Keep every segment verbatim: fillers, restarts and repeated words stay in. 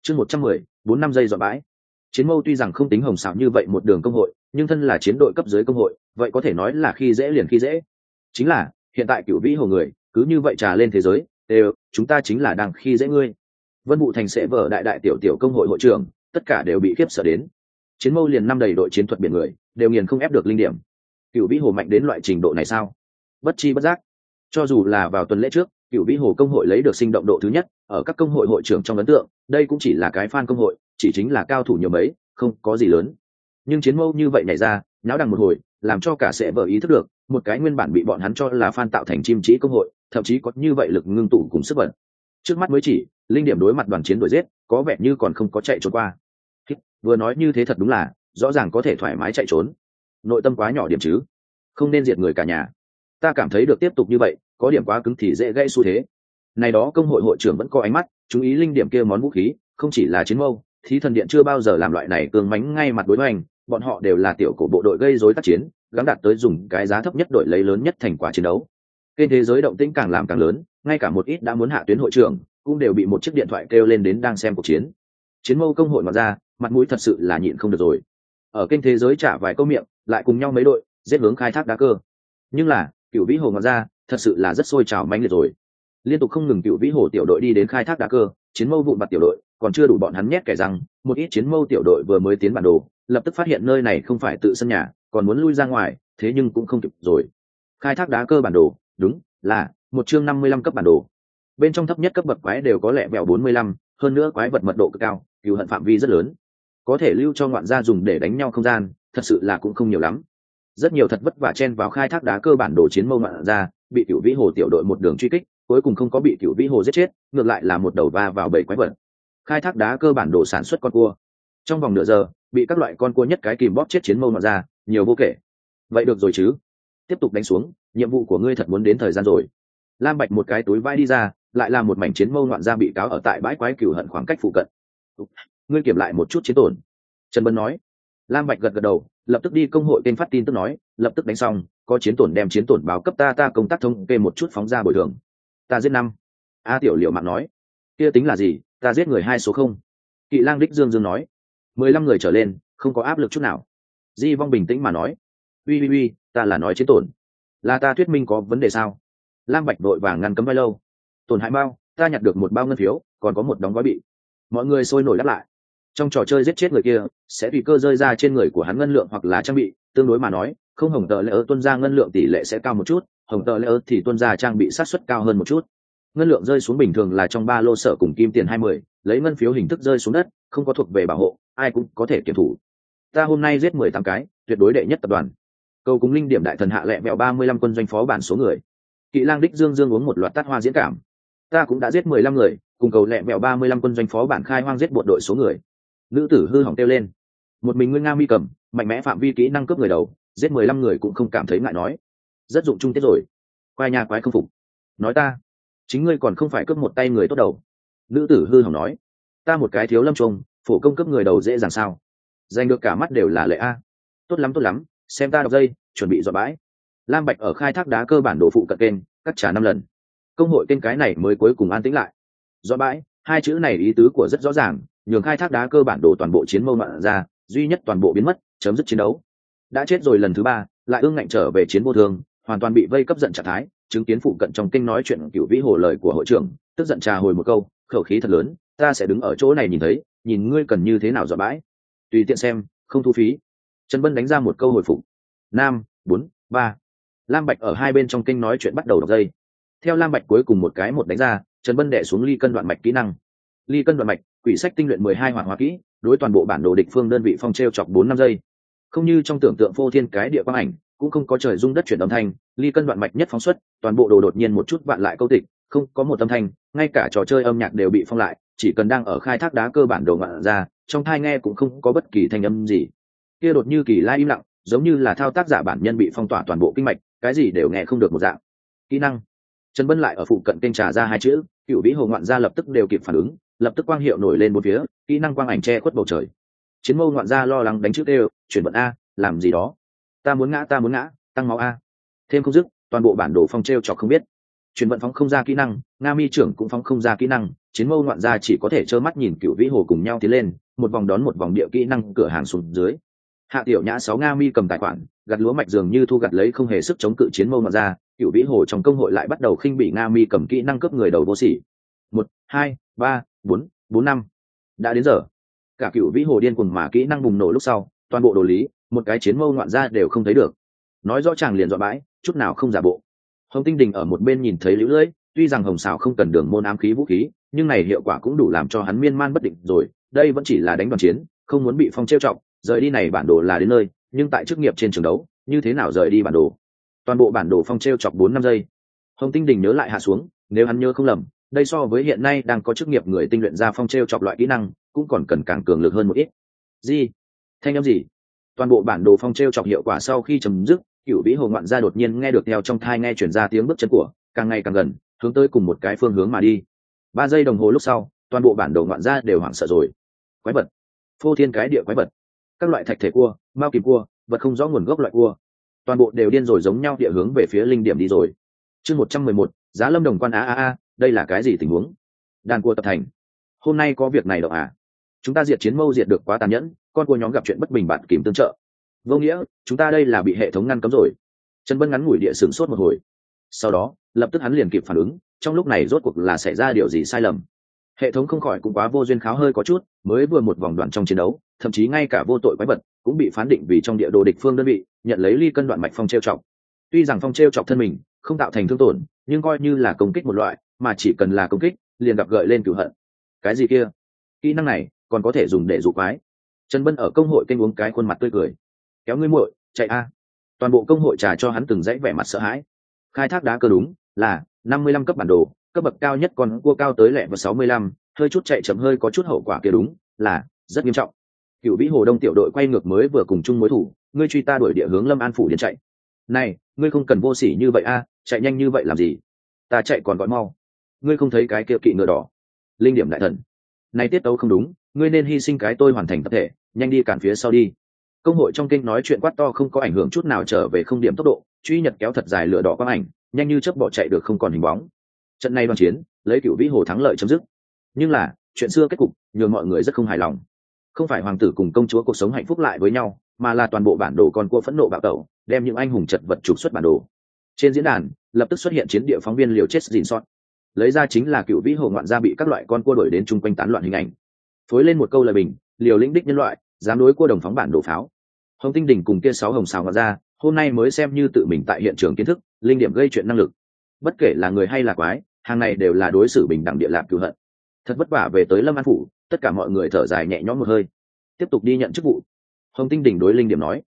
chương một trăm mười bốn năm giây dọn bãi. Chiến mâu tuy rằng không tính hồng xảo như vậy một đường công hội, nhưng thân là chiến đội cấp dưới công hội, vậy có thể nói là khi dễ liền khi dễ. Chính là hiện tại cửu vĩ hồ người cứ như vậy trà lên thế giới đều chúng ta chính là đang khi dễ ngươi. Vân Vũ Thành sẽ vở đại đại tiểu tiểu công hội hội trưởng tất cả đều bị khiếp sợ đến. Chiến mâu liền năm đầy đội chiến thuật biển người đều nghiền không ép được linh điểm. Cửu vĩ hồ mạnh đến loại trình độ này sao? Bất chi bất giác, cho dù là vào tuần lễ trước cửu vĩ hồ công hội lấy được sinh động độ thứ nhất ở các công hội hội trưởng trong ấn tượng, đây cũng chỉ là cái fan công hội, chỉ chính là cao thủ nhiều mấy, không có gì lớn. Nhưng chiến mâu như vậy nhảy ra nháo đằng một hồi, làm cho cả sẽ vở ý thức được một cái nguyên bản bị bọn hắn cho là fan tạo thành chim chỉ công hội thậm chí có như vậy lực ngưng tụ cùng sức bật. Trước mắt mới chỉ linh điểm đối mặt đoàn chiến đuổi giết có vẻ như còn không có chạy trốn qua. Vừa nói như thế thật đúng là rõ ràng có thể thoải mái chạy trốn, nội tâm quá nhỏ điểm chứ, không nên diệt người cả nhà. Ta cảm thấy được tiếp tục như vậy có điểm quá cứng thì dễ gây xu thế. Này đó công hội hội trưởng vẫn có ánh mắt chú ý linh điểm kia món vũ khí, không chỉ là chiến mâu, thí thần điện chưa bao giờ làm loại này cường mánh ngay mặt đối hoành, bọn họ đều là tiểu cổ bộ đội gây rối tác chiến, gắng đạt tới dùng cái giá thấp nhất đổi lấy lớn nhất thành quả chiến đấu. Kênh thế giới động tĩnh càng làm càng lớn, ngay cả một ít đã muốn hạ tuyến hội trưởng cũng đều bị một chiếc điện thoại kêu lên đến đang xem cuộc chiến. Chiến mâu công hội mà ra, mặt mũi thật sự là nhịn không được rồi. Ở kênh thế giới trả vài câu miệng, lại cùng nhau mấy đội giết hướng khai thác đá cơ. Nhưng là cựu vĩ hồ mà ra, thật sự là rất sôi trào mãnh liệt rồi. Liên tục không ngừng cựu vĩ hồ tiểu đội đi đến khai thác đá cơ, chiến mâu vụn vặt tiểu đội còn chưa đủ bọn hắn nhét kẻ rằng một ít chiến mâu tiểu đội vừa mới tiến bản đồ, lập tức phát hiện nơi này không phải tự sân nhà, còn muốn lui ra ngoài, thế nhưng cũng không kịp rồi. Khai thác đá cơ bản đồ, đúng là một chương năm mươi lăm cấp bản đồ. Bên trong thấp nhất cấp bậc quái đều có lẹ vẹo bốn mươi lăm, hơn nữa quái vật mật độ cực cao, cừu hận phạm vi rất lớn, có thể lưu cho ngoạn gia dùng để đánh nhau không gian, thật sự là cũng không nhiều lắm. Rất nhiều thật vất vả chen vào khai thác đá cơ bản đồ chiến mâu ngoạn gia, bị cửu vĩ hồ tiểu đội một đường truy kích, cuối cùng không có bị cửu vĩ hồ giết chết, ngược lại là một đầu va vào bầy quái vật. Khai thác đá cơ bản đồ sản xuất con cua, trong vòng nửa giờ bị các loại con cua nhất cái kìm bóp chết chiến mâu ngoạn gia, nhiều vô kể. Vậy được rồi chứ, tiếp tục đánh xuống, nhiệm vụ của ngươi thật muốn đến thời gian rồi. Lam Bạch một cái túi vai đi ra, lại là một mảnh chiến mâu ngoạn gia bị cáo ở tại bãi quái cửu hận khoảng cách phụ cận. Ngươi kiểm lại một chút chiến tổn, Trần Bân nói. Lam Bạch gật gật đầu, lập tức đi công hội kênh phát tin tức nói, lập tức đánh xong, có chiến tổn đem chiến tổn báo cấp ta, ta công tác thống kê một chút phóng ra bồi thường. Ta giết năm. A Tiểu Liệu Mạng nói, kia tính là gì, ta giết người hai số không. Kỵ Lang Đích Dương Dương nói, mười lăm người trở lên, không có áp lực chút nào. Di Vong bình tĩnh mà nói, uy uy uy, ta là nói chiến tổn, là ta thuyết minh có vấn đề sao? Lam Bạch vội vàng ngăn cấm vai lâu. Tổn hại bao, ta nhặt được một bao ngân phiếu, còn có một đóng gói bị. Mọi người sôi nổi đáp lại. Trong trò chơi giết chết người kia sẽ tùy cơ rơi ra trên người của hắn ngân lượng hoặc là trang bị, tương đối mà nói không hồng tờ lễ ơ tuân ra ngân lượng tỷ lệ sẽ cao một chút, hồng tờ lễ ơ thì tuân ra trang bị sát suất cao hơn một chút. Ngân lượng rơi xuống bình thường là trong ba lô sở cùng kim tiền hai mươi, lấy ngân phiếu hình thức rơi xuống đất, không có thuộc về bảo hộ, ai cũng có thể kiểm thủ. Ta hôm nay giết mười tám cái, tuyệt đối đệ nhất tập đoàn. Cầu cùng linh điểm đại thần hạ lẹ mẹo ba mươi lăm quân doanh phó bản số người. Kỵ Lang Đích Dương Dương uống một loạt tát hoa diễn cảm. Ta cũng đã giết mười lăm người, cùng cầu lẹ mẹo ba mươi lăm quân doanh phó bản khai hoang giết bộ đội số người. Nữ tử hư hỏng kêu lên, một mình ngươi nga mi cầm mạnh mẽ phạm vi kỹ năng cướp người đầu, giết mười lăm người cũng không cảm thấy ngại nói, rất dụng trung tiết rồi. Quai nhà quái không phục, nói ta chính ngươi còn không phải cướp một tay người tốt đầu. Nữ tử hư hỏng nói, ta một cái thiếu lâm trùng phổ công cướp người đầu dễ dàng sao, giành được cả mắt đều là lệ a. Tốt lắm tốt lắm, xem ta đọc dây, chuẩn bị dọn bãi. Lam Bạch ở khai thác đá cơ bản đồ phụ cận kênh cắt trả năm lần, công hội kênh cái này mới cuối cùng an tĩnh lại. Dọn bãi hai chữ này ý tứ của rất rõ ràng, nhường khai thác đá cơ bản đồ toàn bộ chiến mâu ngoạn ra, duy nhất toàn bộ biến mất, chấm dứt chiến đấu. Đã chết rồi lần thứ ba, lại ương ngạnh trở về chiến vô thương, hoàn toàn bị vây cấp giận trạng thái. Chứng kiến phụ cận trong kênh nói chuyện cửu vĩ hồ lời của hội trưởng, tức giận trà hồi một câu, khẩu khí thật lớn, ta sẽ đứng ở chỗ này nhìn thấy, nhìn ngươi cần như thế nào dọn bãi, tùy tiện xem, không thu phí. Trần Bân đánh ra một câu hồi phục. Nam bốn ba. Lam Bạch ở hai bên trong kênh nói chuyện bắt đầu đọc dây. Theo Lam Bạch cuối cùng một cái một đánh ra, Trần Bân đè xuống ly cân đoạn mạch kỹ năng. Ly cân đoạn mạch, quỷ sách tinh luyện mười hai hoạt hóa kỹ, đối toàn bộ bản đồ địch phương đơn vị phong treo chọc bốn năm giây. Không như trong tưởng tượng phô thiên cái địa quang ảnh, cũng không có trời rung đất chuyển âm thanh, ly cân đoạn mạch nhất phóng xuất, toàn bộ đồ đột nhiên một chút vạn lại câu tịch, không có một âm thanh, ngay cả trò chơi âm nhạc đều bị phong lại, chỉ cần đang ở khai thác đá cơ bản đồ ngoạn ra, trong tai nghe cũng không có bất kỳ thanh âm gì. Kia đột như kỳ lai im lặng, giống như là thao tác giả bản nhân bị phong tỏa toàn bộ kinh mạch, cái gì đều nghe không được một dạng. Kỹ năng. Trần Bân lại ở phụ cận kênh trà ra hai chữ, cựu vĩ hồ ngoạn gia lập tức đều kịp phản ứng, lập tức quang hiệu nổi lên một phía, kỹ năng quang ảnh che khuất bầu trời. Chiến mâu ngoạn gia lo lắng đánh trước đều, chuyển vận a, làm gì đó, ta muốn ngã ta muốn ngã, tăng máu a. Thêm không dứt, toàn bộ bản đồ phong treo chọc không biết. Chuyển vận phóng không ra kỹ năng, nga mi trưởng cũng phóng không ra kỹ năng, chiến mâu ngoạn gia chỉ có thể trơ mắt nhìn Cửu Vĩ Hồ cùng nhau tiến lên, một vòng đón một vòng địa kỹ năng cửa hàng xuống dưới. Hạ Tiểu Nhã sáu nga mi cầm tài khoản, gặt lúa mạch dường như thu gặt lấy không hề sức chống cự chiến mâu ngoạn gia, Cửu Vĩ Hồ trong công hội lại bắt đầu khinh bỉ nga mi cầm kỹ năng cướp người đầu vô sỉ. Một, hai, ba, bốn, bốn năm. Đã đến giờ. Cả Cửu Vĩ Hồ điên cuồng mà kỹ năng bùng nổ lúc sau, toàn bộ đồ lý, một cái chiến mâu ngoạn gia đều không thấy được. Nói rõ chàng liền dọa bãi, chút nào không giả bộ. Hồng Tinh Đình ở một bên nhìn thấy lũ lưỡi, tuy rằng Hồng Sào không cần đường môn ám khí vũ khí, nhưng này hiệu quả cũng đủ làm cho hắn miên man bất định rồi. Đây vẫn chỉ là đánh đoàn chiến, không muốn bị phong trêu chọc, rời đi này bản đồ là đến nơi, nhưng tại chức nghiệp trên trường đấu, như thế nào rời đi bản đồ? Toàn bộ bản đồ phong trêu chọc bốn năm giây. Hồng Tinh Đình nhớ lại hạ xuống, nếu hắn nhớ không lầm, đây so với hiện nay đang có chức nghiệp người tinh luyện ra phong trêu chọc loại kỹ năng, cũng còn cần càng cường lực hơn một ít. Gì? Thanh âm gì? Toàn bộ bản đồ phong trêu chọc hiệu quả sau khi chấm dứt, Cửu Vĩ Hồ ngoạn gia đột nhiên nghe được theo trong thai nghe chuyển ra tiếng bước chân của, càng ngày càng gần, hướng tới cùng một cái phương hướng mà đi. Ba giây đồng hồ lúc sau, toàn bộ bản đồ ngoạn gia đều hoảng sợ rồi. Quái vật, phô thiên cái địa quái vật, các loại thạch thể cua, mao kìm cua, vật không rõ nguồn gốc loại cua, toàn bộ đều điên rồi giống nhau địa hướng về phía linh điểm đi rồi. Chương một trăm mười một, Giá Lâm Đồng Quan a a a, đây là cái gì tình huống? Đàn cua tập thành. Hôm nay có việc này đâu à? Chúng ta diệt chiến mâu diệt được quá tàn nhẫn, con cua nhóm gặp chuyện bất bình bạn kìm tương trợ. Vô nghĩa, chúng ta đây là bị hệ thống ngăn cấm rồi. Trần Bân ngắn ngủi địa sửng sốt một hồi. Sau đó, lập tức hắn liền kịp phản ứng, trong lúc này rốt cuộc là xảy ra điều gì sai lầm. Hệ thống không khỏi cũng quá vô duyên kháo hơi có chút, mới vừa một vòng đoạn trong chiến đấu, thậm chí ngay cả vô tội quái vật cũng bị phán định vì trong địa đồ địch phương đơn vị, nhận lấy ly cân đoạn mạch phong trêu chọc. Tuy rằng phong trêu chọc thân mình không tạo thành thương tổn, nhưng coi như là công kích một loại, mà chỉ cần là công kích, liền gặp gợi lên cửu hận. Cái gì kia? Kỹ năng này còn có thể dùng để dụ quái. Trần Bân ở công hội kênh uống cái khuôn mặt tươi cười. Kéo ngươi muội, chạy a. Toàn bộ công hội trà cho hắn từng dãy vẻ mặt sợ hãi. Khai thác đá cơ đúng là năm mươi lăm cấp bản đồ, cấp bậc cao nhất còn cua cao tới lẹ và sáu mươi lăm, hơi chút chạy chậm hơi có chút hậu quả kia đúng là rất nghiêm trọng. Cửu Vĩ Hồ Đông tiểu đội quay ngược mới vừa cùng chung mối thủ, ngươi truy ta đuổi địa hướng Lâm An phủ điên chạy. Này, ngươi không cần vô sỉ như vậy a, chạy nhanh như vậy làm gì? Ta chạy còn gọi mau. Ngươi không thấy cái kia kỵ ngựa đỏ? Linh điểm đại thần. Này tiết tấu không đúng, ngươi nên hy sinh cái tôi hoàn thành tập thể, nhanh đi cản phía sau đi. Công hội trong kinh nói chuyện quát to không có ảnh hưởng chút nào trở về không điểm tốc độ, truy nhật kéo thật dài lửa đỏ quang ảnh, nhanh như chớp bỏ chạy được không còn hình bóng. Trận này đoàn chiến, lấy Cửu Vĩ Hồ thắng lợi chấm dứt. Nhưng là, chuyện xưa kết cục, nhường mọi người rất không hài lòng. Không phải hoàng tử cùng công chúa cuộc sống hạnh phúc lại với nhau, mà là toàn bộ bản đồ con cua phẫn nộ bạo tẩu, đem những anh hùng chật vật trục xuất bản đồ. Trên diễn đàn, lập tức xuất hiện chiến địa phóng viên liều chết gìn sót. Lấy ra chính là Cửu Vĩ Hồ ngoạn gia bị các loại con cua đuổi đến chung quanh tán loạn hình ảnh. Phối lên một câu lời bình, liều lĩnh đích nhân loại, dám đối cua đồng phóng bản đồ pháo. Hồng Tinh Đình cùng kia sáu hồng xào ngoạn gia, hôm nay mới xem như tự mình tại hiện trường kiến thức, linh điểm gây chuyện năng lực. Bất kể là người hay là quái, hàng này đều là đối xử bình đẳng địa lạc cửu hận. Thật vất vả về tới Lâm An phủ, tất cả mọi người thở dài nhẹ nhõm một hơi, tiếp tục đi nhận chức vụ. Hồng Tinh Đình đối linh điểm nói,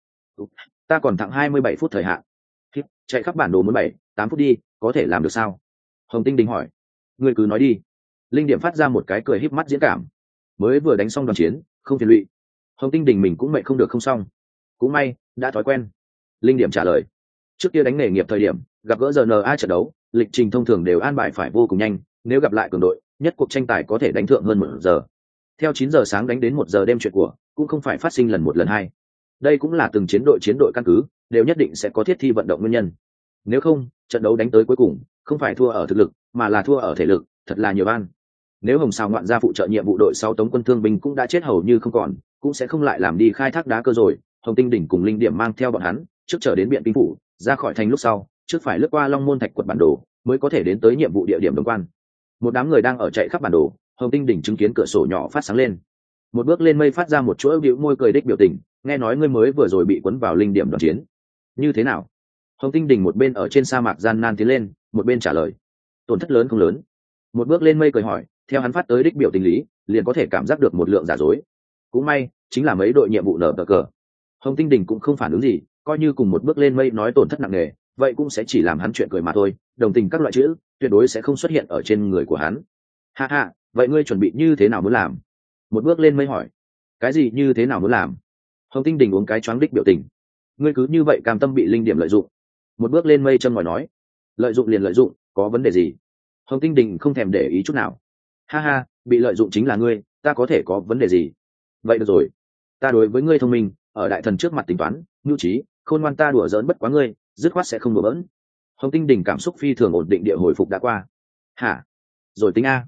ta còn thẳng hai mươi bảy phút thời hạn, chạy khắp bản đồ muốn bảy tám phút đi, có thể làm được sao? Hồng Tinh Đình hỏi. Ngươi cứ nói đi. Linh điểm phát ra một cái cười híp mắt diễn cảm. Mới vừa đánh xong đoàn chiến, không phiền lụy. Hồng Tinh Đình mình cũng mệt không được không xong. Cũng may, đã thói quen. Linh điểm trả lời. Trước kia đánh nghề nghiệp thời điểm, gặp gỡ giờ en a trận đấu, lịch trình thông thường đều an bài phải vô cùng nhanh, nếu gặp lại cường đội, nhất cuộc tranh tài có thể đánh thượng hơn một giờ. Theo chín giờ sáng đánh đến một giờ đêm chuyện của, cũng không phải phát sinh lần một lần hai. Đây cũng là từng chiến đội chiến đội căn cứ, đều nhất định sẽ có thiết thi vận động nguyên nhân. Nếu không, trận đấu đánh tới cuối cùng, không phải thua ở thực lực, mà là thua ở thể lực, thật là nhiều ban. Nếu Hồng Sào ngoạn gia phụ trợ nhiệm vụ đội sau tống quân thương binh cũng đã chết hầu như không còn, cũng sẽ không lại làm đi khai thác đá cơ rồi. Hồng Tinh Đỉnh cùng linh điểm mang theo bọn hắn, trước trở đến Biện Kinh phủ, ra khỏi thành lúc sau, trước phải lướt qua Long Môn Thạch quật bản đồ, mới có thể đến tới nhiệm vụ địa điểm đồng quan. Một đám người đang ở chạy khắp bản đồ, Hồng Tinh Đỉnh chứng kiến cửa sổ nhỏ phát sáng lên, một bước lên mây phát ra một chuỗi bĩu môi cười đích biểu tình, nghe nói ngươi mới vừa rồi bị cuốn vào linh điểm đoàn chiến, như thế nào? Hồng Tinh Đỉnh một bên ở trên sa mạc gian nan tiến lên, một bên trả lời, tổn thất lớn không lớn. Một bước lên mây cười hỏi, theo hắn phát tới đích biểu tình lý, liền có thể cảm giác được một lượng giả dối. Cũng may, chính là mấy đội nhiệm vụ nở cờ. Hồng Tinh Đỉnh cũng không phản ứng gì, coi như cùng một bước lên mây nói tổn thất nặng nề, vậy cũng sẽ chỉ làm hắn chuyện cười mà thôi, đồng tình các loại chữ tuyệt đối sẽ không xuất hiện ở trên người của hắn. Ha ha, vậy ngươi chuẩn bị như thế nào muốn làm? Một bước lên mây hỏi. Cái gì như thế nào muốn làm? Hồng Tinh Đỉnh uống cái choáng đích biểu tình. Ngươi cứ như vậy cam tâm bị linh điểm lợi dụng? Một bước lên mây châm ngòi nói. Lợi dụng liền lợi dụng, có vấn đề gì? Hồng Tinh Đỉnh không thèm để ý chút nào. Ha ha, bị lợi dụng chính là ngươi, ta có thể có vấn đề gì? Vậy được rồi, ta đối với ngươi thông minh, ở đại thần trước mặt tính toán, nhu trí, khôn ngoan ta đùa giỡn bất quá ngươi, dứt khoát sẽ không đùa bỡn. Hồng Tinh Đỉnh cảm xúc phi thường ổn định địa hồi phục đã qua. Hả? Rồi tính a.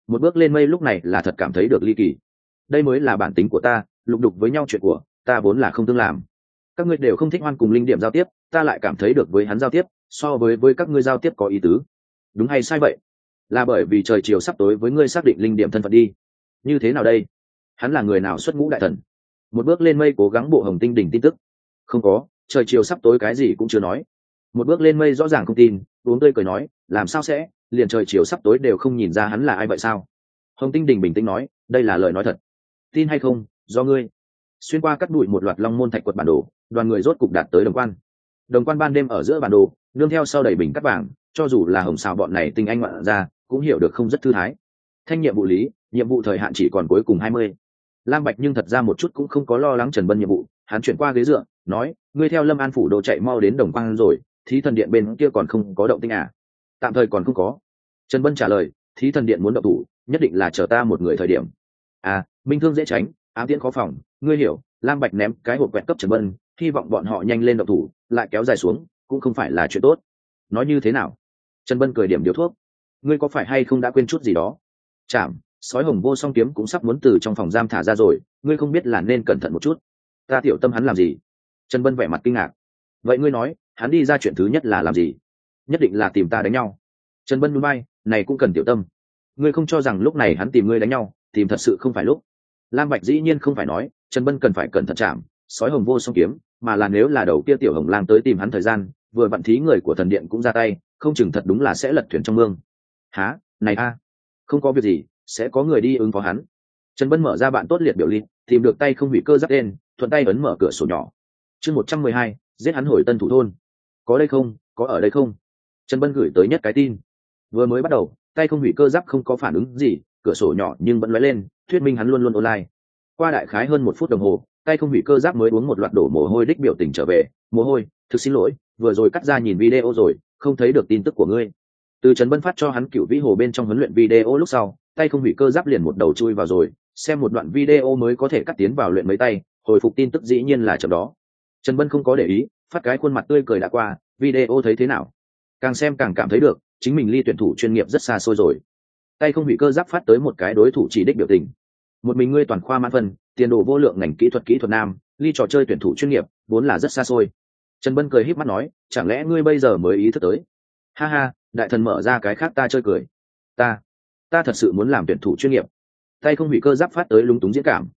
một bước lên mây lúc này là thật cảm thấy được ly kỳ. Đây mới là bản tính của ta, lục đục với nhau chuyện của ta vốn là không tương làm. Các ngươi đều không thích Hoan cùng linh điểm giao tiếp, ta lại cảm thấy được với hắn giao tiếp so với với các ngươi giao tiếp có ý tứ. Đúng hay sai vậy? Là bởi vì trời chiều sắp tối với ngươi xác định linh điểm thân phận đi. Như thế nào đây? Hắn là người nào xuất ngũ đại thần? Một bước lên mây cố gắng bộ hồng tinh đỉnh tin tức. Không có, trời chiều sắp tối cái gì cũng chưa nói. Một bước lên mây rõ ràng không tin, uống tươi cười nói, làm sao sẽ, liền trời chiều sắp tối đều không nhìn ra hắn là ai vậy sao? Hồng tinh đình bình tĩnh nói, đây là lời nói thật. Tin hay không, do ngươi. Xuyên qua cắt đuổi một loạt long môn thạch quật bản đồ, đoàn người rốt cục đạt tới đồng quan. Đồng quan ban đêm ở giữa bản đồ, nương theo sau đầy bình cắt vàng, cho dù là hồng xào bọn này tinh anh ngoạn ra, cũng hiểu được không rất thư thái. Thanh nhiệm vụ lý, nhiệm vụ thời hạn chỉ còn cuối cùng hai mươi. Lam Bạch nhưng thật ra một chút cũng không có lo lắng Trần Bân nhiệm vụ, hắn chuyển qua ghế dựa, nói, ngươi theo Lâm An phủ đồ chạy mau đến đồng quan rồi, thí thần điện bên kia còn không có động tĩnh à? Tạm thời còn không có. Trần Bân trả lời, thí thần điện muốn động thủ, nhất định là chờ ta một người thời điểm. À, minh thương dễ tránh, ám tiễn khó phòng, ngươi hiểu. Lam Bạch ném cái hộp quẹt cấp Trần Bân, hy vọng bọn họ nhanh lên động thủ, lại kéo dài xuống, cũng không phải là chuyện tốt. Nói như thế nào? Trần Bân cười điểm điếu thuốc. Ngươi có phải hay không đã quên chút gì đó? Chạm, sói hồng vô song kiếm cũng sắp muốn từ trong phòng giam thả ra rồi, ngươi không biết là nên cẩn thận một chút. Ta tiểu tâm hắn làm gì? Trần Bân vẻ mặt kinh ngạc. Vậy ngươi nói, hắn đi ra chuyện thứ nhất là làm gì? Nhất định là tìm ta đánh nhau. Trần Bân núi bay, này cũng cần tiểu tâm. Ngươi không cho rằng lúc này hắn tìm ngươi đánh nhau, tìm thật sự không phải lúc. Lam Bạch dĩ nhiên không phải nói, Trần Bân cần phải cẩn thận chạm, sói hồng vô song kiếm, mà là nếu là đầu kia tiểu hồng lang tới tìm hắn thời gian, vừa vặn thí người của thần điện cũng ra tay, không chừng thật đúng là sẽ lật thuyền trong mương. Hả? Này a, không có việc gì, sẽ có người đi ứng phó hắn. Trần Bân mở ra bạn tốt liệt biểu ly, tìm được tay không hủy cơ giáp đen, thuận tay ấn mở cửa sổ nhỏ. Chương một trăm mười hai, giết hắn hồi Tân Thủ thôn. Có đây không? Có ở đây không? Trần Bân gửi tới nhất cái tin. Vừa mới bắt đầu, tay không hủy cơ giáp không có phản ứng gì, cửa sổ nhỏ nhưng vẫn lóe lên, thuyết minh hắn luôn luôn online. Qua đại khái hơn một phút đồng hồ, tay không hủy cơ giáp mới uống một loạt đổ mồ hôi đích biểu tình trở về. Mồ hôi, thực xin lỗi, vừa rồi cắt ra nhìn video rồi, không thấy được tin tức của ngươi. Từ Trần Bân phát cho hắn cựu vĩ hồ bên trong huấn luyện video lúc sau, tay không hủy cơ giáp liền một đầu chui vào rồi, xem một đoạn video mới có thể cắt tiến vào luyện mấy tay, hồi phục tin tức dĩ nhiên là chậm đó. Trần Bân không có để ý, phát cái khuôn mặt tươi cười đã qua, video thấy thế nào? Càng xem càng cảm thấy được, chính mình ly tuyển thủ chuyên nghiệp rất xa xôi rồi. Tay không hủy cơ giáp phát tới một cái đối thủ chỉ đích biểu tình. Một mình ngươi toàn khoa mãn phân, tiền đồ vô lượng ngành kỹ thuật kỹ thuật nam, ly trò chơi tuyển thủ chuyên nghiệp, vốn là rất xa xôi. Trần Bân cười híp mắt nói, chẳng lẽ ngươi bây giờ mới ý thức tới? Ha ha, đại thần mở ra cái khác ta chơi cười. Ta, ta thật sự muốn làm tuyển thủ chuyên nghiệp. Tay không hủy cơ giáp phát tới lúng túng diễn cảm.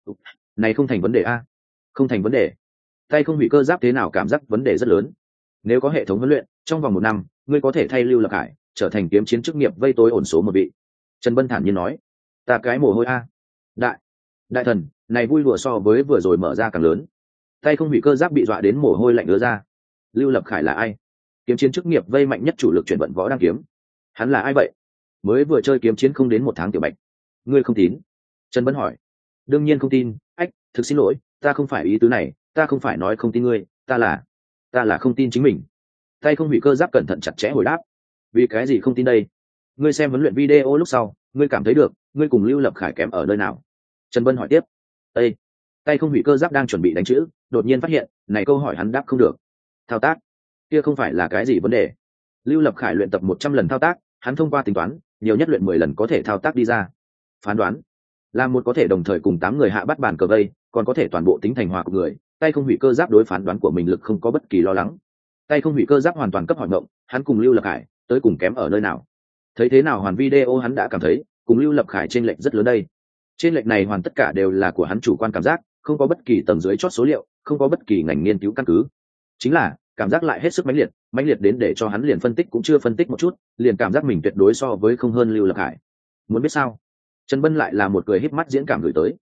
Này không thành vấn đề a? Không thành vấn đề. Tay không hủy cơ giáp thế nào cảm giác vấn đề rất lớn. Nếu có hệ thống huấn luyện, trong vòng một năm, ngươi có thể thay Lưu Lập Hải trở thành kiếm chiến chức nghiệp vây tối ổn số một vị. Trần Bân thản nhiên nói, ta cái mồ hôi a. Đại, đại thần, này vui đùa so với vừa rồi mở ra càng lớn. Tay không hủy cơ giáp bị dọa đến mồ hôi lạnh ứa ra. Lưu Lập Khải là ai? Kiếm chiến chức nghiệp vây mạnh nhất chủ lực chuyển vận võ đăng kiếm. Hắn là ai vậy? Mới vừa chơi kiếm chiến không đến một tháng tiểu bạch. Ngươi không tin? Trần Bân hỏi. Đương nhiên không tin, ách, thực xin lỗi, ta không phải ý tứ này, ta không phải nói không tin ngươi, ta là, ta là không tin chính mình. Tay không hủy cơ giáp cẩn thận chặt chẽ hồi đáp. Vì cái gì không tin đây? Ngươi xem huấn luyện video lúc sau, ngươi cảm thấy được, ngươi cùng Lưu Lập Khải kém ở nơi nào? Trần Bân hỏi tiếp. Ê! Tay không hủy cơ giáp đang chuẩn bị đánh chữ, đột nhiên phát hiện, này câu hỏi hắn đáp không được. Thao tác, kia không phải là cái gì vấn đề. Lưu Lập Khải luyện tập một trăm lần thao tác, hắn thông qua tính toán, nhiều nhất luyện mười lần có thể thao tác đi ra. Phán đoán, là một có thể đồng thời cùng tám người hạ bắt bàn cờ vây, còn có thể toàn bộ tính thành hòa của người. Tay không hủy cơ giáp đối phán đoán của mình lực không có bất kỳ lo lắng. Tay không hủy cơ giáp hoàn toàn cấp hỏi ngộng, hắn cùng Lưu Lập Khải tới cùng kém ở nơi nào? Thấy thế nào hoàn video hắn đã cảm thấy, cùng Lưu Lập Khải trên lệch rất lớn đây. Trên lệch này hoàn tất cả đều là của hắn chủ quan cảm giác, không có bất kỳ tầng dưới chót số liệu, không có bất kỳ ngành nghiên cứu căn cứ. Chính là, cảm giác lại hết sức mãnh liệt, mãnh liệt đến để cho hắn liền phân tích cũng chưa phân tích một chút, liền cảm giác mình tuyệt đối so với không hơn Lưu Lập Khải. Muốn biết sao? Trần Bân lại là một cười híp mắt diễn cảm gửi tới.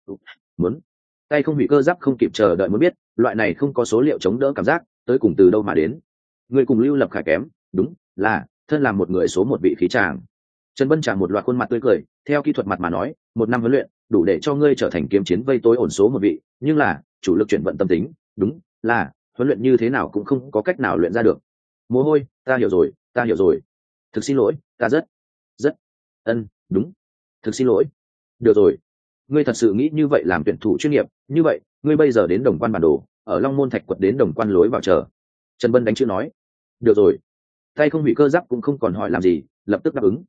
Muốn. Tay không hủy cơ giáp không kịp chờ đợi muốn biết, loại này không có số liệu chống đỡ cảm giác, tới cùng từ đâu mà đến. Người cùng Lưu Lập Khải kém, đúng, là, thân làm một người số một vị khí tràng. Trần Bân trả một loạt khuôn mặt tươi cười, theo kỹ thuật mặt mà nói, một năm huấn luyện, đủ để cho ngươi trở thành kiếm chiến vây tối ổn số một vị, nhưng là, chủ lực chuyển vận tâm tính, đúng, là, huấn luyện như thế nào cũng không có cách nào luyện ra được. Mồ hôi, ta hiểu rồi, ta hiểu rồi. Thực xin lỗi, ta rất, rất, ân, đúng, thực xin lỗi. Được rồi, ngươi thật sự nghĩ như vậy làm tuyển thủ chuyên nghiệp, như vậy, ngươi bây giờ đến Đồng Quan bản đồ, ở Long Môn Thạch quật đến Đồng Quan lối vào chờ. Trần Bân đánh chữ nói. Được rồi. Tay không hủy cơ giáp cũng không còn hỏi làm gì, lập tức đáp ứng.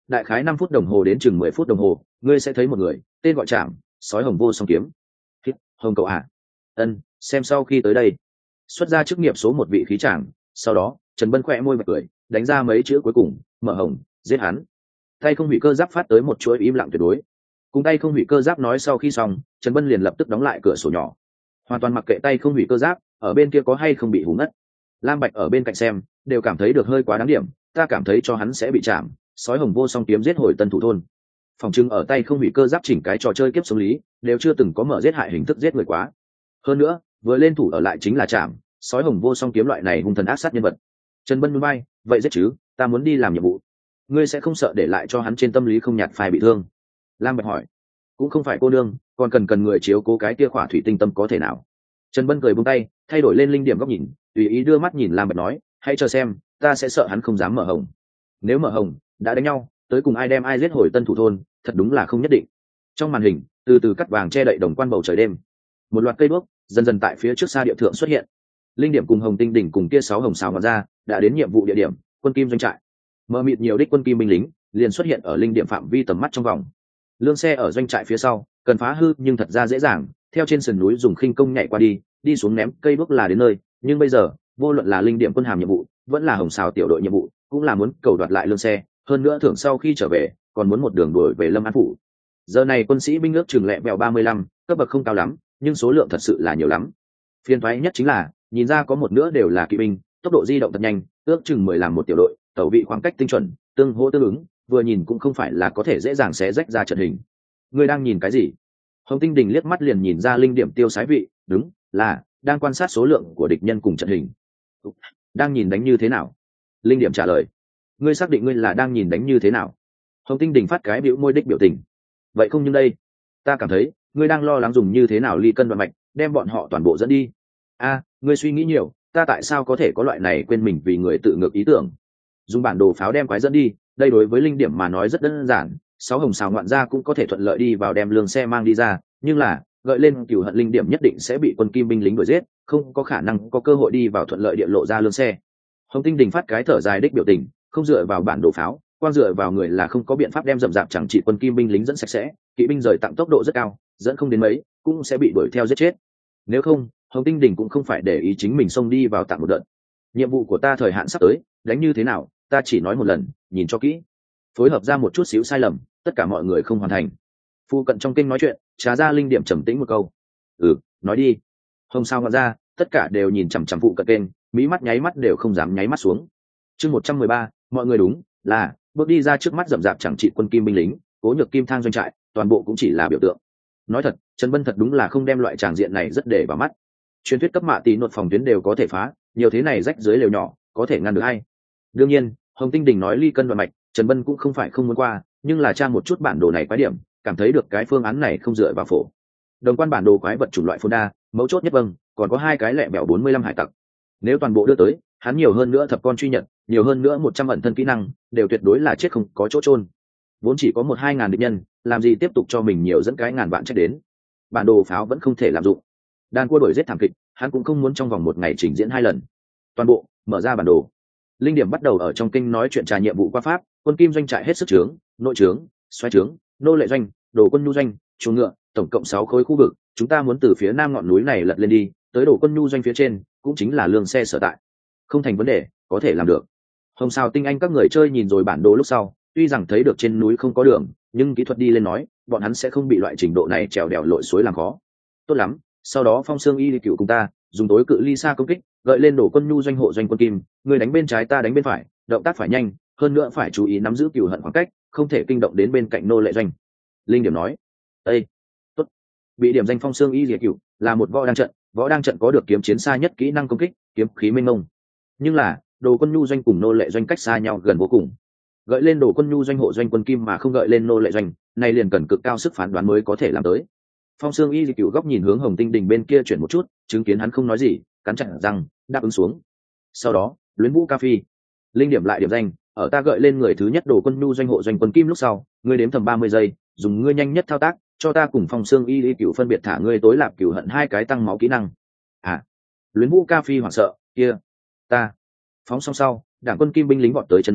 đại khái năm phút đồng hồ đến chừng mười phút đồng hồ ngươi sẽ thấy một người tên gọi Trảm, sói hồng vô song kiếm. Hít, hồng cậu à? Ân, xem sau khi tới đây xuất ra chức nghiệp số một vị khí tràng. Sau đó Trần Bân khỏe môi bật cười, đánh ra mấy chữ cuối cùng: mở hồng, giết hắn. Tay không hủy cơ giáp phát tới một chuỗi im lặng tuyệt đối. Cùng tay không hủy cơ giáp nói sau khi xong, Trần Bân liền lập tức đóng lại cửa sổ nhỏ, hoàn toàn mặc kệ tay không hủy cơ giáp ở bên kia có hay không bị hù ngất. Lam Bạch ở bên cạnh xem đều cảm thấy được hơi quá đáng điểm, ta cảm thấy cho hắn sẽ bị chạm, sói hồng vô song kiếm giết hồi tân thủ thôn. Phòng trưng ở tay không hủy cơ giáp chỉnh cái trò chơi kiếp sống lý đều chưa từng có mở giết hại hình thức giết người quá. Hơn nữa vừa lên thủ ở lại chính là chạm, sói hồng vô song kiếm loại này hung thần ác sát nhân vật. Trần Bân núi bay, vậy giết chứ, ta muốn đi làm nhiệm vụ. Ngươi sẽ không sợ để lại cho hắn trên tâm lý không nhạt phai bị thương? Lam Bạch hỏi. Cũng không phải cô nương, còn cần cần người chiếu cố cái kia khỏa thủy tinh tâm có thể nào. Trần Bân cười buông tay, thay đổi lên linh điểm góc nhìn, tùy ý đưa mắt nhìn Lam Bạch nói, hãy chờ xem, ta sẽ sợ hắn không dám mở hồng. Nếu mở hồng đã đánh nhau, tới cùng ai đem ai giết hồi tân thủ thôn, thật đúng là không nhất định. Trong màn hình từ từ cắt vàng che đậy đồng quan bầu trời đêm, một loạt cây đuốc dần dần tại phía trước xa địa thượng xuất hiện. Linh điểm cùng hồng tinh đỉnh cùng kia sáu hồng xào ngọn ra đã đến nhiệm vụ địa điểm quân kim doanh trại. Mờ mịt nhiều đích quân kim binh lính liền xuất hiện ở linh điểm phạm vi tầm mắt trong vòng. Lương xe ở doanh trại phía sau, cần phá hư nhưng thật ra dễ dàng, theo trên sườn núi dùng khinh công nhảy qua đi, đi xuống ném cây đuốc là đến nơi. Nhưng bây giờ vô luận là linh điểm quân hàm nhiệm vụ vẫn là hồng xào tiểu đội nhiệm vụ, cũng là muốn cầu đoạt lại lương xe, hơn nữa thưởng sau khi trở về còn muốn một đường đuổi về Lâm An phủ. Giờ này quân sĩ binh ước chừng lẹ bèo ba mươi lăm, cấp bậc không cao lắm, nhưng số lượng thật sự là nhiều lắm. Phiền toái nhất chính là nhìn ra có một nửa đều là kỵ binh, tốc độ di động thật nhanh, ước chừng mười làm một tiểu đội, tẩu vị khoảng cách tinh chuẩn, tương hỗ tương ứng, vừa nhìn cũng không phải là có thể dễ dàng xé rách ra trận hình. Ngươi đang nhìn cái gì? Hồng Tinh Đình liếc mắt liền nhìn ra linh điểm tiêu sái vị, đúng là đang quan sát số lượng của địch nhân cùng trận hình. Đang nhìn đánh như thế nào? Linh điểm trả lời. Ngươi xác định ngươi là đang nhìn đánh như thế nào? Hồng Tinh Đình phát cái biểu môi đích biểu tình. Vậy không nhưng đây, ta cảm thấy ngươi đang lo lắng dùng như thế nào ly cân đoạn mạch đem bọn họ toàn bộ dẫn đi. A, ngươi suy nghĩ nhiều, ta tại sao có thể có loại này quên mình vì người tự ngược ý tưởng? Dùng bản đồ pháo đem quái dẫn đi, đây đối với linh điểm mà nói rất đơn giản, sáu hồng xào ngoạn ra cũng có thể thuận lợi đi vào đem lương xe mang đi ra, nhưng là gợi lên cửu hận linh điểm nhất định sẽ bị quân kim binh lính đuổi giết, không có khả năng có cơ hội đi vào thuận lợi địa lộ ra lương xe. Hồng Tinh Đình phát cái thở dài đích biểu tình, không dựa vào bản đồ pháo, quan dựa vào người là không có biện pháp đem rậm rạp chẳng trị quân kim binh lính dẫn sạch sẽ, kỵ binh rời tặng tốc độ rất cao, dẫn không đến mấy cũng sẽ bị đuổi theo giết chết. Nếu không, Hồng Tinh Đình cũng không phải để ý chính mình xông đi vào tặng một đợt. Nhiệm vụ của ta thời hạn sắp tới, đánh như thế nào, ta chỉ nói một lần, nhìn cho kỹ. Phối hợp ra một chút xíu sai lầm, tất cả mọi người không hoàn thành. Phu cận trong kinh nói chuyện, trà ra linh điểm trầm tĩnh một câu. Ừ, nói đi. Hồng sao ngọn ra, tất cả đều nhìn chằm chằm phụ cận kênh, mí mắt nháy mắt đều không dám nháy mắt xuống. Chương một trăm mười ba, mọi người đúng là bước đi ra trước mắt rậm rạp chẳng trị quân kim binh lính, cố nhược kim thang doanh trại, toàn bộ cũng chỉ là biểu tượng. Nói thật, Trần Bân thật đúng là không đem loại tràng diện này rất để vào mắt. Truyền thuyết cấp mạ tí nột phòng tuyến đều có thể phá, nhiều thế này rách dưới lều nhỏ, có thể ngăn được hay? Đương nhiên, Hồng Tinh Đình nói ly cân đoạn mạch, Trần Bân cũng không phải không muốn qua, nhưng là tra một chút bản đồ này quái điểm, cảm thấy được cái phương án này không dựa vào phổ. Đồng quan bản đồ quái vật chủng loại phôn đa, mấu chốt nhất vâng, còn có hai cái lẹ bẻo bốn mươi lăm hải tặc. Nếu toàn bộ đưa tới, hắn nhiều hơn nữa thập con truy nhận, nhiều hơn nữa một trăm ẩn thân kỹ năng, đều tuyệt đối là chết không có chỗ chôn. Vốn chỉ có một hai ngàn địch nhân, làm gì tiếp tục cho mình nhiều dẫn cái ngàn vạn chết đến. Bản đồ pháo vẫn không thể làm dụng. Đàn cua đuổi giết thảm kịch, hắn cũng không muốn trong vòng một ngày trình diễn hai lần. Toàn bộ mở ra bản đồ. Linh điểm bắt đầu ở trong kinh nói chuyện trà nhiệm vụ qua pháp, quân kim doanh trại hết sức trướng, nội trướng, xoay trướng, nô lệ doanh, đồ quân nhu doanh, chuồng ngựa, tổng cộng sáu khối khu vực, chúng ta muốn từ phía nam ngọn núi này lật lên đi, tới đồ quân nhu doanh phía trên, cũng chính là lương xe sở tại. Không thành vấn đề, có thể làm được. Hồng sao tinh anh các người chơi nhìn rồi bản đồ lúc sau, tuy rằng thấy được trên núi không có đường, nhưng kỹ thuật đi lên nói, bọn hắn sẽ không bị loại trình độ này trèo đèo lội suối làm khó. Tốt lắm, sau đó Phong Sương Y cựu cùng ta, dùng tối cự ly xa công kích, gợi lên đổ quân nhu doanh hộ doanh quân kim, người đánh bên trái ta đánh bên phải, động tác phải nhanh, hơn nữa phải chú ý nắm giữ cừu hận khoảng cách, không thể kinh động đến bên cạnh nô lệ doanh. Linh điểm nói. Ê, tốt. Bị điểm danh Phong Sương Y cựu là một võ đang trận, võ đang trận có được kiếm chiến xa nhất kỹ năng công kích, kiếm khí mênh mông. Nhưng là đồ quân nhu doanh cùng nô lệ doanh cách xa nhau gần vô cùng, gợi lên đồ quân nhu doanh hộ doanh quân kim mà không gợi lên nô lệ doanh, này liền cần cực cao sức phán đoán mới có thể làm tới. Phong Sương Y cựu góc nhìn hướng Hồng Tinh Đình bên kia chuyển một chút, chứng kiến hắn không nói gì, cắn chặt răng đáp ứng xuống. Sau đó Luyến Vũ Ca Phi, linh điểm lại điểm danh, ở ta gợi lên người thứ nhất đồ quân nhu doanh hộ doanh quân kim lúc sau, ngươi đếm thầm ba mươi giây, dùng ngươi nhanh nhất thao tác, cho ta cùng Phong Sương Y cựu phân biệt thả ngươi tối lạp cựu hận hai cái tăng máu kỹ năng. À, Luyến Vũ Ca Phi hoảng sợ, kia ta phóng xong sau, đảng quân kim binh lính vọt tới chân núi,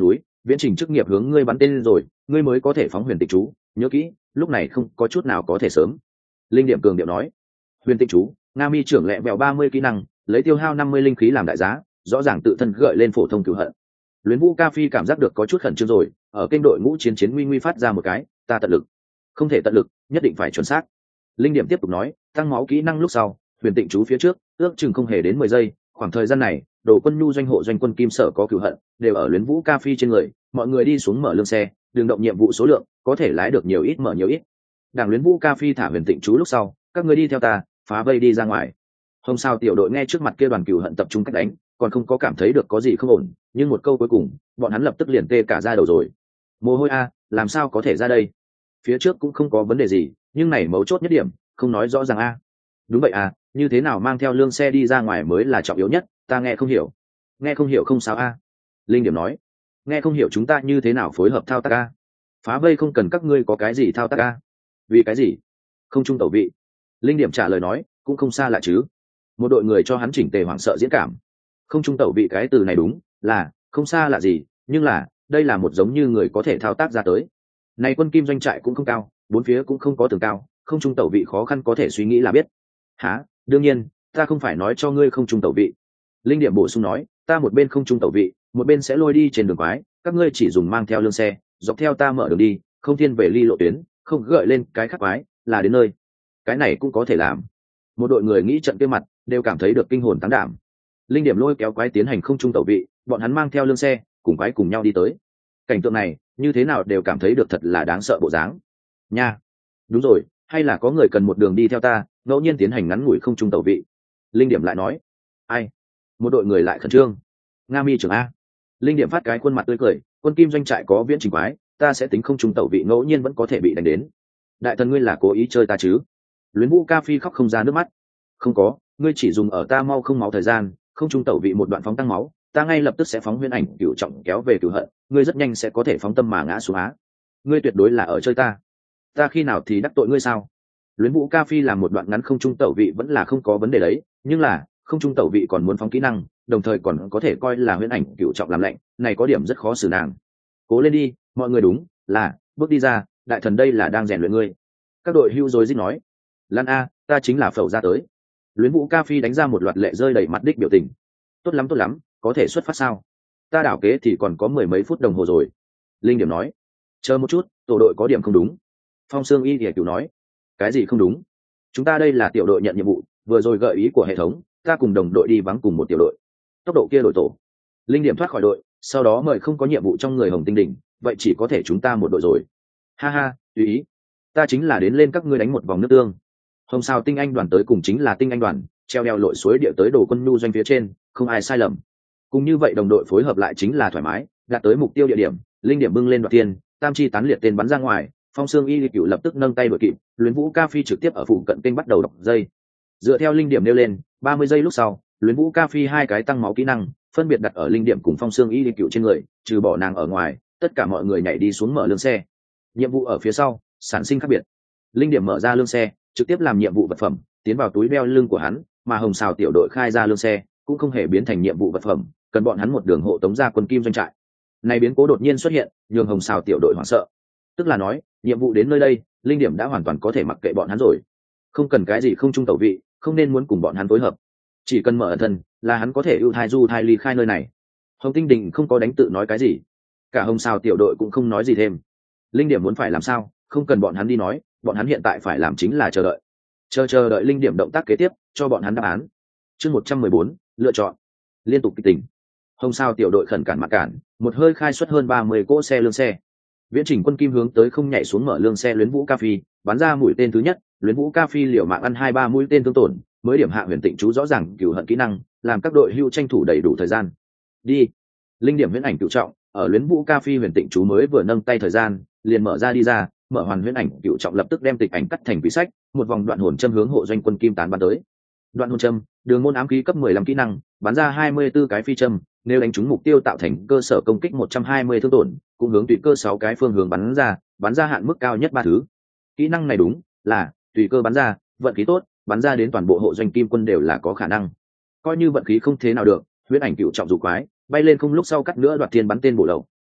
viễn trình chức nghiệp hướng ngươi bắn tên rồi, ngươi mới có thể phóng huyền tịnh chú, nhớ kỹ, lúc này không có chút nào có thể sớm. Linh điểm cường điệu nói. Huyền tịnh chú, nga mi trưởng lẹ bèo ba mươi kỹ năng, lấy tiêu hao năm mươi linh khí làm đại giá, rõ ràng tự thân gợi lên phổ thông cửu hận. Luyến Vũ Ca Phi cảm giác được có chút khẩn trương rồi, ở kênh đội ngũ chiến chiến nguy nguy phát ra một cái, ta tận lực. Không thể tận lực, nhất định phải chuẩn xác. Linh điểm tiếp tục nói, tăng máu kỹ năng lúc sau, huyền tịnh chú phía trước, ước chừng không hề đến mười giây, khoảng thời gian này, đồ quân nhu doanh hộ doanh quân kim sở có cửu hận, đều ở Luyến Vũ Ca Phi trên người, mọi người đi xuống mở lương xe, đường động nhiệm vụ số lượng, có thể lái được nhiều ít mở nhiều ít. Đảng Luyến Vũ Ca Phi thả huyền tịnh chú lúc sau, các người đi theo ta, phá vây đi ra ngoài. Hồng Sao tiểu đội nghe trước mặt kia đoàn cửu hận tập trung cách đánh, còn không có cảm thấy được có gì không ổn, nhưng một câu cuối cùng, bọn hắn lập tức liền tê cả da đầu rồi. Mồ hôi a, làm sao có thể ra đây? Phía trước cũng không có vấn đề gì, nhưng này mấu chốt nhất điểm, không nói rõ ràng a. Đúng vậy à, như thế nào mang theo lương xe đi ra ngoài mới là trọng yếu nhất, ta nghe không hiểu. Nghe không hiểu không sao a. Linh điểm nói. Nghe không hiểu chúng ta như thế nào phối hợp thao tác a. Phá vây không cần các ngươi có cái gì thao tác a. Vì cái gì? Không trung tẩu vị. Linh điểm trả lời nói, cũng không xa lạ chứ. Một đội người cho hắn chỉnh tề hoảng sợ diễn cảm. Không trung tẩu vị cái từ này đúng là không xa lạ gì, nhưng là đây là một giống như người có thể thao tác ra tới. Này quân kim doanh trại cũng không cao, bốn phía cũng không có tường cao, không trung tẩu vị khó khăn có thể suy nghĩ là biết. Hả? Đương nhiên, ta không phải nói cho ngươi không trung tẩu vị. Linh điểm bổ sung nói, ta một bên không trung tẩu vị, một bên sẽ lôi đi trên đường quái, các ngươi chỉ dùng mang theo lương xe, dọc theo ta mở đường đi, không thiên về ly lộ tuyến, không gợi lên cái khác quái, là đến nơi. Cái này cũng có thể làm. Một đội người nghĩ trận kia mặt, đều cảm thấy được kinh hồn táng đảm. Linh điểm lôi kéo quái tiến hành không trung tẩu vị, bọn hắn mang theo lương xe, cùng quái cùng nhau đi tới. Cảnh tượng này, như thế nào đều cảm thấy được thật là đáng sợ bộ dáng. Nha, đúng rồi, hay là có người cần một đường đi theo ta, ngẫu nhiên tiến hành ngắn ngủi không trung tẩu vị. Linh điểm lại nói, ai? Một đội người lại khẩn trương. Nga Mi trưởng a. Linh điểm phát cái khuôn mặt tươi cười, quân kim doanh trại có viễn trình quái, ta sẽ tính không trung tẩu vị ngẫu nhiên vẫn có thể bị đánh đến. Đại thần ngươi là cố ý chơi ta chứ? Luyến Vũ Ca Phi khóc không ra nước mắt. Không có, ngươi chỉ dùng ở ta mau không máu thời gian, không trung tẩu vị một đoạn phóng tăng máu, ta ngay lập tức sẽ phóng huyễn ảnh cửu trọng kéo về cửu hận, ngươi rất nhanh sẽ có thể phóng tâm mà ngã xuống á. Ngươi tuyệt đối là ở chơi ta. Ta khi nào thì đắc tội ngươi sao? Luyến Vũ Ca Phi làm một đoạn ngắn không trung tẩu vị vẫn là không có vấn đề đấy, nhưng là không trung tẩu vị còn muốn phóng kỹ năng, đồng thời còn có thể coi là huyễn ảnh cửu trọng làm lệnh, này có điểm rất khó xử nàng. Cố lên đi, mọi người đúng là bước đi ra, đại thần đây là đang rèn luyện ngươi. Các đội hưu rồi dích nói, Lan a, ta chính là phẩu ra tới. Luyến Vũ Ca Phi đánh ra một loạt lệ rơi đầy mặt đích biểu tình. Tốt lắm tốt lắm, có thể xuất phát sao? Ta đảo kế thì còn có mười mấy phút đồng hồ rồi. Linh điểm nói, chờ một chút, tổ đội có điểm không đúng. Phong Sương Y thì cửu nói, cái gì không đúng? Chúng ta đây là tiểu đội nhận nhiệm vụ, vừa rồi gợi ý của hệ thống, ta cùng đồng đội đi vắng cùng một tiểu đội. Tốc độ kia đổi tổ. Linh điểm thoát khỏi đội, sau đó mời không có nhiệm vụ trong người Hồng Tinh Đỉnh, vậy chỉ có thể chúng ta một đội rồi. Ha ha, tùy ý. Ta chính là đến lên các ngươi đánh một vòng nước tương. Hồng Sao tinh anh đoàn tới cùng chính là tinh anh đoàn, treo đeo lội suối địa tới đồ quân nhu doanh phía trên, không ai sai lầm. Cùng như vậy đồng đội phối hợp lại chính là thoải mái, đạt tới mục tiêu địa điểm, linh điểm bưng lên đoạt tiền, tam chi tán liệt tên bắn ra ngoài, Phong Sương Y cửu lập tức nâng tay đội kịp, Luyến Vũ Ca Phi trực tiếp ở phụ cận kênh bắt đầu đọc dây. Dựa theo linh điểm nêu lên, ba mươi giây lúc sau, Luyến Vũ Ca Phi hai cái tăng máu kỹ năng, phân biệt đặt ở linh điểm cùng Phong Sương Y cửu trên người, trừ bỏ nàng ở ngoài, tất cả mọi người nhảy đi xuống mở lương xe. Nhiệm vụ ở phía sau, sản sinh khác biệt. Linh điểm mở ra lương xe, trực tiếp làm nhiệm vụ vật phẩm, tiến vào túi đeo lưng của hắn, mà Hồng Sào tiểu đội khai ra lương xe, cũng không hề biến thành nhiệm vụ vật phẩm, cần bọn hắn một đường hộ tống ra quân kim doanh trại. Này biến cố đột nhiên xuất hiện, nhường Hồng Sào tiểu đội hoảng sợ. Tức là nói, nhiệm vụ đến nơi đây, linh điểm đã hoàn toàn có thể mặc kệ bọn hắn rồi. Không cần cái gì không trung tẩu vị, không nên muốn cùng bọn hắn phối hợp. Chỉ cần mở ẩn thân, là hắn có thể ưu thai du thai ly khai nơi này. Hồng Tinh Đình không có đánh tự nói cái gì, cả Hồng Sào tiểu đội cũng không nói gì thêm. Linh điểm muốn phải làm sao, không cần bọn hắn đi nói, bọn hắn hiện tại phải làm chính là chờ đợi, chờ chờ đợi linh điểm động tác kế tiếp, cho bọn hắn đáp án. Chương một trăm mười bốn, lựa chọn. Liên tục kịch tình. Hồng Sao tiểu đội khẩn cản mặc cản, một hơi khai xuất hơn ba mươi cỗ xe lương xe. Viễn trình quân kim hướng tới không nhảy xuống mở lương xe Luyến Vũ Ca Phi, bắn ra mũi tên thứ nhất, Luyến Vũ Ca Phi liều mạng ăn hai ba mũi tên tương tổn, mới điểm hạ huyền tịnh chú rõ ràng cửu hận kỹ năng, làm các đội hưu tranh thủ đầy đủ thời gian. Đi. Linh điểm huyễn ảnh cửu trọng, ở Luyến Vũ Ca Phi huyền tịnh chú mới vừa nâng tay thời gian, liền mở ra đi ra, mở hoàn huyễn ảnh cửu trọng lập tức đem tịch ảnh cắt thành quý sách, một vòng đoạn hồn châm hướng hộ doanh quân kim tán bắn tới. Đoạn hồn châm, đường môn ám khí cấp mười lăm kỹ năng, bắn ra hai mươi tư cái phi châm, nếu đánh trúng mục tiêu tạo thành cơ sở công kích một trăm hai mươi thương tổn, cũng hướng tùy cơ sáu cái phương hướng bắn ra, bắn ra hạn mức cao nhất ba thứ. Kỹ năng này đúng là tùy cơ bắn ra, vận khí tốt, bắn ra đến toàn bộ hộ doanh kim quân đều là có khả năng. Coi như vận khí không thế nào được, huyễn ảnh cựu trọng dù quái, bay lên không lúc sau cắt nữa đoạt thiên bắn tên bổ lậu,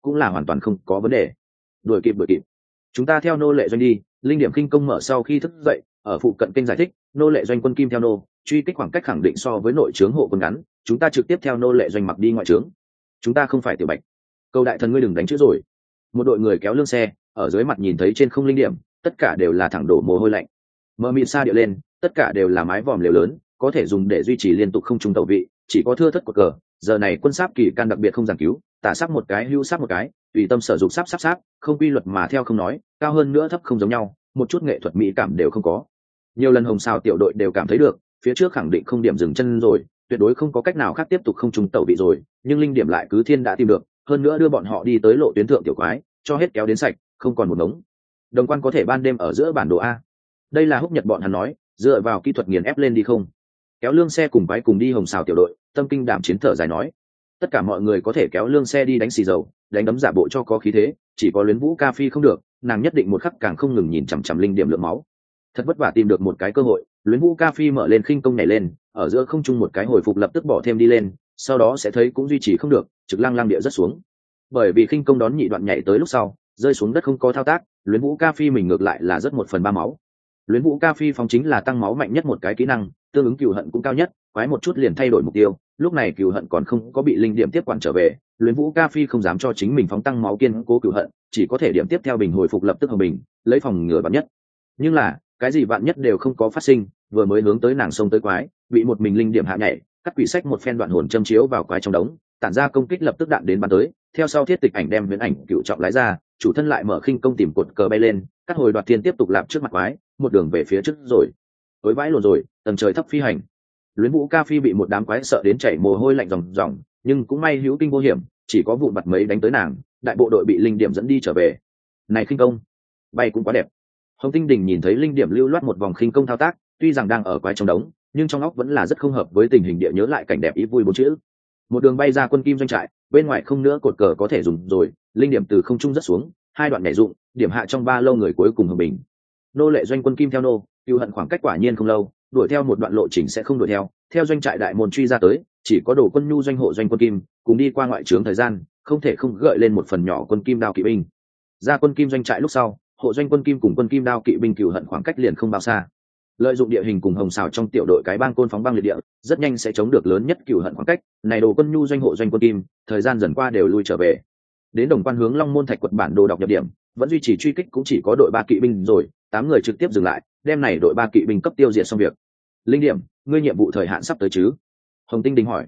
cũng là hoàn toàn không có vấn đề. Đuổi kịp đuổi kịp, chúng ta theo nô lệ doanh đi. Linh điểm khinh công mở sau khi thức dậy ở phụ cận kênh giải thích, nô lệ doanh quân kim theo nô truy kích khoảng cách khẳng định so với nội trướng hộ quân ngắn, chúng ta trực tiếp theo nô lệ doanh mặc đi ngoại trướng. Chúng ta không phải tiểu bạch, cầu đại thần ngươi đừng đánh chữ rồi. Một đội người kéo lương xe ở dưới mặt nhìn thấy trên không linh điểm, tất cả đều là thẳng đổ mồ hôi lạnh. Mờ mịt xa địa lên, tất cả đều là mái vòm lều lớn, có thể dùng để duy trì liên tục không trung tàu vị, chỉ có thưa thất của cờ. Giờ này quân sáp kỳ can đặc biệt không giảng cứu, tả sáp một cái hưu sáp một cái, tùy tâm sở dục sáp sáp sáp, không quy luật mà theo không nói, cao hơn nữa thấp không giống nhau, một chút nghệ thuật mỹ cảm đều không có. Nhiều lần hồng sao tiểu đội đều cảm thấy được, phía trước khẳng định không điểm dừng chân rồi, tuyệt đối không có cách nào khác tiếp tục không trung tàu vị rồi, nhưng linh điểm lại cứ thiên đã tìm được, hơn nữa đưa bọn họ đi tới lộ tuyến thượng tiểu quái, cho hết kéo đến sạch, không còn một ngống. Đồng quan có thể ban đêm ở giữa bản đồ a. Đây là húc nhật bọn hắn nói, dựa vào kỹ thuật nghiền ép lên đi không. Kéo lương xe cùng quái cùng đi hồng xào tiểu đội, tâm kinh đảm chiến thở dài nói, tất cả mọi người có thể kéo lương xe đi đánh xì dầu, đánh đấm giả bộ cho có khí thế, chỉ có Luyến Vũ Ca Phi không được, nàng nhất định một khắc càng không ngừng nhìn chằm chằm linh điểm lượng máu. Thật vất vả tìm được một cái cơ hội, Luyến Vũ Ca Phi mở lên khinh công nhảy lên, ở giữa không trung một cái hồi phục lập tức bỏ thêm đi lên, sau đó sẽ thấy cũng duy trì không được, trực lăng lăng địa rất xuống. Bởi vì khinh công đón nhị đoạn nhảy tới lúc sau, rơi xuống đất không có thao tác, Luyến Vũ Ca Phi mình ngược lại là rất một phần ba máu. Luyến Vũ Ca Phi phóng chính là tăng máu mạnh nhất một cái kỹ năng, tương ứng cừu hận cũng cao nhất, quái một chút liền thay đổi mục tiêu, lúc này cừu hận còn không có bị linh điểm tiếp quản trở về, Luyến Vũ Ca Phi không dám cho chính mình phóng tăng máu kiên cố cừu hận, chỉ có thể điểm tiếp theo bình hồi phục lập tức hồng bình, lấy phòng ngừa vạn nhất. Nhưng là, cái gì vạn nhất đều không có phát sinh, vừa mới hướng tới nàng sông tới quái, bị một mình linh điểm hạ nhảy, cắt quỷ sách một phen đoạn hồn châm chiếu vào quái trong đống, tản ra công kích lập tức đạn đến bắn tới, theo sau thiết tịch ảnh đem viễn ảnh cựu trọng lái ra, chủ thân lại mở khinh công tìm cột cờ bay lên, cắt hồi đoạt thiên tiếp tục lạp trước mặt quái, một đường về phía trước rồi. Tối vãi lồn rồi, tầng trời thấp phi hành. Luyến Vũ Ca Phi bị một đám quái sợ đến chảy mồ hôi lạnh ròng ròng, nhưng cũng may hữu kinh vô hiểm, chỉ có vụn vặt mấy đánh tới nàng, đại bộ đội bị linh điểm dẫn đi trở về. Này khinh công, bay cũng quá đẹp. Hồng Tinh Đình nhìn thấy linh điểm lưu loát một vòng khinh công thao tác, tuy rằng đang ở quái trong đống, nhưng trong óc vẫn là rất không hợp với tình hình địa nhớ lại cảnh đẹp ý vui bốn chữ. Một đường bay ra quân kim doanh trại, bên ngoài không nữa cột cờ có thể dùng rồi, linh điểm từ không trung rất xuống, hai đoạn nhảy dụng, điểm hạ trong ba lâu người cuối cùng hồng bình. Nô lệ doanh quân kim theo nô, cừu hận khoảng cách quả nhiên không lâu, đuổi theo một đoạn lộ trình sẽ không đuổi theo, theo doanh trại đại môn truy ra tới, chỉ có đồ quân nhu doanh hộ doanh quân kim, cùng đi qua ngoại trướng thời gian, không thể không gợi lên một phần nhỏ quân kim đao kỵ binh. Ra quân kim doanh trại lúc sau, hộ doanh quân kim cùng quân kim đao kỵ binh cừu hận khoảng cách liền không bao xa. Lợi dụng địa hình cùng hồng xào trong tiểu đội cái bang côn phóng băng liệt địa, rất nhanh sẽ chống được lớn nhất cừu hận khoảng cách. Này đồ quân nhu doanh hộ doanh quân kim, thời gian dần qua đều lui trở về. Đến đồng quan hướng Long Môn Thạch quật bản đồ đọc nhập điểm, vẫn duy trì truy kích cũng chỉ có đội ba kỵ binh rồi, tám người trực tiếp dừng lại, đem này đội ba kỵ binh cấp tiêu diệt xong việc. Linh điểm, ngươi nhiệm vụ thời hạn sắp tới chứ? Hồng Tinh Đình hỏi.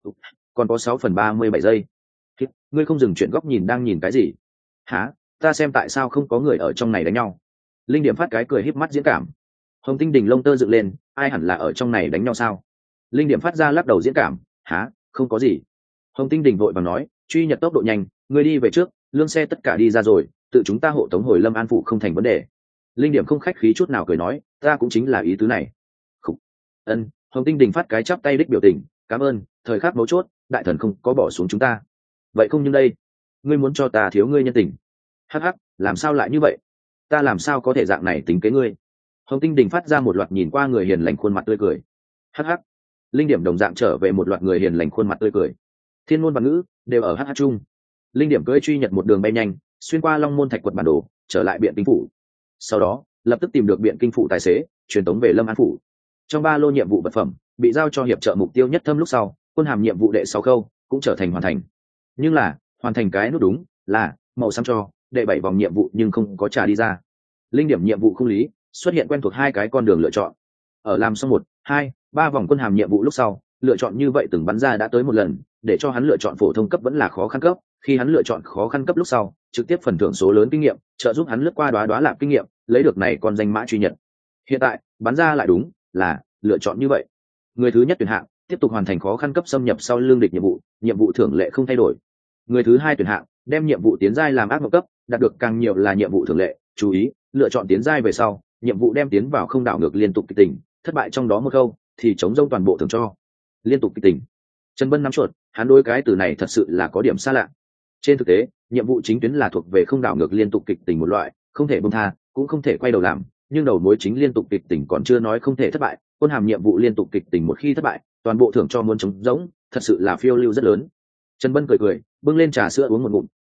Còn có sáu phần ba mươi bảy giây. Ngươi không dừng chuyện góc nhìn đang nhìn cái gì? Hả? Ta xem tại sao không có người ở trong này đánh nhau. Linh điểm phát cái cười híp mắt diễn cảm. Hồng Tinh Đình lông tơ dựng lên, ai hẳn là ở trong này đánh nhau sao? Linh điểm phát ra lắc đầu diễn cảm, hả, không có gì. Hồng Tinh Đình vội vàng nói, truy nhật tốc độ nhanh, ngươi đi về trước, lương xe tất cả đi ra rồi, tự chúng ta hộ tống hồi Lâm An phụ không thành vấn đề. Linh điểm không khách khí chút nào cười nói, ta cũng chính là ý tứ này. Khủ. Ân, Hồng Tinh Đình phát cái chắp tay đích biểu tình, cảm ơn, thời khắc mấu chốt, đại thần không có bỏ xuống chúng ta. Vậy không nhưng đây, ngươi muốn cho ta thiếu ngươi nhân tình. Hắc hắc, làm sao lại như vậy? Ta làm sao có thể dạng này tính kế ngươi? Hồng Tinh Đình phát ra một loạt nhìn qua người hiền lành khuôn mặt tươi cười. Hắc hắc. Linh điểm đồng dạng trở về một loạt người hiền lành khuôn mặt tươi cười. Thiên ngôn và ngữ đều ở hắc hắc chung. Linh điểm cưỡi truy nhật một đường bay nhanh, xuyên qua Long Môn Thạch quật bản đồ, trở lại Biện Kinh phủ. Sau đó, lập tức tìm được Biện Kinh phủ tài xế, truyền tống về Lâm An phủ. Trong ba lô nhiệm vụ vật phẩm, bị giao cho hiệp trợ mục tiêu nhất thâm lúc sau, quân hàm nhiệm vụ đệ sáu khâu cũng trở thành hoàn thành. Nhưng là, hoàn thành cái nút đúng là màu xám cho, đệ bảy vòng nhiệm vụ nhưng không có trả đi ra. Linh điểm nhiệm vụ không lý, xuất hiện quen thuộc hai cái con đường lựa chọn. Ở làm xong một, hai, ba vòng quân hàm nhiệm vụ lúc sau, lựa chọn như vậy từng bắn ra đã tới một lần, để cho hắn lựa chọn phổ thông cấp vẫn là khó khăn cấp, khi hắn lựa chọn khó khăn cấp lúc sau, trực tiếp phần thưởng số lớn kinh nghiệm, trợ giúp hắn lướt qua đóa đóa lạp kinh nghiệm, lấy được này con danh mã truy nhận. Hiện tại, bắn ra lại đúng là lựa chọn như vậy. Người thứ nhất tuyển hạng, tiếp tục hoàn thành khó khăn cấp xâm nhập sau lương địch nhiệm vụ, nhiệm vụ thưởng lệ không thay đổi. Người thứ hai tuyển hạng, đem nhiệm vụ tiến giai làm ác mộng cấp, đạt được càng nhiều là nhiệm vụ thưởng lệ, chú ý, lựa chọn tiến giai về sau, nhiệm vụ đem tiến vào không đảo ngược liên tục kịch tình, thất bại trong đó một câu thì chống rông toàn bộ thưởng cho. Liên tục kịch tình. Trần Bân nắm chuột, hắn đối cái từ này thật sự là có điểm xa lạ. Trên thực tế, nhiệm vụ chính tuyến là thuộc về không đảo ngược liên tục kịch tình một loại, không thể buông tha, cũng không thể quay đầu làm, nhưng đầu mối chính liên tục kịch tình còn chưa nói không thể thất bại, quân hàm nhiệm vụ liên tục kịch tình một khi thất bại, toàn bộ thưởng cho muốn chống rỗng, thật sự là phiêu lưu rất lớn. Trần Bân cười cười, bưng lên trà sữa uống một ngụm,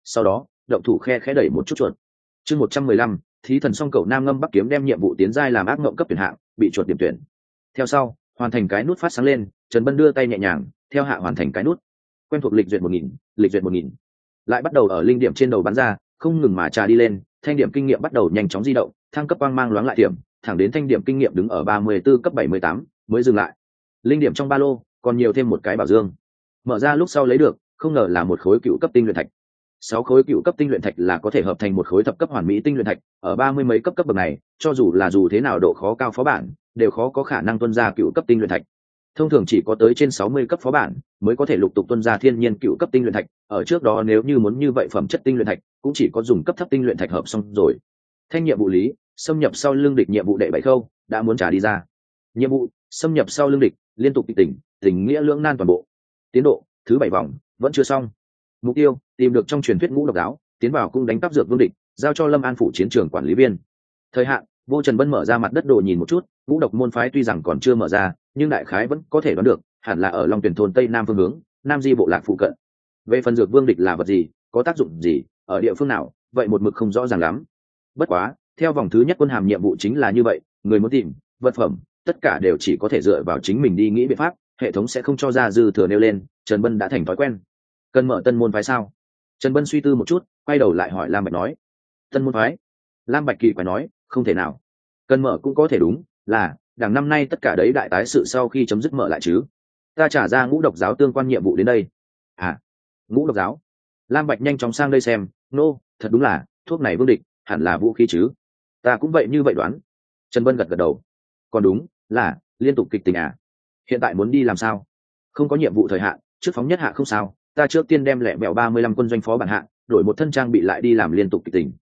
sau đó động thủ khe khẽ đẩy một chút chuột. Chương một trăm mười lăm, thí thần song cầu nam ngâm bắc kiếm đem nhiệm vụ tiến giai làm ác ngộng cấp tuyển hạng, bị chuột điểm tuyển. Theo sau, hoàn thành cái nút phát sáng lên, Trần Bân đưa tay nhẹ nhàng, theo hạ hoàn thành cái nút. Quen thuộc lịch duyệt một nghìn, lịch duyệt một nghìn. Lại bắt đầu ở linh điểm trên đầu bắn ra, không ngừng mà trà đi lên, thanh điểm kinh nghiệm bắt đầu nhanh chóng di động, thăng cấp quang mang loáng lại điểm, thẳng đến thanh điểm kinh nghiệm đứng ở ba mươi tư cấp bảy mươi tám mới dừng lại. Linh điểm trong ba lô còn nhiều thêm một cái bảo dương. Mở ra lúc sau lấy được, không ngờ là một khối cựu cấp tinh luyện thạch. Sáu khối cựu cấp tinh luyện thạch là có thể hợp thành một khối thập cấp hoàn mỹ tinh luyện thạch, ở ba mươi mấy cấp cấp bậc này, cho dù là dù thế nào độ khó cao phó bản, đều khó có khả năng tuân ra cựu cấp tinh luyện thạch. Thông thường chỉ có tới trên sáu mươi cấp phó bản mới có thể lục tục tuân ra thiên nhiên cựu cấp tinh luyện thạch, ở trước đó nếu như muốn như vậy phẩm chất tinh luyện thạch, cũng chỉ có dùng cấp thấp tinh luyện thạch hợp xong rồi. Thanh nhiệm vụ lý, xâm nhập sau lưng địch nhiệm vụ đệ bảy khâu, đã muốn trả đi ra. Nhiệm vụ, xâm nhập sau lưng địch, liên tục kịch tỉnh, tình nghĩa lưỡng nan toàn bộ. Tiến độ, thứ bảy vòng, vẫn chưa xong. Mục tiêu, tìm được trong truyền thuyết ngũ độc giáo, tiến vào cung đánh cắp dược vương địch, giao cho Lâm An phủ chiến trường quản lý viên. Thời hạn, Vô Trần Bân mở ra mặt đất đồ nhìn một chút, ngũ độc môn phái tuy rằng còn chưa mở ra, nhưng đại khái vẫn có thể đoán được, hẳn là ở Long Tuyển thôn tây nam phương hướng, Nam Di bộ lạc phụ cận. Về phần dược vương địch là vật gì, có tác dụng gì, ở địa phương nào, vậy một mực không rõ ràng lắm. Bất quá, theo vòng thứ nhất quân hàm nhiệm vụ chính là như vậy, người muốn tìm vật phẩm, tất cả đều chỉ có thể dựa vào chính mình đi nghĩ biện pháp, hệ thống sẽ không cho ra dư thừa nêu lên. Trần Bân đã thành thói quen. Cần mở tân môn phái sao? Trần Bân suy tư một chút, quay đầu lại hỏi Lam Bạch nói. Tân môn phái? Lam Bạch kỳ quái nói, không thể nào. Cần mở cũng có thể đúng, là đằng năm nay tất cả đấy đại tái sự sau khi chấm dứt mở lại chứ. Ta trả ra ngũ độc giáo tương quan nhiệm vụ đến đây. À, ngũ độc giáo. Lam Bạch nhanh chóng sang đây xem, nô, no, thật đúng là, thuốc này vương địch, hẳn là vũ khí chứ. Ta cũng vậy như vậy đoán. Trần Bân gật gật đầu. Còn đúng, là, liên tục kịch tình à. Hiện tại muốn đi làm sao? Không có nhiệm vụ thời hạn, trước phóng nhất hạ không sao, ta trước tiên đem lẹ mẹo ba mươi lăm quân doanh phó bản hạ, đổi một thân trang bị lại đi làm liên tục kịch tình.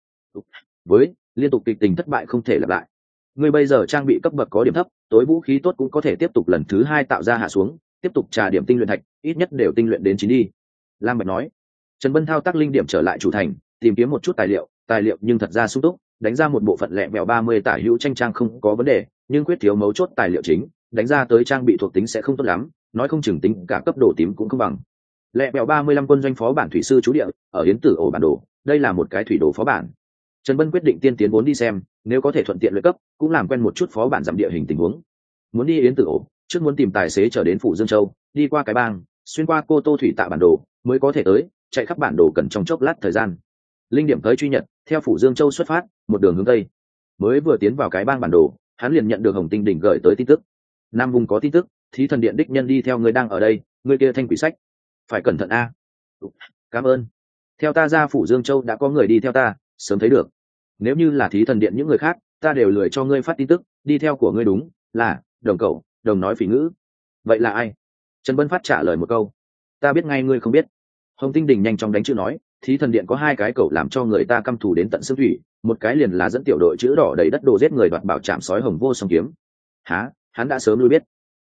Với, liên tục kịch tình thất bại không thể lặp lại. Ngươi bây giờ trang bị cấp bậc có điểm thấp, tối vũ khí tốt cũng có thể tiếp tục lần thứ hai tạo ra hạ xuống, tiếp tục trà điểm tinh luyện thạch, ít nhất đều tinh luyện đến chín đi. Lam Bạch nói. Trần Bân thao tác linh điểm trở lại chủ thành, tìm kiếm một chút tài liệu, tài liệu nhưng thật ra sung túc, đánh ra một bộ phận lẹ mẹo ba mươi tả hữu tranh trang không có vấn đề, nhưng quyết thiếu mấu chốt tài liệu chính, đánh ra tới trang bị thuộc tính sẽ không tốt lắm, nói không chừng tính cả cấp độ tím cũng không bằng. Lẹ mẹo ba mươi lăm quân doanh phó bản thủy sư chú địa, ở Yến Tử ổ bản đồ, đây là một cái thủy đồ phó bản. Trần Bân quyết định tiên tiến vốn đi xem, nếu có thể thuận tiện luyện cấp, cũng làm quen một chút phó bản giảm địa hình tình huống. Muốn đi Yến Tử ổ, trước muốn tìm tài xế trở đến phủ Dương Châu, đi qua cái bang, xuyên qua Cô Tô thủy tạ bản đồ, mới có thể tới, chạy khắp bản đồ cần trong chốc lát thời gian. Linh điểm tới truy nhật, theo phủ Dương Châu xuất phát, một đường hướng tây. Mới vừa tiến vào cái bang bản đồ, hắn liền nhận được Hồng Tinh đỉnh gửi tới tin tức. Nam vùng có tin tức, thí thần điện đích nhân đi theo người đang ở đây, người kia thanh quỷ sách, phải cẩn thận a. Cảm ơn. Theo ta ra phủ Dương Châu đã có người đi theo ta, sớm thấy được. Nếu như là thí thần điện những người khác, ta đều lười cho ngươi phát tin tức, đi theo của ngươi đúng là Đồng Cậu, Đồng nói phỉ ngữ. Vậy là ai? Trần Bân phát trả lời một câu. Ta biết ngay ngươi không biết. Hồng Tinh Đình nhanh chóng đánh chữ nói, thí thần điện có hai cái cậu làm cho người ta căm thù đến tận xương thủy, một cái liền là dẫn tiểu đội chữ đỏ đầy đất đồ giết người đoạt bảo trảm sói hồng vô song kiếm. Há, hắn đã sớm lui biết.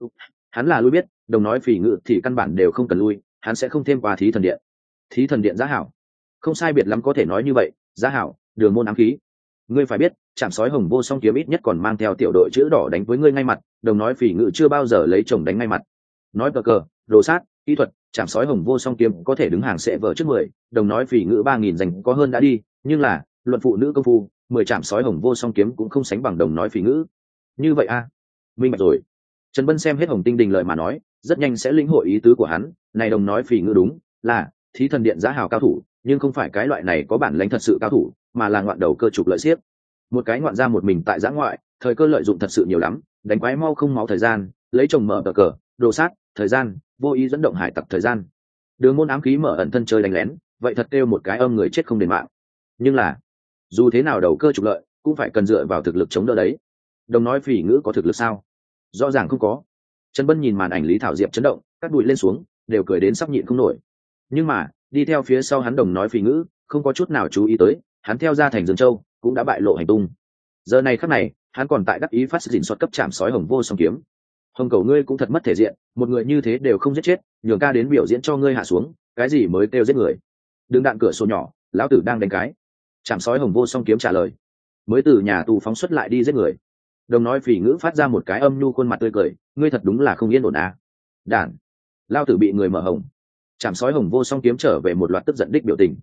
Hắn là lui biết, Đồng nói phỉ ngữ thì căn bản đều không cần lui, hắn sẽ không thêm qua thí thần điện. Thí thần điện giá hảo, không sai biệt lắm có thể nói như vậy, giá hảo, đường môn ám khí. Ngươi phải biết, trảm sói hồng vô song kiếm ít nhất còn mang theo tiểu đội chữ đỏ đánh với ngươi ngay mặt, Đồng nói phỉ ngữ chưa bao giờ lấy chồng đánh ngay mặt. Nói cờ cờ, đồ sát, kỹ thuật, trảm sói hồng vô song kiếm có thể đứng hàng sẽ vở trước mười, Đồng nói phỉ ngữ ba nghìn dành có hơn đã đi, nhưng là luận phụ nữ công phu, mười trảm sói hồng vô song kiếm cũng không sánh bằng Đồng nói phỉ ngữ. Như vậy a, à? Minh bạch rồi. Trần Bân xem hết Hồng Tinh Đình lời mà nói, rất nhanh sẽ lĩnh hội ý tứ của hắn. Này Đồng nói phỉ ngữ đúng là thí thần điện giá hào cao thủ, nhưng không phải cái loại này có bản lãnh thật sự cao thủ, mà là ngoạn đầu cơ trục lợi xiếc. Một cái ngoạn ra một mình tại giã ngoại, thời cơ lợi dụng thật sự nhiều lắm, đánh quái mau không máu thời gian, lấy chồng mở cờ cờ, đồ sát thời gian, vô ý dẫn động hải tặc thời gian. Đường môn ám khí mở ẩn thân chơi đánh lén, vậy thật kêu một cái âm người chết không đền mạng. Nhưng là dù thế nào đầu cơ trục lợi cũng phải cần dựa vào thực lực chống đỡ đấy. Đồng nói phỉ ngữ có thực lực sao? Rõ ràng không có. Trần Bân nhìn màn ảnh Lý Thảo Diệp chấn động, cắt đùi lên xuống, đều cười đến sắp nhịn không nổi. Nhưng mà đi theo phía sau hắn Đồng nói phỉ ngữ không có chút nào chú ý tới, hắn theo ra thành Dương Châu cũng đã bại lộ hành tung. Giờ này khắc này hắn còn tại đắc ý phát dịn soát cấp chạm sói hồng vô song kiếm. Hồng cầu ngươi cũng thật mất thể diện, một người như thế đều không giết chết, nhường ca đến biểu diễn cho ngươi hạ xuống, cái gì mới kêu giết người? Đừng đạn cửa sổ nhỏ, lão tử đang đánh cái. Chạm sói hồng vô song kiếm trả lời, mới từ nhà tù phóng xuất lại đi giết người. Đồng nói phỉ ngữ phát ra một cái âm nhu khuôn mặt tươi cười, ngươi thật đúng là không yên ổn à? Đản, lão tử bị người mở hồng. Chạm sói hồng vô song kiếm trở về một loạt tức giận đích biểu tình.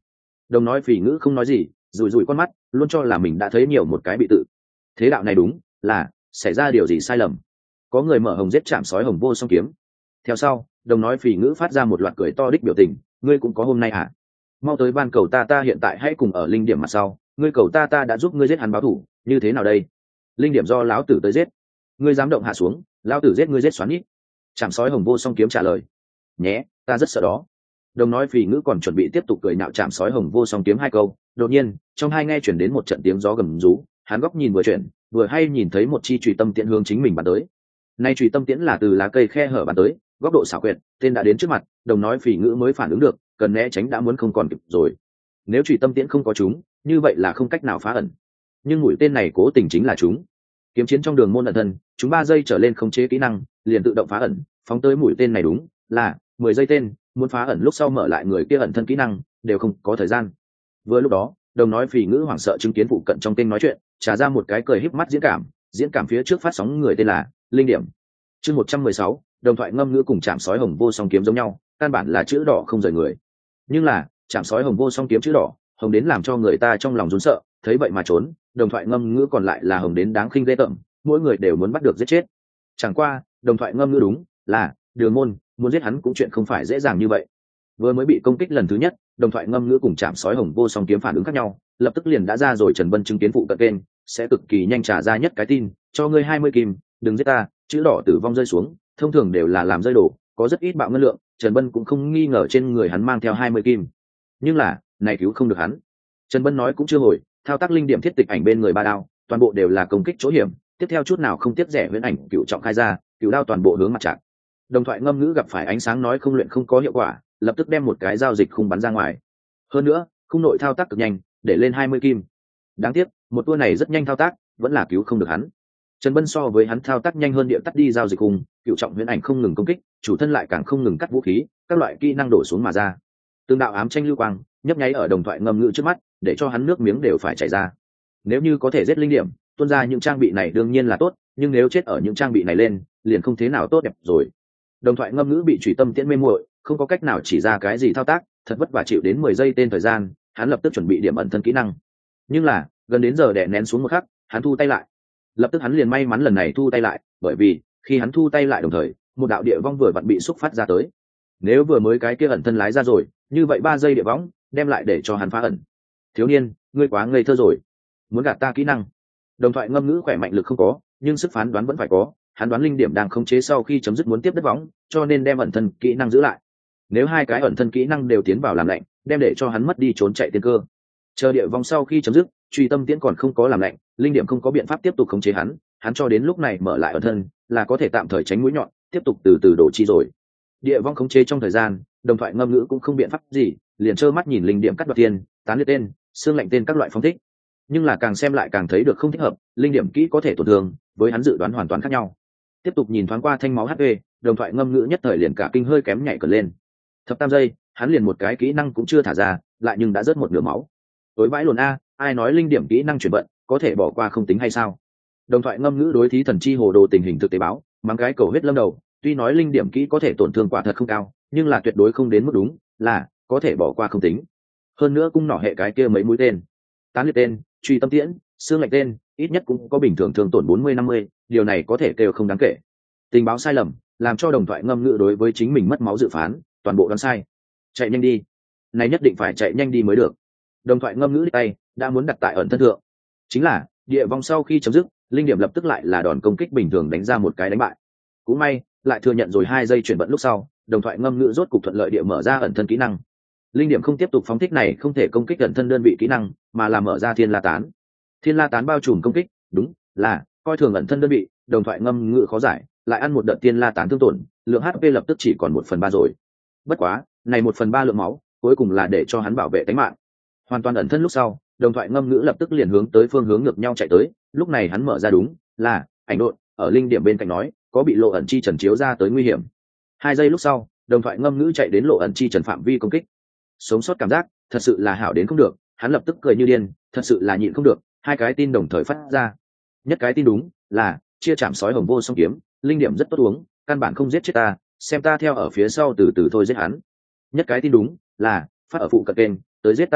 Đồng nói phỉ ngữ không nói gì, rủi rủi con mắt, luôn cho là mình đã thấy nhiều một cái bị tự. Thế đạo này đúng là xảy ra điều gì sai lầm. Có người mở hồng giết chạm sói hồng vô song kiếm. Theo sau, đồng nói phỉ ngữ phát ra một loạt cười to đích biểu tình, ngươi cũng có hôm nay à? Mau tới ban cầu ta, ta hiện tại hãy cùng ở linh điểm mặt sau, ngươi cầu ta, ta đã giúp ngươi giết hắn báo thủ, như thế nào đây? Linh điểm do lão tử tới giết, ngươi dám động hạ xuống, lão tử giết ngươi giết xoắn ít. Chạm sói hồng vô song kiếm trả lời, nhé, ta rất sợ đó. Đồng nói phỉ ngữ còn chuẩn bị tiếp tục cười nhạo chạm sói hồng vô song kiếm hai câu, đột nhiên trong hai nghe chuyển đến một trận tiếng gió gầm rú, hắn góc nhìn vừa chuyển, vừa hay nhìn thấy một chi chùy tâm tiễn hướng chính mình bắn tới. Nay chùy tâm tiễn là từ lá cây khe hở bắn tới, góc độ xảo quyệt, tên đã đến trước mặt, đồng nói phỉ ngữ mới phản ứng được, cần né tránh đã muốn không còn kịp rồi. Nếu chùy tâm tiễn không có chúng, như vậy là không cách nào phá ẩn. Nhưng mũi tên này cố tình chính là chúng. Kiếm chiến trong đường môn ẩn thân, chúng ba giây trở lên khống chế kỹ năng, liền tự động phá ẩn, phóng tới mũi tên này đúng là mười giây tên, muốn phá ẩn lúc sau mở lại người kia ẩn thân kỹ năng, đều không có thời gian. Vừa lúc đó, đồng nói phỉ ngữ hoảng sợ chứng kiến phụ cận trong tên nói chuyện, trả ra một cái cười híp mắt diễn cảm, diễn cảm phía trước phát sóng người tên là Linh Điểm. Chương một trăm mười sáu, đồng thoại ngâm ngữ cùng chạm sói hồng vô song kiếm giống nhau, căn bản là chữ đỏ không rời người. Nhưng là, chạm sói hồng vô song kiếm chữ đỏ, hồng đến làm cho người ta trong lòng run sợ, thấy vậy mà trốn, đồng thoại ngâm ngữ còn lại là hồng đến đáng khinh ghê tởm, mỗi người đều muốn bắt được giết chết. Chẳng qua, đồng thoại ngâm ngữ đúng là đường môn, muốn giết hắn cũng chuyện không phải dễ dàng như vậy. Vừa mới bị công kích lần thứ nhất, đồng thoại ngâm ngữ cùng chạm sói hồng vô song kiếm phản ứng khác nhau, lập tức liền đã ra rồi. Trần Vân chứng kiến phụ cận kênh sẽ cực kỳ nhanh trả ra nhất cái tin, cho ngươi hai mươi kim, đừng giết ta, chữ đỏ tử vong rơi xuống, thông thường đều là làm rơi đổ, có rất ít bạo ngân lượng. Trần Vân cũng không nghi ngờ trên người hắn mang theo hai mươi kim, nhưng là này cứu không được hắn. Trần Vân nói cũng chưa hồi, thao tác linh điểm thiết tịch ảnh bên người ba đao, toàn bộ đều là công kích chỗ hiểm, tiếp theo chút nào không tiếc rẻ huyễn ảnh cựu trọng khai ra, cựu đao toàn bộ hướng mặt chặn. Đồng thoại ngâm ngữ gặp phải ánh sáng nói không luyện không có hiệu quả, lập tức đem một cái giao dịch khung bắn ra ngoài. Hơn nữa, khung nội thao tác cực nhanh, để lên hai mươi kim. Đáng tiếc, một tour này rất nhanh thao tác, vẫn là cứu không được hắn. Trần Bân so với hắn thao tác nhanh hơn, địa tắt đi giao dịch khung, cựu trọng huyễn ảnh không ngừng công kích, chủ thân lại càng không ngừng cắt vũ khí, các loại kỹ năng đổ xuống mà ra. Tương đạo ám tranh lưu quang, nhấp nháy ở đồng thoại ngâm ngữ trước mắt, để cho hắn nước miếng đều phải chảy ra. Nếu như có thể giết linh điểm, tuôn ra những trang bị này đương nhiên là tốt, nhưng nếu chết ở những trang bị này lên, liền không thế nào tốt đẹp rồi. Đồng thoại ngâm ngữ bị chủy tâm tiễn mê muội, không có cách nào chỉ ra cái gì thao tác, thật vất vả chịu đến mười giây tên thời gian, hắn lập tức chuẩn bị điểm ẩn thân kỹ năng. Nhưng là, gần đến giờ đè nén xuống một khắc, hắn thu tay lại. Lập tức hắn liền may mắn lần này thu tay lại, bởi vì khi hắn thu tay lại đồng thời, một đạo địa vong vừa vặn bị xúc phát ra tới. Nếu vừa mới cái kia ẩn thân lái ra rồi, như vậy ba giây địa võng, đem lại để cho hắn phá ẩn. Thiếu niên, ngươi quá ngây thơ rồi, muốn gạt ta kỹ năng. Đồng thoại ngâm ngữ khỏe mạnh lực không có, nhưng sức phán đoán vẫn phải có, hắn đoán linh điểm đang khống chế sau khi chấm dứt muốn tiếp đất võng, cho nên đem ẩn thân kỹ năng giữ lại. Nếu hai cái ẩn thân kỹ năng đều tiến vào làm lạnh, đem để cho hắn mất đi trốn chạy tiên cơ. Chờ địa vong sau khi chấm dứt, truy tâm tiễn còn không có làm lạnh, linh điểm không có biện pháp tiếp tục khống chế hắn, hắn cho đến lúc này mở lại ẩn thân, là có thể tạm thời tránh mũi nhọn, tiếp tục từ từ đổ chi rồi. Địa vong khống chế trong thời gian, đồng thoại ngâm ngữ cũng không biện pháp gì, liền trơ mắt nhìn linh điểm cắt đoạt tiền, tán liệt tên, xương lạnh tên các loại phong thích. Nhưng là càng xem lại càng thấy được không thích hợp, linh điểm kỹ có thể tổn thương, với hắn dự đoán hoàn toàn khác nhau. Tiếp tục nhìn thoáng qua thanh máu hát pê, đồng thoại ngâm ngữ nhất thời liền cả kinh hơi kém nhảy cờ lên. Thập tam giây, hắn liền một cái kỹ năng cũng chưa thả ra, lại nhưng đã rớt một nửa máu. Tối vãi lồn a, ai nói linh điểm kỹ năng chuyển vận có thể bỏ qua không tính hay sao? Đồng thoại ngâm ngữ đối thí thần chi hồ đồ tình hình thực tế báo, mang cái cầu huyết lâm đầu, tuy nói linh điểm kỹ có thể tổn thương quả thật không cao, nhưng là tuyệt đối không đến mức đúng là có thể bỏ qua không tính. Hơn nữa cung nỏ hệ cái kia mấy mũi tên, tán liệt tên, truy tâm tiễn, xương lạnh tên, ít nhất cũng có bình thường thương tổn bốn mươi năm mươi, điều này có thể kêu không đáng kể. Tình báo sai lầm, làm cho đồng thoại ngâm ngữ đối với chính mình mất máu dự phán, toàn bộ đoán sai. Chạy nhanh đi, này nhất định phải chạy nhanh đi mới được. Đồng thoại ngâm ngữ tay đã muốn đặt tại ẩn thân thượng, chính là địa vong sau khi chấm dứt, linh điểm lập tức lại là đòn công kích bình thường đánh ra một cái đánh bại. Cũng may lại thừa nhận rồi hai giây chuyển vận lúc sau, đồng thoại ngâm ngữ rốt cục thuận lợi địa mở ra ẩn thân kỹ năng. Linh điểm không tiếp tục phóng thích này không thể công kích ẩn thân đơn vị kỹ năng, mà là mở ra thiên la tán. Thiên la tán bao trùm công kích, đúng là coi thường ẩn thân đơn vị. Đồng thoại ngâm ngữ khó giải, lại ăn một đợt thiên la tán thương tổn, lượng hát pê lập tức chỉ còn một phần ba rồi. Bất quá này một phần ba lượng máu cuối cùng là để cho hắn bảo vệ tính mạng. Hoàn toàn ẩn thân lúc sau, đồng thoại ngâm ngữ lập tức liền hướng tới phương hướng ngược nhau chạy tới. Lúc này hắn mở ra đúng là ảnh độn, ở linh điểm bên cạnh nói có bị lộ ẩn chi trần chiếu ra tới nguy hiểm. Hai giây lúc sau, đồng thoại ngâm ngữ chạy đến lộ ẩn chi trần phạm vi công kích. Sống sót cảm giác thật sự là hảo đến không được, hắn lập tức cười như điên, thật sự là nhịn không được. Hai cái tin đồng thời phát ra, nhất cái tin đúng là chia chạm sói hồng vô song kiếm, linh điểm rất tốt uống, căn bản không giết chết ta, xem ta theo ở phía sau từ từ thôi giết hắn. Nhất cái tin đúng là phát ở phụ cận kênh, tới giết ta a,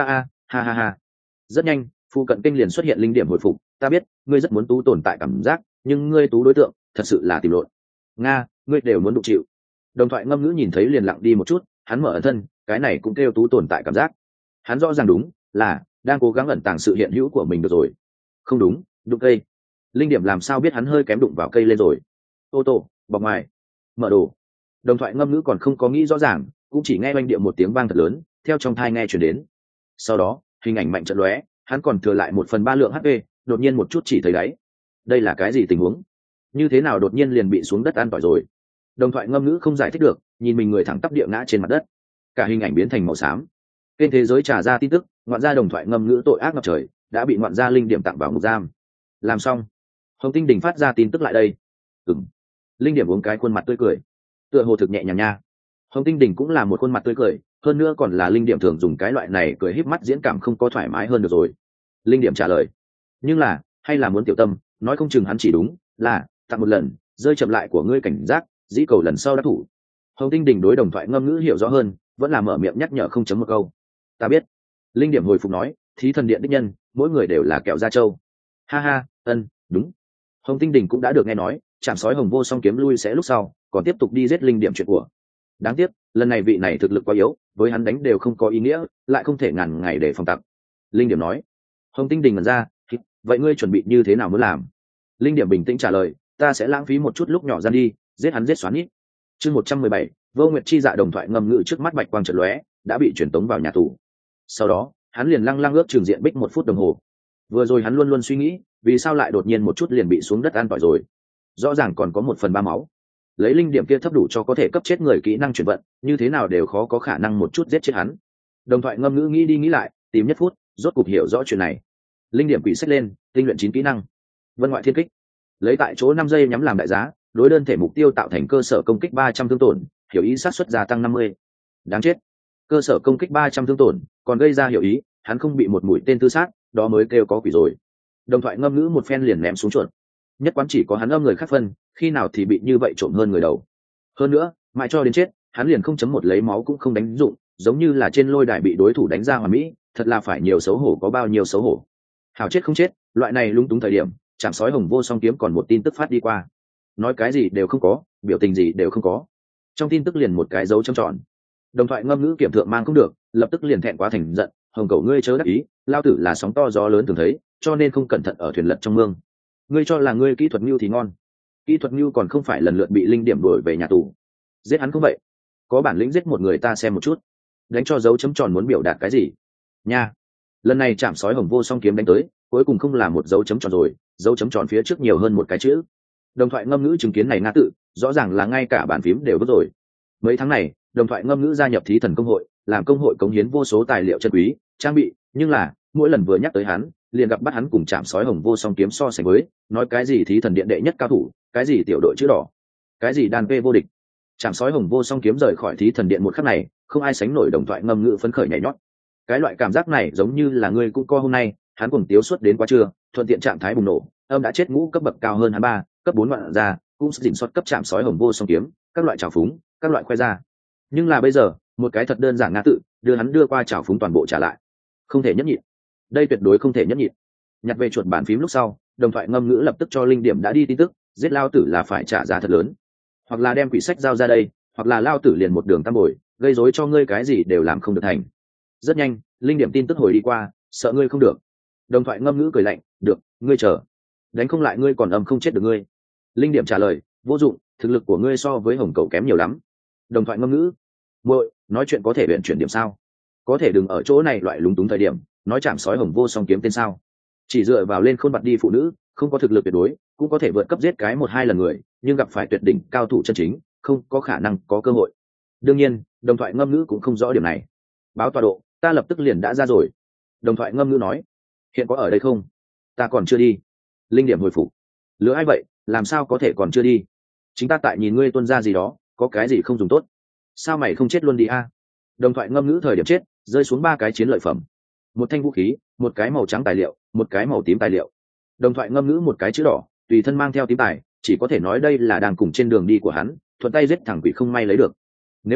ha ha ha. Rất nhanh phụ cận kênh liền xuất hiện linh điểm hồi phục, ta biết ngươi rất muốn tú tồn tại cảm giác, nhưng ngươi tú đối tượng thật sự là tìm lộn. Nga, ngươi đều muốn đụng chịu. Đồng thoại ngâm ngữ nhìn thấy liền lặng đi một chút, hắn mở ẩn thân, cái này cũng kêu tú tồn tại cảm giác. Hắn rõ ràng đúng là đang cố gắng ẩn tàng sự hiện hữu của mình được rồi. Không đúng, đụng cây. Linh điểm làm sao biết hắn hơi kém đụng vào cây lên rồi. Ô tô bọc ngoài mở đồ. Đồng thoại ngâm ngữ còn không có nghĩ rõ ràng, cũng chỉ nghe oanh điệu một tiếng vang thật lớn theo trong thai nghe chuyển đến. Sau đó hình ảnh mạnh trận lóe, hắn còn thừa lại một phần ba lượng hp, đột nhiên một chút chỉ thấy đáy. Đây là cái gì tình huống? Như thế nào đột nhiên liền bị xuống đất an tỏi rồi? Đồng thoại ngâm ngữ không giải thích được, nhìn mình người thẳng tắp địa ngã trên mặt đất, cả hình ảnh biến thành màu xám. Kênh thế giới trả ra tin tức, ngoạn gia đồng thoại ngâm ngữ tội ác ngập trời đã bị ngoạn gia linh điểm tặng vào ngục giam. Làm xong, Hồng Tinh Đình phát ra tin tức lại đây. Ừm. Linh điểm uống cái khuôn mặt tươi cười, tựa hồ thực nhẹ nhàng nha. Hồng Tinh Đình cũng là một khuôn mặt tươi cười, hơn nữa còn là linh điểm thường dùng cái loại này cười híp mắt diễn cảm, không có thoải mái hơn được rồi. Linh điểm trả lời, nhưng là hay là muốn tiểu tâm, nói không chừng hắn chỉ đúng là tặng một lần, rơi chậm lại của ngươi cảnh giác, dĩ cầu lần sau đã thủ. Hồng Tinh Đình đối đồng thoại ngâm ngữ hiểu rõ hơn, vẫn là mở miệng nhắc nhở không chấm một câu. Ta biết. Linh điểm hồi phục nói, thí thần điện đích nhân mỗi người đều là kẹo da trâu. Ha ha, ân, đúng. Hồng Tinh Đình cũng đã được nghe nói chạm sói hồng vô song kiếm lui sẽ lúc sau còn tiếp tục đi giết linh điểm chuyện của. Đáng tiếc lần này vị này thực lực quá yếu, với hắn đánh đều không có ý nghĩa, lại không thể ngàn ngày để phòng tặng. Linh điểm nói. Hồng Tinh Đình ngẩn ra, vậy ngươi chuẩn bị như thế nào muốn làm? Linh điểm bình tĩnh trả lời, ta sẽ lãng phí một chút lúc nhỏ gian đi giết hắn giết xoắn ít. Chương một trăm mười bảy, Vô Nguyệt chi dạ đồng thoại ngâm ngữ trước mắt bạch quang chợt lóe, đã bị truyền tống vào nhà tù. Sau đó hắn liền lăng lăng ước trường diện bích một phút đồng hồ. Vừa rồi hắn luôn luôn suy nghĩ vì sao lại đột nhiên một chút liền bị xuống đất an tỏi rồi, rõ ràng còn có một phần ba máu, lấy linh điểm kia thấp đủ cho có thể cấp chết người kỹ năng chuyển vận, như thế nào đều khó có khả năng một chút giết chết hắn. Đồng thoại ngâm ngữ nghĩ đi nghĩ lại, tìm nhất phút rốt cục hiểu rõ chuyện này. Linh điểm quỷ sách lên, tinh luyện chín kỹ năng. Vân ngoại thiên kích, lấy tại chỗ năm giây nhắm làm đại giá, đối đơn thể mục tiêu tạo thành cơ sở công kích ba trăm thương tổn, hiểu ý sát suất gia tăng năm mươi. Đáng chết, cơ sở công kích ba trăm thương tổn còn gây ra hiểu ý, hắn không bị một mũi tên tư sát đó mới kêu có quỷ rồi. Đồng thoại ngâm ngữ một phen liền ném xuống chuột, nhất quán chỉ có hắn âm người khác phân, khi nào thì bị như vậy trộm hơn người đầu. Hơn nữa mãi cho đến chết hắn liền không chấm một lấy máu cũng không đánh dụng, giống như là trên lôi đài bị đối thủ đánh ra hoàn mỹ, thật là phải nhiều xấu hổ có bao nhiêu xấu hổ. Hảo chết không chết, loại này lung túng thời điểm chạm sói hồng vô song kiếm còn một tin tức phát đi qua, nói cái gì đều không có, biểu tình gì đều không có, trong tin tức liền một cái dấu trầm tròn. Đồng thoại ngâm ngữ kiểm thượng mang không được, lập tức liền thẹn quá thành giận, hồng cậu ngươi chớ đắc ý, lao tử là sóng to gió lớn thường thấy, cho nên không cẩn thận ở thuyền lật trong mương. Ngươi cho là ngươi kỹ thuật mưu thì ngon, kỹ thuật mưu còn không phải lần lượt bị linh điểm đuổi về nhà tù. Giết hắn không vậy, có bản lĩnh giết một người ta xem một chút, đánh cho dấu chấm tròn muốn biểu đạt cái gì nha. Lần này chạm sói hồng vô song kiếm đánh tới, cuối cùng không là một dấu chấm tròn rồi, dấu chấm tròn phía trước nhiều hơn một cái chữ. Đồng thoại ngâm ngữ chứng kiến này nga tự, rõ ràng là ngay cả bàn phím đều vứt rồi. Mấy tháng này đồng thoại ngâm ngữ gia nhập thí thần công hội, làm công hội cống hiến vô số tài liệu chân quý trang bị, nhưng là mỗi lần vừa nhắc tới hắn liền gặp bắt hắn cùng chạm sói hồng vô song kiếm so sánh với, nói cái gì thí thần điện đệ nhất cao thủ, cái gì tiểu đội chữ đỏ, cái gì đàn vê vô địch. Chạm sói hồng vô song kiếm rời khỏi thí thần điện một khắc này, không ai sánh nổi đồng thoại ngâm ngữ phấn khởi nhảy nhót. Cái loại cảm giác này giống như là ngươi cũng co hôm nay, hắn cùng tiếu suốt đến quá trưa, thuận tiện trạng thái bùng nổ, âm đã chết ngũ cấp bậc cao hơn hắn ba cấp bốn vạn ra, cũng dình xuất cấp chạm sói hồng vô song kiếm, các loại trào phúng, các loại khoe ra. Nhưng là bây giờ một cái thật đơn giản nga tự đưa hắn đưa qua trào phúng toàn bộ trả lại, không thể nhẫn nhịn, đây tuyệt đối không thể nhẫn nhịn. Nhặt về chuột bàn phím lúc sau, đồng thoại ngâm ngữ lập tức cho linh điểm đã đi tin tức, giết lao tử là phải trả giá thật lớn, hoặc là đem quỷ sách giao ra đây, hoặc là lao tử liền một đường tam bồi, gây rối cho ngươi cái gì đều làm không được thành. Rất nhanh linh điểm tin tức hồi đi qua, sợ ngươi không được. Đồng thoại ngâm ngữ cười lạnh, được, ngươi chờ, đánh không lại ngươi còn âm không chết được ngươi. Linh điểm trả lời, vô dụng, thực lực của ngươi so với hồng cầu kém nhiều lắm. Đồng thoại ngâm ngữ, muội nói chuyện có thể biện chuyển điểm sao, có thể đừng ở chỗ này loại lúng túng thời điểm nói chạm sói hồng vô song kiếm tên sao. Chỉ dựa vào lên khôn bặt đi phụ nữ, không có thực lực tuyệt đối cũng có thể vượt cấp giết cái một hai lần người, nhưng gặp phải tuyệt đỉnh cao thủ chân chính không có khả năng có cơ hội. Đương nhiên đồng thoại ngâm ngữ cũng không rõ điểm này. Báo tọa độ, ta lập tức liền đã ra rồi. Đồng thoại ngâm ngữ nói, hiện có ở đây không? Ta còn chưa đi. Linh điểm hồi phục, lứa ai vậy, làm sao có thể còn chưa đi? Chính ta tại nhìn ngươi tuân ra gì đó, có cái gì không dùng tốt, sao mày không chết luôn đi a? Đồng thoại ngâm ngữ thời điểm chết rơi xuống ba cái chiến lợi phẩm, một thanh vũ khí, một cái màu trắng tài liệu, một cái màu tím tài liệu. Đồng thoại ngâm ngữ một cái chữ đỏ, tùy thân mang theo tím tài, chỉ có thể nói đây là đang cùng trên đường đi của hắn thuận tay giết thằng quỷ không may lấy được. Nếu không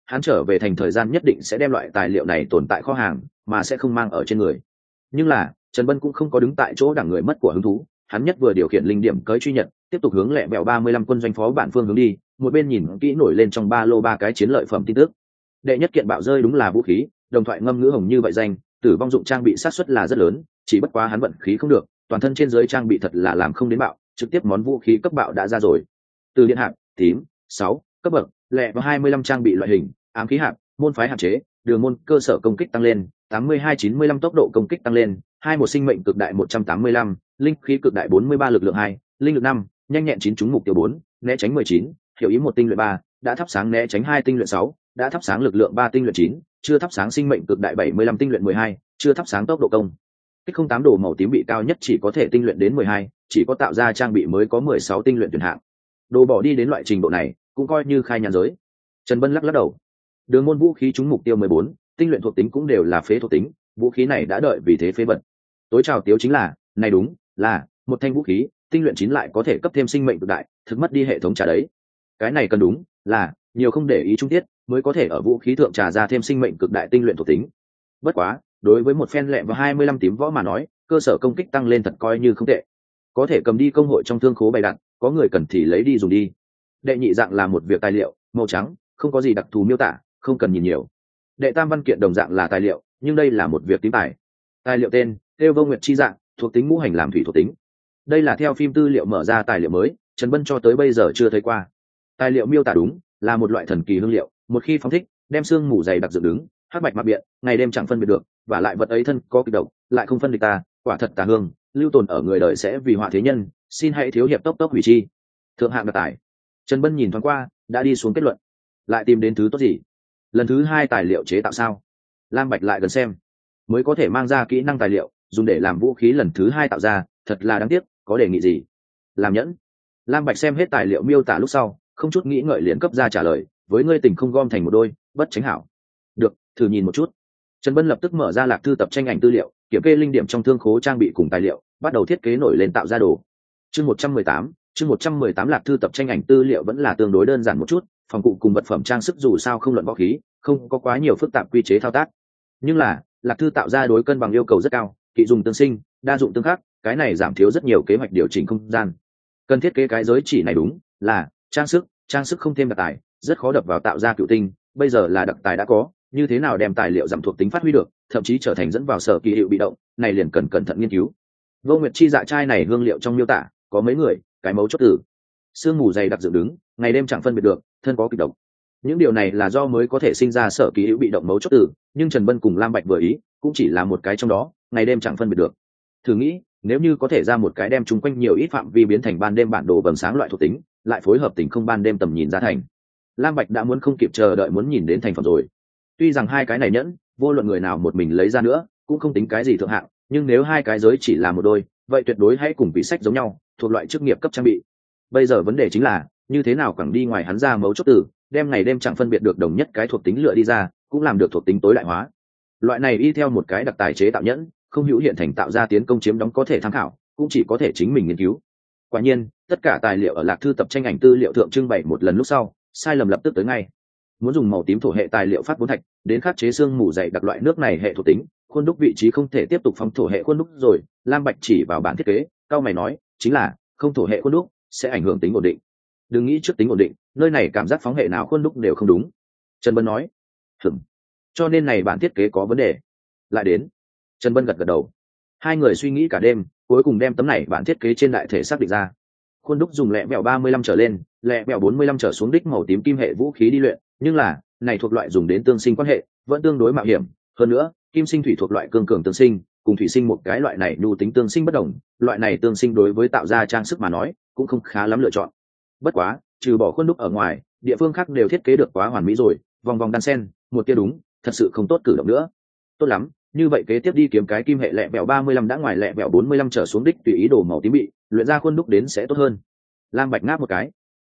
hắn trở về thành thời gian nhất định sẽ đem loại tài liệu này tồn tại kho hàng mà sẽ không mang ở trên người. Nhưng là Trần Bân cũng không có đứng tại chỗ đẳng người mất của hứng thú, hắn nhất vừa điều khiển linh điểm cưới truy nhật tiếp tục hướng lẹ bẹo ba mươi lăm quân doanh phó bản phương hướng đi, một bên nhìn kỹ nổi lên trong ba lô ba cái chiến lợi phẩm tin tức. Đệ nhất kiện bạo rơi đúng là vũ khí, đồng thoại ngâm ngữ hồng như vậy danh, tử vong dụng trang bị sát suất là rất lớn, chỉ bất quá hắn vận khí không được, toàn thân trên dưới trang bị thật là làm không đến bạo, trực tiếp món vũ khí cấp bạo đã ra rồi. Từ điện hạp tím sáu cấp bậc, lẹ và hai mươi lăm trang bị loại hình, ám khí hạp, môn phái hạn chế, đường môn cơ sở công kích tăng lên, tám mươi hai chín mươi lăm tốc độ công kích tăng lên, hai một sinh mệnh cực đại một trăm tám mươi lăm, linh khí cực đại bốn mươi ba lực lượng hai, linh lực năm, nhanh nhẹn chín trúng mục tiêu bốn, né tránh mười chín, hiểu ý một tinh luyện ba, đã thắp sáng né tránh hai tinh luyện sáu, đã thắp sáng lực lượng ba tinh luyện chín, chưa thắp sáng sinh mệnh cực đại bảy mươi lăm tinh luyện mười hai, chưa thắp sáng tốc độ công kích không tám đồ màu tím bị cao nhất chỉ có thể tinh luyện đến mười hai, chỉ có tạo ra trang bị mới có mười sáu tinh luyện tuyển hạng. Đồ bỏ đi đến loại trình độ này, cũng coi như khai nhàn giới. Trần Bân lắc lắc đầu. Đường môn vũ khí trúng mục tiêu mười bốn, tinh luyện thuộc tính cũng đều là phế thuộc tính, vũ khí này đã đợi vì thế phế vật. Tối trào tiếu chính là, này đúng, là một thanh vũ khí, tinh luyện chín lại có thể cấp thêm sinh mệnh cực đại, thực mất đi hệ thống trả đấy. Cái này cần đúng, là nhiều không để ý trung tiết, mới có thể ở vũ khí thượng trả ra thêm sinh mệnh cực đại tinh luyện thuộc tính. Bất quá, đối với một phen lẹ và hai mươi lăm tím võ mà nói, cơ sở công kích tăng lên thật coi như không tệ. Có thể cầm đi công hội trong thương khố bày đặt, có người cần thì lấy đi dùng đi. Đệ nhị dạng là một việc tài liệu, màu trắng, không có gì đặc thù miêu tả, không cần nhìn nhiều. Đệ tam văn kiện đồng dạng là tài liệu, nhưng đây là một việc tím tài. Tài liệu tên: Têu Vô Nguyệt chi dạng, thuộc tính ngũ hành làm thủy thuộc tính. Đây là theo phim tư liệu mở ra tài liệu mới, Trần Bân cho tới bây giờ chưa thấy qua. Tài liệu miêu tả đúng, là một loại thần kỳ hương liệu, một khi phóng thích, đem xương mù dày đặc dựng đứng, hắc bạch mặc biện, ngày đêm chẳng phân biệt được, và lại vật ấy thân có kịch độc, lại không phân địch ta, quả thật tà hương, lưu tồn ở người đời sẽ vì họa thế nhân, xin hãy thiếu hiệp tốc tốc hủy chi. Thượng hạng đặc tài. Trần Bân nhìn thoáng qua, đã đi xuống kết luận. Lại tìm đến thứ tốt gì? Lần thứ hai tài liệu chế tạo sao? Lam Bạch lại gần xem, mới có thể mang ra kỹ năng tài liệu, dùng để làm vũ khí lần thứ hai tạo ra, thật là đáng tiếc, có đề nghị gì? Làm nhẫn. Lam Bạch xem hết tài liệu miêu tả lúc sau, không chút nghĩ ngợi liền cấp ra trả lời, với ngươi tình không gom thành một đôi, bất tránh hảo. Được, thử nhìn một chút. Trần Bân lập tức mở ra lạc thư tập tranh ảnh tư liệu, kiểm kê linh điểm trong thương khố trang bị cùng tài liệu, bắt đầu thiết kế nổi lên tạo ra đồ. Chương một trăm mười tám, chương một trăm mười tám lạc thư tập tranh ảnh tư liệu vẫn là tương đối đơn giản một chút, phòng cụ cùng vật phẩm trang sức dù sao không luận võ khí, không có quá nhiều phức tạp quy chế thao tác. Nhưng là, lạc thư tạo ra đối cân bằng yêu cầu rất cao, kỵ dùng tương sinh, đa dụng tương khắc, cái này giảm thiếu rất nhiều kế hoạch điều chỉnh không gian. Cần thiết kế cái giới chỉ này đúng, là trang sức, trang sức không thêm đặc tài, rất khó đập vào tạo ra cựu tinh, bây giờ là đặc tài đã có, như thế nào đem tài liệu giảm thuộc tính phát huy được, thậm chí trở thành dẫn vào sở kỳ hiệu bị động, này liền cần cẩn thận nghiên cứu. Vô Nguyệt chi dạ trai này hương liệu trong miêu tả, có mấy người, cái mấu chốt từ sương mù dày đặc dựng đứng, ngày đêm chẳng phân biệt được, thân có kịch độc. Những điều này là do mới có thể sinh ra sở kỳ hữu bị động mấu chốt từ, nhưng Trần Bân cùng Lam Bạch vừa ý, cũng chỉ là một cái trong đó, ngày đêm chẳng phân biệt được. Thử nghĩ, nếu như có thể ra một cái đem chung quanh nhiều ít phạm vi biến thành ban đêm bản đồ vầng sáng loại thuộc tính, lại phối hợp tình không ban đêm tầm nhìn ra thành. Lam Bạch đã muốn không kịp chờ đợi muốn nhìn đến thành phẩm rồi. Tuy rằng hai cái này nhẫn, vô luận người nào một mình lấy ra nữa, cũng không tính cái gì thượng hạng, nhưng nếu hai cái giới chỉ là một đôi, vậy tuyệt đối hãy cùng vị sách giống nhau, thuộc loại chức nghiệp cấp trang bị. Bây giờ vấn đề chính là, như thế nào quẳng đi ngoài hắn ra mấu chốt từ, đem ngày đêm chẳng phân biệt được đồng nhất cái thuộc tính lựa đi ra, cũng làm được thuộc tính tối đại hóa. Loại này y theo một cái đặc tài chế tạo nhẫn, không hữu hiện thành tạo ra tiến công chiếm đóng có thể tham khảo, cũng chỉ có thể chính mình nghiên cứu. Quả nhiên, tất cả tài liệu ở lạc thư tập tranh ảnh tư liệu thượng trưng bày một lần lúc sau, sai lầm lập tức tới ngay. Muốn dùng màu tím thổ hệ tài liệu phát bốn thạch, đến khắc chế xương mù dày đặc loại nước này hệ thuộc tính, khuôn đúc vị trí không thể tiếp tục phóng thổ hệ khuôn đúc rồi. Lam Bạch chỉ vào bản thiết kế, cao mày nói, chính là không thổ hệ khuôn đúc sẽ ảnh hưởng tính ổn định. Đừng nghĩ trước tính ổn định, nơi này cảm giác phóng hệ nào khuôn đúc đều không đúng. Trần Bân nói, hừm, cho nên này bản thiết kế có vấn đề. Lại đến. Trần Bân gật gật đầu. Hai người suy nghĩ cả đêm, cuối cùng đem tấm này bản thiết kế trên đại thể xác định ra. Khuôn đúc dùng lẹ bẹo ba mươi lăm trở lên, lẹ bẹo bốn mươi lăm trở xuống đích màu tím kim hệ vũ khí đi luyện, nhưng là này thuộc loại dùng đến tương sinh quan hệ, vẫn tương đối mạo hiểm. Hơn nữa, kim sinh thủy thuộc loại cương cường tương sinh, cùng thủy sinh một cái loại này nhu tính tương sinh bất đồng, loại này tương sinh đối với tạo ra trang sức mà nói, cũng không khá lắm lựa chọn. Bất quá, trừ bỏ khuôn đúc ở ngoài, địa phương khác đều thiết kế được quá hoàn mỹ rồi, vòng vòng đan sen, một tia đúng, thật sự không tốt cử động nữa. Tốt lắm, như vậy kế tiếp đi kiếm cái kim hệ lẹ bẹo ba mươi lăm đã ngoài lẹ bẹo bốn mươi lăm trở xuống đích tùy ý đồ màu tím bị luyện ra khuôn đúc đến sẽ tốt hơn. Lam Bạch ngáp một cái.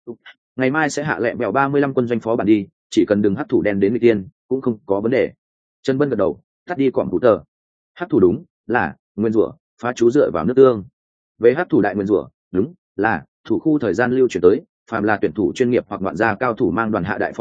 Ngày mai sẽ hạ lẹ bẹo ba mươi lăm quân doanh phó bản đi, chỉ cần đừng hấp thủ đen đến người tiên, cũng không có vấn đề. Trần Bân gật đầu, tắt đi quảng thủ tờ. Hấp thủ đúng, là nguyên rủa, phá chú dựa vào nước tương. Về hấp thủ đại nguyên rủa, đúng, là thủ khu thời gian lưu chuyển tới, phàm là tuyển thủ chuyên nghiệp hoặc ngoạn gia cao thủ mang đoàn hạ đại phó bản,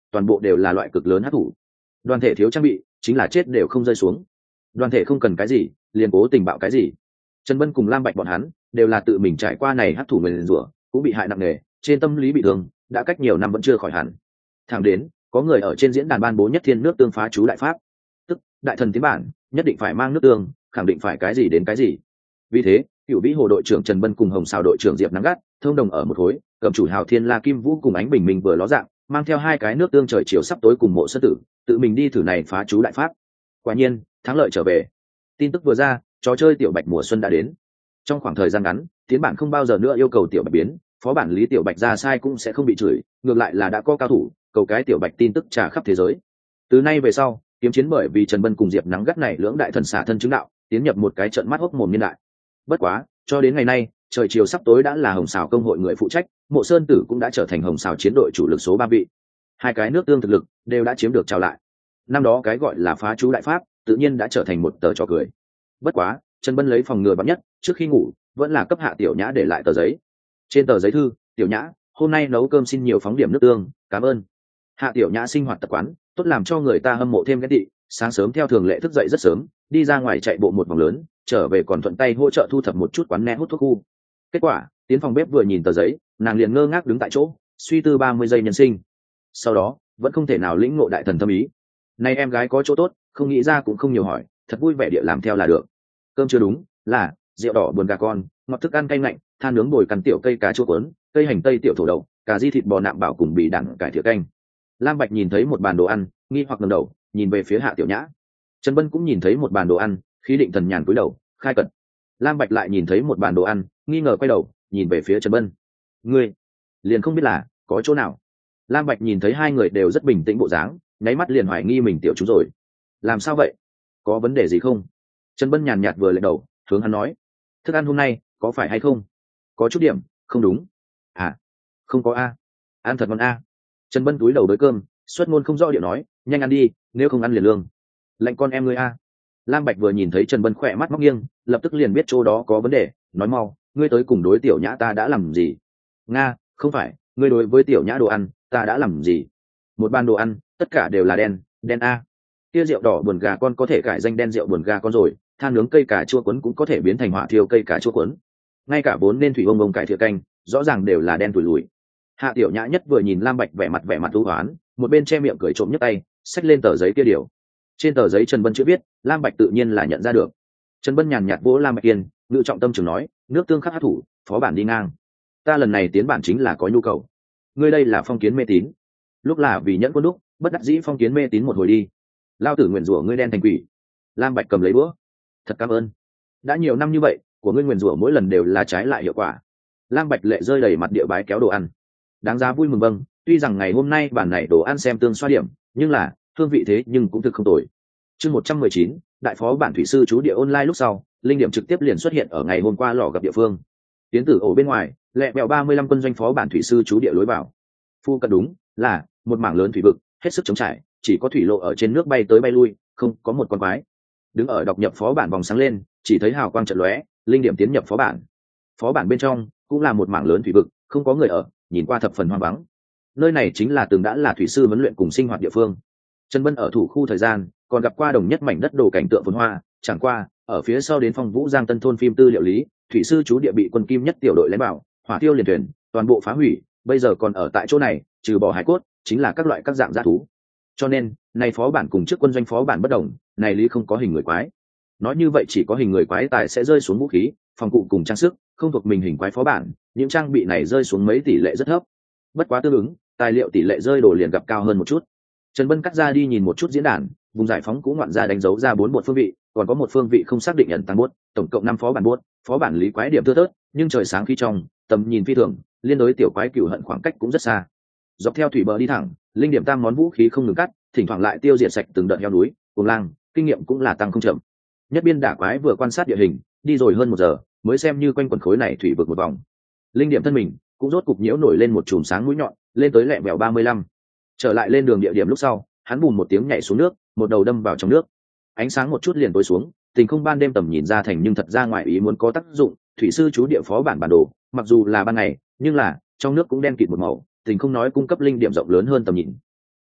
toàn bộ đều là loại cực lớn hát thủ. Đoàn thể thiếu trang bị chính là chết đều không rơi xuống. Đoàn thể không cần cái gì liền cố tình bạo cái gì. Trần Bân cùng Lam Bạch bọn hắn đều là tự mình trải qua này hát thủ người liền rủa, cũng bị hại nặng nề, trên tâm lý bị thương, đã cách nhiều năm vẫn chưa khỏi hẳn. Thẳng đến có người ở trên diễn đàn ban bố nhất thiên nước tương phá chú đại pháp, tức đại thần tiến bản nhất định phải mang nước tương, khẳng định phải cái gì đến cái gì. Vì thế Cửu Vĩ Hồ đội trưởng Trần Bân cùng Hồng Sào đội trưởng Diệp Nắng Gắt thông đồng ở một khối, cầm chủ Hào Thiên La Kim Vũ cùng Ánh Bình Minh vừa ló dạng, mang theo hai cái nước tương trời chiều sắp tối cùng Mộ Sơn Tử, tự mình đi thử này phá chú đại pháp. Quả nhiên thắng lợi trở về. Tin tức vừa ra, trò chơi tiểu bạch mùa xuân đã đến. Trong khoảng thời gian ngắn, tiến bản không bao giờ nữa yêu cầu tiểu bạch biến, phó bản lý tiểu bạch ra sai cũng sẽ không bị chửi, ngược lại là đã có cao thủ cầu cái tiểu bạch tin tức trà khắp thế giới. Từ nay về sau, kiếm chiến bởi vì Trần Bân cùng Diệp Nắng Gắt này lưỡng đại thần xả thân chứng đạo, tiến nhập một cái trận mắt hốc mồm nhân đại. Bất quá, cho đến ngày nay, trời chiều sắp tối đã là Hồng Sào công hội người phụ trách, Mộ Sơn Tử cũng đã trở thành Hồng Sào chiến đội chủ lực số ba vị. Hai cái nước tương thực lực đều đã chiếm được trao lại. Năm đó cái gọi là phá chú đại pháp, tự nhiên đã trở thành một tờ trò cười. Bất quá, Trần Bân lấy phòng ngừa bắn nhất, trước khi ngủ, vẫn là cấp Hạ Tiểu Nhã để lại tờ giấy. Trên tờ giấy thư, Tiểu Nhã, hôm nay nấu cơm xin nhiều phóng điểm nước tương, cảm ơn. Hạ Tiểu Nhã sinh hoạt tập quán, tốt làm cho người ta hâm mộ thêm ghét tị, sáng sớm theo thường lệ thức dậy rất sớm, đi ra ngoài chạy bộ một vòng lớn, trở về còn thuận tay hỗ trợ thu thập một chút quán nét hút thuốc khu. Kết quả, tiến phòng bếp vừa nhìn tờ giấy, nàng liền ngơ ngác đứng tại chỗ, suy tư ba mươi giây nhân sinh. Sau đó, vẫn không thể nào lĩnh ngộ đại thần tâm ý. Này em gái có chỗ tốt, không nghĩ ra cũng không nhiều hỏi, thật vui vẻ địa làm theo là được. Cơm chưa đúng, là rượu đỏ buồn gà con, ngọt thức ăn cay lạnh, than nướng bồi cằn tiểu cây cà chua cuốn, cây hành tây tiểu thổ đậu, cà ri thịt bò nạm bảo cùng bị đẳng cải thìa canh. Lam Bạch nhìn thấy một bàn đồ ăn, nghi hoặc ngẩng đầu, nhìn về phía Hạ Tiểu Nhã. Trần Bân cũng nhìn thấy một bàn đồ ăn, khí định thần nhàn cúi đầu, khai cật. Lam Bạch lại nhìn thấy một bàn đồ ăn, nghi ngờ quay đầu, nhìn về phía Trần Bân. Ngươi, liền không biết là có chỗ nào? Lam Bạch nhìn thấy hai người đều rất bình tĩnh bộ dáng, nháy mắt liền hoài nghi mình tiểu chú rồi. Làm sao vậy? Có vấn đề gì không? Trần Bân nhàn nhạt vừa lệch đầu, hướng hắn nói. Thức ăn hôm nay, có phải hay không? Có chút điểm, không đúng. À, không có a. Ăn thật ngon a. Trần Bân túi đầu tới cơm, xuất ngôn không rõ điệu nói, nhanh ăn đi, nếu không ăn liền lương. Lạnh con em ngươi a. Lam Bạch vừa nhìn thấy Trần Bân khỏe mắt móc nghiêng, lập tức liền biết chỗ đó có vấn đề, nói mau, ngươi tới cùng đối tiểu nhã ta đã làm gì? Nga, không phải, ngươi đối với tiểu nhã đồ ăn, ta đã làm gì? Một bàn đồ ăn, tất cả đều là đen, đen a. Tia rượu đỏ buồn gà con có thể cải danh đen rượu buồn gà con rồi, than nướng cây cà chua cuốn cũng có thể biến thành hỏa thiêu cây cà chua cuốn. Ngay cả vốn nên thủy ông ông cải thìa canh, rõ ràng đều là đen tủi lùi. Hạ Tiểu Nhã nhất vừa nhìn Lam Bạch vẻ mặt vẻ mặt u hoán, một bên che miệng cười trộm nhấc tay, xách lên tờ giấy kia điều. Trên tờ giấy Trần Bân chữ viết, Lam Bạch tự nhiên là nhận ra được. Trần Bân nhàn nhạt vỗ Lam Bạch yên, ngự trọng tâm trường nói, nước tương khắc hát thủ, phó bản đi ngang. Ta lần này tiến bản chính là có nhu cầu. Ngươi đây là phong kiến mê tín. Lúc là vì nhẫn quân đúc, bất đắc dĩ phong kiến mê tín một hồi đi. Lao tử nguyện rủa ngươi đen thành quỷ. Lam Bạch cầm lấy búa. Thật cảm ơn. Đã nhiều năm như vậy, của ngươi nguyền rủa mỗi lần đều là trái lại hiệu quả. Lam Bạch lệ rơi đầy mặt địa bái kéo đồ ăn. Đáng giá vui mừng vâng, tuy rằng ngày hôm nay bản này đồ ăn xem tương xoa điểm, nhưng là hương vị thế nhưng cũng thực không tồi. Chương một trăm mười chín, đại phó bản thủy sư chú địa online lúc sau, linh điểm trực tiếp liền xuất hiện ở ngày hôm qua lò gặp địa phương. Tiến tử ổ bên ngoài, lẹ bẹo ba mươi lăm quân doanh phó bản thủy sư chú địa lối vào. Phu cận đúng là một mảng lớn thủy vực, hết sức chống trải, chỉ có thủy lộ ở trên nước bay tới bay lui, không có một con quái. Đứng ở đọc nhập phó bản vòng sáng lên, chỉ thấy hào quang trận lóe, linh điểm tiến nhập phó bản. Phó bản bên trong cũng là một mảng lớn thủy vực, không có người ở, nhìn qua thập phần hoang vắng. Nơi này chính là từng đã là thủy sư huấn luyện cùng sinh hoạt địa phương. Trần Bân ở thủ khu thời gian, còn gặp qua đồng nhất mảnh đất đồ cảnh tượng phồn hoa, chẳng qua ở phía sau đến Phong Vũ Giang Tân thôn phim tư liệu lý, thủy sư chú địa bị quân kim nhất tiểu đội lén bảo, hỏa tiêu liền thuyền, toàn bộ phá hủy, bây giờ còn ở tại chỗ này, trừ bỏ hải cốt, chính là các loại các dạng dã thú. Cho nên, này phó bản cùng trước quân doanh phó bản bất đồng, này lý không có hình người quái. Nói như vậy chỉ có hình người quái tài sẽ rơi xuống vũ khí, phòng cụ cùng trang sức, không thuộc mình hình quái phó bản, những trang bị này rơi xuống mấy tỷ lệ rất thấp. Bất quá tương ứng, tài liệu tỷ lệ rơi đồ liền gặp cao hơn một chút. Trần Bân cắt ra đi nhìn một chút diễn đàn, vùng giải phóng cũng ngoạn ra đánh dấu ra bốn bộ phương vị, còn có một phương vị không xác định ẩn tăng buốt, tổng cộng năm phó bản buốt, phó bản lý quái điểm thưa thớt, nhưng trời sáng khi trong, tầm nhìn phi thường, liên đối tiểu quái cửu hận khoảng cách cũng rất xa. Dọc theo thủy bờ đi thẳng, linh điểm tam món vũ khí không ngừng cắt, thỉnh thoảng lại tiêu diệt sạch từng đợt heo núi, cuồng lang, kinh nghiệm cũng là tăng không chậm. Nhất biên đả quái vừa quan sát địa hình, đi rồi hơn một giờ, mới xem như quanh quần khối này thủy vực một vòng. Linh điểm thân mình cũng rốt cục nhiễu nổi lên một chùm sáng mũi nhọn, lên tới lẹ bèo ba mươi lăm. Trở lại lên đường địa điểm lúc sau, hắn bùm một tiếng nhảy xuống nước, một đầu đâm vào trong nước. Ánh sáng một chút liền tối xuống, tình không ban đêm tầm nhìn ra thành nhưng thật ra ngoài ý muốn có tác dụng, thủy sư chú địa phó bản bản đồ, mặc dù là ban ngày, nhưng là trong nước cũng đen kịt một màu, tình không nói cung cấp linh điểm rộng lớn hơn tầm nhìn.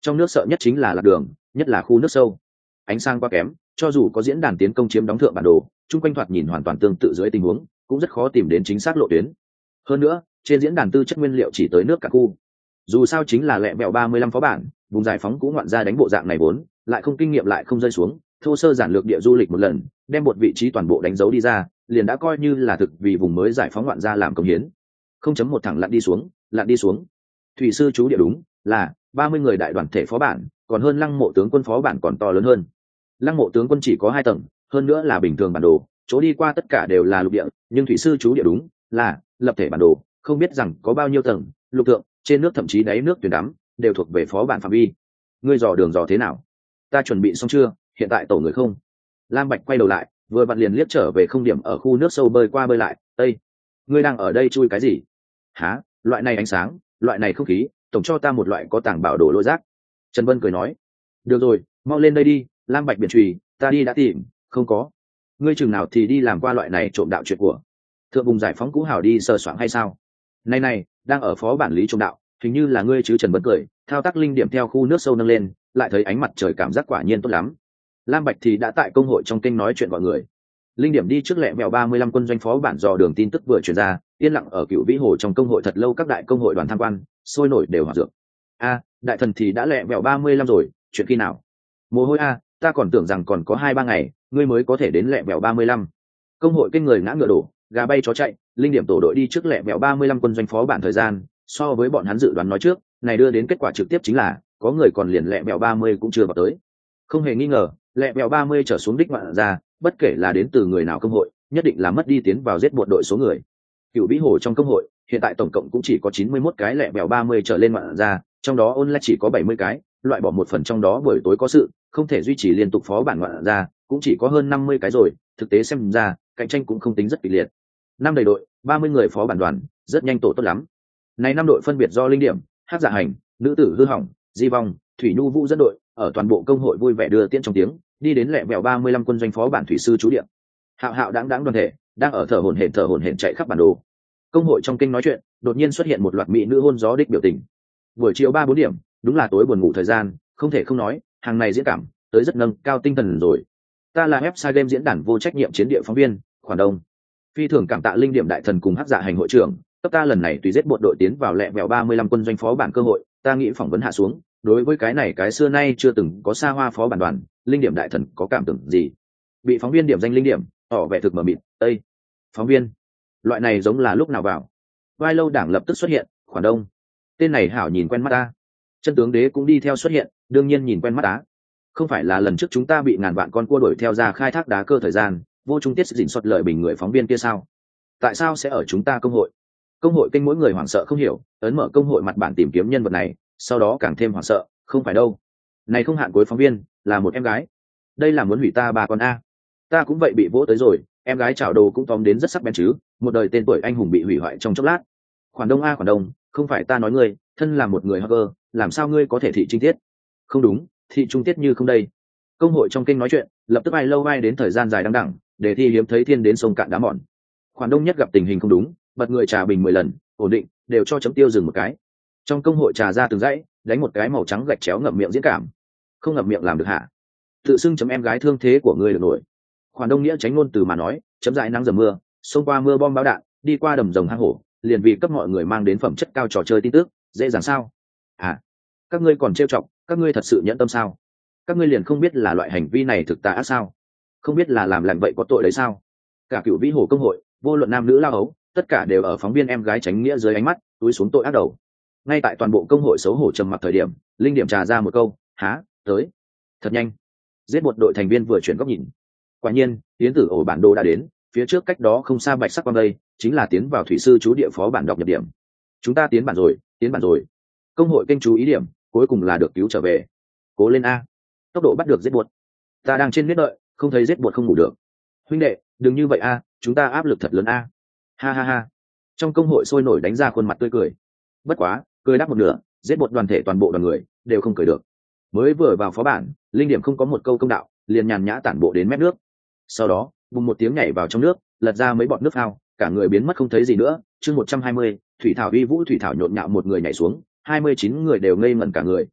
trong nước sợ nhất chính là lạc đường, nhất là khu nước sâu, ánh sáng quá kém, cho dù có diễn đàn tiến công chiếm đóng thượng bản đồ, chung quanh thoạt nhìn hoàn toàn tương tự dưới tình huống, cũng rất khó tìm đến chính xác lộ tuyến. Hơn nữa, trên diễn đàn tư chất nguyên liệu chỉ tới nước cả khu, dù sao chính là lẹ mẹo ba mươi lăm phó bản, vùng giải phóng cũng ngoạn ra đánh bộ dạng này vốn lại không kinh nghiệm lại không rơi xuống, thô sơ giản lược địa du lịch một lần, đem một vị trí toàn bộ đánh dấu đi ra, liền đã coi như là thực vì vùng mới giải phóng ngoạn ra làm công hiến. Không chấm một thẳng lặn đi xuống, lặn đi xuống. Thủy sư chú địa đúng là ba mươi người đại đoàn thể phó bản, còn hơn lăng mộ tướng quân phó bản còn to lớn hơn. Lăng mộ tướng quân chỉ có hai tầng, hơn nữa là bình thường bản đồ, chỗ đi qua tất cả đều là lục địa, nhưng thủy sư chú địa đúng là lập thể bản đồ, không biết rằng có bao nhiêu tầng, lục tượng, trên nước thậm chí đáy nước thuyền đắm đều thuộc về phó bản phạm vi. Ngươi dò đường dò thế nào? Ta chuẩn bị xong chưa? Hiện tại tổ người không? Lam Bạch quay đầu lại, vừa vặn liền liếc trở về không điểm ở khu nước sâu bơi qua bơi lại. Ây, ngươi đang ở đây chui cái gì? Hả? Loại này ánh sáng, loại này không khí, tổng cho ta một loại có tàng bảo đồ lôi rác. Trần Vân cười nói, được rồi, mau lên đây đi. Lam Bạch biển trùy, ta đi đã tìm, không có. Ngươi chừng nào thì đi làm qua loại này trộm đạo chuyện của thượng vùng giải phóng cũ hảo đi sờ soạng hay sao? Này này, đang ở phó bản lý trộm đạo, hình như là ngươi chứ. Trần Vân cười, thao tác linh điểm theo khu nước sâu nâng lên, lại thấy ánh mặt trời cảm giác quả nhiên tốt lắm. Lam Bạch thì đã tại công hội trong kênh nói chuyện gọi người. Linh điểm đi trước lẹ mèo ba mươi lăm quân doanh phó bản dò đường tin tức vừa truyền ra, yên lặng ở Cựu Vĩ Hồ trong công hội thật lâu, các đại công hội đoàn tham quan sôi nổi đều hòa dược. A, đại thần thì đã lẹ mèo ba mươi lăm rồi, chuyện khi nào? Mồ hôi a, ta còn tưởng rằng còn có hai ba ngày ngươi mới có thể đến lẹ mèo ba mươi lăm. Công hội kênh người ngã ngựa đổ, gà bay chó chạy, linh điểm tổ đội đi trước lẹ mèo ba mươi lăm quân doanh phó bản thời gian, so với bọn hắn dự đoán nói trước, này đưa đến kết quả trực tiếp chính là có người còn liền lẹ mèo ba mươi cũng chưa vào tới. Không hề nghi ngờ, lẹ mèo ba mươi trở xuống đích ngoạn ra, bất kể là đến từ người nào công hội, nhất định là mất đi tiến vào giết bộ đội số người. Cựu Vĩ Hồ trong công hội hiện tại tổng cộng cũng chỉ có chín mươi mốt cái lẹ mèo ba mươi trở lên ngoạn ra, trong đó online chỉ có bảy mươi cái, loại bỏ một phần trong đó buổi tối có sự không thể duy trì liên tục phó bản ngoạn ra cũng chỉ có hơn năm mươi cái rồi. Thực tế xem ra cạnh tranh cũng không tính rất kịch liệt. Năm đầy đội, ba mươi người phó bản đoàn, rất nhanh tổ tốt lắm. Này năm đội phân biệt do linh điểm, hát dạ hành, nữ tử hư hỏng, di vong, thủy nhu vũ dẫn đội, ở toàn bộ công hội vui vẻ đưa tiễn trong tiếng, đi đến lẹ mèo ba mươi lăm quân doanh phó bản thủy sư chú địa. Hạo Hạo đáng đáng đoàn thể đang ở thở hổn hển thở hổn hển chạy khắp bản đồ. Công hội trong kinh nói chuyện, đột nhiên xuất hiện một loạt mỹ nữ hôn gió đích biểu tình. Buổi chiều ba bốn điểm, đúng là tối buồn ngủ thời gian, không thể không nói, hàng này diễn cảm tới rất nâng cao tinh thần rồi. Ta là website game diễn đàn vô trách nhiệm chiến địa phóng viên Khoản Đông, phi thường cảm tạ linh điểm đại thần cùng hắc dạ hành hội trưởng cấp ta lần này tùy giết bộ đội tiến vào lẹ mèo ba mươi lăm quân doanh phó bản cơ hội. Ta nghĩ phỏng vấn hạ xuống, đối với cái này cái xưa nay chưa từng có xa hoa phó bản đoàn, linh điểm đại thần có cảm tưởng gì? Bị phóng viên điểm danh linh điểm tỏ vẻ thực mờ mịt. Tây phóng viên, loại này giống là lúc nào vào? vai lâu đảng lập tức xuất hiện. Khoản Đông, tên này hảo nhìn quen mắt ta. Chân tướng đế cũng đi theo xuất hiện, đương nhiên nhìn quen mắt á. Không phải là lần trước chúng ta bị ngàn vạn con cua đuổi theo ra khai thác đá cơ thời gian, vô trung tiết dình xuất lợi bình người phóng viên kia sao? Tại sao sẽ ở chúng ta công hội? Công hội kênh mỗi người hoảng sợ không hiểu, ấn mở công hội mặt bản tìm kiếm nhân vật này, sau đó càng thêm hoảng sợ. Không phải đâu, này không hạn cuối phóng viên là một em gái, đây là muốn hủy ta bà con a. Ta cũng vậy bị vỗ tới rồi, em gái chảo đồ cũng tóm đến rất sắc bén chứ, một đời tên tuổi anh hùng bị hủy hoại trong chốc lát. Khoản Đông a, Khoản Đông, không phải ta nói ngươi, thân là một người hacker, làm sao ngươi có thể thị trinh tiết? Không đúng, thị trung tiết như không đây. Công hội trong kênh nói chuyện, lập tức ai lâu ai đến thời gian dài đăng đẳng, để thi hiếm thấy thiên đến sông cạn đá mòn. Khoản Đông nhất gặp tình hình không đúng, bật người trà bình mười lần, ổn định, đều cho chấm tiêu dừng một cái. Trong công hội trà ra từng dãy, đánh một cái màu trắng gạch chéo ngậm miệng diễn cảm. Không ngậm miệng làm được hả? Tự xưng chấm em gái thương thế của ngươi được nổi. Khoản Đông nghĩa tránh ngôn từ mà nói, chấm dại nắng dầm mưa, xông qua mưa bom bão đạn, đi qua đầm rồng hang hổ, liền vì cấp mọi người mang đến phẩm chất cao trò chơi tin tức, dễ dàng sao? À, các ngươi còn trêu chọc, các ngươi thật sự nhẫn tâm sao? Các ngươi liền không biết là loại hành vi này thực tà ác sao? Không biết là làm lạnh vậy có tội đấy sao? Cả Cựu Vĩ Hồ công hội, vô luận nam nữ lao ấu, tất cả đều ở phóng viên em gái tránh nghĩa dưới ánh mắt túi xuống tội ác đầu. Ngay tại toàn bộ công hội xấu hổ trầm mặc thời điểm, linh điểm trà ra một câu, há tới thật nhanh. Giết một đội thành viên vừa chuyển góc nhìn, quả nhiên tiến tử ổ bản đồ đã đến, phía trước cách đó không xa bạch sắc quang đây chính là tiến vào thủy sư chú địa phó bản đọc nhập điểm. Chúng ta tiến bản rồi, tiến bản rồi. Công hội kênh chú ý điểm cuối cùng là được cứu trở về. Cố lên a, tốc độ bắt được giết buột. Ta đang trên biết đợi, không thấy giết buột không ngủ được. Huynh đệ đừng như vậy a, chúng ta áp lực thật lớn a. Ha ha ha. Trong công hội sôi nổi đánh ra khuôn mặt tươi cười. Bất quá cười đáp một nửa, giết buột đoàn thể toàn bộ đoàn người đều không cười được. Mới vừa vào phó bản, linh điểm không có một câu công đạo, liền nhàn nhã tản bộ đến mép nước. Sau đó bùng một tiếng nhảy vào trong nước, lật ra mấy bọt nước phao, cả người biến mất không thấy gì nữa. Chương một trăm hai mươi, thủy thảo uy vũ, thủy thảo nhộn nhạo, một người nhảy xuống, hai mươi chín người đều ngây ngẩn cả người.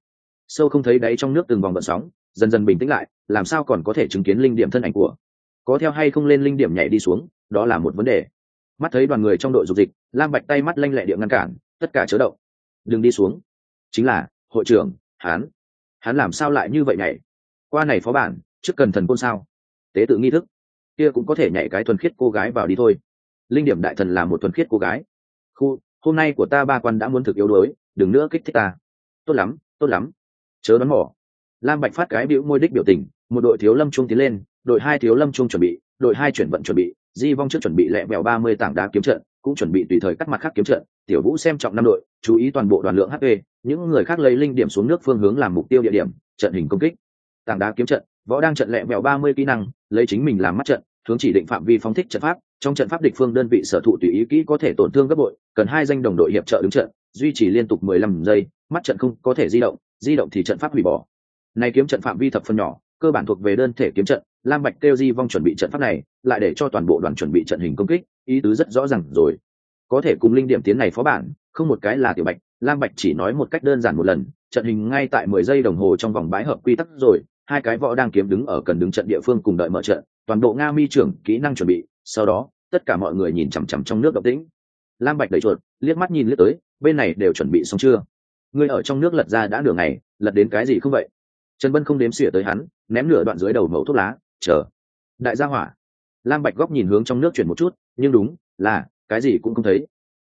Sâu không thấy đáy trong nước từng vòng gợn sóng dần dần bình tĩnh lại, làm sao còn có thể chứng kiến linh điểm thân ảnh của, có theo hay không lên linh điểm nhảy đi xuống, đó là một vấn đề. Mắt thấy đoàn người trong đội dục dịch, Lam Bạch tay mắt lanh lẹ địa ngăn cản, tất cả chớ động, đừng đi xuống. Chính là hội trưởng, hắn hắn làm sao lại như vậy nhảy qua này phó bản, trước cần thần côn sao, tế tự nghi thức kia cũng có thể nhảy cái thuần khiết cô gái vào đi thôi. Linh điểm đại thần là một thuần khiết cô gái. Khu, hôm nay của ta ba quan đã muốn thực yếu đuối, đừng nữa kích thích ta. Tốt lắm, tốt lắm, chớ đoán mỏ. Lam Bạch phát cái biểu môi đích biểu tình, một đội thiếu lâm trung tiến lên, đội hai thiếu lâm trung chuẩn bị, đội hai chuyển vận chuẩn bị, di vong trước chuẩn bị lẹ bèo ba mươi tảng đá kiếm trận, cũng chuẩn bị tùy thời cắt mặt khác kiếm trận. Tiểu Vũ xem trọng năm đội, chú ý toàn bộ đoàn lượng hát pê, những người khác lấy linh điểm xuống nước phương hướng làm mục tiêu địa điểm, trận hình công kích. Tảng đá kiếm trận, võ đang trận lẹ bèo ba mươi kỹ năng, lấy chính mình làm mắt trận, hướng chỉ định phạm vi phóng thích trận pháp, trong trận pháp địch phương đơn vị sở thụ tùy ý kỹ có thể tổn thương gấp bội, cần hai danh đồng đội hiệp trợ đứng trận, duy trì liên tục mười lăm giây, mắt trận không có thể di động, di động thì trận pháp hủy bỏ. Này kiếm trận phạm vi thập phần nhỏ, cơ bản thuộc về đơn thể kiếm trận. Lam Bạch kêu di vong chuẩn bị trận pháp này, lại để cho toàn bộ đoàn chuẩn bị trận hình công kích, ý tứ rất rõ ràng rồi. Có thể cùng linh điểm tiến này phó bản, không một cái là tiểu Bạch. Lam Bạch chỉ nói một cách đơn giản một lần, trận hình ngay tại mười giây đồng hồ trong vòng bãi hợp quy tắc rồi. Hai cái võ đang kiếm đứng ở cần đứng trận địa phương cùng đợi mở trận, toàn bộ Nga mi trưởng kỹ năng chuẩn bị. Sau đó, tất cả mọi người nhìn chằm chằm trong nước động tĩnh. Lam Bạch đẩy chuột, liếc mắt nhìn liếc tới, bên này đều chuẩn bị xong chưa? Ngươi ở trong nước lật ra đã nửa ngày, lật đến cái gì không vậy? Trần Bân không đếm xỉa tới hắn, ném nửa đoạn dưới đầu mẩu thuốc lá, chờ. Đại gia hỏa. Lam Bạch góc nhìn hướng trong nước chuyển một chút, nhưng đúng là cái gì cũng không thấy.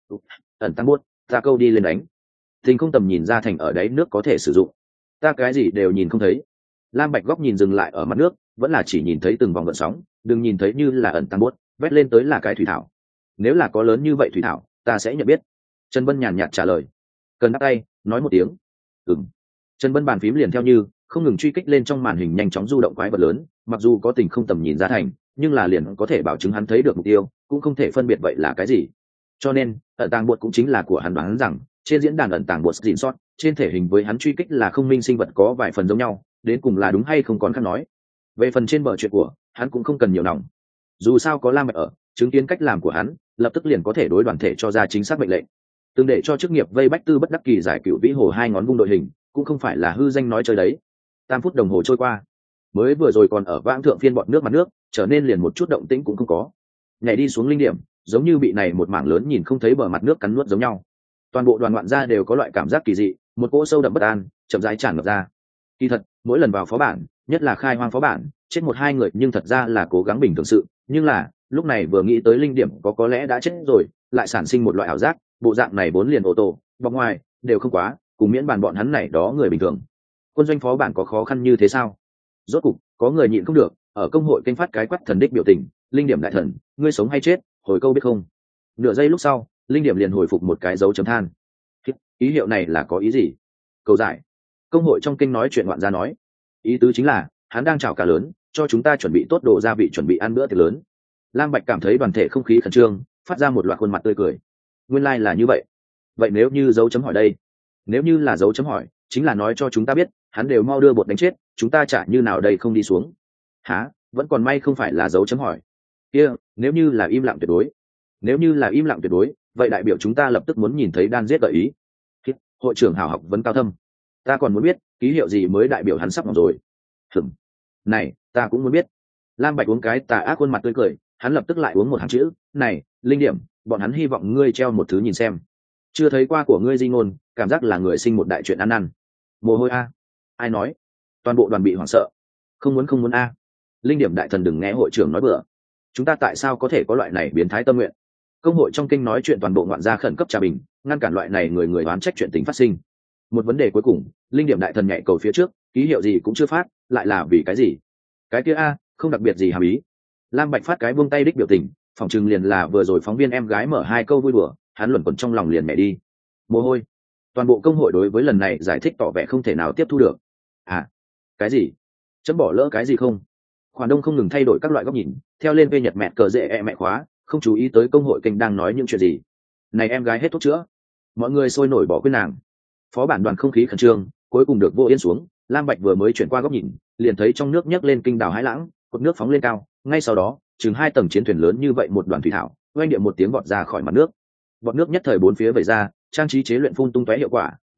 Ẩn tăng buốt, ta câu đi lên đánh. Tình không tầm nhìn ra thành ở đáy nước có thể sử dụng. Ta cái gì đều nhìn không thấy. Lam Bạch góc nhìn dừng lại ở mặt nước, vẫn là chỉ nhìn thấy từng vòng gợn sóng, đừng nhìn thấy như là ẩn tăng buốt, vét lên tới là cái thủy thảo. Nếu là có lớn như vậy thủy thảo, ta sẽ nhận biết. Trần Bân nhàn nhạt trả lời. Cần đáp tay, nói một tiếng. Ừm. Trần Bân bàn phím liền theo như không ngừng truy kích lên trong màn hình nhanh chóng du động quái vật lớn, mặc dù có tình không tầm nhìn ra thành, nhưng là liền có thể bảo chứng hắn thấy được mục tiêu, cũng không thể phân biệt vậy là cái gì. Cho nên, ẩn tàng bột cũng chính là của hắn đoán rằng, trên diễn đàn ẩn tàng bột gìn sót, trên thể hình với hắn truy kích là không minh sinh vật có vài phần giống nhau, đến cùng là đúng hay không còn khác nói. Về phần trên bờ chuyện của, hắn cũng không cần nhiều lòng. Dù sao có Lam Bạch ở, chứng kiến cách làm của hắn, lập tức liền có thể đối đoàn thể cho ra chính xác mệnh lệnh. Từng để cho chức nghiệp vây bách tư bất đắc kỳ giải cựu vĩ hồ hai ngón vung đội hình, cũng không phải là hư danh nói chơi đấy. Tam phút đồng hồ trôi qua, mới vừa rồi còn ở vãng thượng phiên bọn nước mặt nước, trở nên liền một chút động tĩnh cũng không có. Nhảy đi xuống linh điểm, giống như bị này một mảng lớn nhìn không thấy bờ mặt nước cắn nuốt giống nhau. Toàn bộ đoàn ngoạn gia đều có loại cảm giác kỳ dị, một cỗ sâu đậm bất an chậm rãi tràn ngập ra. Kỳ thật, mỗi lần vào phó bản, nhất là khai hoang phó bản, chết một hai người nhưng thật ra là cố gắng bình thường sự, nhưng là lúc này vừa nghĩ tới linh điểm có có lẽ đã chết rồi, lại sản sinh một loại ảo giác, bộ dạng này vốn liền ô tô, bọc ngoài đều không quá, cùng miễn bàn bọn hắn này đó người bình thường. Quân doanh phó bản có khó khăn như thế sao? Rốt cục có người nhịn không được, ở công hội kênh phát cái quát thần đích biểu tình, linh điểm đại thần, ngươi sống hay chết, hồi câu biết không? Nửa giây lúc sau, linh điểm liền hồi phục một cái dấu chấm than. Ý hiệu này là có ý gì? Cầu giải. Công hội trong kênh nói chuyện ngoạn gia nói, ý tứ chính là hắn đang chào cả lớn, cho chúng ta chuẩn bị tốt đồ gia vị chuẩn bị ăn bữa tiệc lớn. Lam Bạch cảm thấy đoàn thể không khí khẩn trương, phát ra một loạt khuôn mặt tươi cười. Nguyên lai like là như vậy. Vậy nếu như dấu chấm hỏi đây? Nếu như là dấu chấm hỏi, chính là nói cho chúng ta biết, hắn đều mau đưa bột đánh chết, chúng ta chả như nào đây không đi xuống. Hả? Vẫn còn may không phải là dấu chấm hỏi. Kia, nếu như là im lặng tuyệt đối. Nếu như là im lặng tuyệt đối, vậy đại biểu chúng ta lập tức muốn nhìn thấy đan giết gợi ý. Hội trưởng hào học vấn cao thâm. Ta còn muốn biết, ký hiệu gì mới đại biểu hắn sắp ngọc rồi. Hửm. Này, ta cũng muốn biết. Lam Bạch uống cái tà ác khuôn mặt tươi cười, hắn lập tức lại uống một hàng chữ, này, linh điểm, bọn hắn hy vọng ngươi treo một thứ nhìn xem. Chưa thấy qua của ngươi di ngôn, cảm giác là người sinh một đại chuyện ăn năn. Mồ hôi a. Ai nói? Toàn bộ đoàn bị hoảng sợ. Không muốn không muốn a. Linh điểm đại thần đừng nghe hội trưởng nói bừa. Chúng ta tại sao có thể có loại này biến thái tâm nguyện? Công hội trong kinh nói chuyện toàn bộ ngoạn gia khẩn cấp trà bình, ngăn cản loại này người người đoán trách chuyện tình phát sinh. Một vấn đề cuối cùng, linh điểm đại thần nhảy cầu phía trước, ký hiệu gì cũng chưa phát, lại là vì cái gì? Cái kia a, không đặc biệt gì hàm ý. Lam Bạch phát cái buông tay đích biểu tình, phỏng chừng liền là vừa rồi phóng viên em gái mở hai câu vui đùa, hắn luẩn quẩn trong lòng liền mẹ đi. Mồ hôi. Toàn bộ công hội đối với lần này giải thích tỏ vẻ không thể nào tiếp thu được. À, cái gì? Chấm bỏ lỡ cái gì không? Khoản đông không ngừng thay đổi các loại góc nhìn, theo lên về nhật mẹ cờ dễ e mẹ khóa, không chú ý tới công hội kênh đang nói những chuyện gì. Này em gái hết thuốc chữa. Mọi người sôi nổi bỏ quên nàng. Phó bản đoàn không khí khẩn trương, cuối cùng được vô yên xuống. Lam Bạch vừa mới chuyển qua góc nhìn, liền thấy trong nước nhấc lên kinh đảo Hải Lãng, cột nước phóng lên cao. Ngay sau đó, chừng hai tầng chiến thuyền lớn như vậy một đoàn thủy thảo, oanh điệu một tiếng bọt ra khỏi mặt nước. Bọt nước nhất thời bốn phía vẩy ra, trang trí chế luyện phun tung tóe hiệu quả,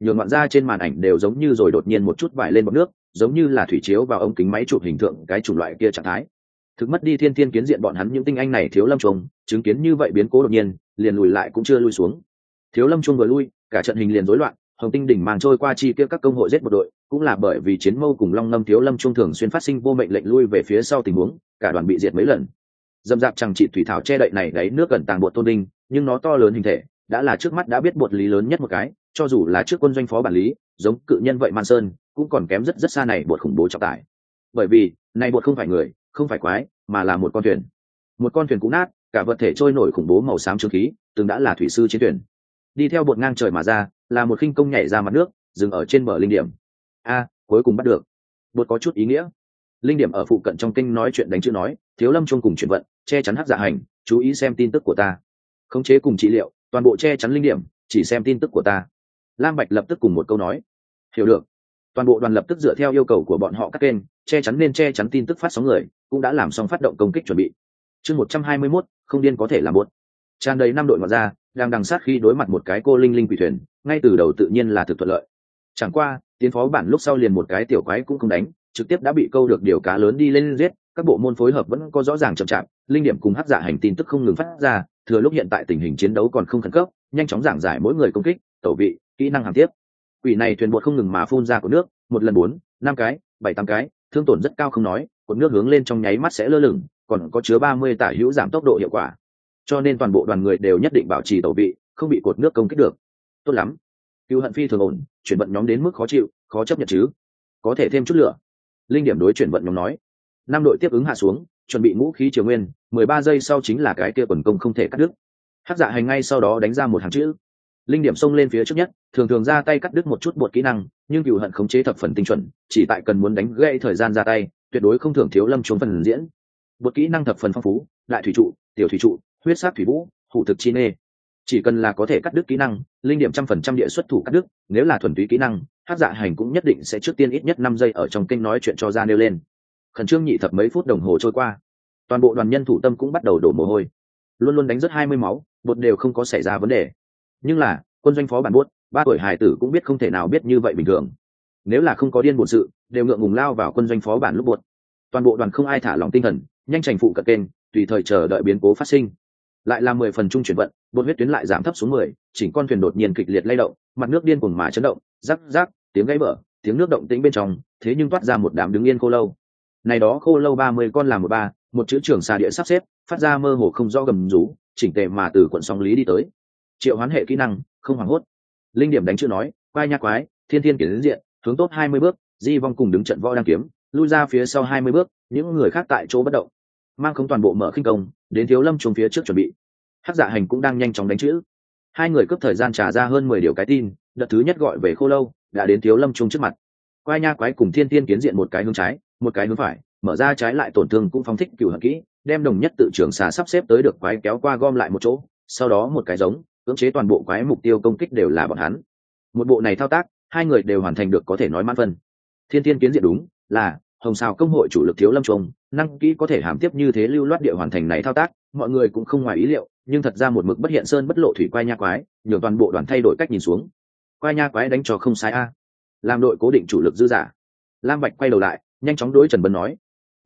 nhường ngoạn ra trên màn ảnh đều giống như rồi đột nhiên một chút vải lên bọt nước, giống như là thủy chiếu vào ống kính máy chụp hình tượng cái chủng loại kia trạng thái. Thực mất đi thiên thiên kiến diện bọn hắn những tinh anh này Thiếu Lâm Trung, chứng kiến như vậy biến cố đột nhiên, liền lùi lại cũng chưa lui xuống. Thiếu Lâm Trung vừa lui, cả trận hình liền rối loạn, Hồng Tinh đỉnh màng trôi qua chi kia các công hội giết một đội, cũng là bởi vì chiến mâu cùng Long Ngâm Thiếu Lâm Trung thường xuyên phát sinh vô mệnh lệnh lui về phía sau tình huống, cả đoàn bị diệt mấy lần. Dâm dạp chẳng trị thủy thảo che đậy này đáy nước gần tàng bột tôn đinh, nhưng nó to lớn hình thể, đã là trước mắt đã biết bột lý lớn nhất một cái, cho dù là trước quân doanh phó bản lý, giống cự nhân vậy Man Sơn, cũng còn kém rất rất xa này bột khủng bố trọng tải. Bởi vì, này bột không phải người, không phải quái, mà là một con thuyền. Một con thuyền cũ nát, cả vật thể trôi nổi khủng bố màu xám trướng khí, từng đã là thủy sư chiến thuyền. Đi theo bột ngang trời mà ra, là một khinh công nhảy ra mặt nước, dừng ở trên bờ linh điểm. A, cuối cùng bắt được. Bột có chút ý nghĩa. Linh điểm ở phụ cận trong kinh nói chuyện đánh chữ nói, Thiếu Lâm Trung cùng chuyển vận, che chắn hắc dạ hành, chú ý xem tin tức của ta. Khống chế cùng trị liệu, toàn bộ che chắn linh điểm, chỉ xem tin tức của ta. Lam Bạch lập tức cùng một câu nói. Hiểu được. Toàn bộ đoàn lập tức dựa theo yêu cầu của bọn họ các kênh, che chắn nên che chắn tin tức phát sóng người, cũng đã làm xong phát động công kích chuẩn bị. Chương một trăm hai mươi mốt, không điên có thể làm buốt. Tràn đầy năm đội ngoại ra, đang đằng sát khi đối mặt một cái cô linh linh quỷ thuyền, ngay từ đầu tự nhiên là thực thuận lợi. Chẳng qua, tiến phó bản lúc sau liền một cái tiểu quái cũng không đánh, trực tiếp đã bị câu được điều cá lớn đi lên giết, các bộ môn phối hợp vẫn có rõ ràng chậm chạp, linh điểm cùng hắc dạ hành tin tức không ngừng phát ra, thừa lúc hiện tại tình hình chiến đấu còn không khẩn cấp, nhanh chóng giảng giải mỗi người công kích, tẩu vị, kỹ năng hàng tiếp. Quỷ này thuyền bột không ngừng mà phun ra của nước, một lần bốn, năm cái, bảy tám cái, thương tổn rất cao không nói, cột nước hướng lên trong nháy mắt sẽ lơ lửng, còn có chứa ba mươi tả hữu giảm tốc độ hiệu quả. Cho nên toàn bộ đoàn người đều nhất định bảo trì tẩu vị, không bị cột nước công kích được. Tốt lắm. Cưu Hận Phi thường ổn, chuyển vận nhóm đến mức khó chịu, khó chấp nhận chứ. Có thể thêm chút lửa. Linh điểm đối chuyển vận nhóm nói. Năm đội tiếp ứng hạ xuống, chuẩn bị ngũ khí triều nguyên, mười ba giây sau chính là cái kia quần công không thể cắt đứt. Hắc dạ hành ngay sau đó đánh ra một hàng chữ. Linh điểm xông lên phía trước nhất, thường thường ra tay cắt đứt một chút bột kỹ năng, nhưng Cửu Hận khống chế thập phần tinh chuẩn, chỉ tại cần muốn đánh gãy thời gian ra tay, tuyệt đối không thường thiếu Lâm Trung phần diễn. Bột kỹ năng thập phần phong phú, đại thủy trụ, tiểu thủy trụ, huyết sát thủy vũ, hủ thực chi nê. Chỉ cần là có thể cắt đứt kỹ năng, linh điểm trăm phần trăm địa xuất thủ cắt đứt, nếu là thuần túy kỹ năng, Hắc dạ hành cũng nhất định sẽ trước tiên ít nhất năm giây ở trong kênh nói chuyện cho ra nêu lên. Khẩn trương nhị thập mấy phút đồng hồ trôi qua, toàn bộ đoàn nhân thủ tâm cũng bắt đầu đổ mồ hôi, luôn luôn đánh rất hai mươi máu, bột đều không có xảy ra vấn đề. Nhưng là quân doanh phó bản buốt, ba tuổi hài tử cũng biết không thể nào biết như vậy bình thường. Nếu là không có điên bổn sự, đều ngượng ngùng lao vào quân doanh phó bản lúc buốt. Toàn bộ đoàn không ai thả lòng tinh thần, nhanh chành phụ cận kênh, tùy thời chờ đợi biến cố phát sinh. Lại là mười phần trung chuyển vận, bột huyết tuyến lại giảm thấp xuống mười, chỉnh con thuyền đột nhiên kịch liệt lay động, mặt nước điên cuồng mà chấn động, rắc rắc, tiếng gãy bờ, tiếng nước động tĩnh bên trong, thế nhưng toát ra một đám đứng yên khô lâu. Này đó khô lâu ba mươi con làm một ba, một chữ trưởng xà địa sắp xếp, phát ra mơ hồ không rõ gầm rú, chỉnh tề mà từ quận sóng lý đi tới. Triệu hoán hệ kỹ năng, không hoảng hốt. Linh điểm đánh chữ nói, quay nha quái, thiên thiên kiến diện, hướng tốt hai mươi bước, di vong cùng đứng trận võ đang kiếm, lui ra phía sau hai mươi bước, những người khác tại chỗ bất động. Mang không toàn bộ mở khinh công, đến Thiếu Lâm Trung phía trước chuẩn bị. Hắc dạ hành cũng đang nhanh chóng đánh chữ. Hai người cướp thời gian trả ra hơn mười điều cái tin, đợt thứ nhất gọi về khô lâu, đã đến Thiếu Lâm Trung trước mặt. Quay nha quái cùng thiên thiên kiến diện một cái hướng trái, một cái hướng phải, mở ra trái lại tổn thương cũng phóng thích cửu hận kỹ, đem đồng nhất tự trưởng xà sắp xếp tới được quái kéo qua gom lại một chỗ, sau đó một cái giống, cưỡng chế toàn bộ quái mục tiêu công kích đều là bọn hắn. Một bộ này thao tác, hai người đều hoàn thành được có thể nói mãn phân. Thiên thiên kiến diện đúng là hồng sao công hội chủ lực Thiếu Lâm Trung, năng kỹ có thể hàm tiếp như thế lưu loát địa hoàn thành này thao tác, mọi người cũng không ngoài ý liệu, nhưng thật ra một mực bất hiện sơn bất lộ thủy quay nha quái, nhường toàn bộ đoàn thay đổi cách nhìn xuống. Quay nha quái đánh cho không sai a, làm đội cố định chủ lực dư giả. Lam Bạch quay đầu lại, nhanh chóng đối Trần Bân nói,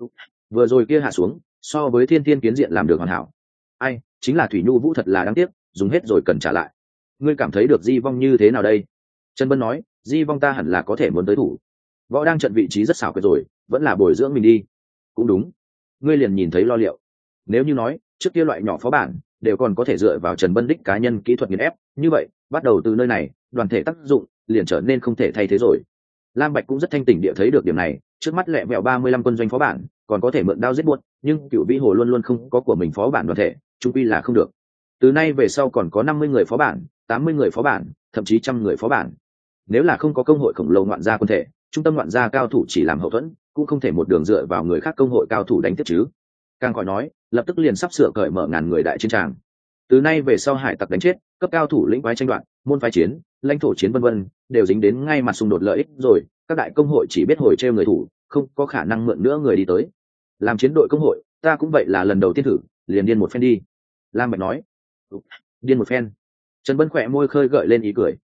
vừa rồi kia hạ xuống, so với thiên thiên kiến diện làm được hoàn hảo. Ai, chính là thủy nhu vũ thật là đáng tiếc, dùng hết rồi cần trả lại. Ngươi cảm thấy được di vong như thế nào đây? Trần Bân nói, di vong ta hẳn là có thể muốn tới thủ. Võ đang trận vị trí rất xảo quyệt rồi, vẫn là bồi dưỡng mình đi. Cũng đúng, ngươi liền nhìn thấy lo liệu. Nếu như nói trước kia loại nhỏ phó bản đều còn có thể dựa vào Trần Bân đích cá nhân kỹ thuật nghiền ép, như vậy bắt đầu từ nơi này đoàn thể tác dụng liền trở nên không thể thay thế rồi. Lam Bạch cũng rất thanh tỉnh địa thấy được điểm này, trước mắt lẹ vẹo ba mươi lăm quân doanh phó bản còn có thể mượn đao giết buốt, nhưng Cửu Vĩ Hồ luôn luôn không có của mình phó bản đoàn thể, chung quy là không được. Từ nay về sau còn có năm mươi người phó bản, tám mươi người phó bản, thậm chí trăm người phó bản. Nếu là không có công hội khổng lồ ngoạn gia quân thể, trung tâm ngoạn gia cao thủ chỉ làm hậu thuẫn, cũng không thể một đường dựa vào người khác công hội cao thủ đánh tiếp chứ. Càng khỏi nói, lập tức liền sắp sửa cởi mở ngàn người đại chiến tràng. Từ nay về sau hải tặc đánh chết, cấp cao thủ lĩnh quái tranh đoạt, môn phái chiến, lãnh thổ chiến vân vân, đều dính đến ngay mặt xung đột lợi ích rồi, các đại công hội chỉ biết hồi treo người thủ, không có khả năng mượn nữa người đi tới. Làm chiến đội công hội, ta cũng vậy là lần đầu tiên thử, liền điên một phen đi. Lam Bạch nói, điên một phen. Trần Bân khỏe môi khơi gợi lên ý cười.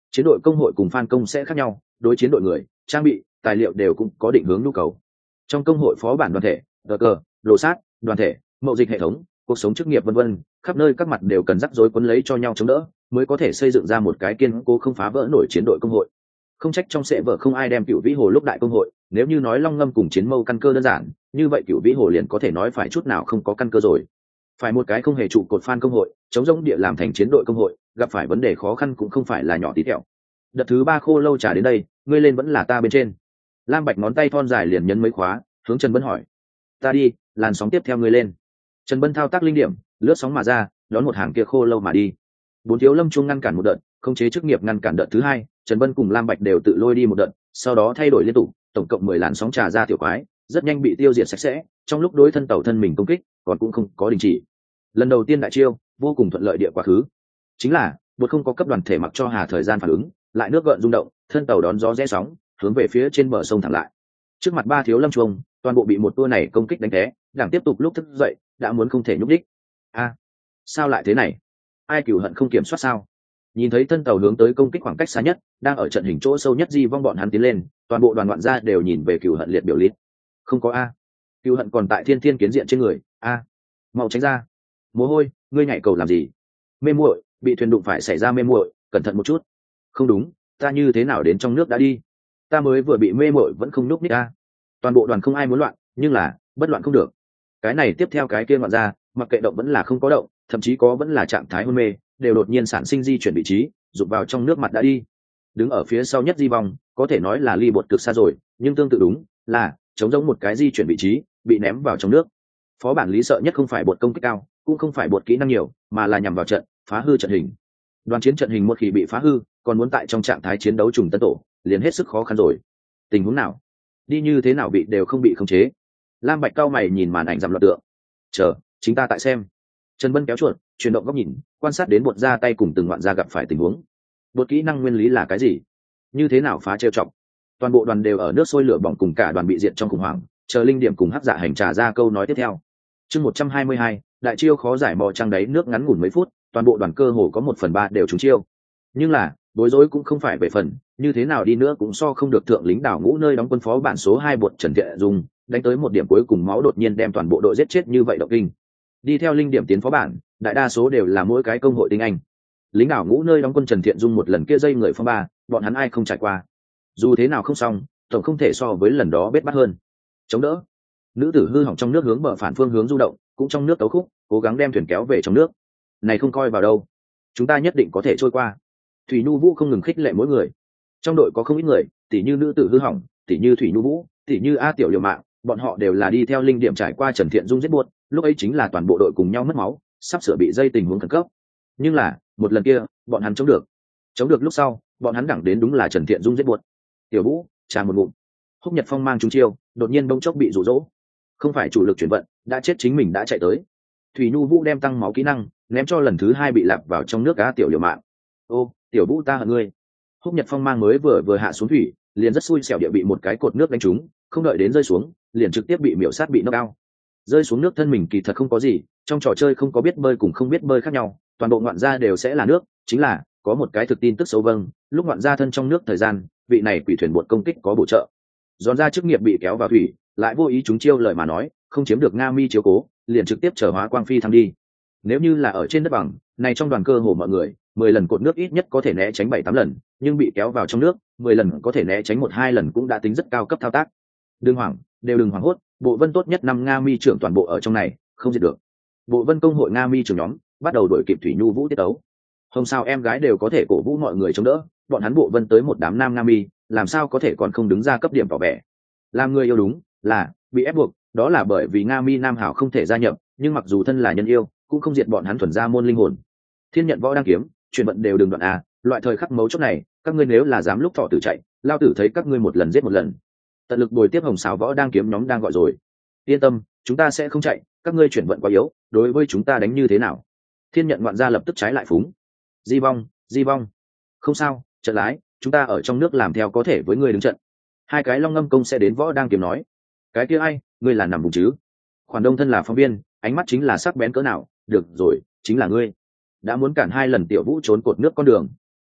Chiến đội công hội cùng fan công sẽ khác nhau, đối chiến đội người, trang bị, tài liệu đều cũng có định hướng nhu cầu. Trong công hội phó bản đoàn thể, cờ cờ, đồ sát, đoàn thể, mậu dịch hệ thống, cuộc sống chức nghiệp vân vân, khắp nơi các mặt đều cần rắc rối quấn lấy cho nhau chống đỡ, mới có thể xây dựng ra một cái kiên cố không phá vỡ nổi chiến đội công hội. Không trách trong sẽ vợ không ai đem Cửu Vĩ Hồ lúc đại công hội, nếu như nói Long Ngâm cùng Chiến Mâu căn cơ đơn giản, như vậy Cửu Vĩ Hồ liền có thể nói phải chút nào không có căn cơ rồi. Phải một cái không hề trụ cột fan công hội, chống rỗng địa làm thành chiến đội công hội, gặp phải vấn đề khó khăn cũng không phải là nhỏ tí tẹo. Đợt thứ ba khô lâu trả đến đây, ngươi lên vẫn là ta bên trên. Lam Bạch ngón tay thon dài liền nhấn mấy khóa, hướng Trần Bân hỏi: ta đi, làn sóng tiếp theo ngươi lên. Trần Bân thao tác linh điểm, lướt sóng mà ra, đón một hàng kia khô lâu mà đi. Bốn thiếu lâm chuông ngăn cản một đợt, khống chế chức nghiệp ngăn cản đợt thứ hai, Trần Bân cùng Lam Bạch đều tự lôi đi một đợt, sau đó thay đổi liên tục, tổng cộng mười làn sóng trà ra tiểu quái, rất nhanh bị tiêu diệt sạch sẽ. Trong lúc đối thân tàu thân mình công kích, còn cũng không có đình chỉ. Lần đầu tiên đại chiêu, vô cùng thuận lợi địa quá khứ. Chính là, bột không có cấp đoàn thể mặc cho Hà thời gian phản ứng, lại nước gợn rung động, thân tàu đón gió rẽ sóng, hướng về phía trên bờ sông thẳng lại. Trước mặt ba thiếu lâm chuông, toàn bộ bị một tua này công kích đánh té, đang tiếp tục lúc thức dậy, đã muốn không thể nhúc đích. A, sao lại thế này? Ai cửu hận không kiểm soát sao? Nhìn thấy thân tàu hướng tới công kích khoảng cách xa nhất, đang ở trận hình chỗ sâu nhất Di Vong bọn hắn tiến lên, toàn bộ đoàn ngoạn gia đều nhìn về cửu hận liệt biểu lít. Không có a. Cửu hận còn tại thiên thiên kiến diện trên người, a. Mau tránh ra. Mồ hôi, ngươi nhảy cầu làm gì? Mê muội, bị thuyền đụng phải xảy ra mê muội, cẩn thận một chút. Không đúng, ta như thế nào đến trong nước đã đi? Ta mới vừa bị mê muội vẫn không núp ních a. Toàn bộ đoàn không ai muốn loạn, nhưng là bất loạn không được. Cái này tiếp theo cái kia ngoạn ra, mặc kệ động vẫn là không có động, thậm chí có vẫn là trạng thái hôn mê, đều đột nhiên sản sinh di chuyển vị trí, rụt vào trong nước mặt đã đi. Đứng ở phía sau nhất Di Vong, có thể nói là ly bột cực xa rồi, nhưng tương tự đúng là chống giống một cái di chuyển vị trí, bị ném vào trong nước. Phó bản lý sợ nhất không phải bột công kích cao, cũng không phải bột kỹ năng nhiều, mà là nhằm vào trận, phá hư trận hình. Đoàn chiến trận hình một khi bị phá hư, còn muốn tại trong trạng thái chiến đấu trùng tân tổ, liền hết sức khó khăn rồi. Tình huống nào? Đi như thế nào bị đều không bị khống chế. Lam Bạch cao mày nhìn màn ảnh giảm loạt tượng. Chờ, chính ta tại xem. Trần Bân kéo chuột, chuyển động góc nhìn, quan sát đến bột ra tay cùng từng ngoạn gia gặp phải tình huống. Bột kỹ năng nguyên lý là cái gì? Như thế nào phá trêu chọc? Toàn bộ đoàn đều ở nước sôi lửa bỏng cùng cả đoàn bị diệt trong khủng hoảng, chờ linh điểm cùng hắc dạ hành trà ra câu nói tiếp theo. Chương một trăm hai mươi hai, đại chiêu khó giải mò trăng đáy nước ngắn ngủn mấy phút, toàn bộ đoàn cơ hồ có một phần ba đều trúng chiêu. Nhưng là, bối rối cũng không phải về phần, như thế nào đi nữa cũng so không được thượng lính đảo ngũ nơi đóng quân phó bản số hai bột Trần Thiện Dung, đánh tới một điểm cuối cùng máu đột nhiên đem toàn bộ đội giết chết như vậy động kinh. Đi theo linh điểm tiến phó bản, đại đa số đều là mỗi cái công hội tinh anh. Lính đảo ngũ nơi đóng quân Trần Thiện Dung một lần kia dây người phong ba, bọn hắn ai không trải qua. Dù thế nào không xong, tổng không thể so với lần đó bết bát hơn. Chống đỡ. Nữ tử hư hỏng trong nước hướng bờ phản phương hướng du động, cũng trong nước tấu khúc, cố gắng đem thuyền kéo về trong nước. Này không coi vào đâu, chúng ta nhất định có thể trôi qua. Thủy Nhu Vũ không ngừng khích lệ mỗi người. Trong đội có không ít người, tỷ như nữ tử hư hỏng, tỷ như Thủy Nhu Vũ, tỷ như A Tiểu Liều Mạng, bọn họ đều là đi theo linh điểm trải qua Trần Thiện Dung giết buốt, lúc ấy chính là toàn bộ đội cùng nhau mất máu, sắp sửa bị dây tình huống khẩn cấp. Nhưng là, một lần kia, bọn hắn chống được. Chống được lúc sau, bọn hắn đẳng đến đúng là Trần Thiện Dung giết buốt. Tiểu Vũ, trà một ngụm. Húc Nhật Phong mang trúng chiêu, đột nhiên bỗng chốc bị rụ rỗ. Không phải chủ lực chuyển vận, đã chết chính mình đã chạy tới. Thủy Nhu Vũ đem tăng máu kỹ năng, ném cho lần thứ hai bị lạp vào trong nước cá Tiểu Liều Mạng. Ô, Tiểu Vũ ta hận ngươi. Húc Nhật Phong mang mới vừa vừa hạ xuống thủy, liền rất xui xẻo địa bị một cái cột nước đánh trúng, không đợi đến rơi xuống, liền trực tiếp bị miểu sát bị knock out. Rơi xuống nước thân mình kỳ thật không có gì, trong trò chơi không có biết bơi cùng không biết bơi khác nhau, toàn bộ ngoạn gia đều sẽ là nước, chính là có một cái thực tin tức xấu vâng, lúc ngoạn gia thân trong nước thời gian, vị này quỷ thuyền buột công kích có bổ trợ. Giòn ra chức nghiệp bị kéo vào thủy, lại vô ý chúng chiêu lời mà nói, không chiếm được Nga Mi chiếu cố, liền trực tiếp trở hóa quang phi thăng đi. Nếu như là ở trên đất bằng, này trong đoàn cơ hồ mọi người, mười lần cột nước ít nhất có thể né tránh bảy tám lần, nhưng bị kéo vào trong nước, mười lần có thể né tránh một hai lần cũng đã tính rất cao cấp thao tác. Đừng hoảng, đều đừng hoảng hốt, bộ vân tốt nhất năm Nga Mi trưởng toàn bộ ở trong này, không diệt được. Bộ vân công hội Nga Mi trưởng nhóm bắt đầu đổi kịp Thủy Nhu Vũ tiết tấu. Hôm sau em gái đều có thể cổ vũ mọi người chống đỡ, bọn hắn bộ vân tới một đám nam Nga Mi, làm sao có thể còn không đứng ra cấp điểm tỏ vẻ. Làm người yêu đúng là bị ép buộc, đó là bởi vì Nga Mi nam hảo không thể gia nhập, nhưng mặc dù thân là nhân yêu, cũng không diệt bọn hắn thuần ra môn linh hồn. Thiên nhận võ đang kiếm, chuyển vận đều đừng đoạn à, loại thời khắc mấu chốt này, các ngươi nếu là dám lúc thọ tử chạy, lao tử thấy các ngươi một lần giết một lần. Tận lực bồi tiếp hồng xào võ đang kiếm nhóm đang gọi rồi. Yên tâm, chúng ta sẽ không chạy, các ngươi chuyển vận quá yếu, đối với chúng ta đánh như thế nào? Thiên nhận ngoạn gia lập tức trái lại phúng. Di Vong, Di Vong. Không sao, trận lái, chúng ta ở trong nước làm theo có thể với ngươi đứng trận. Hai cái long ngâm công sẽ đến võ đang kiếm nói. Cái kia ai, ngươi là nằm vùng chứ? Khoản Đông thân là phóng viên, ánh mắt chính là sắc bén cỡ nào, được rồi, chính là ngươi. Đã muốn cản hai lần Tiểu Vũ trốn cột nước con đường.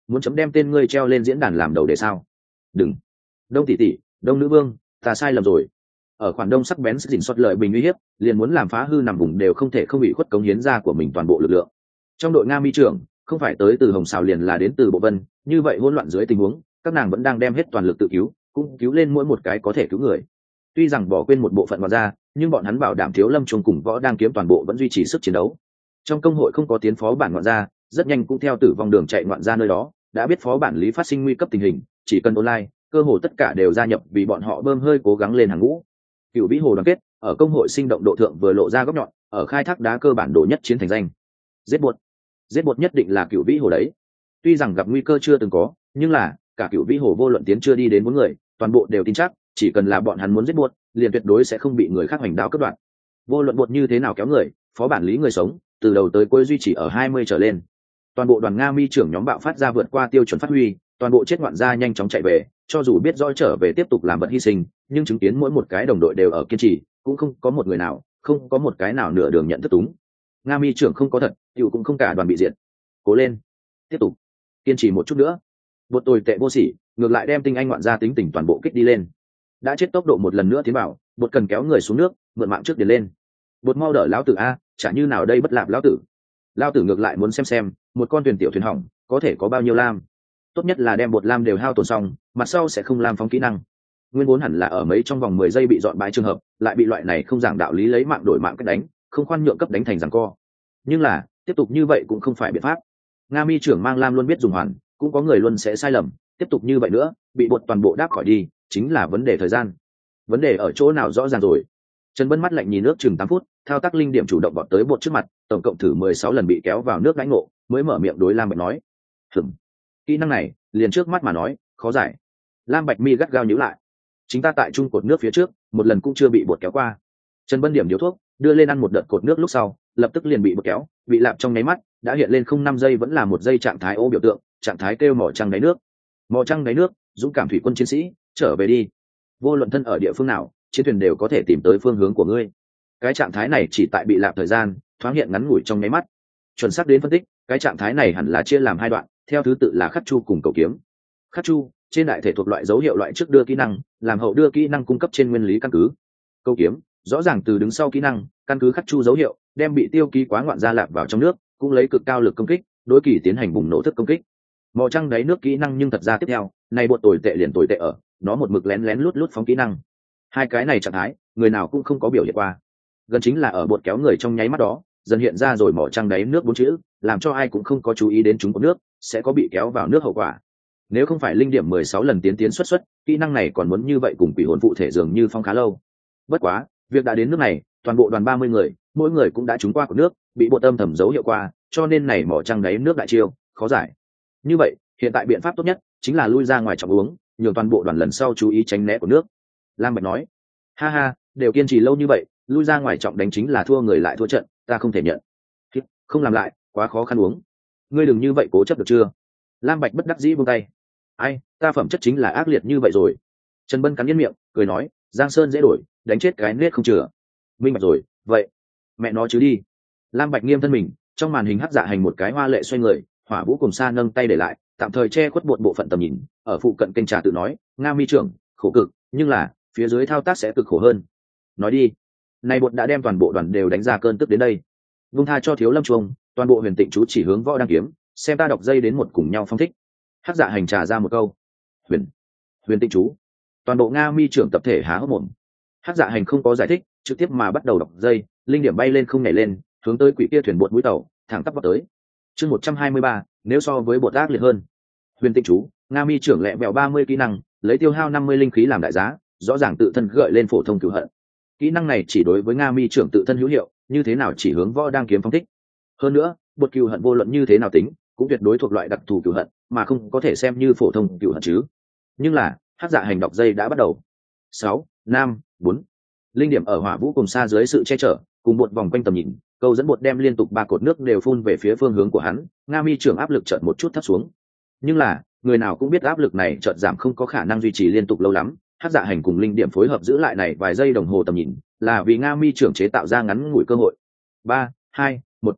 muốn chấm đem tên ngươi treo lên diễn đàn làm đầu để sao? Đừng. Đông tỷ tỷ, Đông nữ vương, ta sai lầm rồi. Ở khoản đông sắc bén sức dình xuất lợi bình uy hiếp, liền muốn làm phá hư nằm vùng đều không thể không bị khuất cống hiến ra của mình toàn bộ lực lượng. Trong đội Nga mi trưởng, không phải tới từ Hồng Sào liền là đến từ Bộ Vân, như vậy hỗn loạn dưới tình huống, các nàng vẫn đang đem hết toàn lực tự cứu, cũng cứu lên mỗi một cái có thể cứu người. Tuy rằng bỏ quên một bộ phận vào ra, nhưng bọn hắn bảo đảm thiếu lâm chuông cùng võ đang kiếm toàn bộ vẫn duy trì sức chiến đấu. Trong công hội không có tiến phó bản ngoạn gia, rất nhanh cũng theo tử vong đường chạy ngoạn gia nơi đó, đã biết phó bản lý phát sinh nguy cấp tình hình, chỉ cần online, cơ hồ tất cả đều gia nhập vì bọn họ bơm hơi cố gắng lên hàng ngũ. Cựu vĩ hồ đoàn kết, ở công hội sinh động độ thượng vừa lộ ra góc nhọn, ở khai thác đá cơ bản độ nhất chiến thành danh. Giết buột, giết buột nhất định là cựu vĩ hồ đấy. Tuy rằng gặp nguy cơ chưa từng có, nhưng là cả cựu vĩ hồ vô luận tiến chưa đi đến bốn người, toàn bộ đều tin chắc, chỉ cần là bọn hắn muốn giết buột, liền tuyệt đối sẽ không bị người khác hành đạo cướp đoạt. Vô luận buột như thế nào kéo người, phó bản lý người sống, từ đầu tới cuối duy trì ở hai mươi trở lên. Toàn bộ đoàn Nga mi trưởng nhóm bạo phát ra vượt qua tiêu chuẩn phát huy, toàn bộ chết ngoạn gia nhanh chóng chạy về, cho dù biết rõ trở về tiếp tục làm vật hy sinh, nhưng chứng kiến mỗi một cái đồng đội đều ở kiên trì, cũng không có một người nào, không có một cái nào nửa đường nhận thất túng. Nga mi trưởng không có thật, tiểu cũng không cả đoàn bị diệt. Cố lên, tiếp tục, kiên trì một chút nữa. Bột tồi tệ vô sỉ, ngược lại đem tinh anh ngoạn gia tính tình toàn bộ kích đi lên. Đã chết tốc độ một lần nữa tiến bảo, bột cần kéo người xuống nước, mượn mạng trước điền lên. Bột mau đỡ lão tử a, chả như nào đây bất lạp lão tử. Lão tử ngược lại muốn xem xem, một con thuyền tiểu thuyền hỏng, có thể có bao nhiêu lam. Tốt nhất là đem bột lam đều hao tổn xong, mặt sau sẽ không lam phóng kỹ năng. Nguyên vốn hẳn là ở mấy trong vòng mười giây bị dọn bãi trường hợp, lại bị loại này không giảng đạo lý lấy mạng đổi mạng cách đánh, không khoan nhượng cấp đánh thành giằng co. Nhưng là, tiếp tục như vậy cũng không phải biện pháp. Nga mi trưởng mang lam luôn biết dùng hoàn, cũng có người luôn sẽ sai lầm, tiếp tục như vậy nữa, bị bột toàn bộ đáp khỏi đi, chính là vấn đề thời gian. Vấn đề ở chỗ nào rõ ràng rồi. Trần Bân mắt lạnh nhìn nước chừng tám phút, thao tác linh điểm chủ động bọt tới bột trước mặt, tổng cộng thử mười sáu lần bị kéo vào nước đánh ngộ, mới mở miệng đối Lam Bạch nói: "Hửm, kỹ năng này, liền trước mắt mà nói, khó giải." Lam Bạch mi gắt gao nhíu lại. Chính ta tại trung cột nước phía trước, một lần cũng chưa bị bột kéo qua. Trần Bân điểm điếu thuốc, đưa lên ăn một đợt cột nước lúc sau, lập tức liền bị bột kéo, bị lạp trong nháy mắt, đã hiện lên không năm giây vẫn là một giây trạng thái ô biểu tượng, trạng thái kêu mỏ trăng đáy nước. Mỏ trăng đáy nước, dũng cảm thủy quân chiến sĩ, trở về đi. Vô luận thân ở địa phương nào, chiến thuyền đều có thể tìm tới phương hướng của ngươi. Cái trạng thái này chỉ tại bị lạp thời gian, thoáng hiện ngắn ngủi trong nháy mắt. Chuẩn xác đến phân tích, cái trạng thái này hẳn là chia làm hai đoạn, theo thứ tự là khắc chu cùng cầu kiếm. Khắc chu, trên đại thể thuộc loại dấu hiệu loại trước đưa kỹ năng, làm hậu đưa kỹ năng cung cấp trên nguyên lý căn cứ. Câu kiếm, rõ ràng từ đứng sau kỹ năng, căn cứ khắc chu dấu hiệu, đem bị tiêu ký quá ngoạn gia lạp vào trong nước, cũng lấy cực cao lực công kích, đối kỳ tiến hành bùng nổ thức công kích. Mò trăng đáy nước kỹ năng nhưng thật ra tiếp theo, này bột tồi tệ liền tồi tệ ở, nó một mực lén lén lút lút phóng kỹ năng. Hai cái này trạng thái, người nào cũng không có biểu hiện qua. Gần chính là ở bột kéo người trong nháy mắt đó, dần hiện ra rồi mỏ trăng đáy nước bốn chữ, làm cho ai cũng không có chú ý đến chúng có nước, sẽ có bị kéo vào nước hậu quả. Nếu không phải linh điểm mười sáu lần tiến tiến xuất xuất, kỹ năng này còn muốn như vậy cùng quỷ hồn phụ thể dường như phong khá lâu. Bất quá, việc đã đến nước này, toàn bộ đoàn ba mươi người, mỗi người cũng đã trúng qua của nước, bị bộ tâm thẩm dấu hiệu qua, cho nên này mỏ trăng đáy nước đại chiêu, khó giải. Như vậy, hiện tại biện pháp tốt nhất chính là lui ra ngoài trọng uống, nhường toàn bộ đoàn lần sau chú ý tránh né của nước. Lam Bạch nói: "Ha ha, đều kiên trì lâu như vậy, lui ra ngoài trọng đánh chính là thua người lại thua trận, ta không thể nhận. Không làm lại, quá khó khăn uống. Ngươi đừng như vậy cố chấp được chưa?" Lam Bạch bất đắc dĩ buông tay. "Ai, ta phẩm chất chính là ác liệt như vậy rồi." Trần Bân cắn nhếch miệng, cười nói: "Giang Sơn dễ đổi, đánh chết cái nết không chừa. Minh Bạch rồi, vậy, mẹ nó chứ đi." Lam Bạch nghiêm thân mình, trong màn hình hắc dạ hành một cái hoa lệ xoay người, Hỏa Vũ cùng Sa nâng tay để lại, tạm thời che khuất bộ bộ phận tầm nhìn, ở phụ cận kênh trà tự nói: "Nga mi trưởng, khổ cực, nhưng là phía dưới thao tác sẽ cực khổ hơn. Nói đi." Này bột đã đem toàn bộ đoàn đều đánh ra cơn tức đến đây. Vung tha cho thiếu lâm chuông, toàn bộ huyền tịnh chú chỉ hướng võ đang kiếm, xem ta đọc dây đến một cùng nhau phong thích. Hắc dạ hành trà ra một câu: "Huyền, huyền tịnh chú." Toàn bộ Nga mi trưởng tập thể há hốc mồm. Hắc dạ hành không có giải thích, trực tiếp mà bắt đầu đọc dây, linh điểm bay lên không nhảy lên, hướng tới quỷ kia thuyền bột mũi tàu, thẳng tắp vào tới. Chương một trăm hai mươi ba, nếu so với bột ác liệt hơn. Huyền tịnh chú, Nga mi trưởng lẹ vẹo ba mươi kỹ năng, lấy tiêu hao năm mươi linh khí làm đại giá, rõ ràng tự thân gợi lên phổ thông cửu hận. Kỹ năng này chỉ đối với Nga mi trưởng tự thân hữu hiệu, như thế nào chỉ hướng võ đang kiếm phong thích. Hơn nữa, bột cửu hận vô luận như thế nào tính, cũng tuyệt đối thuộc loại đặc thù cửu hận, mà không có thể xem như phổ thông cửu hận chứ. Nhưng là, hắc dạ hành đọc dây đã bắt đầu. Sáu, năm, bốn. Linh điểm ở Hỏa Vũ cùng Sa dưới sự che chở, cùng bột vòng quanh tầm nhìn, câu dẫn bột đem liên tục ba cột nước đều phun về phía phương hướng của hắn, Nga mi trưởng áp lực chợt một chút thấp xuống. Nhưng là, người nào cũng biết áp lực này chợt giảm không có khả năng duy trì liên tục lâu lắm, hắc dạ hành cùng linh điểm phối hợp giữ lại này vài giây đồng hồ tầm nhìn, là vì Nga mi trưởng chế tạo ra ngắn ngủi cơ hội. Ba, hai, một.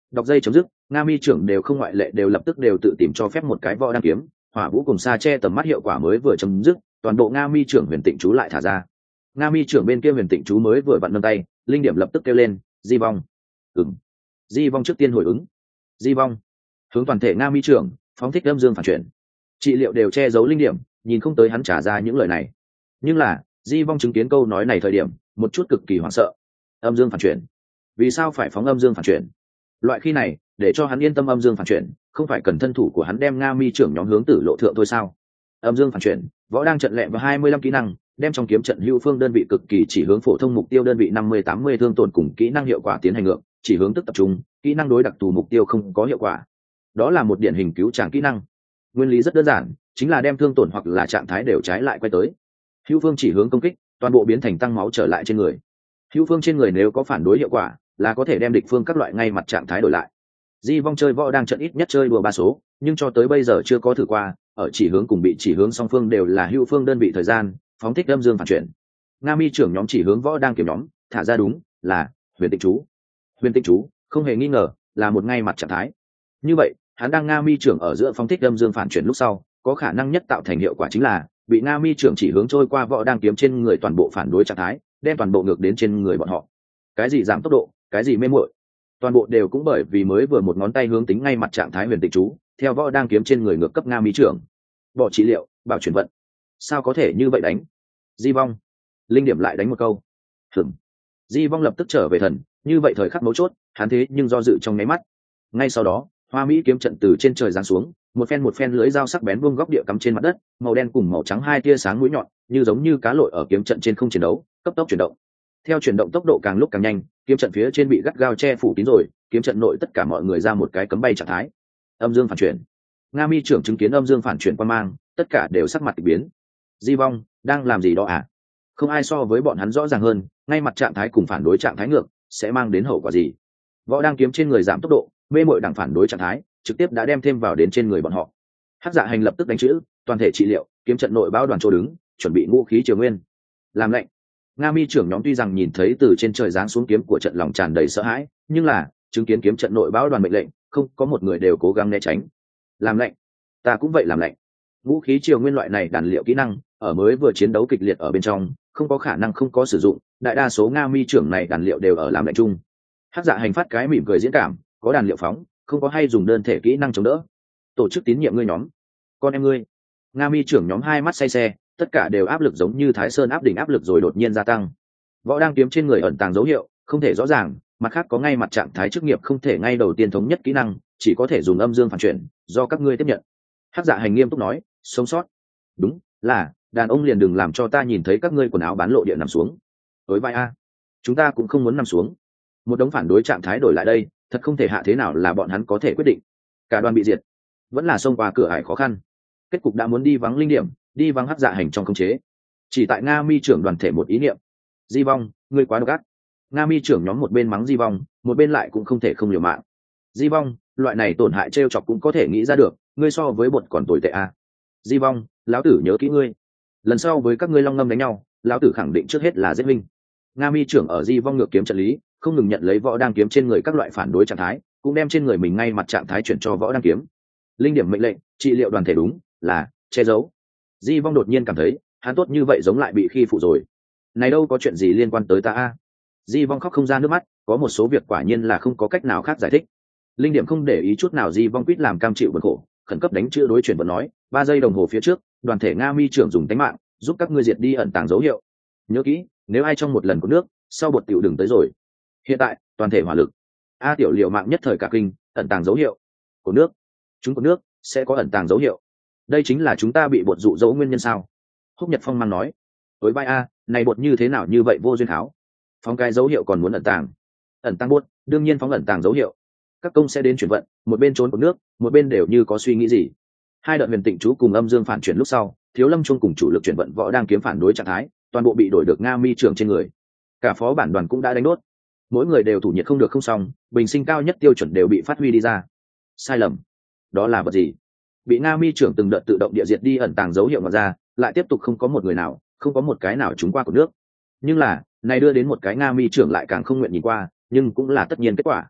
Đọc dây chấm dứt, nga mi trưởng đều không ngoại lệ đều lập tức đều tự tìm cho phép một cái võ đăng kiếm, hỏa vũ cùng xa che tầm mắt hiệu quả mới vừa chấm dứt, toàn bộ nga mi trưởng huyền tịnh chú lại thả ra. Nga mi trưởng bên kia huyền tịnh chú mới vừa vặn nâng tay, linh điểm lập tức kêu lên di vong. Ừm. Di vong trước tiên hồi ứng. Di vong hướng toàn thể nga mi trưởng phóng thích âm dương phản chuyển. Trị liệu đều che giấu linh điểm, nhìn không tới hắn trả ra những lời này. Nhưng là di vong chứng kiến câu nói này thời điểm một chút cực kỳ hoảng sợ. Âm dương phản chuyển, vì sao phải phóng âm dương phản chuyển? Loại khi này để cho hắn yên tâm âm dương phản chuyển, không phải cần thân thủ của hắn đem nga mi trưởng nhóm hướng tử lộ thượng thôi sao? Âm dương phản chuyển, võ đang trận lẹ và hai mươi lăm kỹ năng, đem trong kiếm trận hữu phương đơn vị cực kỳ chỉ hướng phổ thông mục tiêu đơn vị năm mươi tám mươi thương tổn cùng kỹ năng hiệu quả tiến hành ngược, chỉ hướng tức tập trung, kỹ năng đối đặc thù mục tiêu không có hiệu quả. Đó là một điển hình cứu tràng kỹ năng. Nguyên lý rất đơn giản, chính là đem thương tổn hoặc là trạng thái đều trái lại quay tới. Hữu phương chỉ hướng công kích, toàn bộ biến thành tăng máu trở lại trên người. Hữu phương trên người nếu có phản đối hiệu quả, là có thể đem địch phương các loại ngay mặt trạng thái đổi lại. Di vong chơi võ đang trận ít nhất chơi đùa ba số, nhưng cho tới bây giờ chưa có thử qua, ở chỉ hướng cùng bị chỉ hướng song phương đều là hữu phương đơn vị thời gian, phóng thích âm dương phản chuyển. Nga mi trưởng nhóm chỉ hướng võ đang kiếm nhóm, thả ra đúng là huyền tịnh chú. Huyền tịnh chú không hề nghi ngờ là một ngay mặt trạng thái. Như vậy hắn đang nga mi trưởng ở giữa phóng thích âm dương phản chuyển lúc sau, có khả năng nhất tạo thành hiệu quả chính là bị nga mi trưởng chỉ hướng trôi qua võ đang kiếm trên người toàn bộ phản đối trạng thái, đem toàn bộ ngược đến trên người bọn họ. Cái gì giảm tốc độ, cái gì mê muội, toàn bộ đều cũng bởi vì mới vừa một ngón tay hướng tính ngay mặt trạng thái huyền tịnh chú, theo võ đang kiếm trên người ngược cấp nga mi trưởng. Bỏ trị liệu, bảo chuyển vận, sao có thể như vậy đánh? Di vong, linh điểm lại đánh một câu. Hửng. Di vong lập tức trở về thần, như vậy thời khắc mấu chốt, hắn thế nhưng do dự trong nháy mắt. Ngay sau đó, hoa mỹ kiếm trận từ trên trời giáng xuống, một phen một phen lưỡi dao sắc bén vuông góc địa cắm trên mặt đất, màu đen cùng màu trắng hai tia sáng mũi nhọn, như giống như cá lội ở kiếm trận trên không chiến đấu, cấp tốc chuyển động. Theo chuyển động tốc độ càng lúc càng nhanh, kiếm trận phía trên bị gắt gao che phủ kín rồi, kiếm trận nội tất cả mọi người ra một cái cấm bay trạng thái. Âm dương phản chuyển. Nga mi trưởng chứng kiến âm dương phản chuyển quan mang, tất cả đều sắc mặt biến. Di vong đang làm gì đó à? Không ai so với bọn hắn rõ ràng hơn, ngay mặt trạng thái cùng phản đối trạng thái ngược sẽ mang đến hậu quả gì. Võ đang kiếm trên người giảm tốc độ, mê mội đẳng phản đối trạng thái trực tiếp đã đem thêm vào đến trên người bọn họ. Hắc Dạ Hành lập tức đánh chữ toàn thể trị liệu, kiếm trận nội bao đoàn chỗ đứng, chuẩn bị ngũ khí triều nguyên. Làm lệnh. Nga mi trưởng nhóm tuy rằng nhìn thấy từ trên trời giáng xuống kiếm của trận lòng tràn đầy sợ hãi, nhưng là chứng kiến kiếm trận nội báo đoàn mệnh lệnh, không có một người đều cố gắng né tránh. Làm lệnh. Ta cũng vậy làm lệnh. Vũ khí triều nguyên loại này đàn liệu kỹ năng, ở mới vừa chiến đấu kịch liệt ở bên trong, không có khả năng không có sử dụng, đại đa số Nga mi trưởng này đàn liệu đều ở làm lệnh chung. Hắc Dạ Hành phát cái mỉm cười diễn cảm, có đàn liệu phóng, không có hay dùng đơn thể kỹ năng chống đỡ. Tổ chức tín nhiệm ngươi nhóm, con em ngươi. Nga mi trưởng nhóm hai mắt say xe, tất cả đều áp lực giống như Thái Sơn áp đỉnh áp lực rồi đột nhiên gia tăng. Võ đang kiếm trên người ẩn tàng dấu hiệu, không thể rõ ràng, mặt khác có ngay mặt trạng thái chức nghiệp không thể ngay đầu tiên thống nhất kỹ năng, chỉ có thể dùng âm dương phản chuyển, do các ngươi tiếp nhận. Hắc Dạ Hành nghiêm túc nói, sống sót. Đúng là, đàn ông liền đừng làm cho ta nhìn thấy các ngươi quần áo bán lộ địa nằm xuống. Đối vai a, chúng ta cũng không muốn nằm xuống. Một đống phản đối trạng thái đổi lại đây, thật không thể hạ thế nào là bọn hắn có thể quyết định. Cả đoàn bị diệt, vẫn là xông qua cửa ải khó khăn. Kết cục đã muốn đi vắng linh điểm, đi vắng Hắc Dạ Hành trong khống chế. Chỉ tại Nga mi trưởng đoàn thể một ý niệm. Di vong, ngươi quá độc ác. Nga mi trưởng nhóm một bên mắng Di vong, một bên lại cũng không thể không liều mạng. Di vong, loại này tổn hại trêu chọc cũng có thể nghĩ ra được, ngươi so với bột còn tồi tệ a. Di vong, lão tử nhớ kỹ ngươi. Lần sau với các ngươi long ngâm đánh nhau, lão tử khẳng định trước hết là giết minh. Nga mi trưởng ở Di vong ngược kiếm trận lý, không ngừng nhận lấy võ đang kiếm trên người các loại phản đối trạng thái, cũng đem trên người mình ngay mặt trạng thái chuyển cho võ đang kiếm. Linh điểm mệnh lệnh, trị liệu đoàn thể đúng là che giấu. Di vong đột nhiên cảm thấy hắn tốt như vậy giống lại bị khi phụ rồi. Này đâu có chuyện gì liên quan tới ta a. Di vong khóc không ra nước mắt, có một số việc quả nhiên là không có cách nào khác giải thích. Linh điểm không để ý chút nào Di vong quýt làm cam chịu bực khổ, khẩn cấp đánh chữ đối chuyển vận nói, ba giây đồng hồ phía trước, đoàn thể Nga mi trưởng dùng tánh mạng giúp các ngươi diệt đi ẩn tàng dấu hiệu. Nhớ kỹ, nếu ai trong một lần có nước, sau bột tiểu đừng tới rồi. Hiện tại, toàn thể hỏa lực. A tiểu liều mạng nhất thời cả kinh, ẩn tàng dấu hiệu. Của nước, chúng có nước sẽ có ẩn tàng dấu hiệu. Đây chính là chúng ta bị bột dụ dỗ nguyên nhân sao? Húc Nhật Phong mang nói. Với vai a, này bột như thế nào như vậy vô duyên tháo. Phóng cái dấu hiệu còn muốn ẩn tàng. Ẩn tàng bột, đương nhiên phóng ẩn tàng dấu hiệu. Các công sẽ đến chuyển vận, một bên trốn của nước, một bên đều như có suy nghĩ gì. Hai đợt huyền tịnh chú cùng âm dương phản chuyển lúc sau, Thiếu Lâm Chuông cùng chủ lực chuyển vận võ đang kiếm phản đối trạng thái, toàn bộ bị đổi được Nga mi trưởng trên người. Cả phó bản đoàn cũng đã đánh đốt. Mỗi người đều thủ nhiệt không được không xong, bình sinh cao nhất tiêu chuẩn đều bị phát huy đi ra. Sai lầm. Đó là vật gì? Bị Nga mi trưởng từng đợt tự động địa diệt đi ẩn tàng dấu hiệu mà ra, lại tiếp tục không có một người nào, không có một cái nào trúng qua của nước. Nhưng là, này đưa đến một cái Nga mi trưởng lại càng không nguyện nhìn qua, nhưng cũng là tất nhiên kết quả.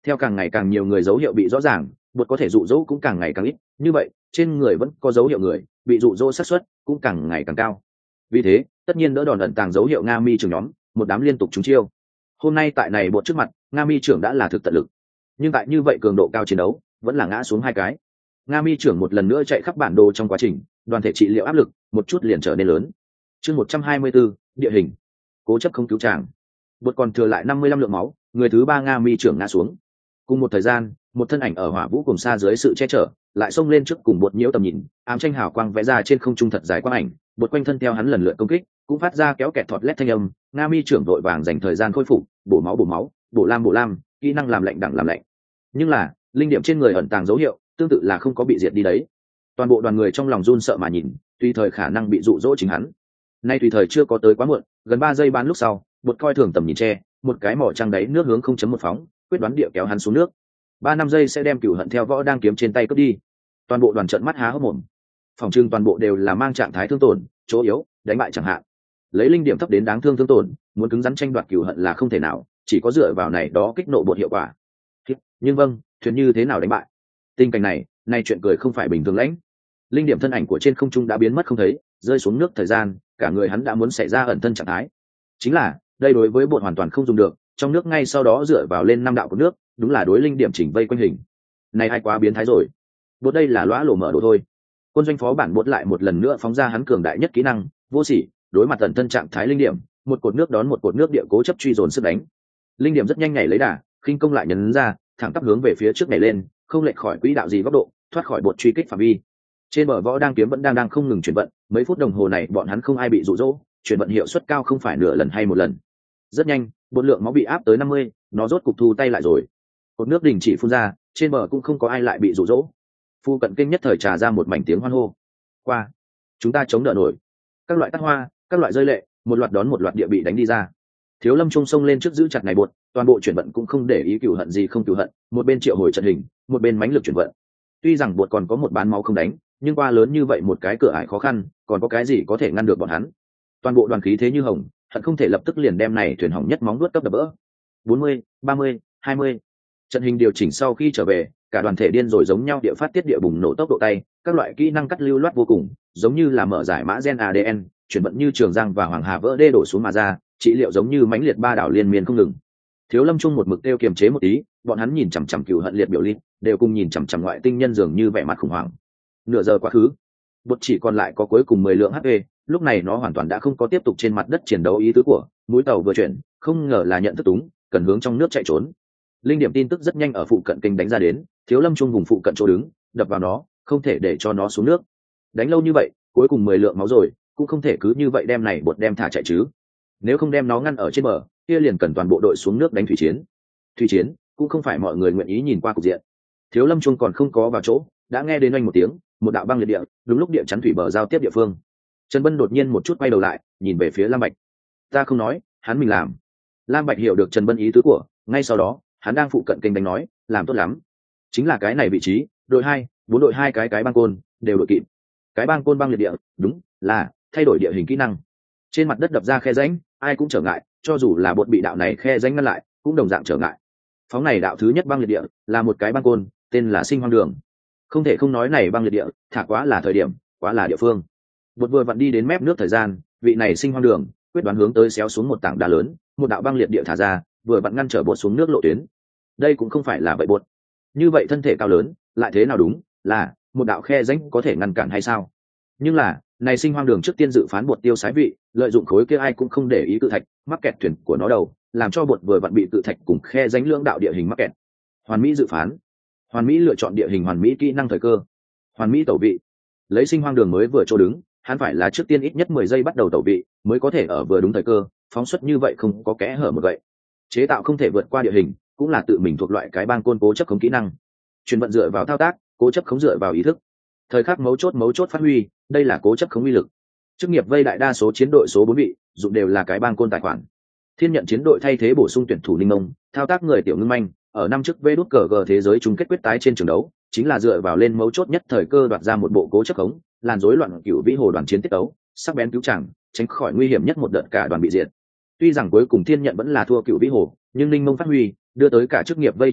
Theo càng ngày càng nhiều người dấu hiệu bị rõ ràng, bột có thể dụ dỗ cũng càng ngày càng ít, như vậy trên người vẫn có dấu hiệu người bị dụ dỗ xác suất cũng càng ngày càng cao. Vì thế tất nhiên đỡ đòn ẩn tàng dấu hiệu Nga Mi trưởng nhóm một đám liên tục trúng chiêu. Hôm nay tại này bột trước mặt, Nga Mi trưởng đã là thực tận lực, nhưng tại như vậy cường độ cao chiến đấu vẫn là ngã xuống hai cái. Nga Mi trưởng một lần nữa chạy khắp bản đồ trong quá trình đoàn thể trị liệu áp lực một chút liền trở nên lớn. Chương một trăm hai mươi bốn, địa hình. Cố chấp không cứu chàng. Bột còn thừa lại năm mươi lăm lượng máu, người thứ ba Nga Mi trưởng ngã xuống. Cùng một thời gian, một thân ảnh ở hỏa vũ cùng xa dưới sự che chở lại xông lên trước cùng bột nhiễu tầm nhìn, ám tranh hào quang vẽ ra trên không trung thật dài quang ảnh, bột quanh thân theo hắn lần lượt công kích cũng phát ra kéo kẹt thọt lét thanh âm. Nga Mi trưởng vội vàng dành thời gian khôi phục, bổ máu bổ máu, bổ lam bổ lam, kỹ năng làm lạnh đẳng làm lạnh. Nhưng là linh điểm trên người ẩn tàng dấu hiệu tương tự là không có bị diệt đi đấy. Toàn bộ đoàn người trong lòng run sợ mà nhìn, tùy thời khả năng bị dụ dỗ chính hắn. Nay tùy thời chưa có tới quá muộn, gần ba giây bán lúc sau, bột coi thường tầm nhìn che, một cái mỏ trăng đáy nước hướng không chấm một phóng, quyết đoán địa kéo hắn xuống nước. Ba năm giây sẽ đem cửu hận theo võ đang kiếm trên tay cướp đi. Toàn bộ đoàn trợn mắt há hốc mồm. Phòng trưng toàn bộ đều là mang trạng thái thương tổn, chỗ yếu, đánh bại chẳng hạn. Lấy linh điểm thấp đến đáng thương thương tổn, muốn cứng rắn tranh đoạt cửu hận là không thể nào, chỉ có dựa vào này đó kích nộ bột hiệu quả. Nhưng vâng, thuyền như thế nào đánh bại? Tình cảnh này, nay chuyện cười không phải bình thường lãnh. Linh điểm thân ảnh của trên không trung đã biến mất không thấy, rơi xuống nước thời gian, cả người hắn đã muốn xảy ra ẩn thân trạng thái. Chính là, đây đối với bột hoàn toàn không dùng được, trong nước ngay sau đó dựa vào lên năm đạo của nước, đúng là đối linh điểm chỉnh vây quanh hình. Này hay quá biến thái rồi. Bột đây là lõa lổ mở đồ thôi. Quân doanh phó bản bột lại một lần nữa phóng ra hắn cường đại nhất kỹ năng, vô sỉ, đối mặt ẩn thân trạng thái linh điểm, một cột nước đón một cột nước địa cố chấp truy dồn sức đánh. Linh điểm rất nhanh nhảy lấy đà, khinh công lại nhấn ra, thẳng tắp hướng về phía trước nhảy lên, không lệch khỏi quỹ đạo gì góc độ, thoát khỏi bột truy kích phạm vi. Trên bờ võ đang kiếm vẫn đang đang không ngừng chuyển vận, mấy phút đồng hồ này bọn hắn không ai bị dụ dỗ, chuyển vận hiệu suất cao không phải nửa lần hay một lần. Rất nhanh, bột lượng máu bị áp tới năm mươi, nó rốt cục thu tay lại rồi. Cột nước đình chỉ phun ra, trên bờ cũng không có ai lại bị dụ dỗ. Phu cận kinh nhất thời trà ra một mảnh tiếng hoan hô. Qua, chúng ta chống đỡ nổi. Các loại tát hoa, các loại rơi lệ, một loạt đón một loạt địa bị đánh đi ra. Thiếu Lâm trung sông lên trước giữ chặt này bột, toàn bộ chuyển vận cũng không để ý cửu hận gì không cửu hận, một bên triệu hồi trận hình, một bên mãnh lực chuyển vận. Tuy rằng bột còn có một bán máu không đánh, nhưng qua lớn như vậy một cái cửa ải khó khăn, còn có cái gì có thể ngăn được bọn hắn? Toàn bộ đoàn khí thế như hồng, hận không thể lập tức liền đem này thuyền hỏng nhất móng vuốt cấp đập vỡ. bốn mươi, ba mươi, hai mươi. Trận hình điều chỉnh sau khi trở về, cả đoàn thể điên rồi giống nhau địa phát tiết địa bùng nổ tốc độ tay, các loại kỹ năng cắt lưu loát vô cùng, giống như là mở giải mã gen a đê en, chuyển vận như Trường Giang và Hoàng Hà vỡ đê đổ xuống mà ra, trị liệu giống như mãnh liệt ba đảo liên miên không ngừng. Thiếu Lâm Trung một mực tiêu kiềm chế một tí, bọn hắn nhìn chằm chằm cửu hận liệt biểu linh, đều cùng nhìn chằm chằm ngoại tinh nhân dường như vẻ mặt khủng hoảng. Nửa giờ quá khứ, bột chỉ còn lại có cuối cùng mười lượng hát pê, lúc này nó hoàn toàn đã không có tiếp tục trên mặt đất chiến đấu ý tứ của, mũi tàu vừa chuyển, không ngờ là nhận thức túng, cần hướng trong nước chạy trốn. Linh điểm tin tức rất nhanh ở phụ cận kênh đánh ra đến, Thiếu Lâm Trung vùng phụ cận chỗ đứng, đập vào nó, không thể để cho nó xuống nước. Đánh lâu như vậy, cuối cùng mười lượng máu rồi, cũng không thể cứ như vậy đem này bột đem thả chạy chứ. Nếu không đem nó ngăn ở trên bờ, kia liền cần toàn bộ đội xuống nước đánh thủy chiến. Thủy chiến cũng không phải mọi người nguyện ý nhìn qua cục diện. Thiếu Lâm Trung còn không có vào chỗ, đã nghe đến oanh một tiếng, một đạo băng liệt địa, đúng lúc địa chắn thủy bờ giao tiếp địa phương. Trần Bân đột nhiên một chút quay đầu lại, nhìn về phía Lam Bạch. Ta không nói, hắn mình làm. Lam Bạch hiểu được Trần Bân ý tứ của, ngay sau đó, hắn đang phụ cận kênh đánh nói, làm tốt lắm. Chính là cái này vị trí, đội hai, bốn đội hai cái cái băng côn đều đội kịp. Cái băng côn băng liệt địa, đúng là thay đổi địa hình kỹ năng. Trên mặt đất đập ra khe rãnh, ai cũng trở ngại, cho dù là bột bị đạo này khe rãnh ngăn lại, cũng đồng dạng trở ngại. Phóng này đạo thứ nhất băng liệt địa, là một cái băng côn, tên là Sinh Hoang Đường. Không thể không nói này băng liệt địa, thả quá là thời điểm, quá là địa phương. Bột vừa vặn đi đến mép nước thời gian, vị này Sinh Hoang Đường quyết đoán hướng tới xéo xuống một tảng đá lớn, một đạo băng liệt địa thả ra, vừa vặn ngăn trở bột xuống nước lộ tuyến. Đây cũng không phải là vậy bột. Như vậy thân thể cao lớn, lại thế nào đúng, là một đạo khe rãnh có thể ngăn cản hay sao? Nhưng là, này Sinh Hoang Đường trước tiên dự phán bột tiêu sái vị, lợi dụng khối kia ai cũng không để ý cự thạch, mắc kẹt thuyền của nó đầu, làm cho bột vừa vặn bị cự thạch cùng khe rãnh lưỡng đạo địa hình mắc kẹt. Hoàn mỹ dự phán, hoàn mỹ lựa chọn địa hình, hoàn mỹ kỹ năng thời cơ, hoàn mỹ tẩu vị. Lấy Sinh Hoang Đường mới vừa chỗ đứng, hắn phải là trước tiên ít nhất mười giây bắt đầu tẩu vị, mới có thể ở vừa đúng thời cơ, phóng xuất như vậy không có kẽ hở một vậy. Chế tạo không thể vượt qua địa hình, cũng là tự mình thuộc loại cái bang côn cố chấp khống kỹ năng. Truyền vận dựa vào thao tác, cố chấp khống dựa vào ý thức. Thời khắc mấu chốt mấu chốt phát huy, đây là cố chấp khống uy lực. Chức nghiệp vây đại đa số chiến đội số bốn vị, dụng đều là cái bang côn tài khoản. Thiên nhận chiến đội thay thế bổ sung tuyển thủ Ninh Mông, thao tác người tiểu ngưng manh, ở năm trước vê đút cờ gờ thế giới chung kết quyết tái trên trường đấu, chính là dựa vào lên mấu chốt nhất thời cơ đoạt ra một bộ cố chấp khống, làn rối loạn cửu vĩ hồ đoàn chiến tiết tấu, sắc bén cứu chẳng, tránh khỏi nguy hiểm nhất một đợt cả đoàn bị diệt. Tuy rằng cuối cùng thiên nhận vẫn là thua cửu vĩ hồ, nhưng Ninh Mông phát huy, đưa tới cả chức nghiệp vây chú ý,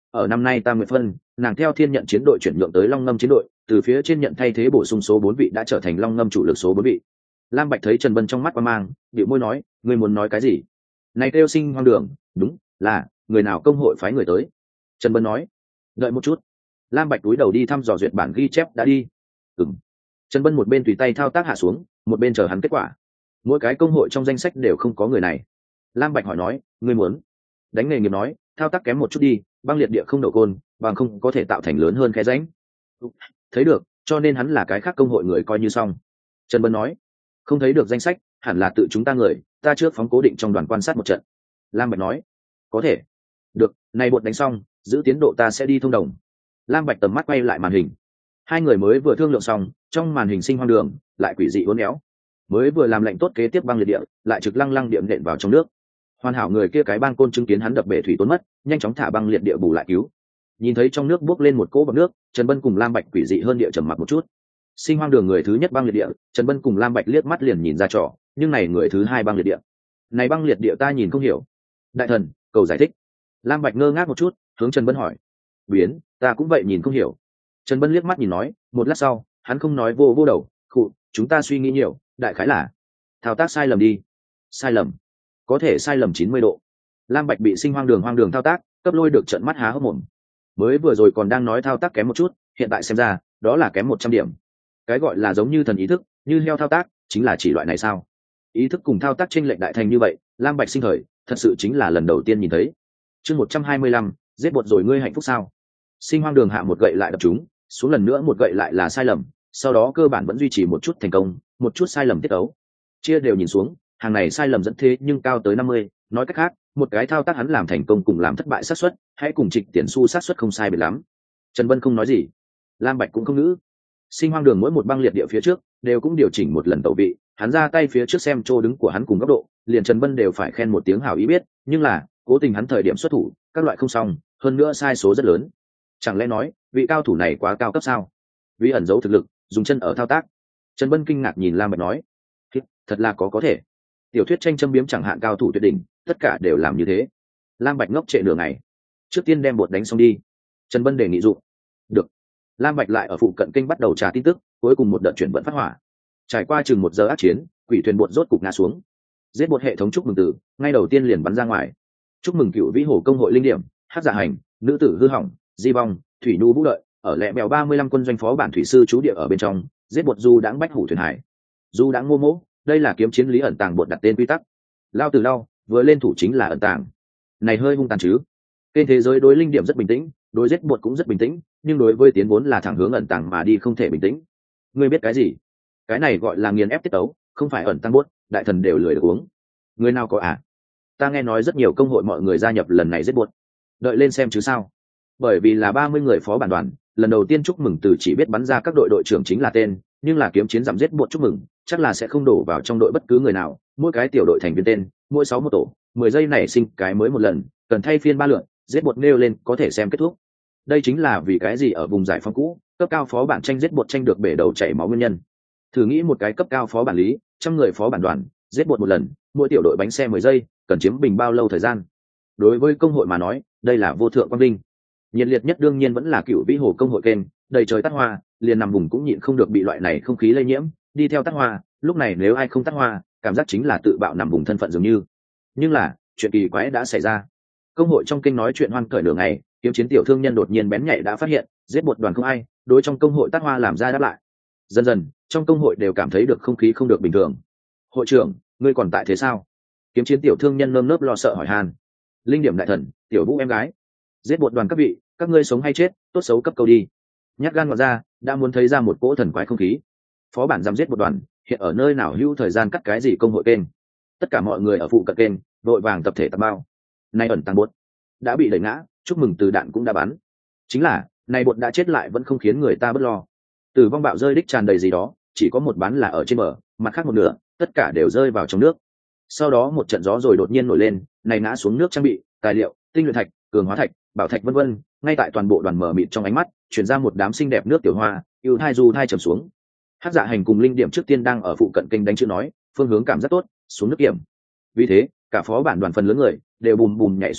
ở năm nay tam nguyệt phân nàng theo thiên nhận chiến đội chuyển nhượng tới long ngâm chiến đội, từ phía trên nhận thay thế bổ sung số bốn vị đã trở thành long ngâm chủ lực số bốn vị. Lam Bạch thấy Trần Bân trong mắt qua mang, bĩu môi nói, ngươi muốn nói cái gì? Này kêu Sinh Hoang Đường, đúng là người nào công hội phái người tới? Trần Bân nói, đợi một chút. Lam Bạch túi đầu đi thăm dò duyệt bản ghi chép đã đi. Ừm. Trần Bân một bên tùy tay thao tác hạ xuống, một bên chờ hắn kết quả. Mỗi cái công hội trong danh sách đều không có người này. Lam Bạch hỏi nói, ngươi muốn? Đánh nghề nghiệp nói, thao tác kém một chút đi, băng liệt địa không đậu côn, bằng không có thể tạo thành lớn hơn khe rãnh. Thấy được, cho nên hắn là cái khác công hội người coi như xong. Trần Bân nói, không thấy được danh sách, hẳn là tự chúng ta người, ta trước phóng cố định trong đoàn quan sát một trận. Lam Bạch nói, có thể. Được, này bột đánh xong, giữ tiến độ ta sẽ đi thông đồng. Lam Bạch tầm mắt quay lại màn hình. Hai người mới vừa thương lượng xong, trong màn hình Sinh Hoang Đường lại quỷ dị uốn éo. Mới vừa làm lệnh tốt kế tiếp băng liệt địa, lại trực lăng lăng điểm nện vào trong nước. Hoàn hảo người kia cái bang côn chứng kiến hắn đập bể thủy tốn mất, nhanh chóng thả băng liệt địa bù lại cứu. Nhìn thấy trong nước bốc lên một cỗ bọt nước, Trần Bân cùng Lam Bạch quỷ dị hơn địa trầm mặc một chút. Sinh Hoang Đường người thứ nhất băng liệt địa, Trần Bân cùng Lam Bạch liếc mắt liền nhìn ra trò, nhưng này người thứ hai băng liệt địa. Này băng liệt địa ta nhìn không hiểu. Đại thần, cầu giải thích. Lam Bạch ngơ ngác một chút, hướng Trần Bân hỏi. Biến, ta cũng vậy nhìn không hiểu. Trần Bân liếc mắt nhìn nói, một lát sau, hắn không nói vô vô đầu, khụ, chúng ta suy nghĩ nhiều, đại khái là thao tác sai lầm đi. Sai lầm? Có thể sai lầm chín mươi độ. Lam Bạch bị Sinh Hoang Đường hoang đường thao tác, cấp lôi được trận mắt há hốc mồm. Mới vừa rồi còn đang nói thao tác kém một chút, hiện tại xem ra, đó là kém một trăm điểm. Cái gọi là giống như thần ý thức, như heo thao tác, chính là chỉ loại này sao? Ý thức cùng thao tác chênh lệch đại thành như vậy, Lam Bạch sinh thời, thật sự chính là lần đầu tiên nhìn thấy. Chương một trăm hai mươi lăm, giết bột rồi ngươi hạnh phúc sao? Sinh Hoang Đường hạ một gậy lại đập chúng, xuống lần nữa một gậy lại là sai lầm, sau đó cơ bản vẫn duy trì một chút thành công, một chút sai lầm tiết ấu. Chia đều nhìn xuống, hàng này sai lầm dẫn thế nhưng cao tới năm mươi, nói cách khác, một cái thao tác hắn làm thành công cùng làm thất bại xác suất, hãy cùng Trịnh Tiền Su xác suất không sai biệt lắm. Trần Bân không nói gì, Lam Bạch cũng không ngữ. Sinh Hoang Đường mỗi một băng liệt địa phía trước đều cũng điều chỉnh một lần tẩu vị, hắn ra tay phía trước xem chỗ đứng của hắn cùng góc độ, liền Trần Bân đều phải khen một tiếng hảo ý biết, nhưng là cố tình hắn thời điểm xuất thủ, các loại không xong, hơn nữa sai số rất lớn. Chẳng lẽ nói vị cao thủ này quá cao cấp sao? Vì ẩn giấu thực lực, dùng chân ở thao tác. Trần Bân kinh ngạc nhìn Lam Bạch nói, thật là có có thể. Tiểu thuyết tranh châm biếm chẳng hạn cao thủ tuyệt đỉnh, tất cả đều làm như thế. Lam Bạch ngốc trệ nửa ngày, trước tiên đem bột đánh xong đi. Trần Bân đề nghị dụ. Được. Lam Bạch lại ở phụ cận kênh bắt đầu trà tin tức, cuối cùng một đợt chuyển vận phát hỏa. Trải qua chừng một giờ ác chiến, quỷ thuyền bột rốt cục ngã xuống. Giết bột hệ thống chúc mừng tử, ngay đầu tiên liền bắn ra ngoài. Chúc mừng cựu vĩ hồ công hội linh điểm, hắc dạ hành, nữ tử hư hỏng, di vong, thủy nhu vũ lợi, ở lẹ bèo ba mươi lăm quân doanh phó bản thủy sư trú địa ở bên trong, giết bột du đãng bách hủ thuyền hải. Du đãng ngô mỗ, đây là kiếm chiến lý ẩn tàng bột đặt tên quy tắc. Lao từ lao, vừa lên thủ chính là ẩn tàng. Này hơi hung tàn chứ? Kênh thế giới đối linh điểm rất bình tĩnh, đối giết bột cũng rất bình tĩnh, nhưng đối với tiến vốn là thẳng hướng ẩn tàng mà đi không thể bình tĩnh. Ngươi biết cái gì? Cái này gọi là nghiền ép tiết tấu, không phải ẩn tăng bốt, đại thần đều lười được uống. Người nào có à? Ta nghe nói rất nhiều công hội mọi người gia nhập lần này giết bột. Đợi lên xem chứ sao? Bởi vì là ba mươi người phó bản đoàn, lần đầu tiên chúc mừng từ chỉ biết bắn ra các đội đội trưởng chính là tên, nhưng là kiếm chiến giảm giết bột chúc mừng, chắc là sẽ không đổ vào trong đội bất cứ người nào, mỗi cái tiểu đội thành viên tên, mỗi sáu một tổ, mười giây nảy sinh cái mới một lần, cần thay phiên ba lượt, giết bột nêu lên có thể xem kết thúc. Đây chính là vì cái gì ở vùng giải phóng cũ, cấp cao phó bản tranh giết bột tranh được bể đầu chảy máu nguyên nhân. Thử nghĩ một cái cấp cao phó bản lý, trăm người phó bản đoàn, giết bột một lần, mỗi tiểu đội bánh xe mười giây, cần chiếm bình bao lâu thời gian? Đối với công hội mà nói, đây là vô thượng quang vinh. Nhiệt liệt nhất đương nhiên vẫn là cựu vĩ hồ công hội kênh, đầy trời tắt hoa, liền nằm vùng cũng nhịn không được bị loại này không khí lây nhiễm, đi theo tắt hoa, lúc này nếu ai không tắt hoa, cảm giác chính là tự bạo nằm vùng thân phận dường như. Nhưng là, chuyện kỳ quái đã xảy ra. Công hội trong kênh nói chuyện hoan cởi nửa ngày, kiếm chiến tiểu thương nhân đột nhiên bén nhạy đã phát hiện, giết một đoàn không ai, đối trong công hội tắt hoa làm ra đáp lại. Dần dần, trong công hội đều cảm thấy được không khí không được bình thường. Hội trưởng, ngươi còn tại thế sao? Kiếm chiến tiểu thương nhân nơm nớp lo sợ hỏi han. Linh điểm đại thần, tiểu vũ em gái, giết một đoàn các vị, các ngươi sống hay chết, tốt xấu cấp câu đi. Nhát gan ngọt ra, đã muốn thấy ra một cỗ thần quái không khí. Phó bản giam giết một đoàn, hiện ở nơi nào hữu thời gian cắt cái gì công hội kênh. Tất cả mọi người ở phụ cận kênh, đội vàng tập thể tập bao. Nay ẩn tăng bột đã bị đẩy ngã, chúc mừng từ đạn cũng đã bắn. Chính là, này bột đã chết lại vẫn không khiến người ta bất lo. Tử vong bạo rơi đích tràn đầy gì đó, chỉ có một bán là ở trên bờ, mặt khác một nửa, tất cả đều rơi vào trong nước. Sau đó một trận gió rồi đột nhiên nổi lên, này ngã xuống nước trang bị, tài liệu, tinh luyện thạch, cường hóa thạch, bảo thạch vân vân, ngay tại toàn bộ đoàn mở mịt trong ánh mắt, chuyển ra một đám xinh đẹp nước tiểu hoa, yêu thai du thai trầm xuống. Hắc dạ hành cùng linh điểm trước tiên đang ở phụ cận kênh đánh chữ nói, phương hướng cảm rất tốt, xuống nước kiểm. Vì thế, cả phó bản đoàn phần lớn người đều bùm bùm nhảy xuống nước,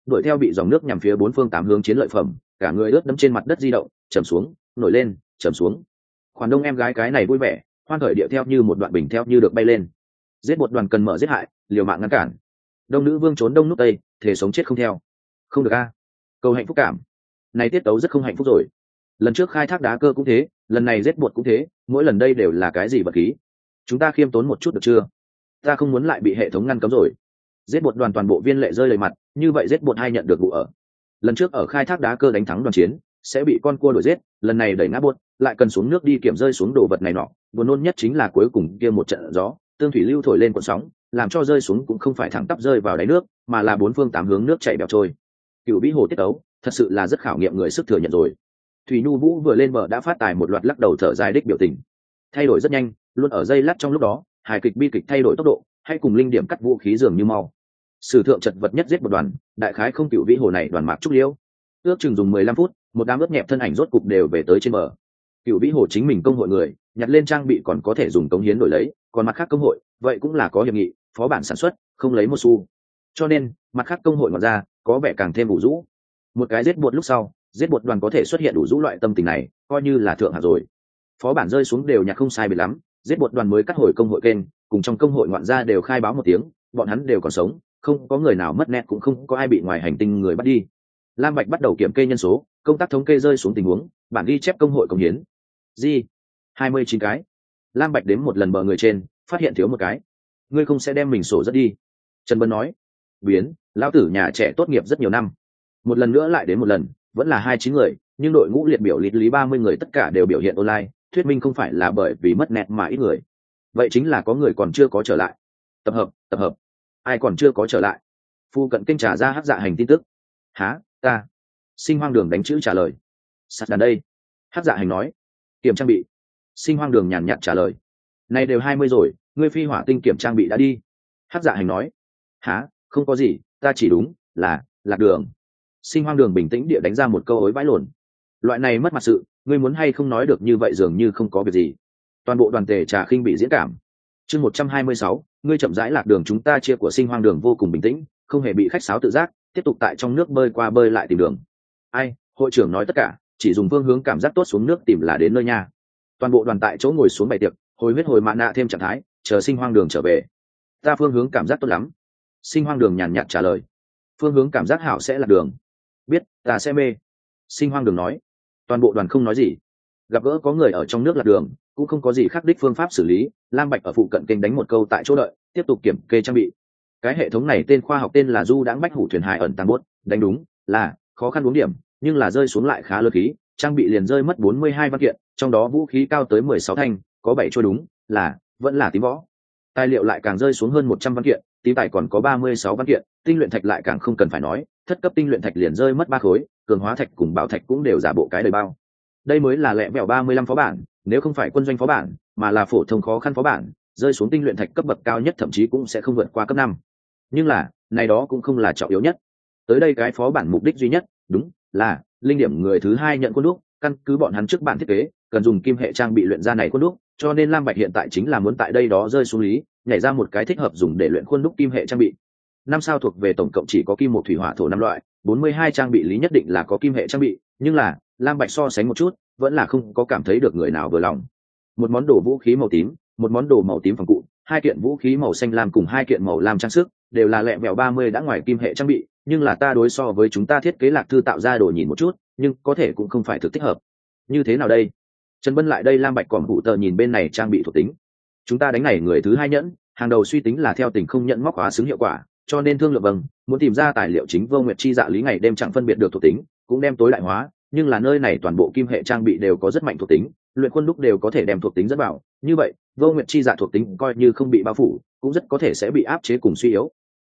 đuổi theo bị dòng nước nhằm phía bốn phương tám hướng chiến lợi phẩm, cả người ướt đẫm trên mặt đất di động, chầm xuống, nổi lên, chầm xuống. Khoản đông em gái cái này vui vẻ, hoan khởi điệu theo như một đoạn bình theo như được bay lên. Giết một đoàn cần mở giết hại, liều mạng ngăn cản. Đông nữ vương trốn đông nút tây, thể sống chết không theo. Không được a. Cầu hạnh phúc cảm. Này tiết tấu rất không hạnh phúc rồi. Lần trước khai thác đá cơ cũng thế, lần này giết bột cũng thế, mỗi lần đây đều là cái gì vật khí. Chúng ta khiêm tốn một chút được chưa? Ta không muốn lại bị hệ thống ngăn cấm rồi. Giết bột đoàn toàn bộ viên lệ rơi lầy mặt, như vậy giết bột hai nhận được vụ ở. Lần trước ở khai thác đá cơ đánh thắng đoàn chiến, sẽ bị con cua đuổi giết, lần này đẩy ngã bột, lại cần xuống nước đi kiểm rơi xuống đồ vật này nọ. Buồn nôn nhất chính là cuối cùng kia một trận gió, tương thủy lưu thổi lên cuộn sóng, làm cho rơi xuống cũng không phải thẳng tắp rơi vào đáy nước, mà là bốn phương tám hướng nước chảy bèo trôi. Cựu vĩ hồ tiết ấu, thật sự là rất khảo nghiệm người sức thừa nhận rồi. Thủy Nhu Vũ vừa lên bờ đã phát tài một loạt lắc đầu thở dài đích biểu tình. Thay đổi rất nhanh, luôn ở dây lát trong lúc đó, hài kịch bi kịch thay đổi tốc độ, hay cùng linh điểm cắt vũ khí dường như mau. Sử thượng chật vật nhất giết một đoàn, đại khái không cựu vĩ hồ này đoàn mạc trúc liễu. Ước chừng dùng mười lăm phút, một đám ướt nhẹp thân ảnh rốt cục đều về tới trên bờ. Cựu vĩ hồ chính mình công hội người, nhặt lên trang bị còn có thể dùng cống hiến đổi lấy, còn mặt khác công hội, vậy cũng là có hiệp nghị, phó bản sản xuất, không lấy một xu. Cho nên, mặt khác công hội ngoại ra, có vẻ càng thêm ủ rũ. Một cái giết bột lúc sau, giết bột đoàn có thể xuất hiện đủ rũ loại tâm tình này, coi như là thượng hạ rồi. Phó bản rơi xuống đều nhặt không sai biệt lắm, giết bột đoàn mới cắt hồi công hội kênh, cùng trong công hội ngoạn gia đều khai báo một tiếng, bọn hắn đều còn sống, không có người nào mất nét, cũng không có ai bị ngoài hành tinh người bắt đi. Lam Bạch bắt đầu kiểm kê nhân số, công tác thống kê rơi xuống tình huống, bản ghi chép công hội công hiến. Gì? hai mươi chín cái. Lam Bạch đếm một lần bờ người trên, phát hiện thiếu một cái. Ngươi không sẽ đem mình sổ rất đi? Trần Bân nói. Biến, lão tử nhà trẻ tốt nghiệp rất nhiều năm. Một lần nữa lại đến một lần, vẫn là hai mươi chín người, nhưng đội ngũ liệt biểu lít lý ba mươi người tất cả đều biểu hiện online, thuyết minh không phải là bởi vì mất nét mà ít người. Vậy chính là có người còn chưa có trở lại. Tập hợp, tập hợp. Ai còn chưa có trở lại? Phu cận kênh trả ra hắc dạ hành tin tức. Hả, ta. Sinh hoang đường đánh chữ trả lời. Sắt đàn đây. Hắc dạ hành nói. Kiểm trang bị. Sinh hoang đường nhàn nhạt trả lời. Này đều hai mươi rồi, ngươi phi hỏa tinh kiểm trang bị đã đi. Hắc dạ hành nói. Hả, không có gì, ta chỉ đúng là lạc đường. Sinh hoang đường bình tĩnh địa đánh ra một câu ối vãi lồn. Loại này mất mặt sự, ngươi muốn hay không nói được như vậy dường như không có việc gì. Toàn bộ đoàn tề trà khinh bị diễn cảm. Chương một trăm hai mươi sáu, ngươi chậm rãi lạc đường. Chúng ta chia của sinh hoang đường vô cùng bình tĩnh, không hề bị khách sáo tự giác, tiếp tục tại trong nước bơi qua bơi lại tìm đường. Ai, hội trưởng nói tất cả, chỉ dùng phương hướng cảm giác tốt xuống nước tìm là đến nơi nha. Toàn bộ đoàn tại chỗ ngồi xuống bày tiệc, hồi huyết hồi mạ nạ thêm trạng thái, chờ sinh hoang đường trở về. Ta phương hướng cảm giác tốt lắm. Sinh hoang đường nhàn nhạt trả lời. Phương hướng cảm giác hảo sẽ là đường. Biết, ta sẽ mê. Sinh hoang đường nói. Toàn bộ đoàn không nói gì. Gặp gỡ có người ở trong nước lạc đường, cũng không có gì khác đích phương pháp xử lý. Lam Bạch ở phụ cận kênh đánh một câu tại chỗ đợi, tiếp tục kiểm kê trang bị. Cái hệ thống này tên khoa học tên là Du Đãng Bách Hủ Thuyền Hải ẩn tăng bốt, đánh đúng là khó khăn uống điểm, nhưng là rơi xuống lại khá lớn khí, trang bị liền rơi mất bốn mươi hai văn kiện, trong đó vũ khí cao tới mười sáu thanh, có bảy trôi đúng là vẫn là tím võ. Tài liệu lại càng rơi xuống hơn một trăm văn kiện, tím tài còn có ba mươi sáu văn kiện, tinh luyện thạch lại càng không cần phải nói, thất cấp tinh luyện thạch liền rơi mất ba khối, cường hóa thạch cùng bảo thạch cũng đều giả bộ cái đầy bao. Đây mới là lẹ vẹo ba mươi lăm phó bản, nếu không phải quân doanh phó bản, mà là phổ thông khó khăn phó bản, rơi xuống tinh luyện thạch cấp bậc cao nhất thậm chí cũng sẽ không vượt qua cấp năm. Nhưng là, này đó cũng không là trọng yếu nhất. Tới đây cái phó bản mục đích duy nhất, đúng là linh điểm người thứ hai nhận quân đúc, căn cứ bọn hắn trước bản thiết kế, cần dùng kim hệ trang bị luyện ra này quân đúc, cho nên Lam Bạch hiện tại chính là muốn tại đây đó rơi xuống lý, nhảy ra một cái thích hợp dùng để luyện khuôn đúc kim hệ trang bị. Năm sao thuộc về tổng cộng chỉ có kim một thủy hỏa thổ năm loại, bốn mươi hai trang bị lý nhất định là có kim hệ trang bị, nhưng là Lam Bạch so sánh một chút, vẫn là không có cảm thấy được người nào vừa lòng. Một món đồ vũ khí màu tím, một món đồ màu tím phòng cụ, hai kiện vũ khí màu xanh lam cùng hai kiện màu lam trang sức, đều là lẹ vẹo ba mươi đã ngoài kim hệ trang bị, nhưng là ta đối so với chúng ta thiết kế lạc thư tạo ra đồ nhìn một chút, nhưng có thể cũng không phải thực thích hợp. Như thế nào đây? Trần Bân lại đây Lam Bạch còm hủ tờ nhìn bên này trang bị thuộc tính. Chúng ta đánh này người thứ hai nhẫn, hàng đầu suy tính là theo tình không nhận móc hóa xứng hiệu quả, cho nên thương lượng vâng, muốn tìm ra tài liệu chính Vô Nguyệt chi dạ lý ngày đêm chẳng phân biệt được thuộc tính, cũng đem tối đại hóa, nhưng là nơi này toàn bộ kim hệ trang bị đều có rất mạnh thuộc tính, luyện quân đúc đều có thể đem thuộc tính dẫn vào, như vậy, Vô Nguyệt chi dạ thuộc tính coi như không bị bao phủ, cũng rất có thể sẽ bị áp chế cùng suy yếu.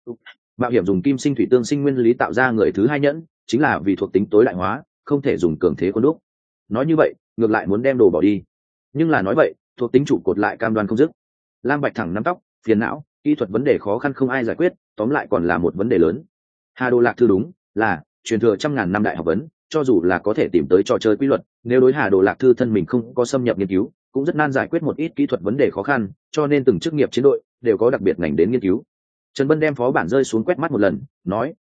Mạo hiểm dùng kim sinh thủy tương sinh nguyên lý tạo ra người thứ hai nhẫn, chính là vì thuộc tính tối đại hóa, không thể dùng cường thế quân đúc. Nói như vậy, ngược lại muốn đem đồ bỏ đi. Nhưng là nói vậy, thuộc tính trụ cột lại cam đoan không dứt. Lam Bạch thẳng nắm tóc, phiền não, kỹ thuật vấn đề khó khăn không ai giải quyết, tóm lại còn là một vấn đề lớn. Hà Đồ Lạc Thư đúng là truyền thừa trăm ngàn năm đại học vấn, cho dù là có thể tìm tới trò chơi quy luật, nếu đối Hà Đồ Lạc Thư thân mình không có xâm nhập nghiên cứu, cũng rất nan giải quyết một ít kỹ thuật vấn đề khó khăn, cho nên từng chức nghiệp chiến đội đều có đặc biệt ngành đến nghiên cứu. Trần Bân đem phó bản rơi xuống quét mắt một lần, nói,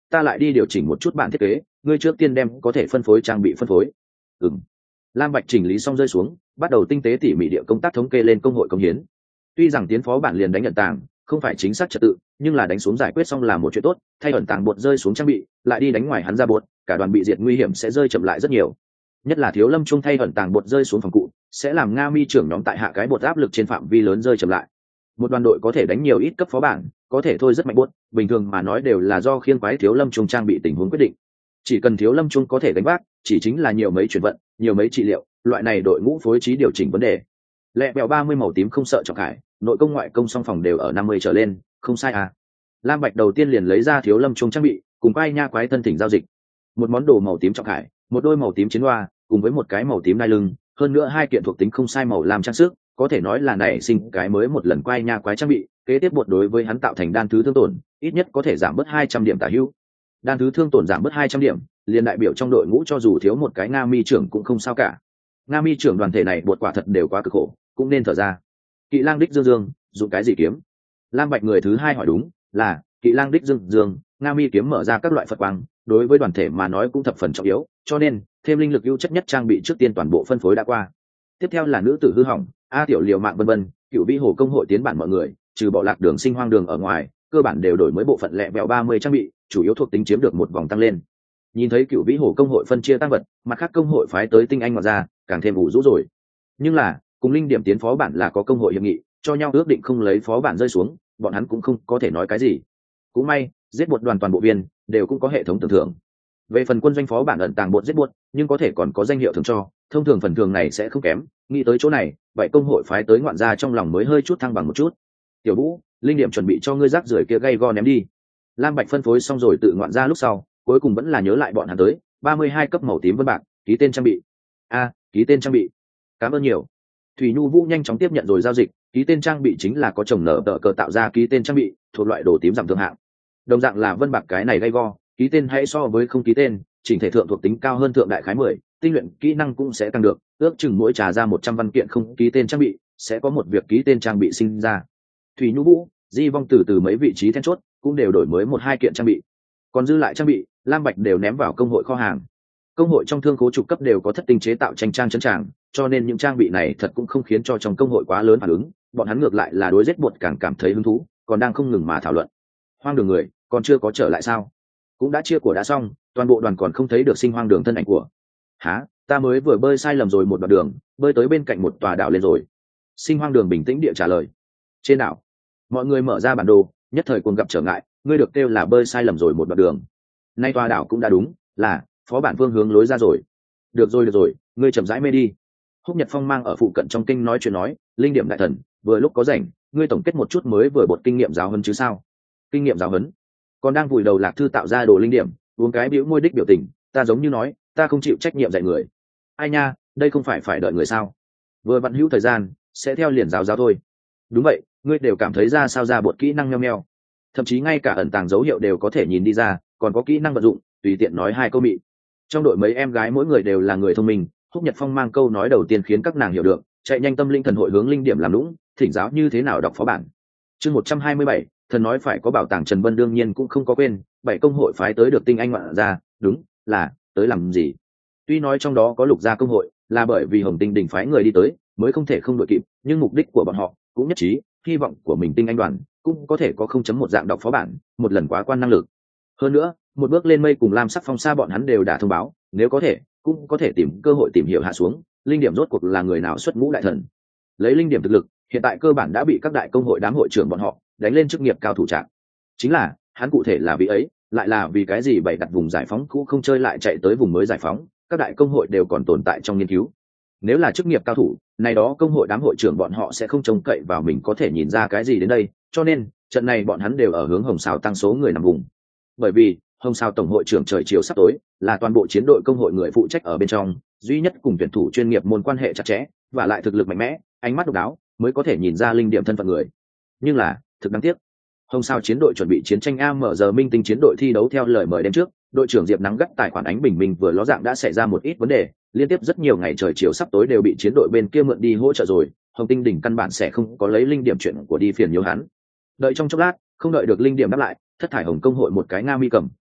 ta lại đi điều chỉnh một chút bản thiết kế, ngươi trước tiên đem có thể phân phối trang bị phân phối. Ừm. Lam Bạch chỉnh lý xong rơi xuống, bắt đầu tinh tế tỉ mỉ địa công tác thống kê lên công hội công hiến. Tuy rằng tiến phó bản liền đánh ẩn tàng không phải chính xác trật tự, nhưng là đánh xuống giải quyết xong là một chuyện tốt, thay ẩn tàng bột rơi xuống trang bị, lại đi đánh ngoài hắn ra bột, cả đoàn bị diệt nguy hiểm sẽ rơi chậm lại rất nhiều. Nhất là Thiếu Lâm Trung thay ẩn tàng bột rơi xuống phòng cụ, sẽ làm Nga Mi trưởng nhóm tại hạ cái bột áp lực trên phạm vi lớn rơi chậm lại. Một đoàn đội có thể đánh nhiều ít cấp phó bản, có thể thôi rất mạnh bột, bình thường mà nói đều là do khiên quái Thiếu Lâm Trung trang bị tình huống quyết định. Chỉ cần Thiếu Lâm Trung có thể đánh vác, chỉ chính là nhiều mấy chuyển vận, nhiều mấy trị liệu, loại này đội ngũ phối trí điều chỉnh vấn đề. Lẹ bèo ba mươi màu tím không sợ trọng khải, nội công ngoại công song phòng đều ở năm mươi trở lên, không sai à. Lam Bạch đầu tiên liền lấy ra Thiếu Lâm Trung trang bị, cùng quay nha quái thân thỉnh giao dịch. Một món đồ màu tím trọng khải, một đôi màu tím chiến hoa, cùng với một cái màu tím đai lưng, hơn nữa hai kiện thuộc tính không sai màu làm trang sức, có thể nói là nảy sinh cái mới một lần quay nha quái trang bị, kế tiếp bột đối với hắn tạo thành đan thứ thương tổn, ít nhất có thể giảm bớt hai trăm điểm tả hữu. Đan thứ thương tổn giảm bớt hai trăm điểm, liền đại biểu trong đội ngũ cho dù thiếu một cái Nga Mi trưởng cũng không sao cả. Nga Mi trưởng đoàn thể này bột quả thật đều quá cực khổ, cũng nên thở ra. Kỵ lang đích dương dương, dùng cái gì kiếm? Lam Bạch người thứ hai hỏi đúng, là Kỵ lang đích dương dương, Nga Mi kiếm mở ra các loại Phật quang, đối với đoàn thể mà nói cũng thập phần trọng yếu, cho nên thêm linh lực ưu chất nhất trang bị trước tiên toàn bộ phân phối đã qua. Tiếp theo là nữ tử hư hỏng, a tiểu liều mạng vân vân, Cửu Vĩ Hồ công hội tiến bản mọi người, trừ bỏ lạc đường sinh hoang đường ở ngoài, cơ bản đều đổi mới bộ phận lẹ vẹo ba mươi trang bị, chủ yếu thuộc tính chiếm được một vòng tăng lên. Nhìn thấy Cửu Vĩ Hồ công hội phân chia tăng vật, mặt khác công hội phái tới tinh anh mà ra, càng thêm ủ rũ rồi. Nhưng là, cùng linh điểm tiến phó bản là có công hội hiệp nghị, cho nhau ước định không lấy phó bản rơi xuống, bọn hắn cũng không có thể nói cái gì. Cũng may, giết một đoàn toàn bộ viên, đều cũng có hệ thống tưởng thưởng. Về phần quân doanh phó bản ẩn tàng bột giết buốt, nhưng có thể còn có danh hiệu thưởng cho, thông thường phần thưởng này sẽ không kém. Nghĩ tới chỗ này, vậy công hội phái tới ngoạn gia trong lòng mới hơi chút thăng bằng một chút. Tiểu Vũ, linh điểm chuẩn bị cho ngươi rác rưởi kia gay go ném đi. Lam Bạch phân phối xong rồi tự ngoạn gia lúc sau, cuối cùng vẫn là nhớ lại bọn hắn tới, ba mươi hai cấp màu tím vân bạc, ký tên trang bị. A, ký tên trang bị. Cảm ơn nhiều. Thủy Nhu Vũ nhanh chóng tiếp nhận rồi giao dịch, ký tên trang bị chính là có chồng nở tờ cờ tạo ra ký tên trang bị, thuộc loại đồ tím giảm thượng hạng. Đồng dạng là vân bạc cái này gay go, ký tên hãy so với không ký tên, chỉnh thể thượng thuộc tính cao hơn thượng đại khái mười, tinh luyện kỹ năng cũng sẽ tăng được, ước chừng mỗi trà ra một trăm văn kiện không ký tên trang bị, sẽ có một việc ký tên trang bị sinh ra. Thủy Nhu Vũ, Di Vong từ từ mấy vị trí then chốt, cũng đều đổi mới một hai kiện trang bị. Còn dư lại trang bị, Lam Bạch đều ném vào công hội kho hàng. Công hội trong thương khố trục cấp đều có thất tinh chế tạo tranh trang chấn tràng, cho nên những trang bị này thật cũng không khiến cho trong công hội quá lớn phản ứng, bọn hắn ngược lại là đối giết bột càng cảm thấy hứng thú, còn đang không ngừng mà thảo luận. Hoang đường người, còn chưa có trở lại sao? Cũng đã chia của đã xong, toàn bộ đoàn còn không thấy được sinh hoang đường thân ảnh của. Hả, ta mới vừa bơi sai lầm rồi một đoạn đường, bơi tới bên cạnh một tòa đảo lên rồi. Sinh hoang đường bình tĩnh địa trả lời. Trên đảo, mọi người mở ra bản đồ, nhất thời cùng gặp trở ngại, ngươi được kêu là bơi sai lầm rồi một đoạn đường. Nay tòa đảo cũng đã đúng, là phó bản phương hướng lối ra rồi. Được rồi được rồi, ngươi chậm rãi mê đi. Húc Nhật Phong mang ở phụ cận trong kinh nói chuyện nói, linh điểm đại thần, vừa lúc có rảnh, ngươi tổng kết một chút mới vừa bột kinh nghiệm giáo huấn chứ sao? Kinh nghiệm giáo huấn? Còn đang vùi đầu lạc thư tạo ra đồ linh điểm, uống cái bĩu môi đích biểu tình, ta giống như nói, ta không chịu trách nhiệm dạy người. Ai nha, đây không phải phải đợi người sao? Vừa vặn hữu thời gian, sẽ theo liền giáo giáo thôi. Đúng vậy, ngươi đều cảm thấy ra sao ra bột kỹ năng meo meo. Thậm chí ngay cả ẩn tàng dấu hiệu đều có thể nhìn đi ra, còn có kỹ năng vận dụng, tùy tiện nói hai câu mị. Trong đội mấy em gái mỗi người đều là người thông minh, Húc Nhật Phong mang câu nói đầu tiên khiến các nàng hiểu được, chạy nhanh tâm linh thần hội hướng linh điểm làm lũng, thỉnh giáo như thế nào đọc phó bản. Chương một trăm hai mươi bảy, thần nói phải có bảo tàng Trần Vân đương nhiên cũng không có quên, bảy công hội phái tới được tinh anh ngoạn ra, đúng là tới làm gì? Tuy nói trong đó có lục gia công hội, là bởi vì Hồng Tinh đỉnh phái người đi tới, mới không thể không đội kịp, nhưng mục đích của bọn họ cũng nhất trí, hy vọng của mình tinh anh đoàn cũng có thể có không chấm một dạng đọc phó bản, một lần quá quan năng lực. Hơn nữa, một bước lên mây cùng Lam Sắc Phong Sa bọn hắn đều đã thông báo, nếu có thể, cũng có thể tìm cơ hội tìm hiểu hạ xuống, linh điểm rốt cuộc là người nào xuất ngũ đại thần. Lấy linh điểm thực lực, hiện tại cơ bản đã bị các đại công hội đám hội trưởng bọn họ đánh lên chức nghiệp cao thủ trạng. Chính là, hắn cụ thể là vì ấy, lại là vì cái gì bảy đặt vùng giải phóng cũ không chơi lại chạy tới vùng mới giải phóng, các đại công hội đều còn tồn tại trong nghiên cứu. Nếu là chức nghiệp cao thủ, này đó công hội đám hội trưởng bọn họ sẽ không trông cậy vào mình có thể nhìn ra cái gì đến đây, cho nên, trận này bọn hắn đều ở hướng Hồng Sào tăng số người nằm vùng. Bởi vì, Hồng Sào tổng hội trưởng trời chiều sắp tối, là toàn bộ chiến đội công hội người phụ trách ở bên trong, duy nhất cùng tuyển thủ chuyên nghiệp môn quan hệ chặt chẽ, và lại thực lực mạnh mẽ, ánh mắt độc đáo, mới có thể nhìn ra linh điểm thân phận người. Nhưng là, thực đáng tiếc, Hồng Sao chiến đội chuẩn bị chiến tranh a em giờ minh tinh chiến đội thi đấu theo lời mời đêm trước, đội trưởng Diệp Nắng gắt tài khoản ánh bình minh vừa ló dạng đã xảy ra một ít vấn đề, liên tiếp rất nhiều ngày trời chiều sắp tối đều bị chiến đội bên kia mượn đi hỗ trợ rồi, Hồng Tinh đỉnh căn bản sẽ không có lấy linh điểm chuyện của đi phiền nhiều hắn. Đợi trong chốc lát, không đợi được linh điểm đáp lại, thất thải hồng công hội một cái nga mi cầm,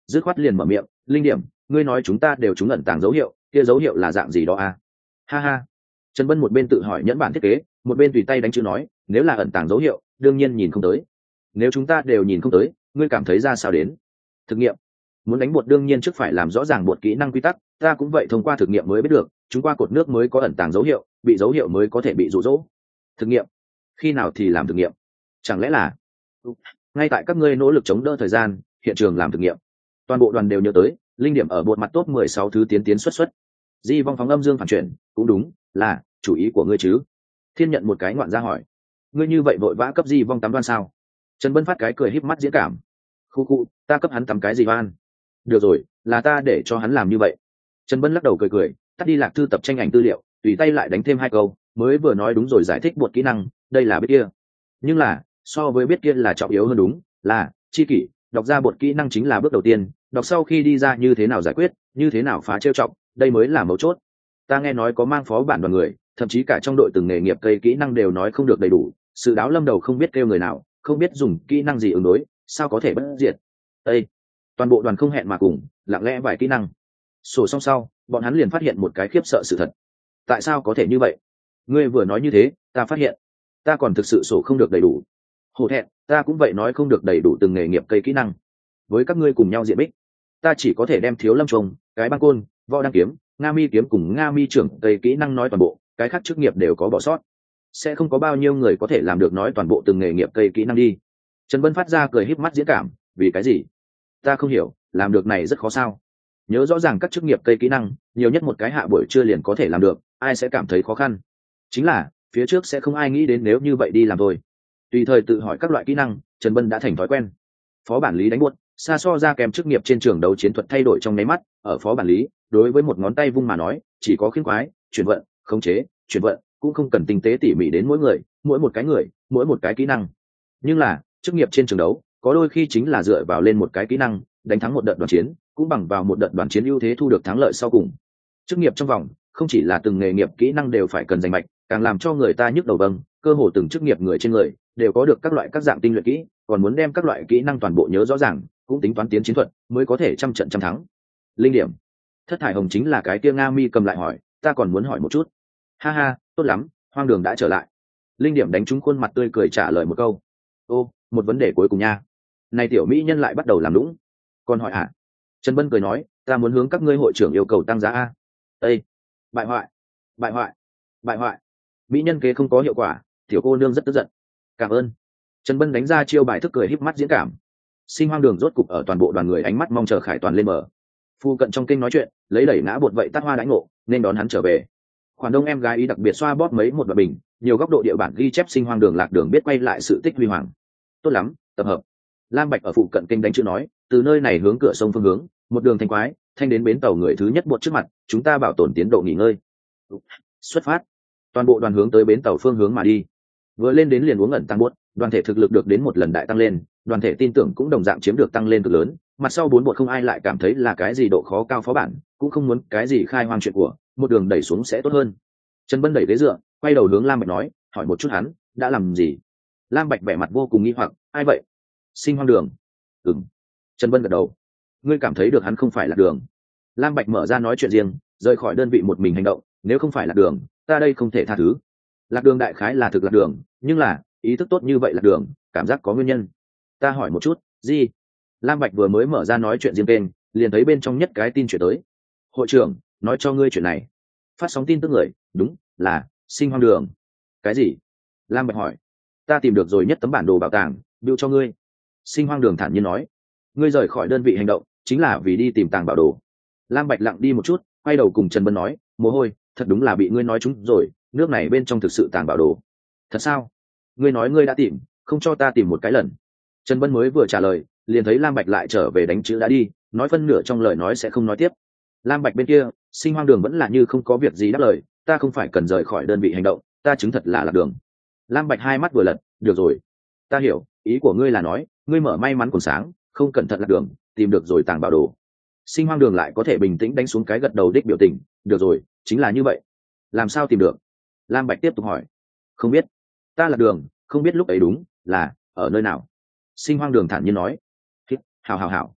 dứt khoát liền mở miệng, linh điểm, ngươi nói chúng ta đều trúng ẩn tàng dấu hiệu, kia dấu hiệu là dạng gì đó à? Ha ha. Trần Bân một bên tự hỏi nhẫn bản thiết kế, một bên tùy tay đánh chữ nói, nếu là ẩn tàng dấu hiệu đương nhiên nhìn không tới, nếu chúng ta đều nhìn không tới ngươi cảm thấy ra sao đến? Thực nghiệm. Muốn đánh bột đương nhiên trước phải làm rõ ràng bột kỹ năng quy tắc, ta cũng vậy thông qua thực nghiệm mới biết được, chúng qua cột nước mới có ẩn tàng dấu hiệu, bị dấu hiệu mới có thể bị dụ dỗ. Thực nghiệm? Khi nào thì làm thực nghiệm? Chẳng lẽ là ngay tại các ngươi nỗ lực chống đỡ thời gian, hiện trường làm thực nghiệm? Toàn bộ đoàn đều nhớ tới, linh điểm ở bột mặt top mười sáu thứ tiến tiến xuất xuất. Di vong phóng âm dương phản chuyển, cũng đúng, là chủ ý của ngươi chứ? Thiên nhận một cái ngoạn ra hỏi, ngươi như vậy vội vã cấp Di vong tắm đoan sao? Trần Bân phát cái cười híp mắt diễn cảm, khu khu, ta cấp hắn tắm cái gì van? Được rồi, là ta để cho hắn làm như vậy. Trần Bân lắc đầu cười cười, tắt đi lạc thư tập tranh ảnh tư liệu, tùy tay lại đánh thêm hai câu, mới vừa nói đúng rồi giải thích bột kỹ năng, đây là biết kia. Nhưng là, so với biết kia là trọng yếu hơn, đúng là chi kỷ, đọc ra bột kỹ năng chính là bước đầu tiên, đọc sau khi đi ra như thế nào giải quyết, như thế nào phá trêu trọng, đây mới là mấu chốt. Ta nghe nói có mang phó bản đoàn người, thậm chí cả trong đội từng nghề nghiệp cây kỹ năng đều nói không được đầy đủ, sự đáo lâm đầu không biết kêu người nào, không biết dùng kỹ năng gì ứng đối, sao có thể bất diệt. Ê! Toàn bộ đoàn không hẹn mà cùng lặng lẽ vài kỹ năng sổ xong sau, bọn hắn liền phát hiện một cái khiếp sợ sự thật. Tại sao có thể như vậy? Ngươi vừa nói như thế, ta phát hiện ta còn thực sự sổ không được đầy đủ. Hổ thẹn, ta cũng vậy nói không được đầy đủ từng nghề nghiệp cây kỹ năng. Với các ngươi cùng nhau diện bích, ta chỉ có thể đem thiếu lâm trùng, cái băng côn, võ đăng kiếm, nga mi kiếm cùng nga mi trưởng cây kỹ năng nói toàn bộ, cái khác chức nghiệp đều có bỏ sót. Sẽ không có bao nhiêu người có thể làm được nói toàn bộ từng nghề nghiệp cây kỹ năng đi. Trần Bân phát ra cười híp mắt diễn cảm, vì cái gì? Ta không hiểu, làm được này rất khó sao? Nhớ rõ ràng các chức nghiệp cây kỹ năng, nhiều nhất một cái hạ buổi trưa liền có thể làm được, ai sẽ cảm thấy khó khăn? Chính là phía trước sẽ không ai nghĩ đến nếu như vậy đi làm thôi. Tùy thời tự hỏi các loại kỹ năng, Trần Bân đã thành thói quen. Phó bản lý đánh buốt, xa so ra kèm chức nghiệp trên trường đấu chiến thuật thay đổi trong nháy mắt. Ở phó bản lý, đối với một ngón tay vung mà nói, chỉ có khiên quái, chuyển vận, khống chế, chuyển vận, cũng không cần tinh tế tỉ mỉ đến mỗi người, mỗi một cái người, mỗi một cái kỹ năng. Nhưng là chức nghiệp trên trường đấu, có đôi khi chính là dựa vào lên một cái kỹ năng, đánh thắng một đợt đoàn chiến, cũng bằng vào một đợt đoàn chiến ưu thế thu được thắng lợi sau cùng. Chức nghiệp trong vòng, không chỉ là từng nghề nghiệp kỹ năng đều phải cần giành mạch, càng làm cho người ta nhức đầu vâng, cơ hồ từng chức nghiệp người trên người đều có được các loại các dạng tinh luyện kỹ, còn muốn đem các loại kỹ năng toàn bộ nhớ rõ ràng, cũng tính toán tiến chiến thuật, mới có thể trăm trận trăm thắng. Linh điểm. Thất thải hồng chính là cái kia Nga Mi cầm lại hỏi, ta còn muốn hỏi một chút. Ha ha, tốt lắm, hoang đường đã trở lại. Linh điểm đánh trúng khuôn mặt tươi cười trả lời một câu. Ô, một vấn đề cuối cùng nha. Này tiểu mỹ nhân lại bắt đầu làm lũng. Còn hỏi hả? Trần Bân cười nói, ta muốn hướng các ngươi hội trưởng yêu cầu tăng giá a. Ê, bại hoại, bại hoại, bại hoại. Mỹ nhân kế không có hiệu quả, tiểu cô nương rất tức giận. Cảm ơn. Trần Bân đánh ra chiêu bài thức cười híp mắt diễn cảm. Sinh hoang đường rốt cục ở toàn bộ đoàn người ánh mắt mong chờ Khải Toàn lên mở. Phu cận trong kinh nói chuyện, lấy đẩy ngã bột vậy tắt hoa đánh ngộ, nên đón hắn trở về. Khoản đông em gái ý đặc biệt xoa bóp mấy một đoạn bình, nhiều góc độ địa bản ghi chép sinh hoang đường lạc đường biết quay lại sự tích huy hoàng. Tốt lắm, tập hợp. Lam Bạch ở phụ cận kinh đánh chữ nói, từ nơi này hướng cửa sông phương hướng, một đường thanh quái, thanh đến bến tàu người thứ nhất bột trước mặt, chúng ta bảo tồn tiến độ nghỉ ngơi. Xuất phát. Toàn bộ đoàn hướng tới bến tàu phương hướng mà đi. Vừa lên đến liền uống ẩn tăng bột, đoàn thể thực lực được đến một lần đại tăng lên, đoàn thể tin tưởng cũng đồng dạng chiếm được tăng lên cực lớn, mặt sau bốn bột không ai lại cảm thấy là cái gì độ khó cao phó bản, cũng không muốn cái gì khai hoang chuyện của, một đường đẩy xuống sẽ tốt hơn. Trần Bân đẩy ghế dựa, quay đầu hướng Lam Bạch nói, hỏi một chút hắn đã làm gì. Lam Bạch vẻ mặt vô cùng nghi hoặc, ai vậy? Sinh hoang đường. Ừm. Trần Bân gật đầu. Ngươi cảm thấy được hắn không phải là đường? Lam Bạch mở ra nói chuyện riêng, rời khỏi đơn vị một mình hành động, nếu không phải là đường, ta đây không thể tha thứ. Lạc đường đại khái là thực lạc đường, nhưng là ý thức tốt như vậy là đường, cảm giác có nguyên nhân. Ta hỏi một chút, gì? Lam Bạch vừa mới mở ra nói chuyện riêng kênh, liền thấy bên trong nhất cái tin chuyển tới. Hội trưởng nói cho ngươi chuyện này. Phát sóng tin tức người, đúng là sinh hoang đường. Cái gì? Lam Bạch hỏi. Ta tìm được rồi nhất tấm bản đồ bảo tàng, đưa cho ngươi. Sinh hoang đường thản nhiên nói. Ngươi rời khỏi đơn vị hành động chính là vì đi tìm tàng bảo đồ. Lam Bạch lặng đi một chút, quay đầu cùng Trần Bân nói, mồ hôi, thật đúng là bị ngươi nói trúng rồi, nước này bên trong thực sự tàng bảo đồ. Thật sao? Ngươi nói ngươi đã tìm, không cho ta tìm một cái lần. Trần Bân mới vừa trả lời, liền thấy Lam Bạch lại trở về đánh chữ đã đi, nói phân nửa trong lời nói sẽ không nói tiếp. Lam Bạch bên kia, sinh hoang đường vẫn là như không có việc gì đáp lời, ta không phải cần rời khỏi đơn vị hành động, ta chứng thật là lạc đường. Lam Bạch hai mắt vừa lật, được rồi, ta hiểu, ý của ngươi là nói, ngươi mở may mắn còn sáng, không cẩn thận lạc đường, tìm được rồi tàng bảo đồ. Sinh hoang đường lại có thể bình tĩnh đánh xuống cái gật đầu đích biểu tình, được rồi, chính là như vậy. Làm sao tìm được? Lam Bạch tiếp tục hỏi. Không biết, ta lạc đường, không biết lúc ấy đúng là ở nơi nào. Sinh hoang đường thản nhiên nói. Hảo hảo hảo.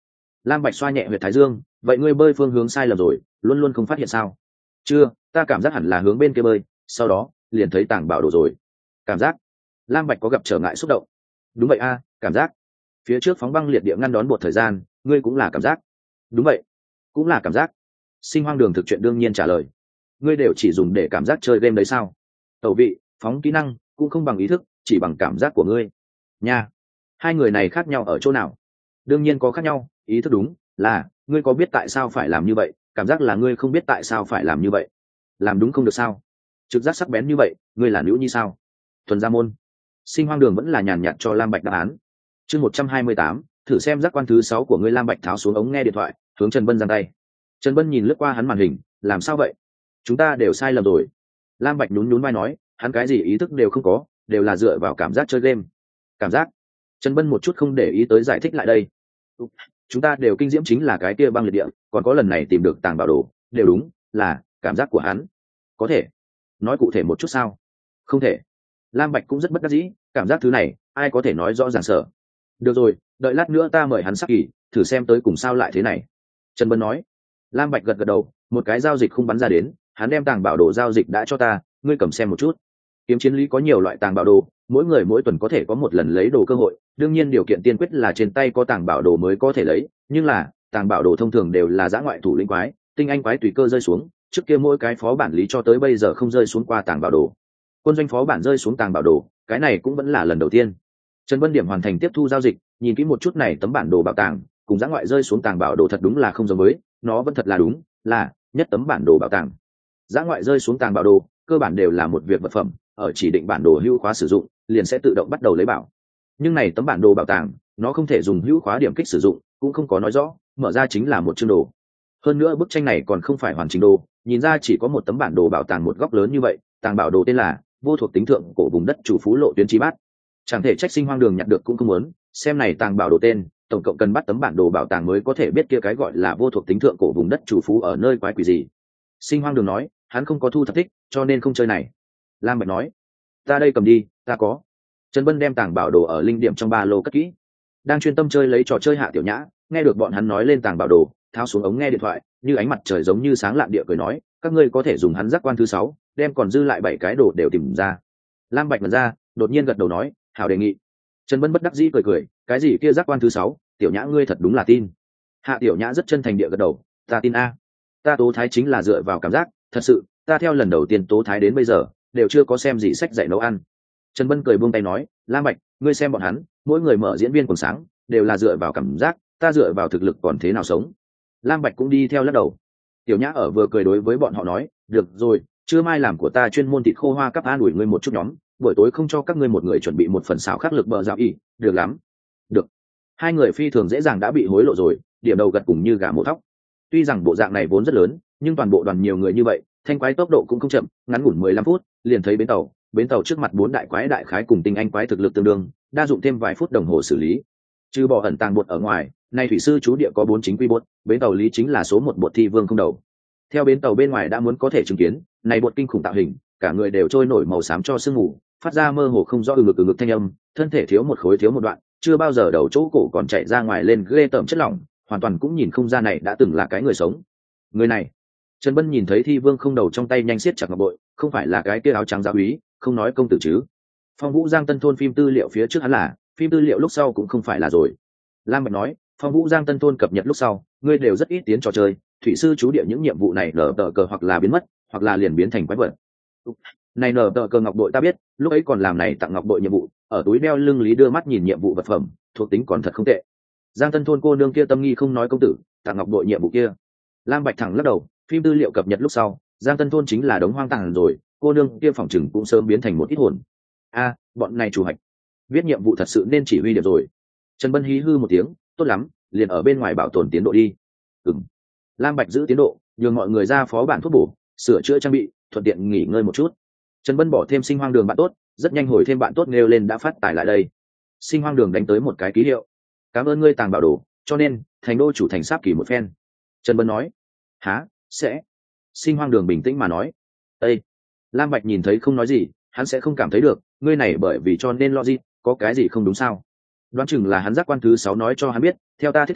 Lam Bạch xoa nhẹ huyệt thái dương, vậy ngươi bơi phương hướng sai lầm rồi, luôn luôn không phát hiện sao? Chưa, ta cảm giác hẳn là hướng bên kia bơi, sau đó liền thấy tàng bảo đồ rồi. Cảm giác? Lam Bạch có gặp trở ngại xúc động. Đúng vậy a, cảm giác. Phía trước phóng băng liệt địa ngăn đón một thời gian, ngươi cũng là cảm giác. Đúng vậy, cũng là cảm giác. Sinh Hoang Đường thực chuyện đương nhiên trả lời. Ngươi đều chỉ dùng để cảm giác chơi game đấy sao? Tẩu vị, phóng kỹ năng cũng không bằng ý thức, chỉ bằng cảm giác của ngươi. Nha, hai người này khác nhau ở chỗ nào? Đương nhiên có khác nhau, ý thức đúng là ngươi có biết tại sao phải làm như vậy, cảm giác là ngươi không biết tại sao phải làm như vậy. Làm đúng không được sao? Trực giác sắc bén như vậy, ngươi là nữ nhi sao? Thuần gia môn. Sinh Hoang Đường vẫn là nhàn nhạt cho Lam Bạch đáp án. Chương một trăm hai mươi tám, thử xem giác quan thứ sáu của ngươi. Lam Bạch tháo xuống ống nghe điện thoại, hướng Trần Bân giang tay. Trần Bân nhìn lướt qua hắn màn hình, làm sao vậy? Chúng ta đều sai lầm rồi. Lam Bạch nhún nhún vai nói, hắn cái gì ý thức đều không có, đều là dựa vào cảm giác chơi game. Cảm giác? Trần Bân một chút không để ý tới giải thích lại đây. Chúng ta đều kinh diễm chính là cái kia băng liệt địa, còn có lần này tìm được tàng bảo đồ, đều đúng là cảm giác của hắn. Có thể nói cụ thể một chút sao? Không thể. Lam Bạch cũng rất bất đắc dĩ, cảm giác thứ này ai có thể nói rõ ràng sở. Được rồi, đợi lát nữa ta mời hắn sắc kỳ thử xem tới cùng sao lại thế này. Trần Bân nói. Lam Bạch gật gật đầu, một cái giao dịch không bắn ra đến, hắn đem tàng bảo đồ giao dịch đã cho ta, ngươi cầm xem một chút. Kiếm chiến lý có nhiều loại tàng bảo đồ, mỗi người mỗi tuần có thể có một lần lấy đồ cơ hội, đương nhiên điều kiện tiên quyết là trên tay có tàng bảo đồ mới có thể lấy, nhưng là tàng bảo đồ thông thường đều là dã ngoại thủ lĩnh quái, tinh anh quái tùy cơ rơi xuống, trước kia mỗi cái phó bản lý cho tới bây giờ không rơi xuống qua tàng bảo đồ. Quân doanh phó bản rơi xuống tàng bảo đồ, cái này cũng vẫn là lần đầu tiên. Trần Vân Điểm hoàn thành tiếp thu giao dịch, nhìn kỹ một chút này tấm bản đồ bảo tàng, cùng dã ngoại rơi xuống tàng bảo đồ thật đúng là không giống với, nó vẫn thật là đúng, là nhất tấm bản đồ bảo tàng. Dã ngoại rơi xuống tàng bảo đồ, cơ bản đều là một việc vật phẩm, ở chỉ định bản đồ hữu khóa sử dụng, liền sẽ tự động bắt đầu lấy bảo. Nhưng này tấm bản đồ bảo tàng, nó không thể dùng hữu khóa điểm kích sử dụng, cũng không có nói rõ, mở ra chính là một chương đồ. Hơn nữa bức tranh này còn không phải hoàn chỉnh đồ, nhìn ra chỉ có một tấm bản đồ bảo tàng một góc lớn như vậy, tàng bảo đồ tên là vô thuộc tính thượng cổ vùng đất chủ phú lộ tuyến chi bát. Chẳng thể trách Sinh Hoang Đường nhặt được cũng không muốn, xem này tàng bảo đồ tên, tổng cộng cần bắt tấm bản đồ bảo tàng mới có thể biết kia cái gọi là vô thuộc tính thượng cổ vùng đất chủ phú ở nơi quái quỷ gì. Sinh Hoang Đường nói, hắn không có thu thập thích, cho nên không chơi này. Lam Bạch nói, ta đây cầm đi, ta có. Trần Bân đem tàng bảo đồ ở linh điểm trong ba lô cất kỹ, đang chuyên tâm chơi lấy trò chơi Hạ Tiểu Nhã nghe được bọn hắn nói lên tàng bảo đồ, tháo xuống ống nghe điện thoại, như ánh mặt trời giống như sáng lạn địa cười nói, các ngươi có thể dùng hắn giác quan thứ sáu, đem còn dư lại bảy cái đồ đều tìm ra. Lam Bạch mở ra, đột nhiên gật đầu nói, hảo đề nghị. Trần Bân bất đắc dĩ cười cười, cái gì kia giác quan thứ sáu, Tiểu Nhã ngươi thật đúng là tin. Hạ Tiểu Nhã rất chân thành địa gật đầu, ta tin a, ta tố thái chính là dựa vào cảm giác, thật sự, ta theo lần đầu tiên tố thái đến bây giờ đều chưa có xem gì sách dạy nấu ăn. Trần Bân cười buông tay nói, Lam Bạch, ngươi xem bọn hắn, mỗi người mở diễn viên còn sáng, đều là dựa vào cảm giác, ta dựa vào thực lực còn thế nào sống. Lam Bạch cũng đi theo lắc đầu. Tiểu Nhã ở vừa cười đối với bọn họ nói, được rồi, trưa mai làm của ta chuyên môn thịt khô hoa cắp an ủi ngươi một chút nhóm, buổi tối không cho các ngươi một người chuẩn bị một phần xào khắc lực bờ dạo y, được lắm. Được. Hai người phi thường dễ dàng đã bị hối lộ rồi, điểm đầu gật cùng như gà mổ thóc. Tuy rằng bộ dạng này vốn rất lớn, nhưng toàn bộ đoàn nhiều người như vậy, thanh quái tốc độ cũng không chậm, ngắn ngủn mười lăm phút, liền thấy bến tàu, bến tàu trước mặt bốn đại quái đại khái cùng tinh anh quái thực lực tương đương, đa dụng thêm vài phút đồng hồ xử lý. Trừ bỏ ẩn tàng bột ở ngoài, nay thủy sư chú địa có bốn chính quy bột, bến tàu lý chính là số một bột thi vương không đầu. Theo bến tàu bên ngoài đã muốn có thể chứng kiến, này bột kinh khủng tạo hình, cả người đều trôi nổi màu xám cho sương mù, phát ra mơ hồ không rõ ừ ngực ừ ngực thanh âm, thân thể thiếu một khối thiếu một đoạn, chưa bao giờ đầu chỗ cổ còn chạy ra ngoài lên ghê tởm chất lỏng, hoàn toàn cũng nhìn không ra này đã từng là cái người sống. Người này, Trần Bân nhìn thấy thi vương không đầu trong tay nhanh siết chặt ngọc bội, không phải là cái kia áo trắng giáo úy, không nói công tử chứ. Phong Vũ Giang Tân Thôn phim tư liệu phía trước hắn là, phim tư liệu lúc sau cũng không phải là rồi. Lam Bạch nói, Phong Vũ Giang Tân Thôn cập nhật lúc sau, ngươi đều rất ít tiến trò chơi, thủy sư chú địa những nhiệm vụ này nở tờ cờ hoặc là biến mất, hoặc là liền biến thành quái vật. Này nở tờ cờ ngọc bội ta biết, lúc ấy còn làm này tặng ngọc bội nhiệm vụ, ở túi đeo lưng lý đưa mắt nhìn nhiệm vụ vật phẩm, thuộc tính còn thật không tệ. Giang Tân Thôn cô nương kia tâm nghi không nói công tử, tặng ngọc bội nhiệm vụ kia. Lam Bạch thẳng lắc đầu, phim tư liệu cập nhật lúc sau, Giang Tân Thôn chính là đống hoang tàn rồi, cô nương kia phòng chừng cũng sớm biến thành một ít hồn. A, bọn này chủ hạch, viết nhiệm vụ thật sự nên chỉ huy điểm rồi. Trần Bân hí hư một tiếng, tốt lắm, liền ở bên ngoài bảo tồn tiến độ đi. Ừm. Lam Bạch giữ tiến độ, nhường mọi người ra phó bản thuốc bổ, sửa chữa trang bị, thuận tiện nghỉ ngơi một chút. Trần Bân bỏ thêm Sinh Hoang Đường bạn tốt, rất nhanh hồi thêm bạn tốt nêu lên đã phát tải lại đây. Sinh Hoang Đường đánh tới một cái ký hiệu. Cảm ơn ngươi tàng bảo đồ, cho nên thành đô chủ thành sáp kỳ một phen. Trần Bân nói, há, sẽ. Sinh Hoang Đường bình tĩnh mà nói, ê. Lam Bạch nhìn thấy không nói gì, hắn sẽ không cảm thấy được, ngươi này bởi vì cho nên logic, có cái gì không đúng sao? Đoán chừng là hắn giác quan thứ sáu nói cho hắn biết, theo ta thiết tha,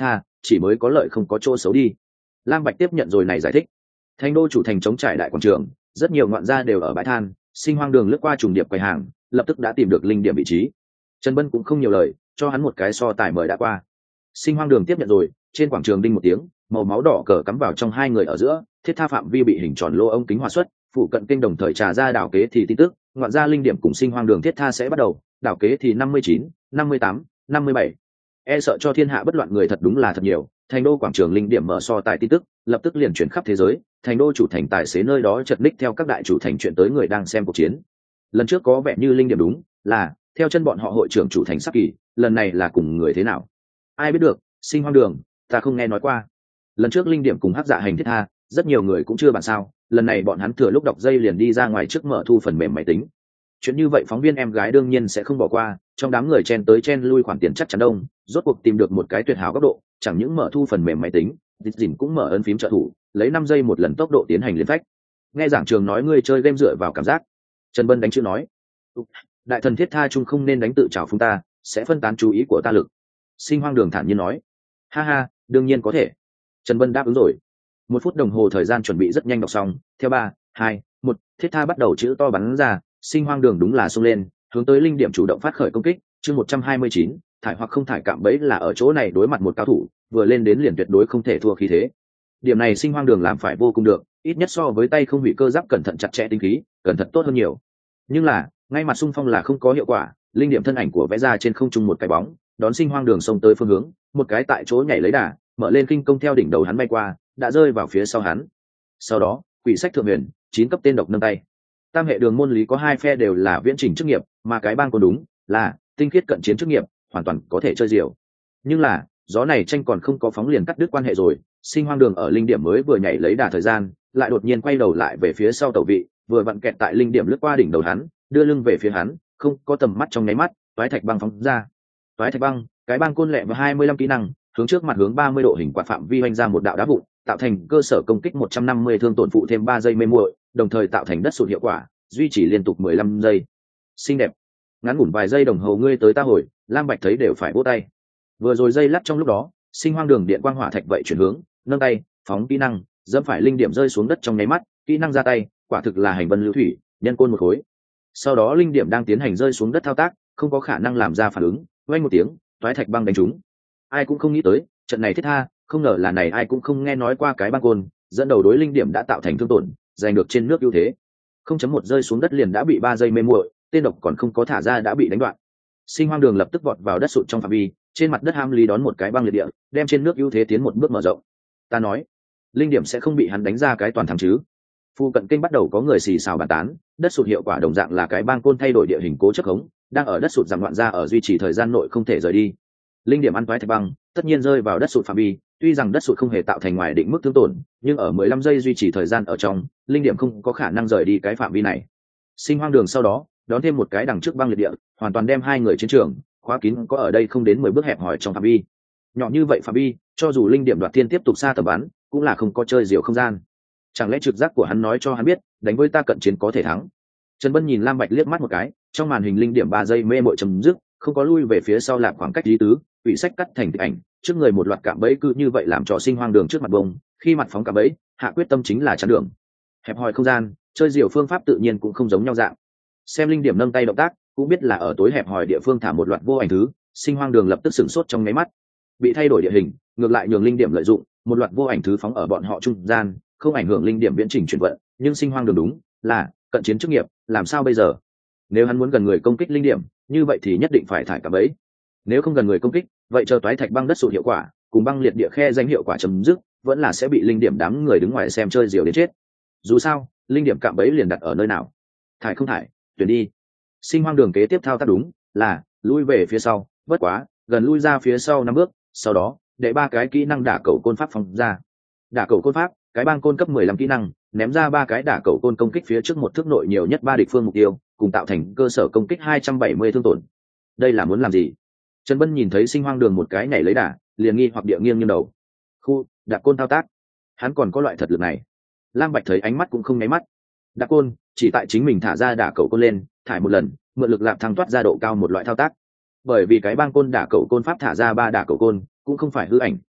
chỉ mới có lợi không có chỗ xấu đi. Lam Bạch tiếp nhận rồi này giải thích. Thành đô chủ thành chống trải đại quảng trường, rất nhiều ngoạn gia đều ở bãi than. Sinh Hoang Đường lướt qua trùng điệp quầy hàng, lập tức đã tìm được linh điểm vị trí. Trần Bân cũng không nhiều lời, cho hắn một cái so tài mời đã qua. Sinh Hoang Đường tiếp nhận rồi, trên quảng trường đinh một tiếng, màu máu đỏ cờ cắm vào trong hai người ở giữa, thiết tha phạm vi bị hình tròn lô ống kính hòa xuất, phụ cận kênh đồng thời trà ra đảo kế thì tin tức, ngoạn gia linh điểm cùng Sinh Hoang Đường thiết tha sẽ bắt đầu, đảo kế thì năm mươi chín, năm mươi tám, năm mươi bảy. E sợ cho thiên hạ bất loạn người thật đúng là thật nhiều, thành đô quảng trường linh điểm mở so tài tin tức, lập tức liền chuyển khắp thế giới, thành đô chủ thành tài xế nơi đó chật ních theo các đại chủ thành chuyện tới người đang xem cuộc chiến. Lần trước có vẻ như linh điểm đúng là theo chân bọn họ hội trưởng chủ thành sắp kỳ, lần này là cùng người thế nào ai biết được. Sinh Hoang Đường ta không nghe nói qua. Lần trước linh điểm cùng hắc dạ hành thiết tha, rất nhiều người cũng chưa bàn sao, lần này bọn hắn thừa lúc đọc dây liền đi ra ngoài trước mở thu phần mềm máy tính. Chuyện như vậy phóng viên em gái đương nhiên sẽ không bỏ qua, trong đám người chen tới chen lui khoản tiền chắc chắn đông, rốt cuộc tìm được một cái tuyệt hảo góc độ, chẳng những mở thu phần mềm máy tính, dịch dìm cũng mở ấn phím trợ thủ, lấy năm giây một lần tốc độ tiến hành liên phách. Nghe giảng trường nói ngươi chơi game dựa vào cảm giác. Trần Bân đánh chữ nói, đại thần thiết tha chung không nên đánh tự trào phung ta, sẽ phân tán chú ý của ta lực. Sinh Hoang Đường thản nhiên nói, ha ha, đương nhiên có thể. Trần Bân đáp ứng rồi. Một phút đồng hồ thời gian chuẩn bị rất nhanh đọc xong, theo ba, hai, một, thiết tha bắt đầu chữ to bắn ra. Sinh Hoang Đường đúng là xông lên, hướng tới linh điểm chủ động phát khởi công kích. Chương một trăm hai mươi chín, thải hoặc không thải cạm bẫy là ở chỗ này đối mặt một cao thủ, vừa lên đến liền tuyệt đối không thể thua khí thế. Điểm này Sinh Hoang Đường làm phải vô cùng được, ít nhất so với tay không hủy cơ giáp cẩn thận chặt chẽ tinh khí, cẩn thận tốt hơn nhiều. Nhưng là ngay mặt xung phong là không có hiệu quả, linh điểm thân ảnh của vẽ ra trên không trung một cái bóng, đón Sinh Hoang Đường xông tới phương hướng, một cái tại chỗ nhảy lấy đà, mở lên kinh công theo đỉnh đầu hắn bay qua, đã rơi vào phía sau hắn. Sau đó quỷ sách thượng huyền chín cấp tên độc nâng tay. Tam hệ đường môn lý có hai phe đều là viễn trình chức nghiệp, mà cái bang còn đúng là tinh khiết cận chiến chức nghiệp, hoàn toàn có thể chơi diều. Nhưng là gió này tranh còn không có phóng liền cắt đứt quan hệ rồi. Sinh Hoang Đường ở linh điểm mới vừa nhảy lấy đà thời gian, lại đột nhiên quay đầu lại về phía sau tàu vị, vừa vặn kẹt tại linh điểm lướt qua đỉnh đầu hắn, đưa lưng về phía hắn, không có tầm mắt trong nháy mắt, toái thạch băng phóng ra. Toái thạch băng, cái băng côn lẹ và hai mươi lăm kỹ năng, hướng trước mặt hướng ba mươi độ hình quạt phạm vi vanh ra một đạo đá vụn, tạo thành cơ sở công kích một trăm năm mươi thương tổn phụ thêm ba giây mê muội, đồng thời tạo thành đất sụt hiệu quả, duy trì liên tục mười lăm giây. Xinh đẹp. Ngắn ngủn vài giây đồng hồ ngươi tới ta hồi, Lam Bạch thấy đều phải vỗ tay. Vừa rồi dây lắc trong lúc đó, Sinh Hoang Đường điện quang hỏa thạch vậy chuyển hướng, nâng tay, phóng kỹ năng, dẫm phải linh điểm rơi xuống đất trong nháy mắt, kỹ năng ra tay, quả thực là hành vân lưu thủy, nhân côn một khối. Sau đó linh điểm đang tiến hành rơi xuống đất thao tác, không có khả năng làm ra phản ứng, vang một tiếng, toái thạch băng đánh trúng. Ai cũng không nghĩ tới, trận này thiết tha, không ngờ là này ai cũng không nghe nói qua cái băng côn, dẫn đầu đối linh điểm đã tạo thành thương tổn, giành được trên nước ưu thế. không chấm một rơi xuống đất liền đã bị ba giây mê muội, tên độc còn không có thả ra đã bị đánh đoạn. Sinh Hoang Đường lập tức vọt vào đất sụt trong phạm vi, trên mặt đất ham lý đón một cái băng liệt địa, đem trên nước ưu thế tiến một bước mở rộng. Ta nói, linh điểm sẽ không bị hắn đánh ra cái toàn thắng chứ? Phu cận kênh bắt đầu có người xì xào bàn tán, đất sụt hiệu quả đồng dạng là cái băng côn thay đổi địa hình cố chấp khống, đang ở đất sụt giảm loạn ra ở duy trì thời gian nội không thể rời đi. Linh điểm ăn toái thạch băng, tất nhiên rơi vào đất sụt phạm vi, tuy rằng đất sụt không hề tạo thành ngoài định mức thương tổn, nhưng ở mười lăm giây duy trì thời gian ở trong, linh điểm không có khả năng rời đi cái phạm vi này. Sinh Hoang Đường sau đó đón thêm một cái đằng trước băng liệt địa, hoàn toàn đem hai người chiến trường khóa kín có ở đây không đến mười bước hẹp hòi trong phạm vi. Nhỏ như vậy phạm vi, cho dù linh điểm đoạt thiên tiếp tục xa tầm bắn, cũng là không có chơi diều không gian. Chẳng lẽ trực giác của hắn nói cho hắn biết, đánh với ta cận chiến có thể thắng? Trần Bân nhìn Lam Bạch liếc mắt một cái, trong màn hình linh điểm ba giây mê mội chấm dứt, không có lui về phía sau lạc khoảng cách lý tứ, ủy sách cắt thành tịch ảnh, trước người một loạt cạm bẫy cứ như vậy làm cho Sinh Hoang Đường trước mặt bông, khi mặt phóng cạm bẫy, hạ quyết tâm chính là chắn đường. Hẹp hòi không gian, chơi diều phương pháp tự nhiên cũng không giống nhau dạng. Xem linh điểm nâng tay động tác, cũng biết là ở tối hẹp hòi địa phương thả một loạt vô ảnh thứ, Sinh Hoang Đường lập tức sửng sốt trong mấy mắt. Bị thay đổi địa hình, ngược lại nhường linh điểm lợi dụng, một loạt vô ảnh thứ phóng ở bọn họ trung gian, không ảnh hưởng linh điểm viễn trình chuyển vận, nhưng Sinh Hoang Đường đúng là cận chiến chức nghiệp, làm sao bây giờ? Nếu hắn muốn gần người công kích linh điểm, như vậy thì nhất định phải thải cả bẫy. Nếu không gần người công kích, vậy chờ toái thạch băng đất sụt hiệu quả, cùng băng liệt địa khe danh hiệu quả chấm dứt, vẫn là sẽ bị linh điểm đám người đứng ngoài xem chơi diều đến chết. Dù sao, linh điểm cạm bẫy liền đặt ở nơi nào, thải không thải, tuyển đi. Sinh Hoang Đường kế tiếp thao tác đúng là lui về phía sau, bất quá gần lui ra phía sau năm bước, sau đó để ba cái kỹ năng đả cầu côn pháp phóng ra. Đả cầu côn pháp, cái băng côn cấp mười lăm kỹ năng, ném ra ba cái đả cầu côn công kích phía trước một thước nội nhiều nhất ba địch phương mục tiêu, cùng tạo thành cơ sở công kích hai trăm bảy mươi thương tổn. Đây là muốn làm gì? Trần Bân nhìn thấy Sinh Hoang Đường một cái nhảy lấy đà, liền nghi hoặc địa nghiêng nghiêng đầu. Khu, đả côn thao tác, hắn còn có loại thật lực này. Lam Bạch thấy ánh mắt cũng không nháy mắt. Đả côn, chỉ tại chính mình thả ra đả cầu côn lên, thải một lần, mượn lực làm thăng toát ra độ cao một loại thao tác. Bởi vì cái băng côn đả cầu côn pháp thả ra ba đả cầu côn, cũng không phải hư ảnh,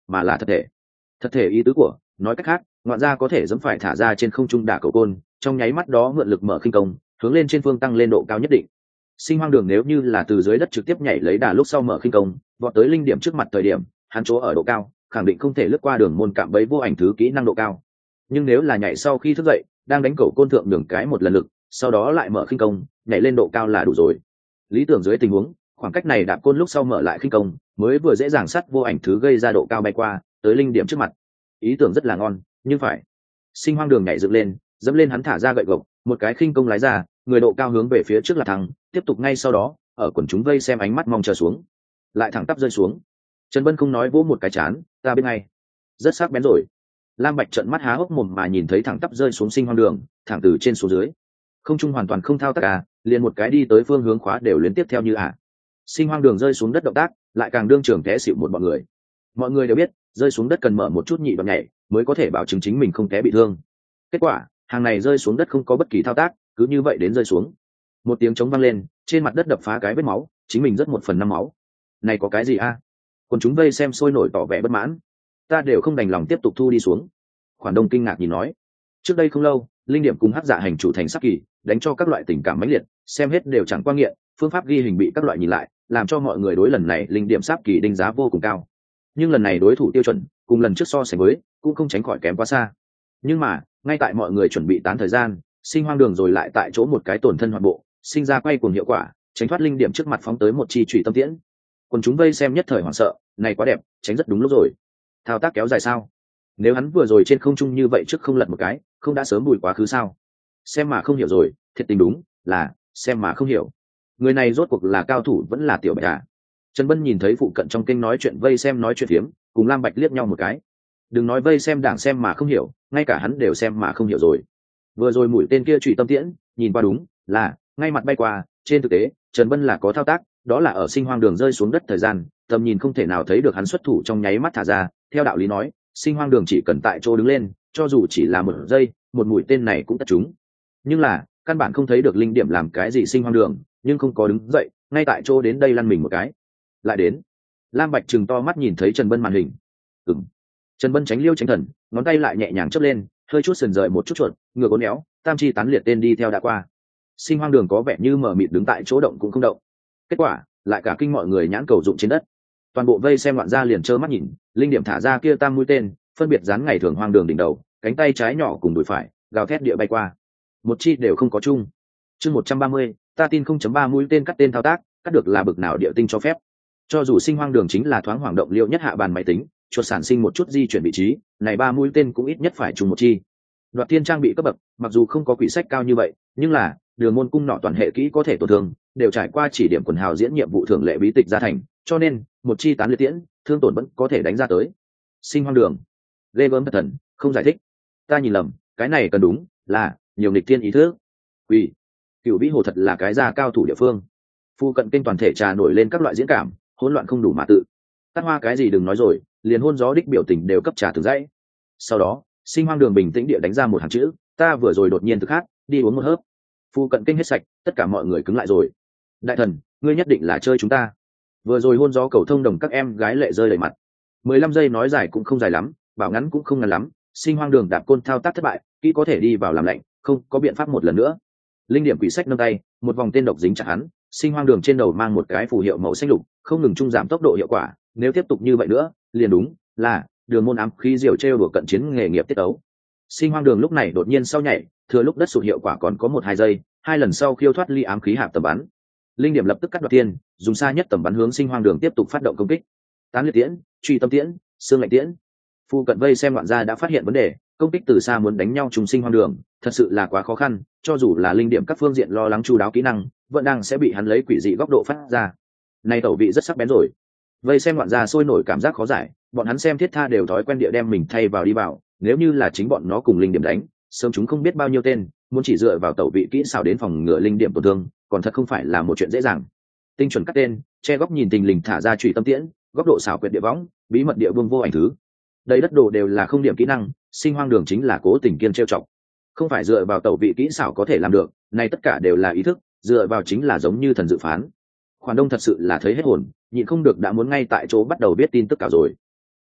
mà là thật thể. Thật thể ý tứ của nói cách khác, ngoạn gia có thể dẫm phải thả ra trên không trung đả cầu côn, trong nháy mắt đó mượn lực mở khinh công, hướng lên trên phương tăng lên độ cao nhất định. Sinh Hoang Đường nếu như là từ dưới đất trực tiếp nhảy lấy đà lúc sau mở khinh công, vọt tới linh điểm trước mặt thời điểm, hắn chỗ ở độ cao, khẳng định không thể lướt qua đường môn cạm bẫy vô ảnh thứ kỹ năng độ cao. Nhưng nếu là nhảy sau khi thức dậy, đang đánh cầu côn thượng đường cái một lần lực, sau đó lại mở khinh công, nhảy lên độ cao là đủ rồi. Lý tưởng dưới tình huống, khoảng cách này đạp côn lúc sau mở lại khinh công, mới vừa dễ dàng sắt vô ảnh thứ gây ra độ cao bay qua, tới linh điểm trước mặt. Ý tưởng rất là ngon, nhưng phải. Sinh Hoang Đường nhảy dựng lên, dẫm lên hắn thả ra gậy gộc, một cái khinh công lái ra, người độ cao hướng về phía trước là thẳng, tiếp tục ngay sau đó, ở quần chúng vây xem ánh mắt mong chờ xuống, lại thẳng tắp rơi xuống. Trần Bân không nói vỗ một cái chán, ta biết ngay, rất sắc bén rồi. Lam Bạch trợn mắt há hốc mồm mà nhìn thấy thẳng tắp rơi xuống Sinh Hoang Đường, thẳng từ trên xuống dưới, không trung hoàn toàn không thao tác à, liền một cái đi tới phương hướng khóa đều liên tiếp theo như à. Sinh Hoang Đường rơi xuống đất động tác, lại càng đương trường té xỉu một bọn người. Mọi người đều biết, rơi xuống đất cần mở một chút nhị đoạn nhảy, mới có thể bảo chứng chính mình không té bị thương. Kết quả, hàng này rơi xuống đất không có bất kỳ thao tác, cứ như vậy đến rơi xuống. Một tiếng trống vang lên, trên mặt đất đập phá cái vết máu, chính mình rất một phần năm máu. Này có cái gì a? À? Còn chúng vây xem sôi nổi tỏ vẻ bất mãn. Ta đều không đành lòng tiếp tục thu đi xuống. Khoản Đông kinh ngạc nhìn nói, trước đây không lâu, linh điểm cùng hắc dạ hành chủ thành sắc kỳ, đánh cho các loại tình cảm mãnh liệt, xem hết đều chẳng qua nghiện, phương pháp ghi hình bị các loại nhìn lại, làm cho mọi người đối lần này linh điểm sáp kỳ đánh giá vô cùng cao. Nhưng lần này đối thủ tiêu chuẩn, cùng lần trước so sánh với, cũng không tránh khỏi kém quá xa. Nhưng mà, ngay tại mọi người chuẩn bị tán thời gian, Sinh Hoang Đường rồi lại tại chỗ một cái tổn thân hoạt bộ, sinh ra quay cuồng hiệu quả, tránh thoát linh điểm trước mặt phóng tới một chi chủy tâm tiễn. Còn chúng vây xem nhất thời hoảng sợ, này quá đẹp, tránh rất đúng lúc rồi. Thao tác kéo dài sao? Nếu hắn vừa rồi trên không trung như vậy trước không lật một cái, không đã sớm bùi quá khứ sao? Xem mà không hiểu rồi, thiệt tình đúng là xem mà không hiểu. Người này rốt cuộc là cao thủ vẫn là tiểu bạch à? Trần Bân nhìn thấy phụ cận trong kênh nói chuyện vây xem nói chuyện phiếm, cùng Lam Bạch liếc nhau một cái. Đừng nói vây xem đảng xem mà không hiểu, ngay cả hắn đều xem mà không hiểu rồi. Vừa rồi mũi tên kia chủy tâm tiễn, nhìn qua đúng là ngay mặt bay qua, trên thực tế, Trần Bân là có thao tác, đó là ở Sinh Hoang Đường rơi xuống đất thời gian, tầm nhìn không thể nào thấy được hắn xuất thủ trong nháy mắt thả ra, theo đạo lý nói, Sinh Hoang Đường chỉ cần tại chỗ đứng lên, cho dù chỉ là một giây, một mũi tên này cũng tất trúng. Nhưng là, căn bản không thấy được linh điểm làm cái gì Sinh Hoang Đường, nhưng không có đứng dậy, ngay tại chỗ đến đây lăn mình một cái. Lại đến. Lam Bạch trừng to mắt nhìn thấy Trần Bân màn hình. Ừm. Trần Bân tránh liêu tránh thần, ngón tay lại nhẹ nhàng chớp lên, hơi chút sần rời một chút chuột, ngựa uốn éo, tam chi tán liệt tên đi theo đã qua. Sinh Hoang Đường có vẻ như mở mịt đứng tại chỗ động cũng không động. Kết quả, lại cả kinh mọi người nhãn cầu dụng trên đất. Toàn bộ vây xem loạn ra liền trơ mắt nhìn, linh điểm thả ra kia tam mũi tên, phân biệt dán ngày thường Hoang Đường đỉnh đầu, cánh tay trái nhỏ cùng đùi phải, gào thét địa bay qua. Một chi đều không có chung. Chương một trăm ba mươi, ta tin không chấm ba mũi tên cắt tên thao tác, cắt được là bực nào địa tinh cho phép. Cho dù Sinh Hoang Đường chính là thoáng hoàng động liệu nhất hạ bàn máy tính, chuột sản sinh một chút di chuyển vị trí, này ba mũi tên cũng ít nhất phải trùng một chi. Đoạt tiên trang bị cấp bậc, mặc dù không có quỷ sách cao như vậy, nhưng là đường môn cung nọ toàn hệ kỹ có thể tổn thương, đều trải qua chỉ điểm quần hào diễn nhiệm vụ thường lệ bí tịch gia thành, cho nên một chi tán liệt tiễn, thương tổn vẫn có thể đánh ra tới. Sinh Hoang Đường, ghê gớm thật thần, không giải thích. Ta nhìn lầm, cái này cần đúng là nhiều nghịch thiên ý thức. Quỷ, Cửu Vĩ Hồ thật là cái gia cao thủ địa phương. Phu cận kênh toàn thể trà nổi lên các loại diễn cảm, hỗn loạn không đủ mà tự. Tát Hoa cái gì đừng nói rồi, liền hôn gió đích biểu tình đều cấp trà từ dãy. Sau đó, Sinh Hoang Đường bình tĩnh địa đánh ra một hàng chữ, ta vừa rồi đột nhiên thực khát, đi uống một hớp. Phu cận kênh hết sạch, tất cả mọi người cứng lại rồi. Đại thần, ngươi nhất định là chơi chúng ta. Vừa rồi hôn gió cầu thông đồng các em gái lệ rơi đầy mặt. mười lăm giây nói dài cũng không dài lắm, bảo ngắn cũng không ngắn lắm. Sinh Hoang Đường đạp côn thao tác thất bại, kỹ có thể đi vào làm lạnh, không có biện pháp một lần nữa. Linh điểm quỷ sách nâng tay, một vòng tên độc dính chặt hắn. Sinh Hoang Đường trên đầu mang một cái phù hiệu màu xanh lục, không ngừng trung giảm tốc độ hiệu quả. Nếu tiếp tục như vậy nữa, liền đúng là đường môn ám khí diều treo đùa cận chiến nghề nghiệp tiết ấu. Sinh Hoang Đường lúc này đột nhiên sau nhảy, thừa lúc đất sụt hiệu quả còn có một hai giây, hai lần sau khiêu thoát ly ám khí hạp tầm bắn. Linh điểm lập tức cắt đoạt tiên, dùng xa nhất tầm bắn hướng Sinh Hoang Đường tiếp tục phát động công kích. Tán liệt tiễn, truy tâm tiễn, xương lạnh tiễn. Phu cận vây xem loạn gia đã phát hiện vấn đề, công kích từ xa muốn đánh nhau trùng Sinh Hoang Đường, thật sự là quá khó khăn, cho dù là linh điểm các phương diện lo lắng chu đáo kỹ năng, vẫn đang sẽ bị hắn lấy quỷ dị góc độ phát ra. Này tẩu vị rất sắc bén rồi. Vây xem loạn gia sôi nổi cảm giác khó giải, bọn hắn xem thiết tha đều thói quen địa đem mình thay vào đi vào, nếu như là chính bọn nó cùng linh điểm đánh, sớm chúng không biết bao nhiêu tên, muốn chỉ dựa vào tẩu vị kỹ xảo đến phòng ngừa linh điểm tổn thương, còn thật không phải là một chuyện dễ dàng. Tinh chuẩn cắt tên, che góc nhìn tình lình thả ra chủy tâm tiễn, góc độ xảo quyệt địa võng, bí mật địa vương vô ảnh thứ. Đây đất đồ đều là không điểm kỹ năng, Sinh Hoang Đường chính là cố tình kiên trêu chọc. Không phải dựa vào tẩu vị kỹ xảo có thể làm được, này tất cả đều là ý thức, dựa vào chính là giống như thần dự phán. Khoản Đông thật sự là thấy hết hồn, nhịn không được đã muốn ngay tại chỗ bắt đầu biết tin tức cả rồi.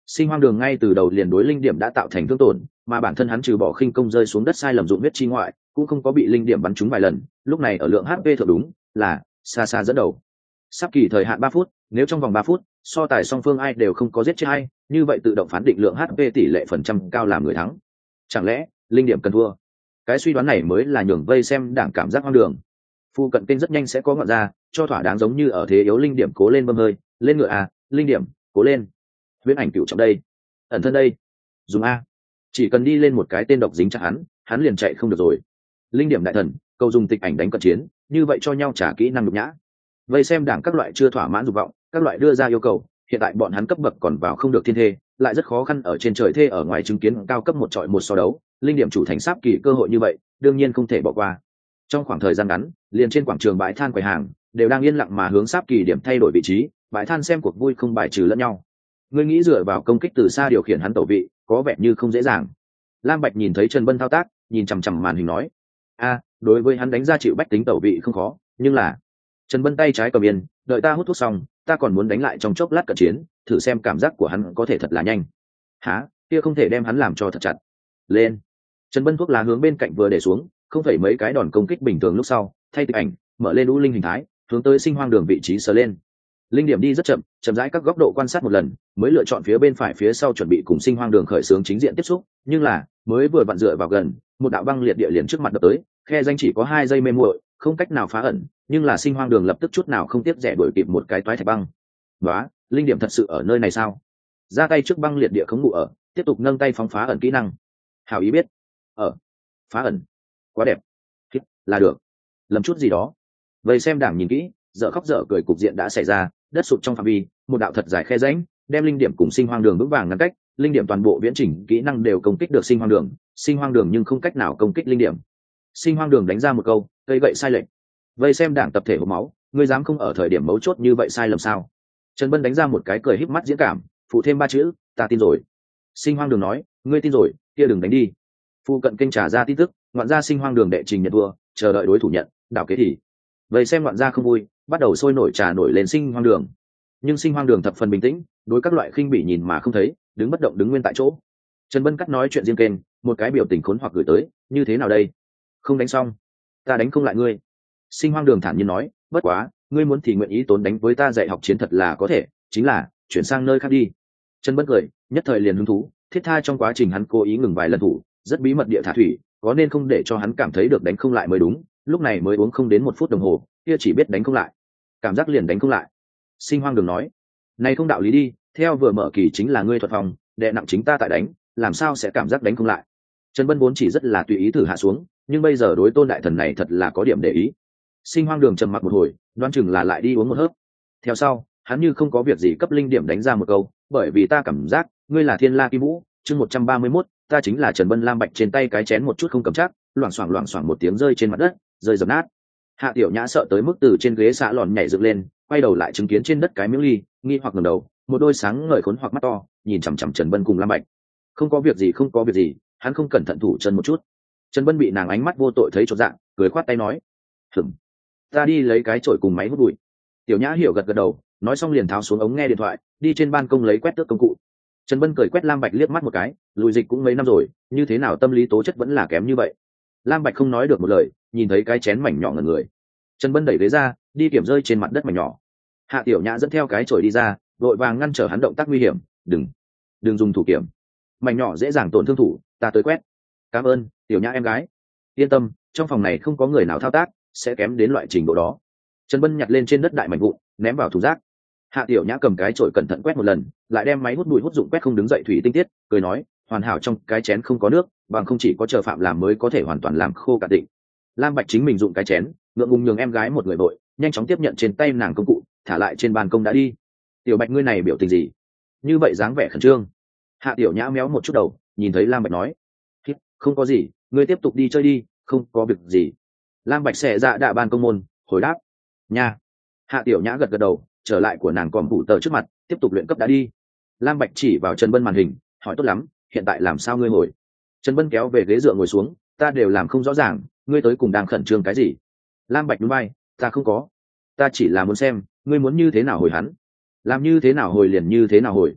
Sinh hoang đường ngay từ đầu liền đối linh điểm đã tạo thành thương tổn, mà bản thân hắn trừ bỏ khinh công rơi xuống đất sai lầm dụng huyết chi ngoại cũng không có bị linh điểm bắn trúng vài lần. Lúc này ở lượng hát pê thượng đúng là xa xa dẫn đầu. Sắp kỳ thời hạn ba phút, nếu trong vòng ba phút so tài song phương ai đều không có giết chết ai, như vậy tự động phán định lượng hát pê tỷ lệ phần trăm cao làm người thắng. Chẳng lẽ linh điểm cần thua? Cái suy đoán này mới là nhường vây xem đảng cảm giác hoang đường. Phu cận kênh rất nhanh sẽ có ngọn ra cho thỏa đáng, giống như ở thế yếu linh điểm cố lên bơm hơi lên ngựa à, linh điểm cố lên, huyễn ảnh cựu trọng đây, ẩn thân đây, dùng a, chỉ cần đi lên một cái tên độc dính chặt hắn hắn liền chạy không được rồi. Linh điểm đại thần cầu dùng tịch ảnh đánh cận chiến, như vậy cho nhau trả kỹ năng nhục nhã. Vây xem đảng các loại chưa thỏa mãn dục vọng, các loại đưa ra yêu cầu, hiện tại bọn hắn cấp bậc còn vào không được thiên thê, lại rất khó khăn ở trên trời thê ở ngoài chứng kiến cao cấp một trọi một so đấu. Linh điểm chủ thành sáp kỳ cơ hội như vậy đương nhiên không thể bỏ qua. Trong khoảng thời gian ngắn, liền trên quảng trường bãi than quầy hàng đều đang yên lặng mà hướng sáp kỳ điểm thay đổi vị trí, bãi than xem cuộc vui không bài trừ lẫn nhau. Ngươi nghĩ dựa vào công kích từ xa điều khiển hắn tẩu vị có vẻ như không dễ dàng. Lam Bạch nhìn thấy Trần Bân thao tác, nhìn chằm chằm màn hình nói: a, đối với hắn đánh ra chịu bách tính tẩu vị không khó, nhưng là Trần Bân tay trái cầm yên, đợi ta hút thuốc xong ta còn muốn đánh lại trong chốc lát cận chiến, thử xem cảm giác của hắn có thể thật là nhanh. Hả? Kia không thể đem hắn làm cho thật chặt. Lên. Trần Bân thuốc lá hướng bên cạnh vừa để xuống, không phải mấy cái đòn công kích bình thường lúc sau, thay tịch ảnh, mở lên u linh hình thái, hướng tới sinh hoang đường vị trí sờ lên. Linh điểm đi rất chậm, chậm rãi các góc độ quan sát một lần, mới lựa chọn phía bên phải phía sau chuẩn bị cùng sinh hoang đường khởi xướng chính diện tiếp xúc, nhưng là mới vừa vặn dựa vào gần, một đạo băng liệt địa liền trước mặt đập tới, khe danh chỉ có hai giây mê muội, không cách nào phá ẩn, nhưng là sinh hoang đường lập tức chút nào không tiếp rẻ đuổi kịp một cái toái thạch băng. Đó, linh điểm thật sự ở nơi này sao? Ra tay trước băng liệt địa khống ngụ ở, tiếp tục nâng tay phóng phá ẩn kỹ năng. Hảo ý biết. Ở. Phá ẩn. Quá đẹp. Thích, là được. Lầm chút gì đó. Vậy xem đảng nhìn kỹ, dở khóc dở cười cục diện đã xảy ra, đất sụp trong phạm vi, một đạo thật dài khe rãnh, đem linh điểm cùng sinh hoang đường vững vàng ngăn cách, linh điểm toàn bộ viễn trình kỹ năng đều công kích được sinh hoang đường, sinh hoang đường nhưng không cách nào công kích linh điểm. Sinh hoang đường đánh ra một câu, cây gậy sai lệch. Vậy xem đảng tập thể hộc máu, ngươi dám không ở thời điểm mấu chốt như vậy sai lầm sao? Trần Bân đánh ra một cái cười híp mắt diễn cảm, phụ thêm ba chữ, ta tin rồi. Sinh hoang đường nói, ngươi tin rồi, kia đừng đánh đi. Phu cận kênh trả ra tin tức, ngoạn gia sinh hoang đường đệ trình nhận thua, chờ đợi đối thủ nhận, đảo kế thì. Vậy xem ngoạn gia không vui, bắt đầu sôi nổi trà nổi lên sinh hoang đường. Nhưng sinh hoang đường thập phần bình tĩnh, đối các loại khinh bỉ nhìn mà không thấy, đứng bất động đứng nguyên tại chỗ. Trần Bân cắt nói chuyện riêng kênh, một cái biểu tình khốn hoặc gửi tới, như thế nào đây? Không đánh xong, ta đánh không lại ngươi. Sinh hoang đường thản nhiên nói, bất quá, ngươi muốn thì nguyện ý tốn đánh với ta dạy học chiến thật là có thể, chính là chuyển sang nơi khác đi. Trần Bân cười, nhất thời liền hứng thú, thiết tha trong quá trình hắn cố ý ngừng vài lần thủ, rất bí mật địa thả thủy, có nên không để cho hắn cảm thấy được đánh không lại mới đúng. Lúc này mới uống không đến một phút đồng hồ, kia chỉ biết đánh không lại, cảm giác liền đánh không lại. Sinh hoang đường nói, này không đạo lý đi, theo vừa mở kỳ chính là ngươi thuật phòng, đệ nặng chính ta tại đánh, làm sao sẽ cảm giác đánh không lại? Trần Bân vốn chỉ rất là tùy ý thử hạ xuống, nhưng bây giờ đối tôn đại thần này thật là có điểm để ý. Sinh hoang đường trầm mặc một hồi, đoán chừng là lại đi uống một hớp. Theo sau, hắn như không có việc gì cấp linh điểm đánh ra một câu, bởi vì ta cảm giác ngươi là Thiên La Kim Vũ, chương một trăm ba mươi mốt, ta chính là Trần Bân. Lam Bạch trên tay cái chén một chút không cầm chắc, loảng xoảng loảng xoảng một tiếng rơi trên mặt đất, rơi dập nát. Hạ Tiểu Nhã sợ tới mức từ trên ghế xạ lòn nhảy dựng lên, quay đầu lại chứng kiến trên đất cái miếng ly, nghi hoặc ngẩng đầu, một đôi sáng ngời khốn hoặc mắt to, nhìn chằm chằm Trần Bân cùng Lam Bạch. Không có việc gì, không có việc gì, hắn không cẩn thận thủ chân một chút. Trần Bân bị nàng ánh mắt vô tội thấy chột dạ, cười khoát tay nói, "Hửm, ta đi lấy cái chổi cùng máy hút bụi." Tiểu Nhã hiểu gật gật đầu, nói xong liền tháo xuống ống nghe điện thoại, đi trên ban công lấy quét tước công cụ. Trần Bân cười quét Lam Bạch liếc mắt một cái, lùi dịch cũng mấy năm rồi, như thế nào tâm lý tố chất vẫn là kém như vậy. Lam Bạch không nói được một lời, nhìn thấy cái chén mảnh nhỏ ngẩn người. Trần Bân đẩy ghế ra, đi kiểm rơi trên mặt đất mảnh nhỏ. Hạ Tiểu Nhã dẫn theo cái chổi đi ra, vội vàng ngăn trở hắn động tác nguy hiểm, "Đừng, đừng dùng thủ kiểm. Mảnh nhỏ dễ dàng tổn thương thủ, ta tới quét." "Cảm ơn, Tiểu Nhã em gái." "Yên tâm, trong phòng này không có người nào thao tác, sẽ kém đến loại trình độ đó." Trần Bân nhặt lên trên đất đại mảnh vụn, ném vào thùng rác. Hạ Tiểu Nhã cầm cái chổi cẩn thận quét một lần, lại đem máy hút bụi hút dụng quét không đứng dậy thủy tinh tiết, cười nói, "Hoàn hảo, trong cái chén không có nước, bằng không chỉ có chờ Phạm làm mới có thể hoàn toàn làm khô cả định." Lam Bạch chính mình dụng cái chén, ngượng ngùng nhường em gái một người vội, nhanh chóng tiếp nhận trên tay nàng công cụ, thả lại trên ban công đã đi. "Tiểu Bạch ngươi này biểu tình gì? Như vậy dáng vẻ khẩn trương." Hạ Tiểu Nhã méo một chút đầu, nhìn thấy Lam Bạch nói, "Không có gì, ngươi tiếp tục đi chơi đi, không có việc gì." Lam Bạch xẻ dạ đạ ban công môn, hồi đáp, "Nha." Hạ Tiểu Nhã gật gật đầu, trở lại của nàng còn phủ tờ trước mặt, tiếp tục luyện cấp đã đi. Lam Bạch chỉ vào Trần Bân màn hình, hỏi, "Tốt lắm, hiện tại làm sao ngươi ngồi?" Trần Bân kéo về ghế dựa ngồi xuống, "Ta đều làm không rõ ràng, ngươi tới cùng đang khẩn trương cái gì?" Lam Bạch nhún vai, "Ta không có, ta chỉ là muốn xem ngươi muốn như thế nào hồi hắn, làm như thế nào hồi liền như thế nào hồi."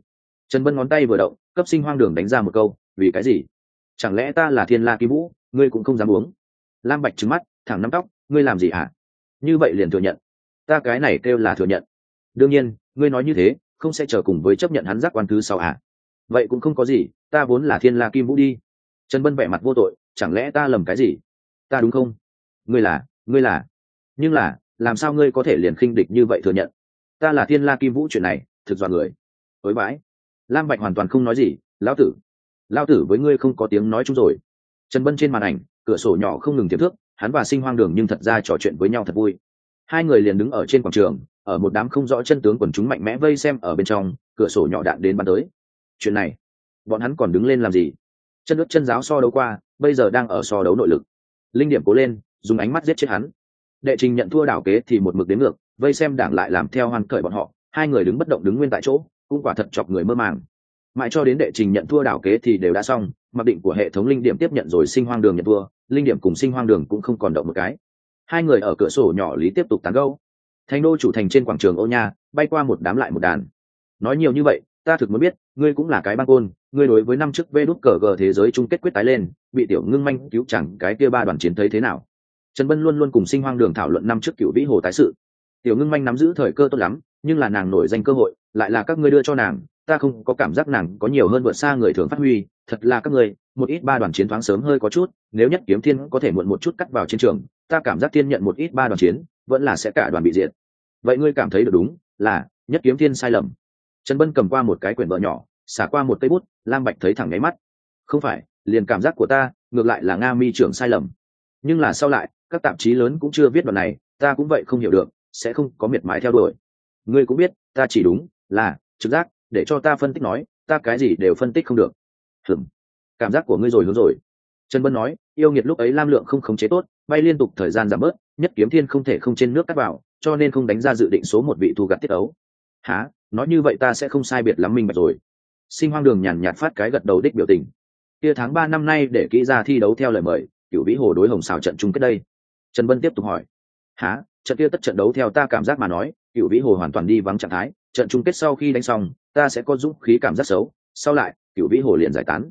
Trần Bân ngón tay vừa động, cấp sinh hoang đường đánh ra một câu, vì cái gì? Chẳng lẽ ta là thiên la kim vũ, ngươi cũng không dám uống? Lam Bạch trừng mắt, thẳng nắm tóc, ngươi làm gì hả? Như vậy liền thừa nhận. Ta cái này kêu là thừa nhận. Đương nhiên, ngươi nói như thế, không sẽ chờ cùng với chấp nhận hắn giác quan thứ sau à? Vậy cũng không có gì, ta vốn là thiên la kim vũ đi. Trần Bân vẻ mặt vô tội, chẳng lẽ ta lầm cái gì? Ta đúng không? Ngươi là, ngươi là. Nhưng là, làm sao ngươi có thể liền khinh địch như vậy thừa nhận? Ta là thiên la kim vũ chuyện này, thực dọa người. Ối bãi. Lam Bạch hoàn toàn không nói gì, lão tử. Lão tử với ngươi không có tiếng nói chung rồi. Trần Bân trên màn ảnh, cửa sổ nhỏ không ngừng tiềm thước, hắn và sinh hoang đường nhưng thật ra trò chuyện với nhau thật vui. Hai người liền đứng ở trên quảng trường, ở một đám không rõ chân tướng quần chúng mạnh mẽ vây xem ở bên trong, cửa sổ nhỏ đạn đến bắn tới. Chuyện này, bọn hắn còn đứng lên làm gì? Chân ướt chân giáo so đấu qua, bây giờ đang ở so đấu nội lực. Linh điểm cố lên, dùng ánh mắt giết chết hắn. Đệ Trình nhận thua đảo kế thì một mực đến ngược, vây xem đảng lại làm theo hoan cởi bọn họ, hai người đứng bất động đứng nguyên tại chỗ, cũng quả thật chọc người mơ màng. Mãi cho đến Đệ Trình nhận thua đảo kế thì đều đã xong, mặc định của hệ thống linh điểm tiếp nhận rồi sinh hoang đường nhận thua, linh điểm cùng sinh hoang đường cũng không còn động một cái. Hai người ở cửa sổ nhỏ lý tiếp tục tán gẫu. Thành đô chủ thành trên quảng trường Ô Nha, bay qua một đám lại một đàn. Nói nhiều như vậy, ta thực muốn biết, ngươi cũng là cái băng côn, ngươi đối với năm trước vê đút cờ gờ thế giới chung kết quyết tái lên, bị tiểu ngưng manh cứu chẳng cái kia ba đoàn chiến thấy thế nào? Trần Bân luôn luôn cùng sinh hoang đường thảo luận năm trước cựu vĩ hồ tái sự. Tiểu ngưng manh nắm giữ thời cơ tốt lắm, nhưng là nàng nổi danh cơ hội, lại là các ngươi đưa cho nàng, ta không có cảm giác nàng có nhiều hơn vượt xa người thường phát huy, thật là các ngươi, một ít ba đoàn chiến thoáng sớm hơi có chút, nếu Nhất Kiếm Thiên có thể muộn một chút cắt vào chiến trường, ta cảm giác Thiên nhận một ít ba đoàn chiến, vẫn là sẽ cả đoàn bị diệt. Vậy ngươi cảm thấy được đúng, là Nhất Kiếm Thiên sai lầm. Trần Bân cầm qua một cái quyển vở nhỏ, xả qua một cây bút, Lam Bạch thấy thẳng ngáy mắt. Không phải, liền cảm giác của ta, ngược lại là Nga Mi trưởng sai lầm. Nhưng là sau lại, các tạp chí lớn cũng chưa viết đoạn này, ta cũng vậy không hiểu được, sẽ không có miệt mài theo đuổi. Ngươi cũng biết, ta chỉ đúng là trực giác, để cho ta phân tích nói, ta cái gì đều phân tích không được. Hừm, cảm giác của ngươi rồi hướng rồi. Trần Bân nói, yêu nghiệt lúc ấy Lam Lượng không khống chế tốt, bay liên tục thời gian giảm bớt, Nhất Kiếm Thiên không thể không trên nước cắt vào, cho nên không đánh ra dự định số một vị thu gặt tiết ấu. Hả? Nói như vậy ta sẽ không sai biệt lắm minh bạch rồi. Sinh hoang đường nhàn nhạt phát cái gật đầu đích biểu tình. Kia tháng ba năm nay để kỹ ra thi đấu theo lời mời, Cửu Vĩ Hồ đối Hồng Sào trận chung kết đây. Trần Bân tiếp tục hỏi. Hả? Trận kia tất trận đấu theo ta cảm giác mà nói, Cửu Vĩ Hồ hoàn toàn đi vắng trạng thái, trận chung kết sau khi đánh xong, ta sẽ có dũng khí cảm giác xấu, sau lại, Cửu Vĩ Hồ liền giải tán.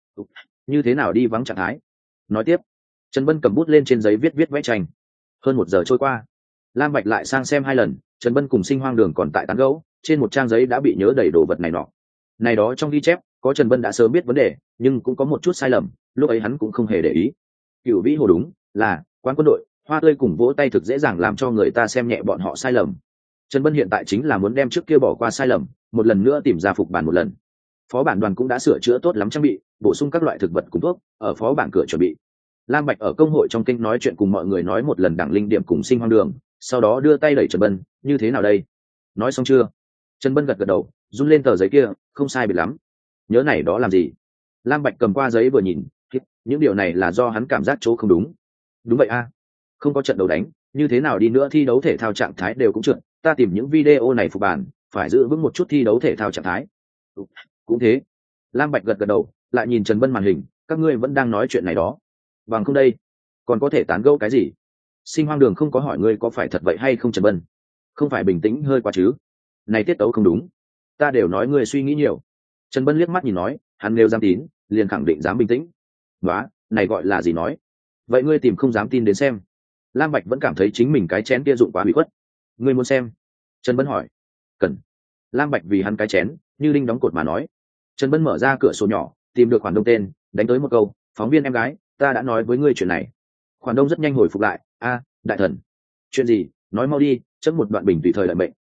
Như thế nào đi vắng trạng thái? Nói tiếp. Trần Bân cầm bút lên trên giấy viết viết vẽ tranh. Hơn một giờ trôi qua, Lam Bạch lại sang xem hai lần, Trần Bân cùng sinh hoang đường còn tại tán gẫu, trên một trang giấy đã bị nhớ đầy đồ vật này nọ. Này đó trong ghi chép, có Trần Bân đã sớm biết vấn đề, nhưng cũng có một chút sai lầm, lúc ấy hắn cũng không hề để ý. Cửu Vĩ Hồ đúng là quán quân đội, hoa tươi cùng vỗ tay thực dễ dàng làm cho người ta xem nhẹ bọn họ sai lầm. Trần Bân hiện tại chính là muốn đem trước kia bỏ qua sai lầm, một lần nữa tìm ra phục bản một lần. Phó bản đoàn cũng đã sửa chữa tốt lắm trang bị, bổ sung các loại thực vật cùng thuốc, ở phó bản cửa chuẩn bị. Lam Bạch ở công hội trong kênh nói chuyện cùng mọi người nói một lần đẳng linh điểm cùng sinh hoang đường, sau đó đưa tay đẩy Trần Bân, như thế nào đây? Nói xong chưa? Trần Bân gật gật đầu, run lên tờ giấy kia, không sai biệt lắm. Nhớ này đó làm gì? Lam Bạch cầm qua giấy vừa nhìn, những điều này là do hắn cảm giác chỗ không đúng. Đúng vậy a, không có trận đấu đánh, như thế nào đi nữa thi đấu thể thao trạng thái đều cũng trượt, ta tìm những video này phục bản, phải giữ vững một chút thi đấu thể thao trạng thái. Cũng thế. Lam Bạch gật gật đầu, lại nhìn Trần Bân màn hình, các ngươi vẫn đang nói chuyện này đó. Bằng không đây, còn có thể tán gẫu cái gì? Sinh hoang đường không có hỏi ngươi có phải thật vậy hay không Trần Bân? Không phải bình tĩnh hơi quá chứ? Này tiết tấu không đúng. Ta đều nói ngươi suy nghĩ nhiều. Trần Bân liếc mắt nhìn nói, hắn nếu dám tín, liền khẳng định dám bình tĩnh. Nóa, này gọi là gì nói? Vậy ngươi tìm không dám tin đến xem. Lam Bạch vẫn cảm thấy chính mình cái chén kia dụng quá bị khuất. Ngươi muốn xem? Trần Bân hỏi. Cần. Lam Bạch vì hắn cái chén, như đinh đóng cột mà nói. Trần Bân mở ra cửa sổ nhỏ, tìm được khoản đông tên, đánh tới một câu, phóng viên em gái, ta đã nói với ngươi chuyện này. Khoản đông rất nhanh hồi phục lại, a, đại thần. Chuyện gì? Nói mau đi, chấm một đoạn bình tùy thời đợi mệnh.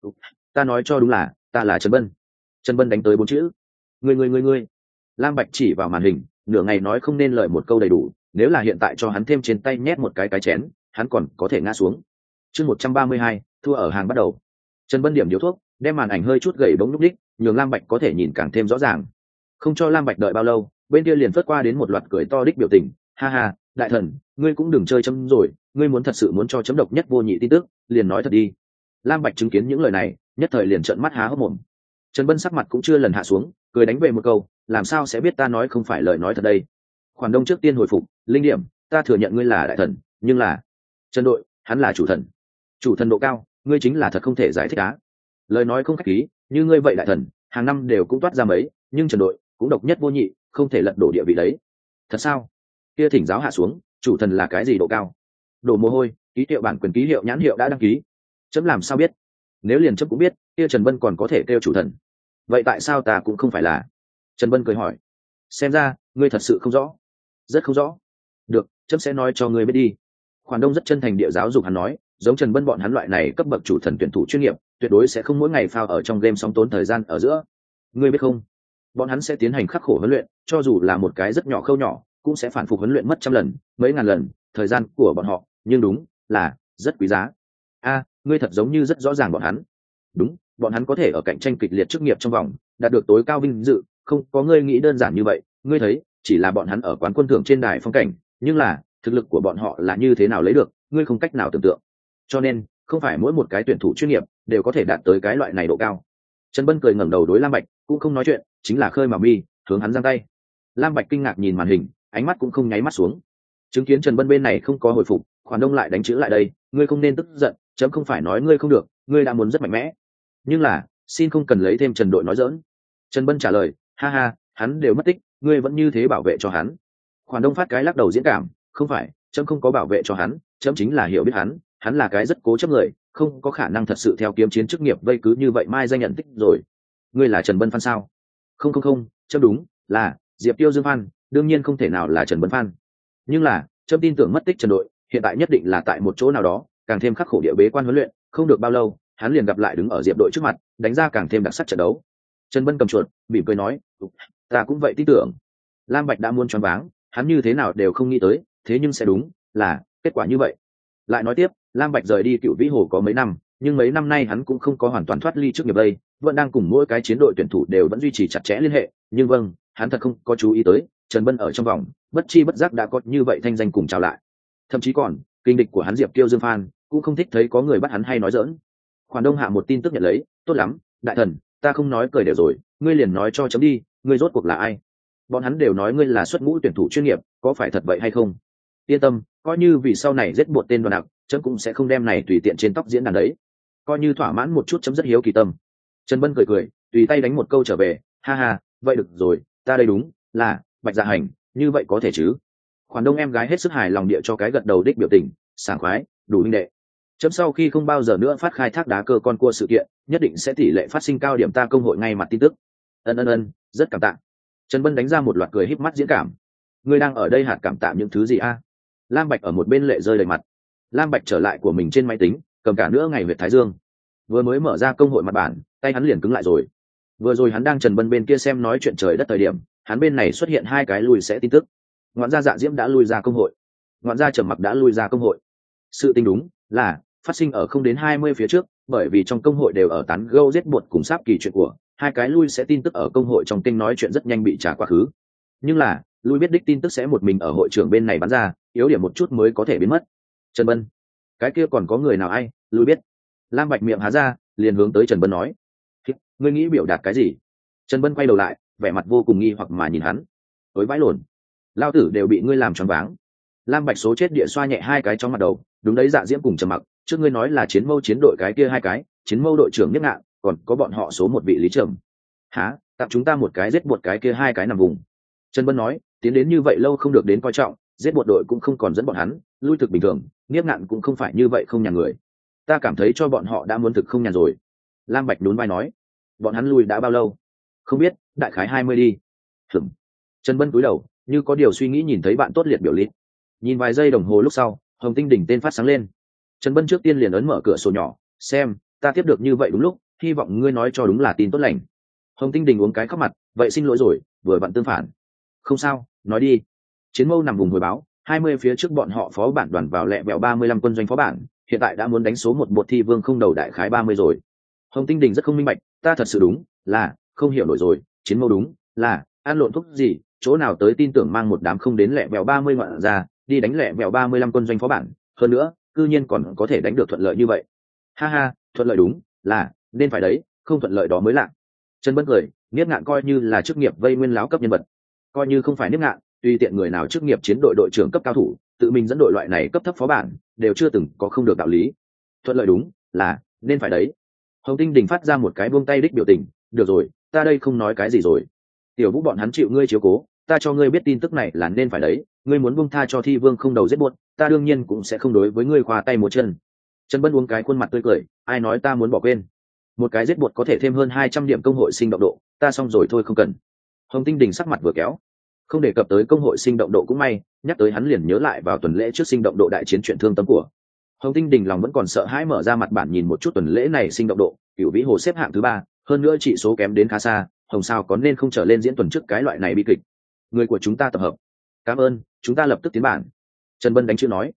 Ta nói cho đúng là, ta là Trần Bân. Trần Bân đánh tới bốn chữ. Ngươi ngươi ngươi ngươi. Lam Bạch chỉ vào màn hình, nửa ngày nói không nên lời một câu đầy đủ, nếu là hiện tại cho hắn thêm trên tay nhét một cái cái chén, hắn còn có thể ngã xuống. Chương một trăm ba mươi hai, thua ở hàng bắt đầu. Trần Bân điểm điếu thuốc, đem màn ảnh hơi chút gầy bóng lúc đích, nhường Lam Bạch có thể nhìn càng thêm rõ ràng. Không cho Lam Bạch đợi bao lâu, bên kia liền phất qua đến một loạt cười to đích biểu tình, ha ha, đại thần, ngươi cũng đừng chơi chấm rồi, ngươi muốn thật sự muốn cho chấm độc nhất vô nhị tin tức, liền nói thật đi. Lam Bạch chứng kiến những lời này, nhất thời liền trợn mắt há hốc mồm. Trần Bân sắc mặt cũng chưa lần hạ xuống, cười đánh về một câu, làm sao sẽ biết ta nói không phải lời nói thật đây. Khoản đông trước tiên hồi phục, linh điểm, ta thừa nhận ngươi là đại thần, nhưng là Trần đội, hắn là chủ thần. Chủ thần độ cao, ngươi chính là thật không thể giải thích á. Lời nói không khách khí, như ngươi vậy đại thần, hàng năm đều cũng toát ra mấy, nhưng Trần đội cũng độc nhất vô nhị, không thể lật đổ địa vị đấy. Thật sao? Kia thỉnh giáo hạ xuống, chủ thần là cái gì độ cao? Đổ mồ hôi, ký hiệu bản quyền ký hiệu nhãn hiệu đã đăng ký. Chấm làm sao biết? Nếu liền chấm cũng biết, kia Trần Bân còn có thể kêu chủ thần. Vậy tại sao ta cũng không phải là? Trần Bân cười hỏi. Xem ra ngươi thật sự không rõ. Rất không rõ. Được, chấm sẽ nói cho ngươi biết đi. Khoản Đông rất chân thành địa giáo dục hắn nói, giống Trần Bân bọn hắn loại này cấp bậc chủ thần tuyển thủ chuyên nghiệp, tuyệt đối sẽ không mỗi ngày phao ở trong game sóng tốn thời gian ở giữa. Ngươi biết không? Bọn hắn sẽ tiến hành khắc khổ huấn luyện, cho dù là một cái rất nhỏ khâu nhỏ, cũng sẽ phản phục huấn luyện mất trăm lần, mấy ngàn lần, thời gian của bọn họ, nhưng đúng là rất quý giá. A, ngươi thật giống như rất rõ ràng bọn hắn. Đúng, bọn hắn có thể ở cạnh tranh kịch liệt chức nghiệp trong vòng, đạt được tối cao vinh dự, không có ngươi nghĩ đơn giản như vậy. Ngươi thấy, chỉ là bọn hắn ở quán quân thưởng trên đài phong cảnh, nhưng là thực lực của bọn họ là như thế nào lấy được, ngươi không cách nào tưởng tượng. Cho nên, không phải mỗi một cái tuyển thủ chuyên nghiệp đều có thể đạt tới cái loại này độ cao. Trần Bân cười ngẩng đầu đối Lam Bạch, cũng không nói chuyện, chính là khơi mà mi, hướng hắn giang tay. Lam Bạch kinh ngạc nhìn màn hình, ánh mắt cũng không nháy mắt xuống. Chứng kiến Trần Bân bên này không có hồi phục, Khoản Đông lại đánh chữ lại đây, ngươi không nên tức giận, chấm không phải nói ngươi không được, ngươi đã muốn rất mạnh mẽ. Nhưng là, xin không cần lấy thêm Trần đội nói giỡn. Trần Bân trả lời, ha ha, hắn đều mất tích, ngươi vẫn như thế bảo vệ cho hắn. Khoản Đông phát cái lắc đầu diễn cảm, không phải, chấm không có bảo vệ cho hắn, chấm chính là hiểu biết hắn, hắn là cái rất cố chấp người, không có khả năng thật sự theo kiếm chiến chức nghiệp vây cứ như vậy mai danh nhận tích rồi. Ngươi là Trần Bân fan sao? Không không không, chấm đúng là Diệp Tiêu Dương fan, đương nhiên không thể nào là Trần Bân fan. Nhưng là, chấm tin tưởng mất tích Trần đội, hiện tại nhất định là tại một chỗ nào đó, càng thêm khắc khổ địa bế quan huấn luyện, không được bao lâu, hắn liền gặp lại đứng ở Diệp đội trước mặt, đánh ra càng thêm đặc sắc trận đấu. Trần Bân cầm chuột, mỉm cười nói, ta cũng vậy tin tưởng. Lam Bạch đã muốn choáng váng, hắn như thế nào đều không nghĩ tới, thế nhưng sẽ đúng là kết quả như vậy. Lại nói tiếp, Lam Bạch rời đi Cựu Vĩ Hồ có mấy năm, nhưng mấy năm nay hắn cũng không có hoàn toàn thoát ly trước nghiệp đây, vẫn đang cùng mỗi cái chiến đội tuyển thủ đều vẫn duy trì chặt chẽ liên hệ. Nhưng vâng, hắn thật không có chú ý tới, Trần Bân ở trong vòng, bất chi bất giác đã có như vậy thanh danh cùng chào lại. Thậm chí còn, kinh địch của hắn Diệp Kiêu Dương Phan cũng không thích thấy có người bắt hắn hay nói giỡn. Khoản Đông hạ một tin tức nhận lấy, tốt lắm, đại thần, ta không nói cười đều rồi, ngươi liền nói cho chấm đi, ngươi rốt cuộc là ai? Bọn hắn đều nói ngươi là xuất ngũ tuyển thủ chuyên nghiệp, có phải thật vậy hay không? Yên tâm, coi như vì sau này giết một tên đoàn nặc, chấm cũng sẽ không đem này tùy tiện trên tóc diễn đàn đấy. Coi như thỏa mãn một chút chấm rất hiếu kỳ tâm. Trần Bân cười cười, tùy tay đánh một câu trở về, ha ha, vậy được rồi, ta đây đúng là Bạch Dạ Hành, như vậy có thể chứ? Khoản Đông em gái hết sức hài lòng địa cho cái gật đầu đích biểu tình, sảng khoái, đủ huynh đệ. Chấm sau khi không bao giờ nữa phát khai thác đá cơ con cua sự kiện, nhất định sẽ tỷ lệ phát sinh cao điểm ta công hội ngay mặt tin tức. Ân ân ân, rất cảm tạ. Trần Bân đánh ra một loạt cười híp mắt diễn cảm. Ngươi đang ở đây hạt cảm tạ những thứ gì a? Lam Bạch ở một bên lệ rơi đầy mặt. Lam Bạch trở lại của mình trên máy tính, cầm cả nữa ngày Huyệt Thái Dương. Vừa mới mở ra công hội mặt bản, tay hắn liền cứng lại rồi. Vừa rồi hắn đang Trần Bân bên kia xem nói chuyện trời đất thời điểm, hắn bên này xuất hiện hai cái lùi sẽ tin tức. Ngoạn gia Dạ Diễm đã lui ra công hội, ngoạn gia Trầm Mặc đã lui ra công hội. Sự tình đúng là phát sinh ở không đến hai mươi phía trước, bởi vì trong công hội đều ở tán gẫu giết bột cùng sáp kỳ chuyện của, hai cái lui sẽ tin tức ở công hội trong kênh nói chuyện rất nhanh bị trả quá khứ. Nhưng là, lui biết đích tin tức sẽ một mình ở hội trưởng bên này bắn ra, yếu điểm một chút mới có thể biến mất. Trần Bân, cái kia còn có người nào ai? Lui biết. Lam Bạch miệng há ra, liền hướng tới Trần Bân nói, ngươi nghĩ biểu đạt cái gì? Trần Bân quay đầu lại, vẻ mặt vô cùng nghi hoặc mà nhìn hắn. Ối vãi lồn, lao tử đều bị ngươi làm choáng váng. Lam Bạch số chết địa xoa nhẹ hai cái trong mặt đầu, đúng đấy Dạ Diễm cùng Trầm Mặc, trước ngươi nói là chiến mâu chiến đội cái kia hai cái, chiến mâu đội trưởng nhất ngạn, còn có bọn họ số một vị Lý Trầm. Hả? Tặng chúng ta một cái giết một cái kia hai cái nằm vùng. Trần Bân nói, tiến đến như vậy lâu không được đến coi trọng, giết một đội cũng không còn dẫn bọn hắn, lui thực bình thường, Niếp Ngạn cũng không phải như vậy không nhàn người. Ta cảm thấy cho bọn họ đã muốn thực không nhàn rồi. Lam Bạch nhún vai nói, bọn hắn lui đã bao lâu? Không biết, đại khái hai mươi đi. Hửm. Trần Bân cúi đầu, như có điều suy nghĩ nhìn thấy bạn tốt liệt biểu lít. Nhìn vài giây đồng hồ lúc sau, Hồng Tinh đỉnh tên phát sáng lên. Trần Bân trước tiên liền ấn mở cửa sổ nhỏ, xem, ta tiếp được như vậy đúng lúc, hy vọng ngươi nói cho đúng là tin tốt lành. Hồng Tinh Đình uống cái khóc mặt, vậy xin lỗi rồi, vừa vặn tương phản. Không sao, nói đi. Chiến mâu nằm vùng hồi báo, hai mươi phía trước bọn họ phó bản đoàn vào lẹ bẹo ba mươi lăm quân doanh phó bản, hiện tại đã muốn đánh số một bột thi vương không đầu đại khái ba mươi rồi. Hồng Tinh Đình rất không minh bạch, ta thật sự đúng là không hiểu nổi rồi, chiến mâu đúng là ăn lộn thuốc gì, chỗ nào tới tin tưởng mang một đám không đến lẹ bẹo ba mươi ngoạn ra, đi đánh lẹ bẹo ba mươi lăm quân doanh phó bản, hơn nữa, cư nhiên còn có thể đánh được thuận lợi như vậy. Ha ha, thuận lợi đúng là nên phải đấy, không thuận lợi đó mới lạ. Trần Bân cười, Niếp Ngạn coi như là chức nghiệp vây nguyên láo cấp nhân vật, coi như không phải Niếp Ngạn, tùy tiện người nào chức nghiệp chiến đội đội trưởng cấp cao thủ, tự mình dẫn đội loại này cấp thấp phó bản, đều chưa từng có không được đạo lý. Thuận lợi đúng là nên phải đấy. Hồng Tinh Đình phát ra một cái buông tay đích biểu tình, được rồi, ta đây không nói cái gì rồi. Tiểu Vũ bọn hắn chịu ngươi chiếu cố, ta cho ngươi biết tin tức này là nên phải đấy, ngươi muốn buông tha cho Thi Vương không đầu giết buốt, ta đương nhiên cũng sẽ không đối với ngươi khoa tay múa chân. Trần Bân uống cái khuôn mặt tươi cười, ai nói ta muốn bỏ quên. Một cái giết buột có thể thêm hơn hai trăm điểm công hội sinh động độ, ta xong rồi thôi không cần. Hồng Tinh Đình sắc mặt vừa kéo, không đề cập tới công hội sinh động độ cũng may, nhắc tới hắn liền nhớ lại vào tuần lễ trước sinh động độ đại chiến chuyện thương tâm của Hồng Tinh Đình. Lòng vẫn còn sợ hãi mở ra mặt bản nhìn một chút tuần lễ này sinh động độ, Cửu Vĩ Hồ xếp hạng thứ ba, hơn nữa chỉ số kém đến khá xa, Hồng sao có nên không trở lên diễn tuần trước cái loại này bi kịch. Người của chúng ta tập hợp, cảm ơn, chúng ta lập tức tiến bản. Trần Bân đánh chữ nói,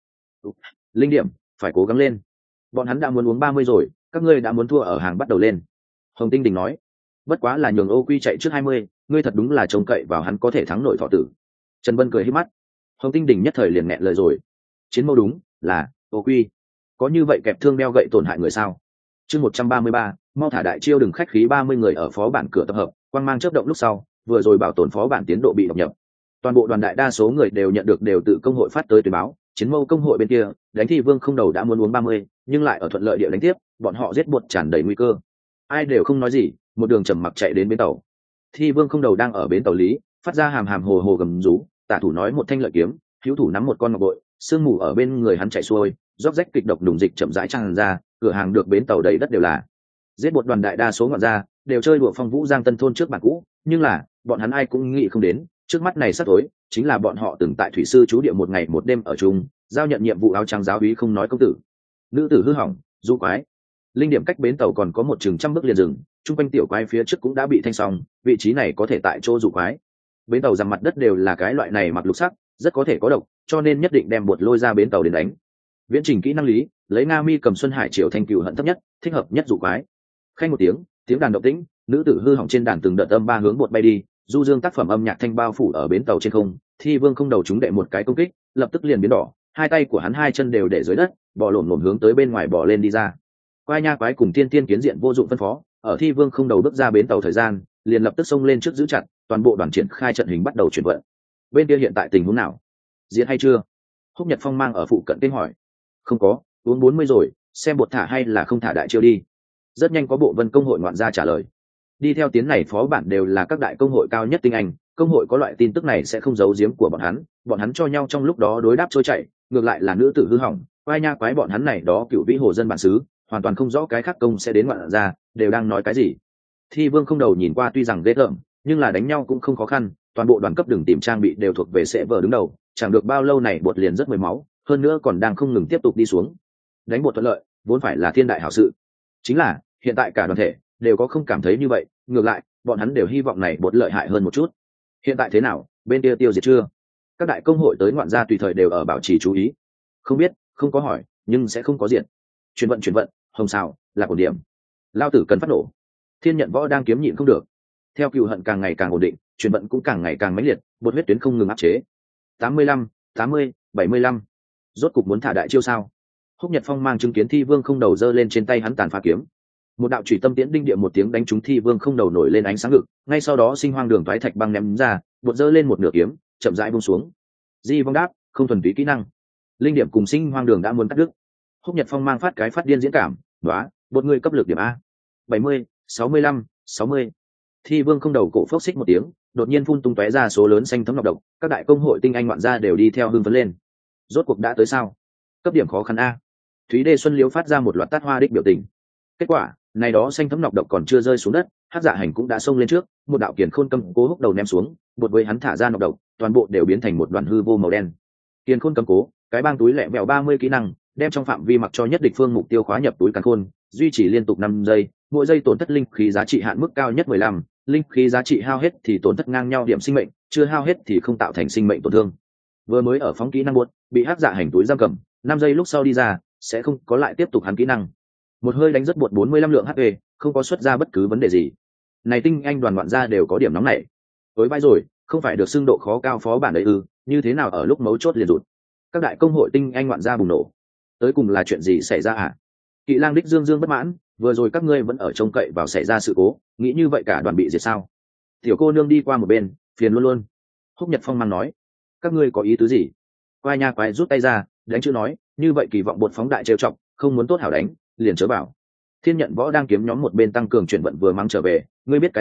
linh điểm phải cố gắng lên, bọn hắn đã muốn uống ba mươi rồi, các ngươi đã muốn thua ở hàng bắt đầu lên. Hồng Tinh Đình nói, bất quá là nhường Ô Quy chạy trước hai mươi, ngươi thật đúng là trông cậy vào hắn có thể thắng nổi thọ tử. Trần Bân cười hít mắt. Hồng Tinh Đình nhất thời liền nghẹn lời rồi. Chiến mâu đúng là Ô Quy, có như vậy kẹp thương đeo gậy tổn hại người sao? Chương một trăm ba mươi ba, mau thả đại chiêu đừng khách khí. Ba mươi người ở phó bản cửa tập hợp, quang mang chớp động lúc sau, vừa rồi bảo tồn phó bản tiến độ bị độc nhập. Toàn bộ đoàn đại đa số người đều nhận được đều tự công hội phát tới tuyên báo, chiến mâu công hội bên kia, đánh Thi Vương không đầu đã muốn uống ba mươi, nhưng lại ở thuận lợi địa đánh tiếp, bọn họ giết buột tràn đầy nguy cơ. Ai đều không nói gì, một đường trầm mặc chạy đến bến tàu. Thi Vương không đầu đang ở bến tàu lý, phát ra hàm hàm hồ hồ gầm rú, tả thủ nói một thanh lợi kiếm, hữu thủ nắm một con ngọc bội, sương mù ở bên người hắn chạy xuôi, róc rách kịch độc đùng dịch chậm rãi tràn ra, cửa hàng được bến tàu đầy đất đều là. Giết một đoàn đại đa số ngọn ra, đều chơi đùa phong vũ giang tân thôn trước bản cũ, nhưng là, bọn hắn ai cũng nghĩ không đến, trước mắt này sắp tối, chính là bọn họ từng tại thủy sư chú địa một ngày một đêm ở chung, giao nhận nhiệm vụ áo trắng giáo úy không nói công tử. Nữ tử hư hỏng, du quái. Linh điểm cách bến tàu còn có một chừng trăm bước liền rừng, trung quanh tiểu quái phía trước cũng đã bị thanh xong, vị trí này có thể tại chỗ dụ quái. Bến tàu rằng mặt đất đều là cái loại này mặc lục sắc, rất có thể có độc, cho nên nhất định đem bột lôi ra bến tàu đến đánh. Viễn trình kỹ năng lý, lấy Nga Mi cầm Xuân Hải Triều thanh cửu hận thấp nhất, thích hợp nhất dụ quái. Khanh một tiếng, tiếng đàn động tĩnh, nữ tử hư hỏng trên đàn từng đợt âm ba hướng bột bay đi, du dương tác phẩm âm nhạc thanh bao phủ ở bến tàu trên không. Thi Vương không đầu chúng đệ một cái công kích, lập tức liền biến đỏ, hai tay của hắn hai chân đều để dưới đất, bò lổm lổm hướng tới bên ngoài bò lên đi ra. Quai nha quái cùng tiên tiên kiến diện vô dụng phân phó, ở Thi Vương không đầu bước ra bến tàu thời gian, liền lập tức xông lên trước giữ chặt, toàn bộ đoàn triển khai trận hình bắt đầu chuyển vận. Bên kia hiện tại tình huống nào? Diễn hay chưa? Húc Nhật Phong mang ở phụ cận tên hỏi. Không có, uống bốn mươi rồi, xem bột thả hay là không thả đại chiêu đi. Rất nhanh có bộ vân công hội ngoạn gia trả lời. Đi theo tiến này phó bản đều là các đại công hội cao nhất tinh anh, công hội có loại tin tức này sẽ không giấu giếm của bọn hắn, bọn hắn cho nhau trong lúc đó đối đáp trôi chảy, ngược lại là nữ tử hư hỏng, quai nha quái bọn hắn này đó cựu vĩ hồ dân bản xứ, hoàn toàn không rõ cái khác công sẽ đến ngoạn ra, đều đang nói cái gì. Thi Vương không đầu nhìn qua tuy rằng ghê tởm, nhưng là đánh nhau cũng không khó khăn, toàn bộ đoàn cấp đường tìm trang bị đều thuộc về sẽ vờ đứng đầu, chẳng được bao lâu này bột liền rất mười máu, hơn nữa còn đang không ngừng tiếp tục đi xuống. Đánh bột thuận lợi, vốn phải là thiên đại hảo sự. Chính là, hiện tại cả đoàn thể đều có không cảm thấy như vậy, ngược lại, bọn hắn đều hy vọng này bột lợi hại hơn một chút. Hiện tại thế nào, bên kia tiêu diệt chưa? Các đại công hội tới ngoạn gia tùy thời đều ở bảo trì chú ý. Không biết, không có hỏi, nhưng sẽ không có diện. Chuyển vận chuyển vận, hồng xào, là ổn điểm. Lao tử cần phát nổ. Thiên nhận võ đang kiếm nhịn không được. Theo cựu hận càng ngày càng ổn định, chuyển vận cũng càng ngày càng mãnh liệt, bột huyết tuyến không ngừng áp chế. tám mươi lăm, tám mươi, bảy mươi lăm. Rốt cục muốn thả đại chiêu sao? Húc Nhật Phong mang chứng kiến Thi Vương không đầu giơ lên trên tay hắn tàn phá kiếm. Một đạo chủy tâm tiễn đinh địa một tiếng đánh trúng Thi Vương không đầu nổi lên ánh sáng ngực, ngay sau đó sinh hoang đường thoái thạch băng ném ra, bột giơ lên một nửa kiếm, chậm rãi buông xuống. Di vong đáp, không thuần túy kỹ năng. Linh điểm cùng sinh hoang đường đã muốn cắt đứt. Húc Nhật Phong mang phát cái phát điên diễn cảm, "Nóa, bột người cấp lực điểm a." bảy mươi, sáu mươi lăm, sáu mươi. Thi Vương không đầu cổ phốc xích một tiếng, đột nhiên phun tung tóe ra số lớn xanh thấm nọc độc, các đại công hội tinh anh ngoạn gia đều đi theo hưng phấn lên. Rốt cuộc đã tới sao? Cấp điểm khó khăn a. Thúy Đê Xuân Liếu phát ra một loạt tát hoa đích biểu tình. Kết quả, này đó xanh thấm nọc độc còn chưa rơi xuống đất, Hắc Dạ Hành cũng đã xông lên trước, một đạo kiền khôn cầm cố húc đầu ném xuống, bột với hắn thả ra nọc độc, toàn bộ đều biến thành một đoàn hư vô màu đen. Kiền khôn cầm cố, cái bang túi lẹ vẹo ba mươi kỹ năng, đem trong phạm vi mặc cho nhất địch phương mục tiêu khóa nhập túi càn khôn, duy trì liên tục năm giây, mỗi giây tổn thất linh khí giá trị hạn mức cao nhất mười lăm, linh khí giá trị hao hết thì tổn thất ngang nhau điểm sinh mệnh, chưa hao hết thì không tạo thành sinh mệnh tổn thương. Vừa mới ở phóng kỹ năng buốt, bị Hắc Dạ Hành túi giam cầm, năm giây lúc sau đi ra, sẽ không có lại tiếp tục hắn kỹ năng. Một hơi đánh rất buột bốn mươi lăm lượng hát pê, không có xuất ra bất cứ vấn đề gì. Này tinh anh đoàn ngoạn gia đều có điểm nóng này. Tối vai rồi, không phải được xưng độ khó cao phó bản đấy ư, như thế nào ở lúc mấu chốt liền rụt. Các đại công hội tinh anh ngoạn gia bùng nổ. Tới cùng là chuyện gì xảy ra à? Kỵ Lang đích dương dương bất mãn, vừa rồi các ngươi vẫn ở trông cậy vào xảy ra sự cố, nghĩ như vậy cả đoàn bị diệt sao? Tiểu cô nương đi qua một bên, phiền luôn luôn. Húc Nhật Phong mang nói, các ngươi có ý tứ gì? Quai nha quái rút tay ra, đánh chữ nói, như vậy kỳ vọng bột phóng đại trêu chọc, không muốn tốt hảo đánh, liền chớ bảo. Thiên nhận võ đang kiếm nhóm một bên tăng cường chuyển vận vừa mang trở về, ngươi biết cái gì?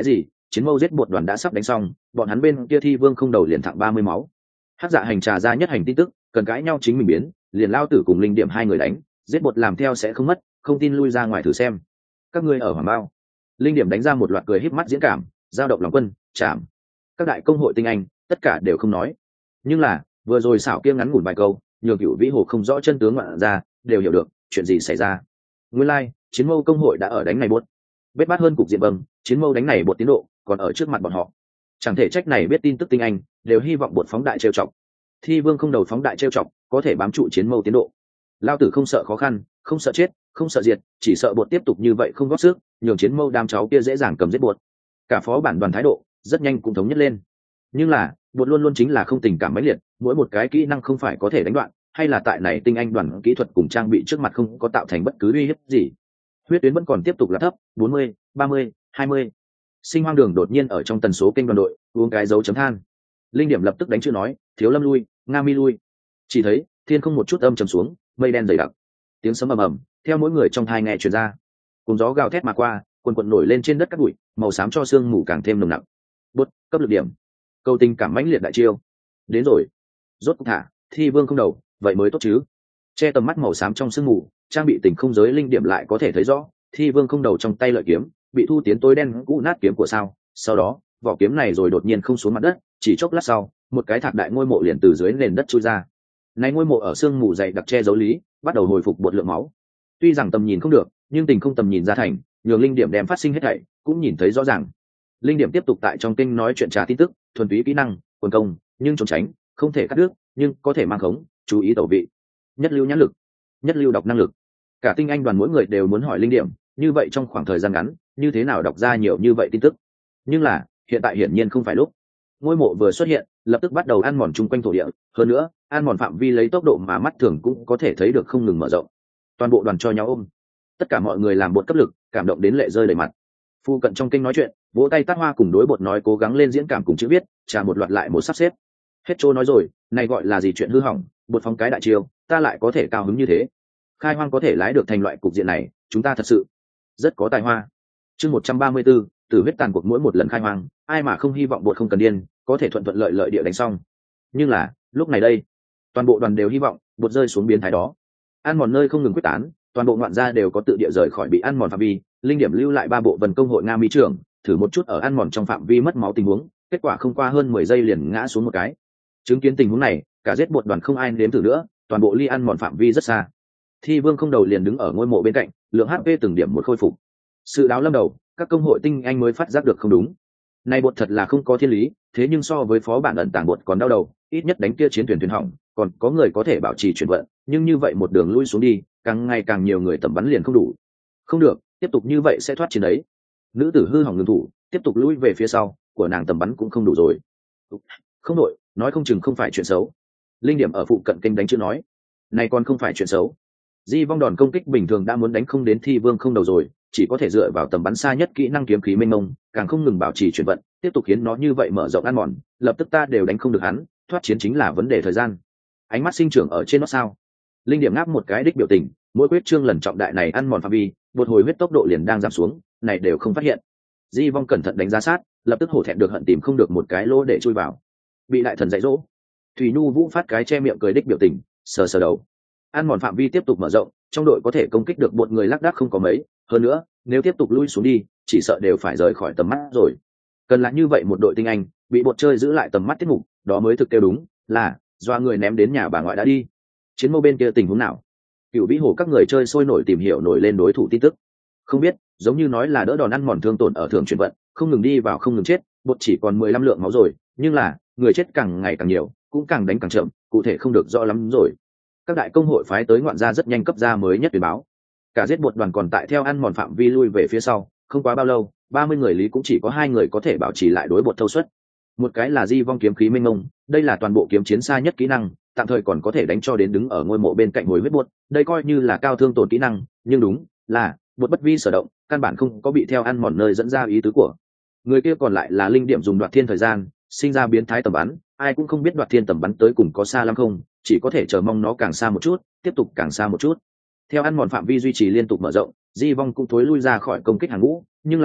chiến mâu giết bột đoàn đã sắp đánh xong, bọn hắn bên kia thi vương không đầu liền thẳng ba mươi máu. Hắc dạ hành trà ra nhất hành tin tức, cần cãi nhau chính mình biến, liền lao tử cùng linh điểm hai người đánh, giết bột làm theo sẽ không mất, không tin lui ra ngoài thử xem. Các ngươi ở hoàng bao. Linh điểm đánh ra một loạt cười híp mắt diễn cảm, giao động lòng quân, chạm. Các đại công hội tinh anh, tất cả đều không nói. Nhưng là, vừa rồi xảo kia ngắn ngủn vài câu, nhường Cửu Vĩ Hồ không rõ chân tướng ngoạn ra, đều hiểu được chuyện gì xảy ra. Nguyên lai, like, chiến mâu công hội đã ở đánh này buốt. Bết bát hơn cục diện vâng, chiến mâu đánh này bột tiến độ, còn ở trước mặt bọn họ. Chẳng thể trách này biết tin tức tinh anh, đều hy vọng bột phóng đại trêu chọc. Thi vương không đầu phóng đại trêu chọc, có thể bám trụ chiến mâu tiến độ. Lao tử không sợ khó khăn, không sợ chết, không sợ diệt, chỉ sợ bột tiếp tục như vậy không góp sức, nhường chiến mâu đám cháu kia dễ dàng cầm giết bột. Cả phó bản đoàn thái độ rất nhanh cũng thống nhất lên. Nhưng là, bột luôn luôn chính là không tình cảm mãnh liệt, mỗi một cái kỹ năng không phải có thể đánh đoạn, hay là tại này tinh anh đoàn kỹ thuật cùng trang bị trước mặt không có tạo thành bất cứ uy hiếp gì. Huyết tuyến vẫn còn tiếp tục là thấp, bốn mươi, ba mươi, hai mươi. Sinh hoang đường đột nhiên ở trong tần số kênh đoàn đội uống cái dấu chấm than. Linh điểm lập tức đánh chữ nói, thiếu lâm lui, nga mi lui. Chỉ thấy thiên không một chút âm trầm xuống, mây đen dày đặc, tiếng sấm ầm ầm theo mỗi người trong thai nghe truyền ra, cùng gió gào thét mà qua, quần quần nổi lên trên đất cát bụi, màu xám cho sương mù càng thêm nồng nặng. Bút cấp lực điểm, câu tình cảm mãnh liệt đại chiêu đến rồi. Rốt cục thả thi vương không đầu, vậy mới tốt chứ. Che tầm mắt màu xám trong sương mù, trang bị tình không giới linh điểm lại có thể thấy rõ, thi vương không đầu trong tay lợi kiếm bị thu tiến tối đen cũ nát kiếm của sao. Sau đó vỏ kiếm này rồi đột nhiên không xuống mặt đất, chỉ chốc lát sau một cái thạc đại ngôi mộ liền từ dưới nền đất chui ra. Này ngôi mộ ở sương mù dày đặc che giấu lý, bắt đầu hồi phục bột lượng máu. Tuy rằng tầm nhìn không được, nhưng tình không tầm nhìn ra thành, nhường linh điểm đem phát sinh hết thảy cũng nhìn thấy rõ ràng. Linh điểm tiếp tục tại trong kênh nói chuyện trà tin tức, thuần túy kỹ năng quần công, nhưng trốn tránh không thể cắt đứt, nhưng có thể mang khống, chú ý tẩu vị, nhất lưu nhãn lực, nhất lưu đọc năng lực. Cả tinh anh đoàn mỗi người đều muốn hỏi linh điểm, như vậy trong khoảng thời gian ngắn như thế nào đọc ra nhiều như vậy tin tức. Nhưng là hiện tại hiển nhiên không phải lúc. Ngôi mộ vừa xuất hiện, lập tức bắt đầu ăn mòn chung quanh thổ địa, hơn nữa ăn mòn phạm vi lấy tốc độ mà mắt thường cũng có thể thấy được không ngừng mở rộng. Toàn bộ đoàn cho nhau ôm, tất cả mọi người làm bột cấp lực, cảm động đến lệ rơi đầy mặt. Phu cận trong kênh nói chuyện, vỗ tay tát hoa cùng đối bột nói cố gắng lên diễn cảm cùng chữ viết, trả một loạt lại một sắp xếp. Hết chỗ nói rồi, này gọi là gì chuyện hư hỏng, bột phóng cái đại chiêu, ta lại có thể cao hứng như thế. Khai hoang có thể lái được thành loại cục diện này, chúng ta thật sự rất có tài hoa. Chương một trăm ba mươi 134, từ huyết tàn cuộc mỗi một lần khai hoang, ai mà không hy vọng bột không cần điên, có thể thuận thuận lợi lợi địa đánh xong. Nhưng là, lúc này đây, toàn bộ đoàn đều hy vọng bột rơi xuống biến thái đó. Ăn mòn nơi không ngừng quyết tán, toàn bộ ngoạn gia đều có tự địa rời khỏi bị ăn mòn phạm vi, linh điểm lưu lại ba bộ vần công hội nga mỹ trưởng, thử một chút ở ăn mòn trong phạm vi mất máu tình huống, kết quả không qua hơn mười giây liền ngã xuống một cái. Chứng kiến tình huống này, cả giết bột đoàn không ai nếm thử nữa, toàn bộ ly ăn mòn phạm vi rất xa. Thi vương không đầu liền đứng ở ngôi mộ bên cạnh, lượng hát pê từng điểm một khôi phục. Sự đáo lâm đầu, các công hội tinh anh mới phát giác được không đúng. Này bột thật là không có thiên lý, thế nhưng so với phó bản ẩn tàng bột còn đau đầu, ít nhất đánh kia chiến thuyền thuyền hỏng, còn có người có thể bảo trì chuyển vận, nhưng như vậy một đường lui xuống đi, càng ngày càng nhiều người tầm bắn liền không đủ. Không được, tiếp tục như vậy sẽ thoát chiến đấy. Nữ tử hư hỏng ngừng thủ, tiếp tục lui về phía sau, của nàng tầm bắn cũng không đủ rồi. Không đội, nói không chừng không phải chuyện xấu. Linh điểm ở phụ cận kênh đánh chưa nói, này còn không phải chuyện xấu. Di vong đòn công kích bình thường đã muốn đánh không đến thi vương không đầu rồi, chỉ có thể dựa vào tầm bắn xa nhất kỹ năng kiếm khí mênh mông, càng không ngừng bảo trì chuyển vận, tiếp tục khiến nó như vậy mở rộng ăn mòn, lập tức ta đều đánh không được hắn, thoát chiến chính là vấn đề thời gian. Ánh mắt sinh trưởng ở trên nó sao? Linh điểm ngáp một cái đích biểu tình, mỗi quyết trương lần trọng đại này ăn mòn phạm vi, một hồi huyết tốc độ liền đang giảm xuống, này đều không phát hiện. Di vong cẩn thận đánh giá sát, lập tức hổ thẹn được hận tìm không được một cái lỗ để chui vào. Bị đại thần dạy dỗ, Thủy Nhu Vũ phát cái che miệng cười đích biểu tình, sờ sờ đầu. Ăn mòn phạm vi tiếp tục mở rộng, trong đội có thể công kích được một người lác đác không có mấy, hơn nữa, nếu tiếp tục lui xuống đi, chỉ sợ đều phải rời khỏi tầm mắt rồi. Cần là như vậy một đội tinh anh, bị bột chơi giữ lại tầm mắt tiết mục, đó mới thực tiêu đúng, là do người ném đến nhà bà ngoại đã đi. Chiến mâu bên kia tình huống nào? Cựu Vĩ Hồ các người chơi sôi nổi tìm hiểu nổi lên đối thủ tin tức. Không biết, giống như nói là đỡ đòn ăn mòn thương tổn ở thường chuyển vận, không ngừng đi vào không ngừng chết, bột chỉ còn mười lăm lượng máu rồi, nhưng là người chết càng ngày càng nhiều, cũng càng đánh càng chậm, cụ thể không được rõ lắm rồi. Các đại công hội phái tới ngoạn gia rất nhanh cấp ra mới nhất tuyên báo. Cả giết bột đoàn còn tại theo ăn mòn phạm vi lui về phía sau, không quá bao lâu, ba mươi người lý cũng chỉ có hai người có thể bảo trì lại đối bột thâu suất. Một cái là Di vong kiếm khí minh mông, đây là toàn bộ kiếm chiến xa nhất kỹ năng, tạm thời còn có thể đánh cho đến đứng ở ngôi mộ bên cạnh hồi huyết bột, đây coi như là cao thương tổn kỹ năng, nhưng đúng là bột bất vi sở động, căn bản không có bị theo ăn mòn nơi dẫn ra ý tứ của. Người kia còn lại là linh điểm dùng đoạt thiên thời gian, sinh ra biến thái tầm bắn, ai cũng không biết đoạt thiên tầm bắn tới cùng có xa lắm không, chỉ có thể chờ mong nó càng xa một chút, tiếp tục càng xa một chút. Theo ăn mòn phạm vi duy trì liên tục mở rộng, Di vong cũng thối lui ra khỏi công kích hàng ngũ, nhưng là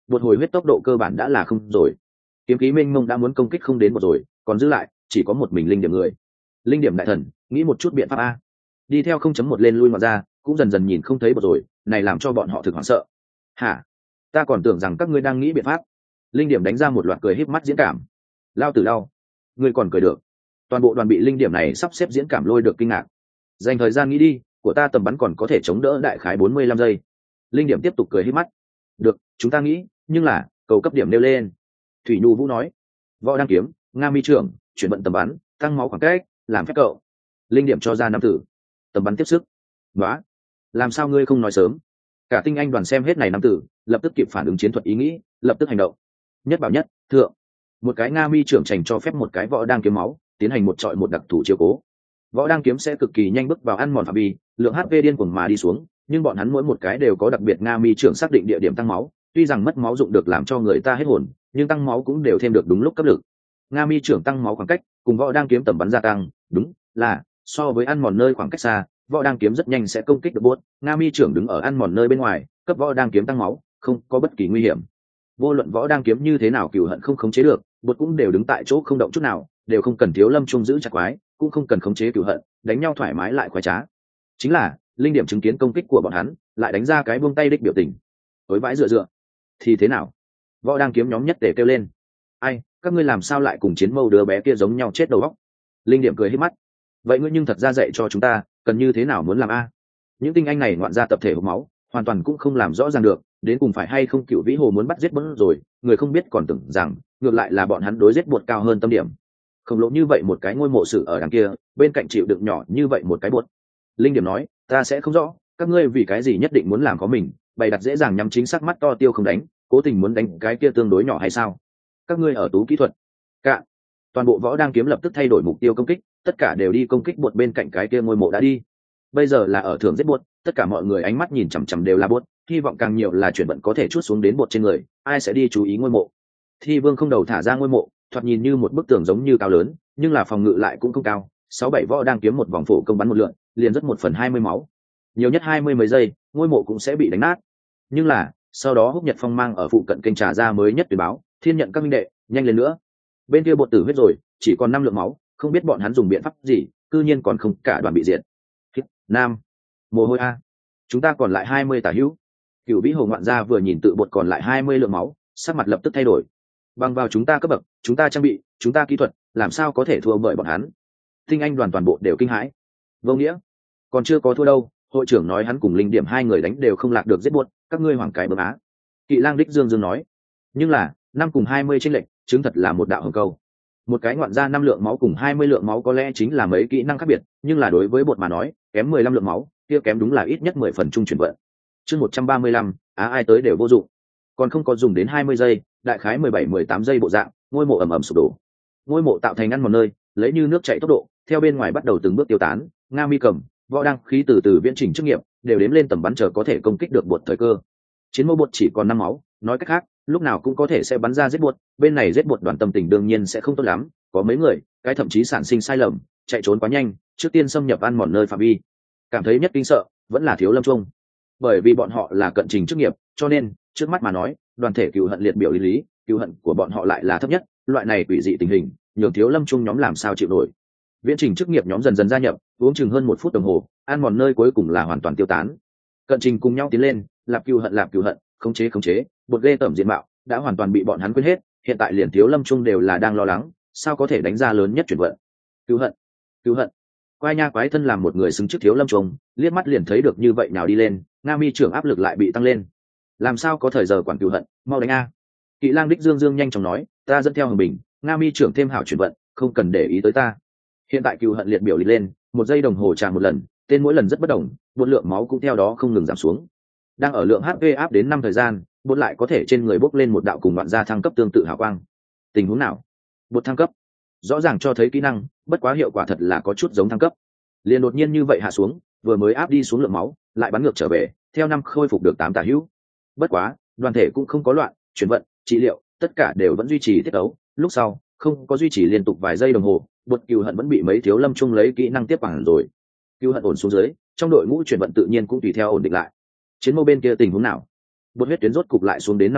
bột hồi huyết tốc độ cơ bản đã là không rồi. Kiếm khí mênh mông đã muốn công kích không đến một rồi, còn giữ lại chỉ có một mình linh điểm người. Linh điểm đại thần nghĩ một chút biện pháp a. Đi theo không chấm một lên lui mà ra, cũng dần dần nhìn không thấy bột rồi, này làm cho bọn họ thực hoảng sợ. Hả? Ta còn tưởng rằng các ngươi đang nghĩ biện pháp. Linh điểm đánh ra một loạt cười híp mắt diễn cảm. Lao tử đau. Ngươi còn cười được. Toàn bộ đoàn bị linh điểm này sắp xếp diễn cảm lôi được kinh ngạc. Dành thời gian nghĩ đi, của ta tầm bắn còn có thể chống đỡ đại khái bốn mươi lăm giây. Linh điểm tiếp tục cười híp mắt. Được, chúng ta nghĩ, nhưng là cầu cấp điểm nêu lên. Thủy Nhu Vũ nói. Võ đang kiếm, Nga mi trưởng, chuyển vận tầm bắn, tăng máu khoảng cách, làm phép cậu. Linh điểm cho ra năm tử. Tầm bắn tiếp sức. Nóa, làm sao ngươi không nói sớm? Cả tinh anh đoàn xem hết này năm tử, lập tức kịp phản ứng chiến thuật ý nghĩ, lập tức hành động. Nhất bảo nhất, thượng. Một cái Nga mi trưởng trành cho phép một cái võ đang kiếm máu, tiến hành một trọi một đặc thủ chiếu cố. Võ đang kiếm sẽ cực kỳ nhanh bước vào ăn mòn phạm vi, lượng hát pê điên cuồng mà đi xuống, nhưng bọn hắn mỗi một cái đều có đặc biệt Nga mi trưởng xác định địa điểm tăng máu, tuy rằng mất máu dụng được làm cho người ta hết hồn, nhưng tăng máu cũng đều thêm được đúng lúc cấp lực. Nga mi trưởng tăng máu khoảng cách, cùng võ đang kiếm tầm bắn gia tăng, đúng là so với ăn mòn nơi khoảng cách xa, võ đang kiếm rất nhanh sẽ công kích được bốt. Nga mi trưởng đứng ở ăn mòn nơi bên ngoài, cấp võ đang kiếm tăng máu, không có bất kỳ nguy hiểm. Vô luận võ đang kiếm như thế nào cừu hận không khống chế được, bột cũng đều đứng tại chỗ không động chút nào, đều không cần Thiếu Lâm Trung giữ chặt quái, cũng không cần khống chế cừu hận, đánh nhau thoải mái lại khoái trá. Chính là linh điểm chứng kiến công kích của bọn hắn, lại đánh ra cái buông tay đích biểu tình. Tối vãi dựa dựa, thì thế nào? Võ đang kiếm nhóm nhất tề kêu lên. Ai, các ngươi làm sao lại cùng chiến mâu đứa bé kia giống nhau chết đầu óc? Linh điểm cười híp mắt. Vậy ngươi nhưng thật ra dạy cho chúng ta, cần như thế nào muốn làm a? Những tinh anh này ngoạn ra tập thể hộc máu, hoàn toàn cũng không làm rõ ràng được, đến cùng phải hay không Cựu Vĩ Hồ muốn bắt giết bớt rồi, người không biết còn tưởng rằng ngược lại là bọn hắn đối giết bột cao hơn tâm điểm. Khổng lồ như vậy một cái ngôi mộ sử ở đằng kia, bên cạnh chịu đựng nhỏ như vậy một cái bột. Linh điểm nói, ta sẽ không rõ, các ngươi vì cái gì nhất định muốn làm có mình, bày đặt dễ dàng nhắm chính xác mắt to tiêu không đánh, cố tình muốn đánh cái kia tương đối nhỏ hay sao? Các ngươi ở tú kỹ thuật. Cạn. Toàn bộ võ đang kiếm lập tức thay đổi mục tiêu công kích, tất cả đều đi công kích bột bên cạnh cái kia ngôi mộ đã đi. Bây giờ là ở thưởng giết bột, tất cả mọi người ánh mắt nhìn chằm chằm đều là bột, hy vọng càng nhiều là chuyển vận có thể chút xuống đến bột trên người, ai sẽ đi chú ý ngôi mộ. Thi Vương không đầu thả ra ngôi mộ, thoạt nhìn như một bức tường giống như cao lớn, nhưng là phòng ngự lại cũng không cao. Sáu bảy võ đang kiếm một vòng phổ công bắn một lượn, liền rất một phần hai mươi máu, nhiều nhất hai mươi mấy giây, ngôi mộ cũng sẽ bị đánh nát. Nhưng là sau đó Húc Nhật Phong mang ở phụ cận kênh trà ra mới nhất tuyên báo, thiên nhận các minh đệ, nhanh lên nữa. Bên kia bột tử huyết rồi, chỉ còn năm lượng máu, không biết bọn hắn dùng biện pháp gì, cư nhiên còn không cả đoàn bị diệt. Nam, mồ hôi a, chúng ta còn lại hai mươi tả hữu. Cửu Vĩ Hồ ngoạn gia vừa nhìn tự bột còn lại hai mươi lượng máu, sắc mặt lập tức thay đổi. Bằng vào chúng ta cấp bậc, chúng ta trang bị, chúng ta kỹ thuật, làm sao có thể thua bởi bọn hắn? Tinh anh đoàn toàn bộ đều kinh hãi. Vô nghĩa, còn chưa có thua đâu, hội trưởng nói hắn cùng linh điểm hai người đánh đều không lạc được giết buốt, các ngươi hoảng cái bướm á. Kỵ Lang Đích Dương Dương nói. Nhưng là năm cùng hai mươi chênh lệch, chứng thật là một đạo hồng câu. Một cái ngoạn ra năm lượng máu cùng hai mươi lượng máu có lẽ chính là mấy kỹ năng khác biệt, nhưng là đối với bột mà nói, kém mười lăm lượng máu, kia kém đúng là ít nhất mười phần trung chuyển vận. Chương một trăm ba mươi lăm, á ai tới đều vô dụng. Còn không có dùng đến hai mươi giây, đại khái mười bảy mười tám giây bộ dạng, ngôi mộ ầm ầm sụp đổ. Ngôi mộ tạo thành ngăn một nơi, lấy như nước chảy tốc độ, theo bên ngoài bắt đầu từng bước tiêu tán. Nga Mi Cầm, võ đăng khí từ từ viễn chỉnh chức nghiệp, đều đếm lên tầm bắn chờ có thể công kích được bột thời cơ. Chiến mâu bột chỉ còn năm máu, nói cách khác, lúc nào cũng có thể sẽ bắn ra giết bột. Bên này giết bột đoàn tâm tình đương nhiên sẽ không tốt lắm, có mấy người, cái thậm chí sản sinh sai lầm, chạy trốn quá nhanh, trước tiên xâm nhập ăn mòn nơi phạm vi. Cảm thấy nhất kinh sợ, vẫn là Thiếu Lâm Trung, bởi vì bọn họ là cận trình chức nghiệp, cho nên trước mắt mà nói, đoàn thể cừu hận liệt biểu lý lý, cừu hận của bọn họ lại là thấp nhất. Loại này quỷ dị tình hình, nhường Thiếu Lâm Trung nhóm làm sao chịu nổi. Viễn trình chức nghiệp nhóm dần dần gia nhập, uống chừng hơn một phút đồng hồ, ăn mòn nơi cuối cùng là hoàn toàn tiêu tán. Cận trình cùng nhau tiến lên, lạp cừu hận lạp cừu hận, khống chế khống chế, bột ghê tởm diện mạo đã hoàn toàn bị bọn hắn quên hết. Hiện tại liền Thiếu Lâm Trung đều là đang lo lắng, sao có thể đánh ra lớn nhất chuyển vận. Cừu hận, cừu hận. Quai nha quái thân làm một người xứng trước Thiếu Lâm Trung, liếc mắt liền thấy được như vậy nào đi lên, Nga Mi trưởng áp lực lại bị tăng lên. Làm sao có thời giờ quản cừu hận, mau đánh a. Kỵ Lang Đích Dương Dương nhanh chóng nói, ta dẫn theo Hồng Bình, Nga Mi trưởng thêm hảo chuyển vận, không cần để ý tới ta. Hiện tại cừu hận liệt biểu liệt lên, một giây đồng hồ tràn một lần, tên mỗi lần rất bất đồng, buôn lượng máu cũng theo đó không ngừng giảm xuống. Đang ở lượng hát pê áp đến năm thời gian, buôn lại có thể trên người bốc lên một đạo cùng đoạn gia thăng cấp tương tự hào quang. Tình huống nào? Bột thăng cấp, rõ ràng cho thấy kỹ năng, bất quá hiệu quả thật là có chút giống thăng cấp. Liền đột nhiên như vậy hạ xuống, vừa mới áp đi xuống lượng máu, lại bắn ngược trở về, theo năm khôi phục được tám tả hữu. Bất quá, đoàn thể cũng không có loạn, chuyển vận, trị liệu, tất cả đều vẫn duy trì tiết đấu. Lúc sau, không có duy trì liên tục vài giây đồng hồ, bột cừu hận vẫn bị mấy Thiếu Lâm Trung lấy kỹ năng tiếp bằng rồi. Cừu hận ổn xuống dưới, trong đội ngũ chuyển vận tự nhiên cũng tùy theo ổn định lại. Chiến mâu bên kia tình huống nào? Bột huyết tuyến rốt cục lại xuống đến năm rồi,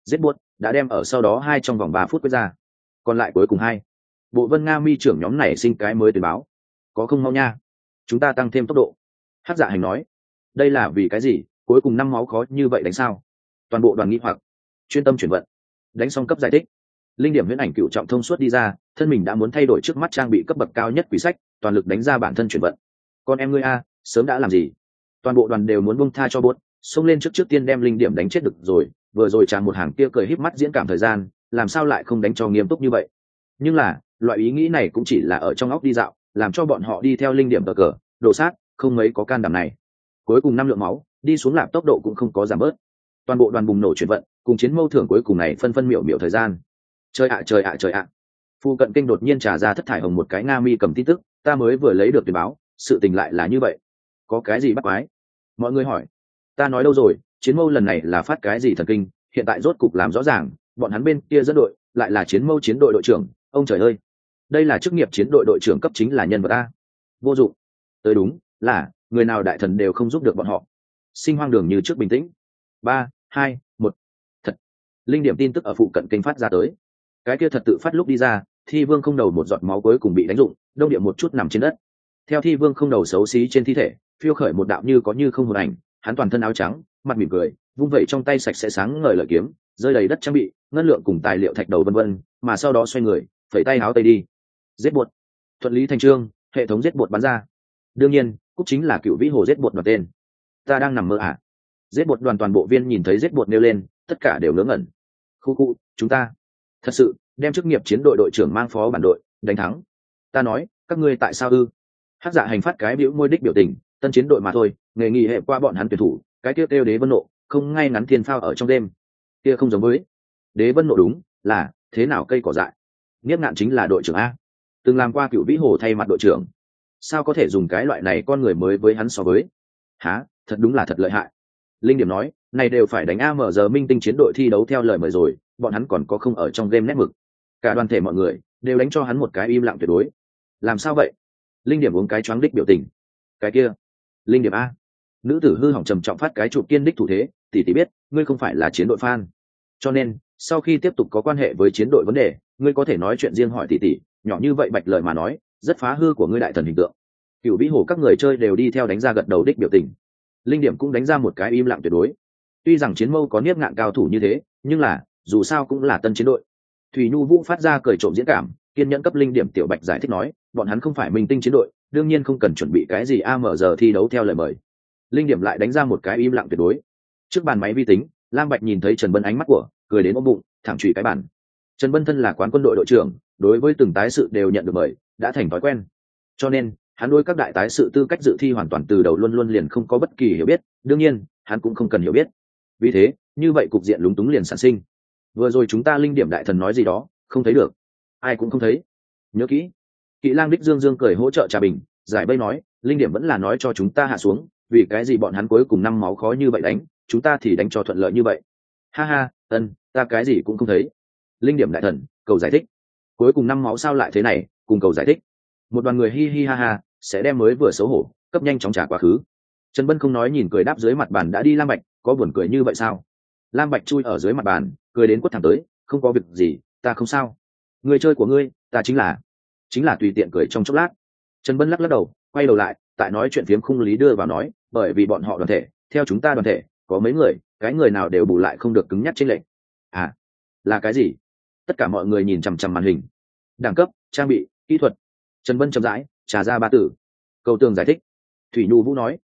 giết buốt đã đem ở sau đó hai trong vòng ba phút quyết ra. Còn lại cuối cùng hai bộ Vân Nga mi trưởng nhóm này sinh cái mới tuyên báo, có không mau nha, chúng ta tăng thêm tốc độ. Hắc Dạ Hành nói, đây là vì cái gì, cuối cùng năm máu khó như vậy đánh sao? Toàn bộ đoàn nghi hoặc, chuyên tâm chuyển vận. Đánh xong cấp giải thích, linh điểm huyễn ảnh cựu trọng thông suốt đi ra, thân mình đã muốn thay đổi trước mắt trang bị cấp bậc cao nhất quỷ sách, toàn lực đánh ra bản thân chuyển vận. Con em ngươi a, sớm đã làm gì? Toàn bộ đoàn đều muốn buông tha cho bốt, xông lên trước trước tiên đem linh điểm đánh chết được rồi, vừa rồi chàng một hàng kia cười híp mắt diễn cảm thời gian, làm sao lại không đánh cho nghiêm túc như vậy? Nhưng là, loại ý nghĩ này cũng chỉ là ở trong óc đi dạo, làm cho bọn họ đi theo linh điểm cờ cờ, đồ sát, không mấy có can đảm này. Cuối cùng năm lượng máu, đi xuống lạp tốc độ cũng không có giảm bớt. Toàn bộ đoàn bùng nổ chuyển vận, cùng chiến mâu thưởng cuối cùng này phân phân miểu miểu thời gian. Trời ạ trời ạ trời ạ. Phu cận kênh đột nhiên trà ra thất thải hồng một cái Nga mi cầm tin tức, ta mới vừa lấy được tuyên báo, sự tình lại là như vậy. Có cái gì bắt quái? Mọi người hỏi. Ta nói đâu rồi, chiến mâu lần này là phát cái gì thần kinh, hiện tại rốt cục làm rõ ràng, bọn hắn bên kia dẫn đội, lại là chiến mâu chiến đội đội trưởng, ông trời ơi. Đây là chức nghiệp chiến đội đội trưởng cấp chính là nhân vật a. Vô dụng. Tới đúng, là người nào đại thần đều không giúp được bọn họ. Sinh hoang đường như trước bình tĩnh. Ba, hai, một. Thật. Linh điểm tin tức ở phụ cận kênh phát ra tới. Cái kia thật tự phát lúc đi ra, Thi Vương không đầu một giọt máu cuối cùng bị đánh dụng, đông địa một chút nằm trên đất. Theo Thi Vương không đầu xấu xí trên thi thể, phiêu khởi một đạo như có như không hồn ảnh, hắn toàn thân áo trắng, mặt mỉm cười, vung vẩy trong tay sạch sẽ sáng ngời lợi kiếm, rơi đầy đất trang bị, ngân lượng cùng tài liệu thạch đầu vân vân, mà sau đó xoay người, phẩy tay áo tay đi. Giết bột. Thuận lý thành trương, hệ thống giết bột bắn ra. Đương nhiên, cúc chính là cựu vĩ hồ giết bột đoạt tên. Ta đang nằm mơ à? Giết bột đoàn toàn bộ viên nhìn thấy giết bột nêu lên, tất cả đều ngớ ngẩn. Khu khu, chúng ta thật sự đem chức nghiệp chiến đội đội trưởng mang phó bản đội đánh thắng. Ta nói, các ngươi tại sao ư? Hắc Dạ Hành phát cái biểu môi đích biểu tình, tân chiến đội mà thôi, nghề nghị hệ qua bọn hắn tuyển thủ, cái kia kêu đế vân nộ, không ngay ngắn thiên phao ở trong đêm. Kia không giống với đế vân nộ, đúng là thế nào cây cỏ dại. Niếp Ngạn chính là đội trưởng a, từng làm qua cựu vĩ hồ thay mặt đội trưởng, sao có thể dùng cái loại này con người mới với hắn so với? Hả, thật đúng là thật lợi hại. Linh điểm nói, này đều phải đánh a em giờ minh tinh chiến đội thi đấu theo lời mời rồi, bọn hắn còn có không ở trong game nét mực. Cả đoàn thể mọi người đều đánh cho hắn một cái im lặng tuyệt đối. Làm sao vậy? Linh điểm uống cái choáng đích biểu tình. Cái kia, Linh điểm a. Nữ tử hư hỏng trầm trọng phát cái chụp kiên đích thủ thế, tỷ tỷ biết, ngươi không phải là chiến đội fan. Cho nên, sau khi tiếp tục có quan hệ với chiến đội vấn đề, ngươi có thể nói chuyện riêng hỏi tỷ tỷ, nhỏ như vậy bạch lời mà nói, rất phá hư của ngươi đại thần hình tượng. Cựu vĩ hồ các người chơi đều đi theo đánh ra gật đầu đích biểu tình. Linh điểm cũng đánh ra một cái im lặng tuyệt đối. Tuy rằng chiến mâu có Niếp Ngạn cao thủ như thế, nhưng là dù sao cũng là tân chiến đội. Thủy Nhu Vũ phát ra cười trộm diễn cảm, kiên nhẫn cấp Linh điểm tiểu bạch giải thích nói, bọn hắn không phải minh tinh chiến đội, đương nhiên không cần chuẩn bị cái gì a em giờ thi đấu theo lời mời. Linh điểm lại đánh ra một cái im lặng tuyệt đối. Trước bàn máy vi tính, Lam Bạch nhìn thấy Trần Bân ánh mắt của, cười đến ôm bụng, thẳng chùy cái bàn. Trần Bân thân là quán quân đội đội trưởng, đối với từng tái sự đều nhận được mời, đã thành thói quen. Cho nên, hắn đối các đại tái sự tư cách dự thi hoàn toàn từ đầu luôn luôn liền không có bất kỳ hiểu biết, đương nhiên, hắn cũng không cần hiểu biết. Vì thế, như vậy cục diện lúng túng liền sản sinh. Vừa rồi chúng ta linh điểm đại thần nói gì đó, không thấy được. Ai cũng không thấy. Nhớ kỹ. Kỵ Lang đích Dương Dương cười hỗ trợ Trà Bình, giải bây nói, linh điểm vẫn là nói cho chúng ta hạ xuống, vì cái gì bọn hắn cuối cùng năm máu khó như vậy đánh, chúng ta thì đánh cho thuận lợi như vậy. Ha ha, ân, ta cái gì cũng không thấy. Linh điểm đại thần, cầu giải thích. Cuối cùng năm máu sao lại thế này, cùng cầu giải thích. Một đoàn người hi hi ha ha, sẽ đem mới vừa xấu hổ, cấp nhanh chóng trả quá khứ. Trần Bân không nói nhìn cười đáp dưới mặt bàn đã đi Lam Bạch, có buồn cười như vậy sao? Lam Bạch chui ở dưới mặt bàn, cười đến quất thẳng tới, không có việc gì, ta không sao. Người chơi của ngươi, ta chính là, chính là tùy tiện cười trong chốc lát. Trần Bân lắc lắc đầu, quay đầu lại, tại nói chuyện phiếm khung lý đưa vào nói, bởi vì bọn họ đoàn thể, theo chúng ta đoàn thể, có mấy người, cái người nào đều bù lại không được cứng nhắc trên lệnh. À, là cái gì? Tất cả mọi người nhìn chằm chằm màn hình. Đẳng cấp, trang bị, kỹ thuật. Trần Bân chậm rãi trà ra ba từ. Cầu tường giải thích. Thủy Nhu Vũ nói,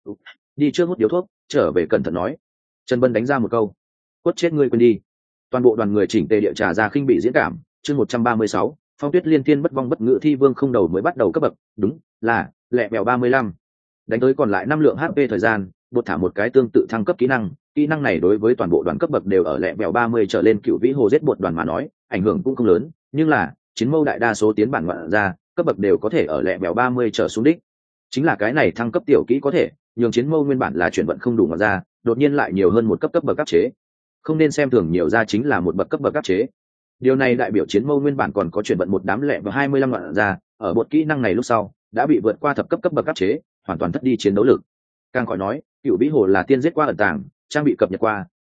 đi trước hút điếu thuốc, trở về cẩn thận nói. Trần Bân đánh ra một câu, quất chết ngươi quên đi. Toàn bộ đoàn người chỉnh tề địa trà ra khinh bị diễn cảm. Chương một trăm ba mươi sáu, Phong Tuyết Liên Thiên bất vong bất ngự thi vương không đầu mới bắt đầu cấp bậc, đúng là lẹ bèo ba mươi lăm. Đánh tới còn lại năm lượng hát pê thời gian, bột thả một cái tương tự thăng cấp kỹ năng, kỹ năng này đối với toàn bộ đoàn cấp bậc đều ở lẹ bèo ba mươi trở lên cựu vĩ hồ giết bột đoàn mà nói, ảnh hưởng cũng không lớn, nhưng là chiến mâu đại đa số tiến bản ngoạn ra, cấp bậc đều có thể ở lẹ bèo ba mươi trở xuống đích. Chính là cái này thăng cấp tiểu kỹ có thể nhường chiến mâu nguyên bản là chuyển vận không đủ ngoạn ra, đột nhiên lại nhiều hơn một cấp cấp bậc áp chế. Không nên xem thường nhiều ra chính là một bậc cấp bậc áp chế. Điều này đại biểu chiến mâu nguyên bản còn có chuyển vận một đám lẹ và hai mươi lăm ngoạn ra, ở bột kỹ năng này lúc sau đã bị vượt qua thập cấp cấp bậc áp chế, hoàn toàn thất đi chiến đấu lực. Càng khỏi nói, cựu vĩ hồ là tiên giết qua ẩn tàng, trang bị cập nhật qua,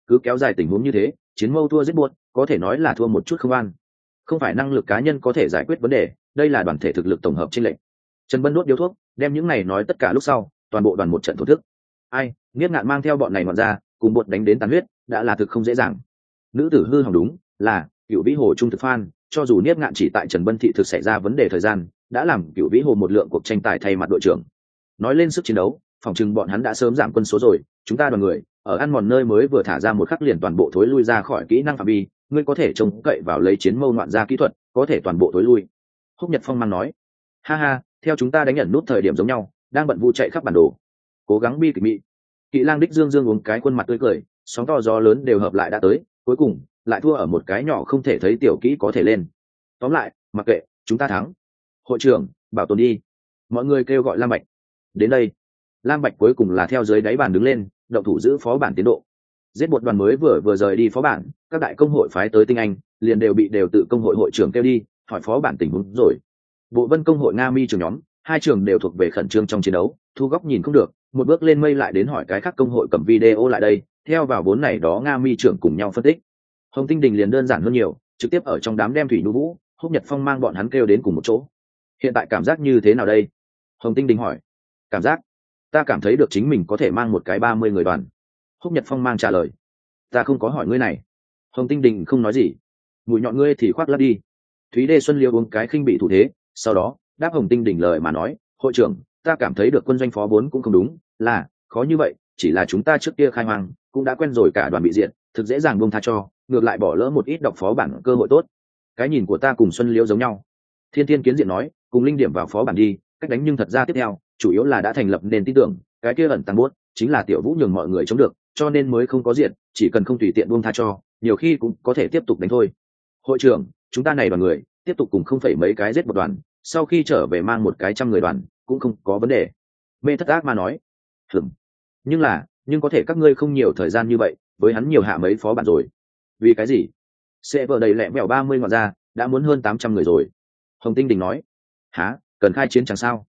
cứ kéo dài tình huống như thế, chiến mâu thua giết buốt có thể nói là thua một chút không an. Không phải năng lực cá nhân có thể giải quyết vấn đề, đây là đoàn thể thực lực tổng hợp chênh lệch. Trần Bân nuốt điếu thuốc, đem những này nói tất cả lúc sau, toàn bộ đoàn một trận thổ thức. Ai, Niết Ngạn mang theo bọn này ngoạn ra, cùng buột đánh đến tàn huyết, đã là thực không dễ dàng. Nữ tử hư hỏng đúng, là Cửu Vĩ Hồ trung thực fan, cho dù Niết Ngạn chỉ tại Trần Bân thị thực xảy ra vấn đề thời gian, đã làm Cửu Vĩ Hồ một lượng cuộc tranh tài thay mặt đội trưởng. Nói lên sức chiến đấu, phòng trừng bọn hắn đã sớm giảm quân số rồi, chúng ta đoàn người ở ăn mòn nơi mới vừa thả ra một khắc liền toàn bộ thối lui ra khỏi kỹ năng phạm vi, ngươi có thể trông cậy vào lấy chiến mâu ngoạn ra kỹ thuật, có thể toàn bộ thối lui. Húc Nhật Phong mang nói, ha ha, theo chúng ta đánh nhận nút thời điểm giống nhau, đang bận vụ chạy khắp bản đồ, cố gắng bi kịch mị. Kỵ Lang đích dương dương uống cái khuôn mặt tươi cười, sóng to gió lớn đều hợp lại đã tới, cuối cùng lại thua ở một cái nhỏ không thể thấy tiểu kỹ có thể lên. Tóm lại, mặc kệ, chúng ta thắng. Hội trưởng, bảo tồn đi. Mọi người kêu gọi Lam Bạch. Đến đây, Lam Bạch cuối cùng là theo dưới đáy bàn đứng lên, động thủ giữ phó bản tiến độ. Giết một đoàn mới vừa vừa rời đi phó bản, các đại công hội phái tới tinh anh, liền đều bị đều tự công hội hội trưởng kêu đi, hỏi phó bản tình huống rồi. Bộ Vân công hội Nga Mi trường nhóm, hai trường đều thuộc về khẩn trương trong chiến đấu, thu góc nhìn không được, một bước lên mây lại đến hỏi cái khác công hội cầm video lại đây, theo vào vốn này đó Nga Mi trưởng cùng nhau phân tích. Hồng Tinh Đình liền đơn giản hơn nhiều, trực tiếp ở trong đám đem Thủy Nhu Vũ, Húc Nhật Phong mang bọn hắn kêu đến cùng một chỗ. Hiện tại cảm giác như thế nào đây? Hồng Tinh Đình hỏi. Cảm giác? Ta cảm thấy được chính mình có thể mang một cái ba mươi người đoàn. Húc Nhật Phong mang trả lời. Ta không có hỏi ngươi này. Hồng Tinh Đình không nói gì. Mũi nhọn ngươi thì khoác lắp đi. Thúy Đê Xuân Liêu uống cái khinh bị thủ thế, sau đó đáp Hồng Tinh Đình lời mà nói, hội trưởng, ta cảm thấy được quân doanh phó bốn cũng không đúng, là khó như vậy, chỉ là chúng ta trước kia khai hoang cũng đã quen rồi, cả đoàn bị diệt, thực dễ dàng buông tha cho, ngược lại bỏ lỡ một ít đọc phó bản cơ hội tốt. Cái nhìn của ta cùng Xuân Liêu giống nhau. Thiên Thiên Kiến Diện nói, cùng linh điểm vào phó bản đi, cách đánh nhưng thật ra tiếp theo, chủ yếu là đã thành lập nền tin tưởng, cái kia ẩn tăng bốt chính là Tiểu Vũ nhường mọi người chống được, cho nên mới không có diện, chỉ cần không tùy tiện buông tha cho, nhiều khi cũng có thể tiếp tục đánh thôi. Hội trưởng, chúng ta này đoàn người tiếp tục cùng không phải mấy cái giết một đoàn, sau khi trở về mang một cái trăm người đoàn cũng không có vấn đề. Mê Thất Ác Ma nói, hừm, nhưng là nhưng có thể các ngươi không nhiều thời gian như vậy, với hắn nhiều hạ mấy phó bản rồi. Vì cái gì? Sẽ vợ đầy lẹ mèo ba mươi ngọn ra, đã muốn hơn tám trăm người rồi. Hồng Tinh Đình nói, há, cần khai chiến chẳng sao?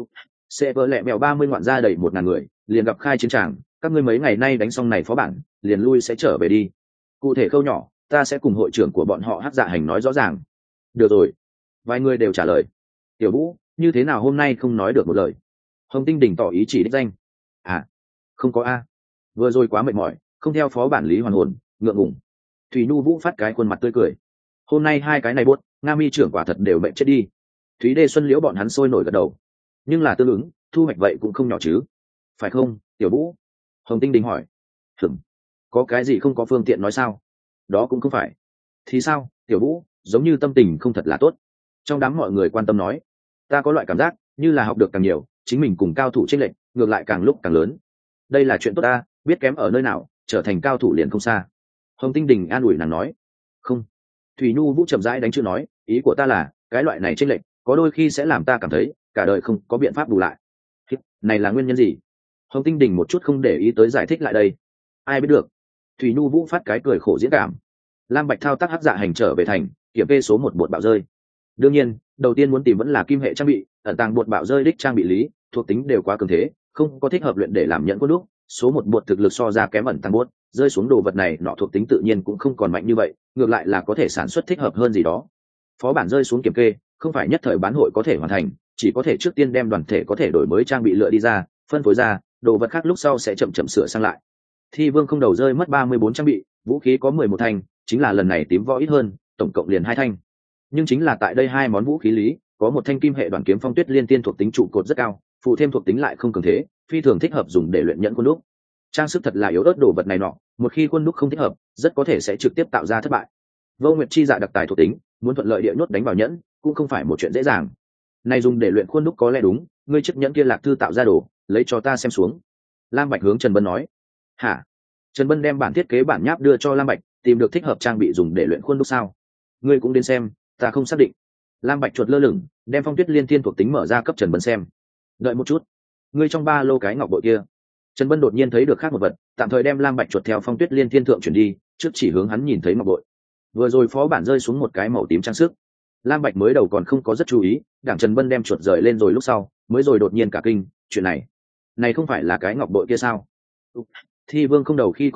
Sẽ vợ lẹ mèo ba mươi ngọn ra đầy một ngàn người, liền gặp khai chiến tràng, các ngươi mấy ngày nay đánh xong này phó bản, liền lui sẽ trở về đi. Cụ thể câu nhỏ, ta sẽ cùng hội trưởng của bọn họ Hắc Dạ Hành nói rõ ràng. Được rồi. Vài người đều trả lời. Tiểu Vũ, như thế nào hôm nay không nói được một lời? Hồng Tinh Đình tỏ ý chỉ đích danh. À, không có a. Vừa rồi quá mệt mỏi, không theo phó bản lý hoàn hồn, ngượng ngùng. Thủy Nhu Vũ phát cái khuôn mặt tươi cười. Hôm nay hai cái này buốt, Nga Mi trưởng quả thật đều mệnh chết đi. Thúy Đê Xuân Liễu bọn hắn sôi nổi gật đầu. Nhưng là tương ứng, thu hoạch vậy cũng không nhỏ chứ. Phải không, Tiểu Vũ? Hồng Tinh Đình hỏi. Hửm, có cái gì không có phương tiện nói sao? Đó cũng không phải. Thì sao, Tiểu Vũ, giống như tâm tình không thật là tốt. Trong đám mọi người quan tâm nói, ta có loại cảm giác như là học được càng nhiều, chính mình cùng cao thủ chênh lệch ngược lại càng lúc càng lớn. Đây là chuyện tốt ta, biết kém ở nơi nào, trở thành cao thủ liền không xa. Hồng Tinh Đình an ủi nàng nói. Không. Thủy Nhu Vũ chậm rãi đánh chữ nói, ý của ta là cái loại này chênh lệch có đôi khi sẽ làm ta cảm thấy cả đời không có biện pháp bù lại. Này là nguyên nhân gì? Hồng Tinh Đình một chút không để ý tới giải thích lại đây. Ai biết được. Thủy Nhu Vũ phát cái cười khổ diễn cảm. Lam Bạch thao tác Hắc Dạ Hành trở về thành, kiểm kê số một bột bạo rơi. Đương nhiên, đầu tiên muốn tìm vẫn là kim hệ trang bị, ẩn tàng bột bạo rơi đích trang bị lý, thuộc tính đều quá cường thế, không có thích hợp luyện để làm nhận quân lúc. Số một bột thực lực so ra kém ẩn tàng bột, rơi xuống đồ vật này nọ thuộc tính tự nhiên cũng không còn mạnh như vậy, ngược lại là có thể sản xuất thích hợp hơn gì đó. Phó bản rơi xuống kiểm kê, không phải nhất thời bán hội có thể hoàn thành, chỉ có thể trước tiên đem đoàn thể có thể đổi mới trang bị lựa đi ra, phân phối ra, đồ vật khác lúc sau sẽ chậm chậm sửa sang lại. Thi Vương không đầu rơi mất ba mươi bốn trang bị, vũ khí có mười một thanh, chính là lần này tím võ ít hơn, tổng cộng liền hai thanh. Nhưng chính là tại đây hai món vũ khí lý, có một thanh kim hệ đoàn kiếm Phong Tuyết Liên Tiên thuộc tính trụ cột rất cao, phụ thêm thuộc tính lại không cường thế, phi thường thích hợp dùng để luyện nhẫn quân đúc. Trang sức thật là yếu ớt đồ vật này nọ, một khi quân đúc không thích hợp, rất có thể sẽ trực tiếp tạo ra thất bại. Vô Nguyệt chi dạ đặc tài thuộc tính, muốn thuận lợi địa nhốt đánh vào nhẫn, cũng không phải một chuyện dễ dàng. Này dùng để luyện khuôn đúc có lẽ đúng, ngươi chiếc nhẫn kia Lạc Thư tạo ra đồ, lấy cho ta xem xuống. Lam Bạch hướng Trần Bân nói. Hả? Trần Bân đem bản thiết kế bản nháp đưa cho Lam Bạch, tìm được thích hợp trang bị dùng để luyện khuôn đúc sao? Ngươi cũng đến xem, ta không xác định. Lam Bạch chuột lơ lửng, đem Phong Tuyết Liên Thiên thuộc tính mở ra cấp Trần Bân xem. Đợi một chút, ngươi trong ba lô cái ngọc bội kia. Trần Bân đột nhiên thấy được khác một vật, tạm thời đem Lam Bạch chuột theo Phong Tuyết Liên Thiên thượng chuyển đi, trước chỉ hướng hắn nhìn thấy ngọc bội. Vừa rồi phó bản rơi xuống một cái màu tím trang sức. Lam Bạch mới đầu còn không có rất chú ý, đảng Trần Bân đem chuột rời lên rồi lúc sau, mới rồi đột nhiên cả kinh, chuyện này, này không phải là cái ngọc bội kia sao? Thi Vương không đầu khi còn sống,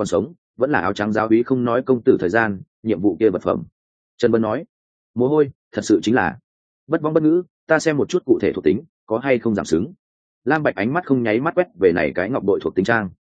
vẫn là áo trắng giáo úy không nói công tử thời gian nhiệm vụ kia vật phẩm. Trần Bân nói, mồ hôi thật sự chính là bất vong bất ngữ, ta xem một chút cụ thể thuộc tính có hay không giảm xứng. Lam Bạch ánh mắt không nháy mắt quét về này cái ngọc bội thuộc tính trang.